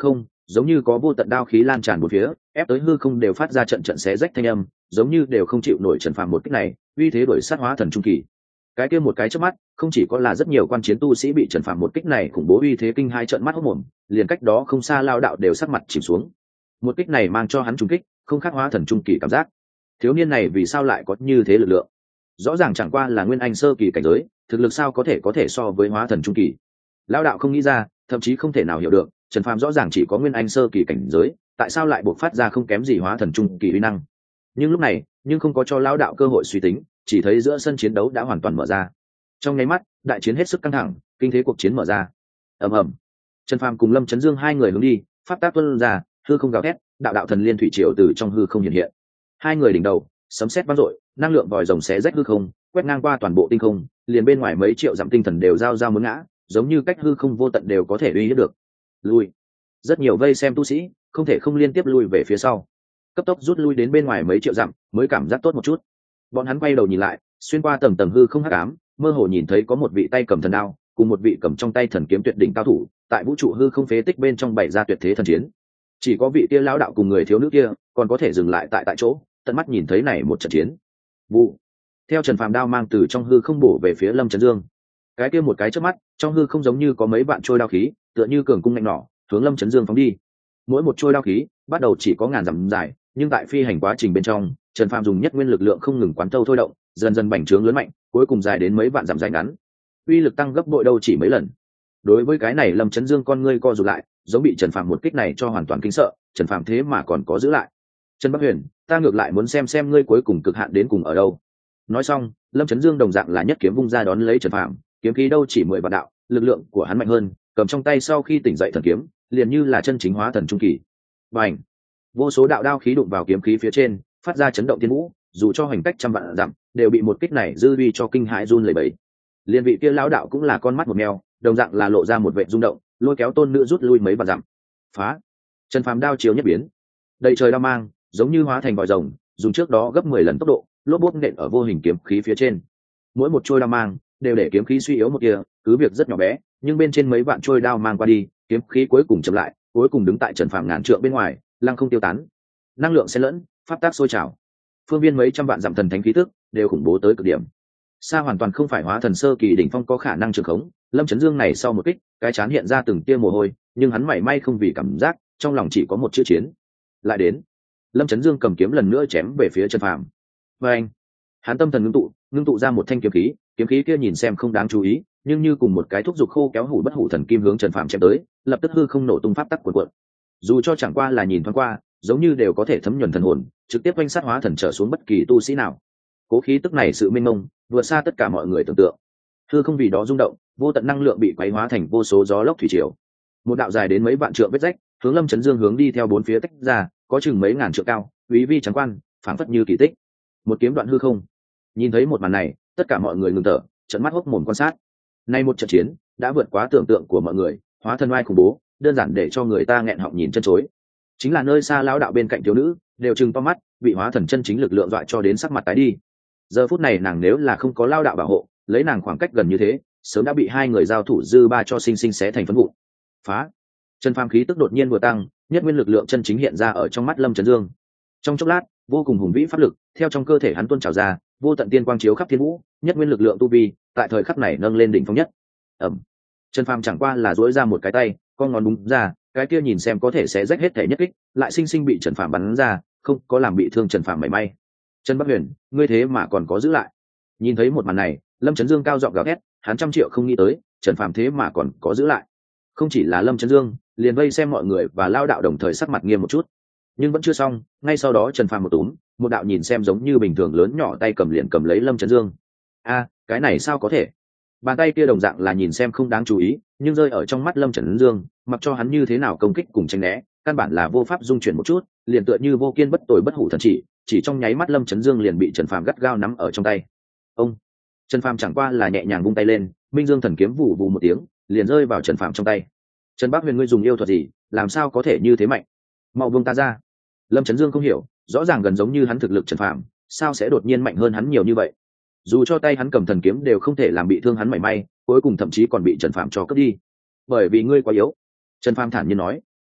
giống như có vô tận đao khí lan tràn bốn phía, ép tới hư không đều phát ra trận trận xé rách thanh âm, giống như đều không chịu nổi Trần Phàm một kích này, uy thế đuổi sát hóa thần trung kỳ. Cái kia một cái chớp mắt, không chỉ có là rất nhiều quan chiến tu sĩ bị Trần Phàm một kích này khủng bố uy thế kinh hai trợn mắt hốt mồm, liền cách đó không xa lao đạo đều sắc mặt chìm xuống. Một kích này mang cho hắn trung kích, không khác hóa thần trung kỳ cảm giác. Thiếu niên này vì sao lại có như thế lực lượng? Rõ ràng chẳng qua là nguyên anh sơ kỳ cảnh giới, thực lực sao có thể có thể so với hóa thần trung kỳ? Lao đạo không nghĩ ra, thậm chí không thể nào hiểu được, Trần Phàm rõ ràng chỉ có nguyên anh sơ kỳ cảnh giới, tại sao lại buộc phát ra không kém gì hóa thần trung kỳ uy năng? Nhưng lúc này, nhưng không có cho lao đạo cơ hội suy tính, chỉ thấy giữa sân chiến đấu đã hoàn toàn mở ra. Trong nháy mắt, đại chiến hết sức căng thẳng, kinh thế cuộc chiến mở ra. Ầm ầm. Trần Phàm cùng Lâm Chấn Dương hai người hướng đi, pháp tác tuôn ra, hư không gào thét, đạo đạo thần liên thủy triều từ trong hư không hiện hiện. Hai người đỉnh đầu, sấm sét vang dội, năng lượng vòi rồng xé rách hư không, quét ngang qua toàn bộ tinh không, liền bên ngoài mấy triệu dặm tinh thần đều giao giao muốn ngã, giống như cách hư không vô tận đều có thể uy hiếp được. Lui. Rất nhiều vây xem tu sĩ, không thể không liên tiếp lui về phía sau. Cấp tốc rút lui đến bên ngoài mấy triệu dặm, mới cảm giác tốt một chút. Bọn hắn quay đầu nhìn lại, xuyên qua tầng tầng hư không hắc ám, mơ hồ nhìn thấy có một vị tay cầm thần đao, cùng một vị cầm trong tay thần kiếm tuyệt đỉnh cao thủ, tại vũ trụ hư không phế tích bên trong bày ra tuyệt thế thần chiến. Chỉ có vị kia lão đạo cùng người thiếu nữ kia, còn có thể dừng lại tại tại chỗ, tận mắt nhìn thấy này một trận chiến. Vụ. Theo Trần Phàm đao mang từ trong hư không bổ về phía Lâm Chấn Dương. Cái kia một cái chớp mắt, trong hư không giống như có mấy vạn trôi đao khí, tựa như cường cung ngạnh nỏ, hướng Lâm Chấn Dương phóng đi. Mỗi một trôi đao khí, bắt đầu chỉ có ngàn dặm dài, nhưng tại phi hành quá trình bên trong, Trần Phàm dùng nhất nguyên lực lượng không ngừng quán thâu thôi động, dần dần bành trướng lớn mạnh, cuối cùng dài đến mấy vạn dặm dài ngắn. Uy lực tăng gấp bội đâu chỉ mấy lần. Đối với cái này Lâm Chấn Dương con ngươi co rụt lại, giống bị Trần Phàm một kích này cho hoàn toàn kinh sợ, Trần Phàm thế mà còn có giữ lại. Trần Bắc Huyền, ta ngược lại muốn xem xem ngươi cuối cùng cực hạn đến cùng ở đâu. Nói xong, Lâm Chấn Dương đồng dạng là nhất kiếm vung ra đón lấy Trần Phàm, kiếm khí đâu chỉ mười vạn đạo, lực lượng của hắn mạnh hơn, cầm trong tay sau khi tỉnh dậy thần kiếm, liền như là chân chính hóa thần trung kỳ. Bành! Vô số đạo đao khí đụng vào kiếm khí phía trên, phát ra chấn động thiên vũ, dù cho hành cách trăm vạn dặm, đều bị một kích này dư uy cho kinh hãi run lẩy bẩy. Liên vị kia lão đạo cũng là con mắt một mèo, đồng dạng là lộ ra một vệt rung động, lôi kéo tôn nữ rút lui mấy vạn dặm. Phá! Trần Phàm đao chiếu nhất biến, đầy trời đao mang, giống như hóa thành vòi rồng, dùng trước đó gấp mười lần tốc độ, lốp bốp nện ở vô hình kiếm khí phía trên. Mỗi một trôi đao mang đều để kiếm khí suy yếu một kia, cứ việc rất nhỏ bé, nhưng bên trên mấy vạn trôi đao mang qua đi, kiếm khí cuối cùng chậm lại, cuối cùng đứng tại Trần Phàm ngàn trượng bên ngoài, lăng không tiêu tán. Năng lượng xen lẫn, pháp tác sôi trào. Phương viên mấy trăm vạn dặm thần thánh khí tức đều khủng bố tới cực điểm. Sa hoàn toàn không phải hóa thần sơ kỳ đỉnh phong có khả năng trường khống, Lâm Chấn Dương này sau một kích, cái chán hiện ra từng tia mồ hôi, nhưng hắn mảy may không vì cảm giác, trong lòng chỉ có một chữ chiến. Lại đến. Lâm Chấn Dương cầm kiếm lần nữa chém về phía Trần Phàm. Và anh, hắn tâm thần ngưng tụ, ngưng tụ ra một thanh kiếm khí, kiếm khí kia nhìn xem không đáng chú ý, nhưng như cùng một cái thuốc dục khô kéo hủ bất hủ thần kim hướng Trần Phàm chém tới, lập tức hư không nổ tung pháp tắc cuộn cuộn. Dù cho chẳng qua là nhìn thoáng qua, giống như đều có thể thấm nhuần thần hồn, trực tiếp quanh sát hóa thần trở xuống bất kỳ tu sĩ nào. Cố khí tức này sự mênh mông, vượt xa tất cả mọi người tưởng tượng. Hư không vì đó rung động, vô tận năng lượng bị quấy hóa thành vô số gió lốc thủy triều. Một đạo dài đến mấy vạn trượng vết rách, hướng Lâm Chấn Dương hướng đi theo bốn phía tách ra, có chừng mấy ngàn trượng cao, uy vi trắng quan, phảng phất như kỳ tích. Một kiếm đoạn hư không. Nhìn thấy một màn này, tất cả mọi người ngừng thở, trợn mắt hốc mồm quan sát. Nay một trận chiến đã vượt quá tưởng tượng của mọi người, hóa thần oai khủng bố, đơn giản để cho người ta nghẹn họng nhìn chân chối. Chính là nơi xa lão đạo bên cạnh thiếu nữ, đều trừng to mắt, bị hóa thần chân chính lực lượng dọa cho đến sắc mặt tái đi. Giờ phút này nàng nếu là không có lão đạo bảo hộ, lấy nàng khoảng cách gần như thế, sớm đã bị hai người giao thủ dư ba cho sinh sinh xé thành phấn vụn. Phá! Chân phàm khí tức đột nhiên vừa tăng, nhất nguyên lực lượng chân chính hiện ra ở trong mắt Lâm Chấn Dương. Trong chốc lát, vô cùng hùng vĩ pháp lực theo trong cơ thể hắn tuôn trào ra, vô tận tiên quang chiếu khắp thiên vũ, nhất nguyên lực lượng tu vi tại thời khắc này nâng lên đỉnh phong nhất. Ẩm. Trần Phàm chẳng qua là duỗi ra một cái tay, con ngón đúng ra, cái kia nhìn xem có thể sẽ rách hết thể nhất kích, lại sinh sinh bị Trần Phàm bắn ra, không có làm bị thương Trần Phàm mảy may. Trần Bắc Huyền, ngươi thế mà còn có giữ lại. Nhìn thấy một màn này, Lâm Chấn Dương cao giọng gào thét, hắn trăm triệu không nghĩ tới, Trần Phàm thế mà còn có giữ lại. Không chỉ là Lâm Chấn Dương, liền vây xem mọi người và lao đạo đồng thời sắc mặt nghiêm một chút. Nhưng vẫn chưa xong, ngay sau đó Trần Phàm một túm, một đạo nhìn xem giống như bình thường lớn nhỏ tay cầm liền cầm lấy Lâm Chấn Dương. A, cái này sao có thể? Bàn tay kia đồng dạng là nhìn xem không đáng chú ý, nhưng rơi ở trong mắt Lâm Chấn Dương, mặc cho hắn như thế nào công kích cùng tránh né, căn bản là vô pháp dung chuyển một chút, liền tựa như vô kiên bất tồi bất hủ thần chỉ, chỉ trong nháy mắt Lâm Chấn Dương liền bị Trần Phàm gắt gao nắm ở trong tay. Ông, Trần Phàm chẳng qua là nhẹ nhàng vung tay lên, Minh Dương thần kiếm vụ vụ một tiếng, liền rơi vào Trần Phàm trong tay. Trần Bắc Huyền, ngươi dùng yêu thuật gì, làm sao có thể như thế mạnh? Mau buông ta ra. Lâm Chấn Dương không hiểu, rõ ràng gần giống như hắn thực lực Trần Phàm, sao sẽ đột nhiên mạnh hơn hắn nhiều như vậy? Dù cho tay hắn cầm thần kiếm đều không thể làm bị thương hắn mảy may, cuối cùng thậm chí còn bị Trần Phàm cho cướp đi. Bởi vì ngươi quá yếu. Trần Phàm thản nhiên nói.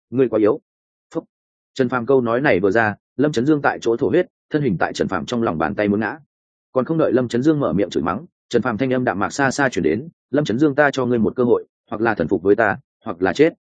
ngươi quá yếu. Phúc. Trần Phàm câu nói này vừa ra, Lâm Chấn Dương tại chỗ thổ huyết, thân hình tại Trần Phàm trong lòng bàn tay muốn ngã. Còn không đợi Lâm Chấn Dương mở miệng chửi mắng, Trần Phàm thanh âm đạm mạc xa xa chuyển đến, Lâm Chấn Dương, ta cho ngươi một cơ hội, hoặc là thần phục với ta, hoặc là chết.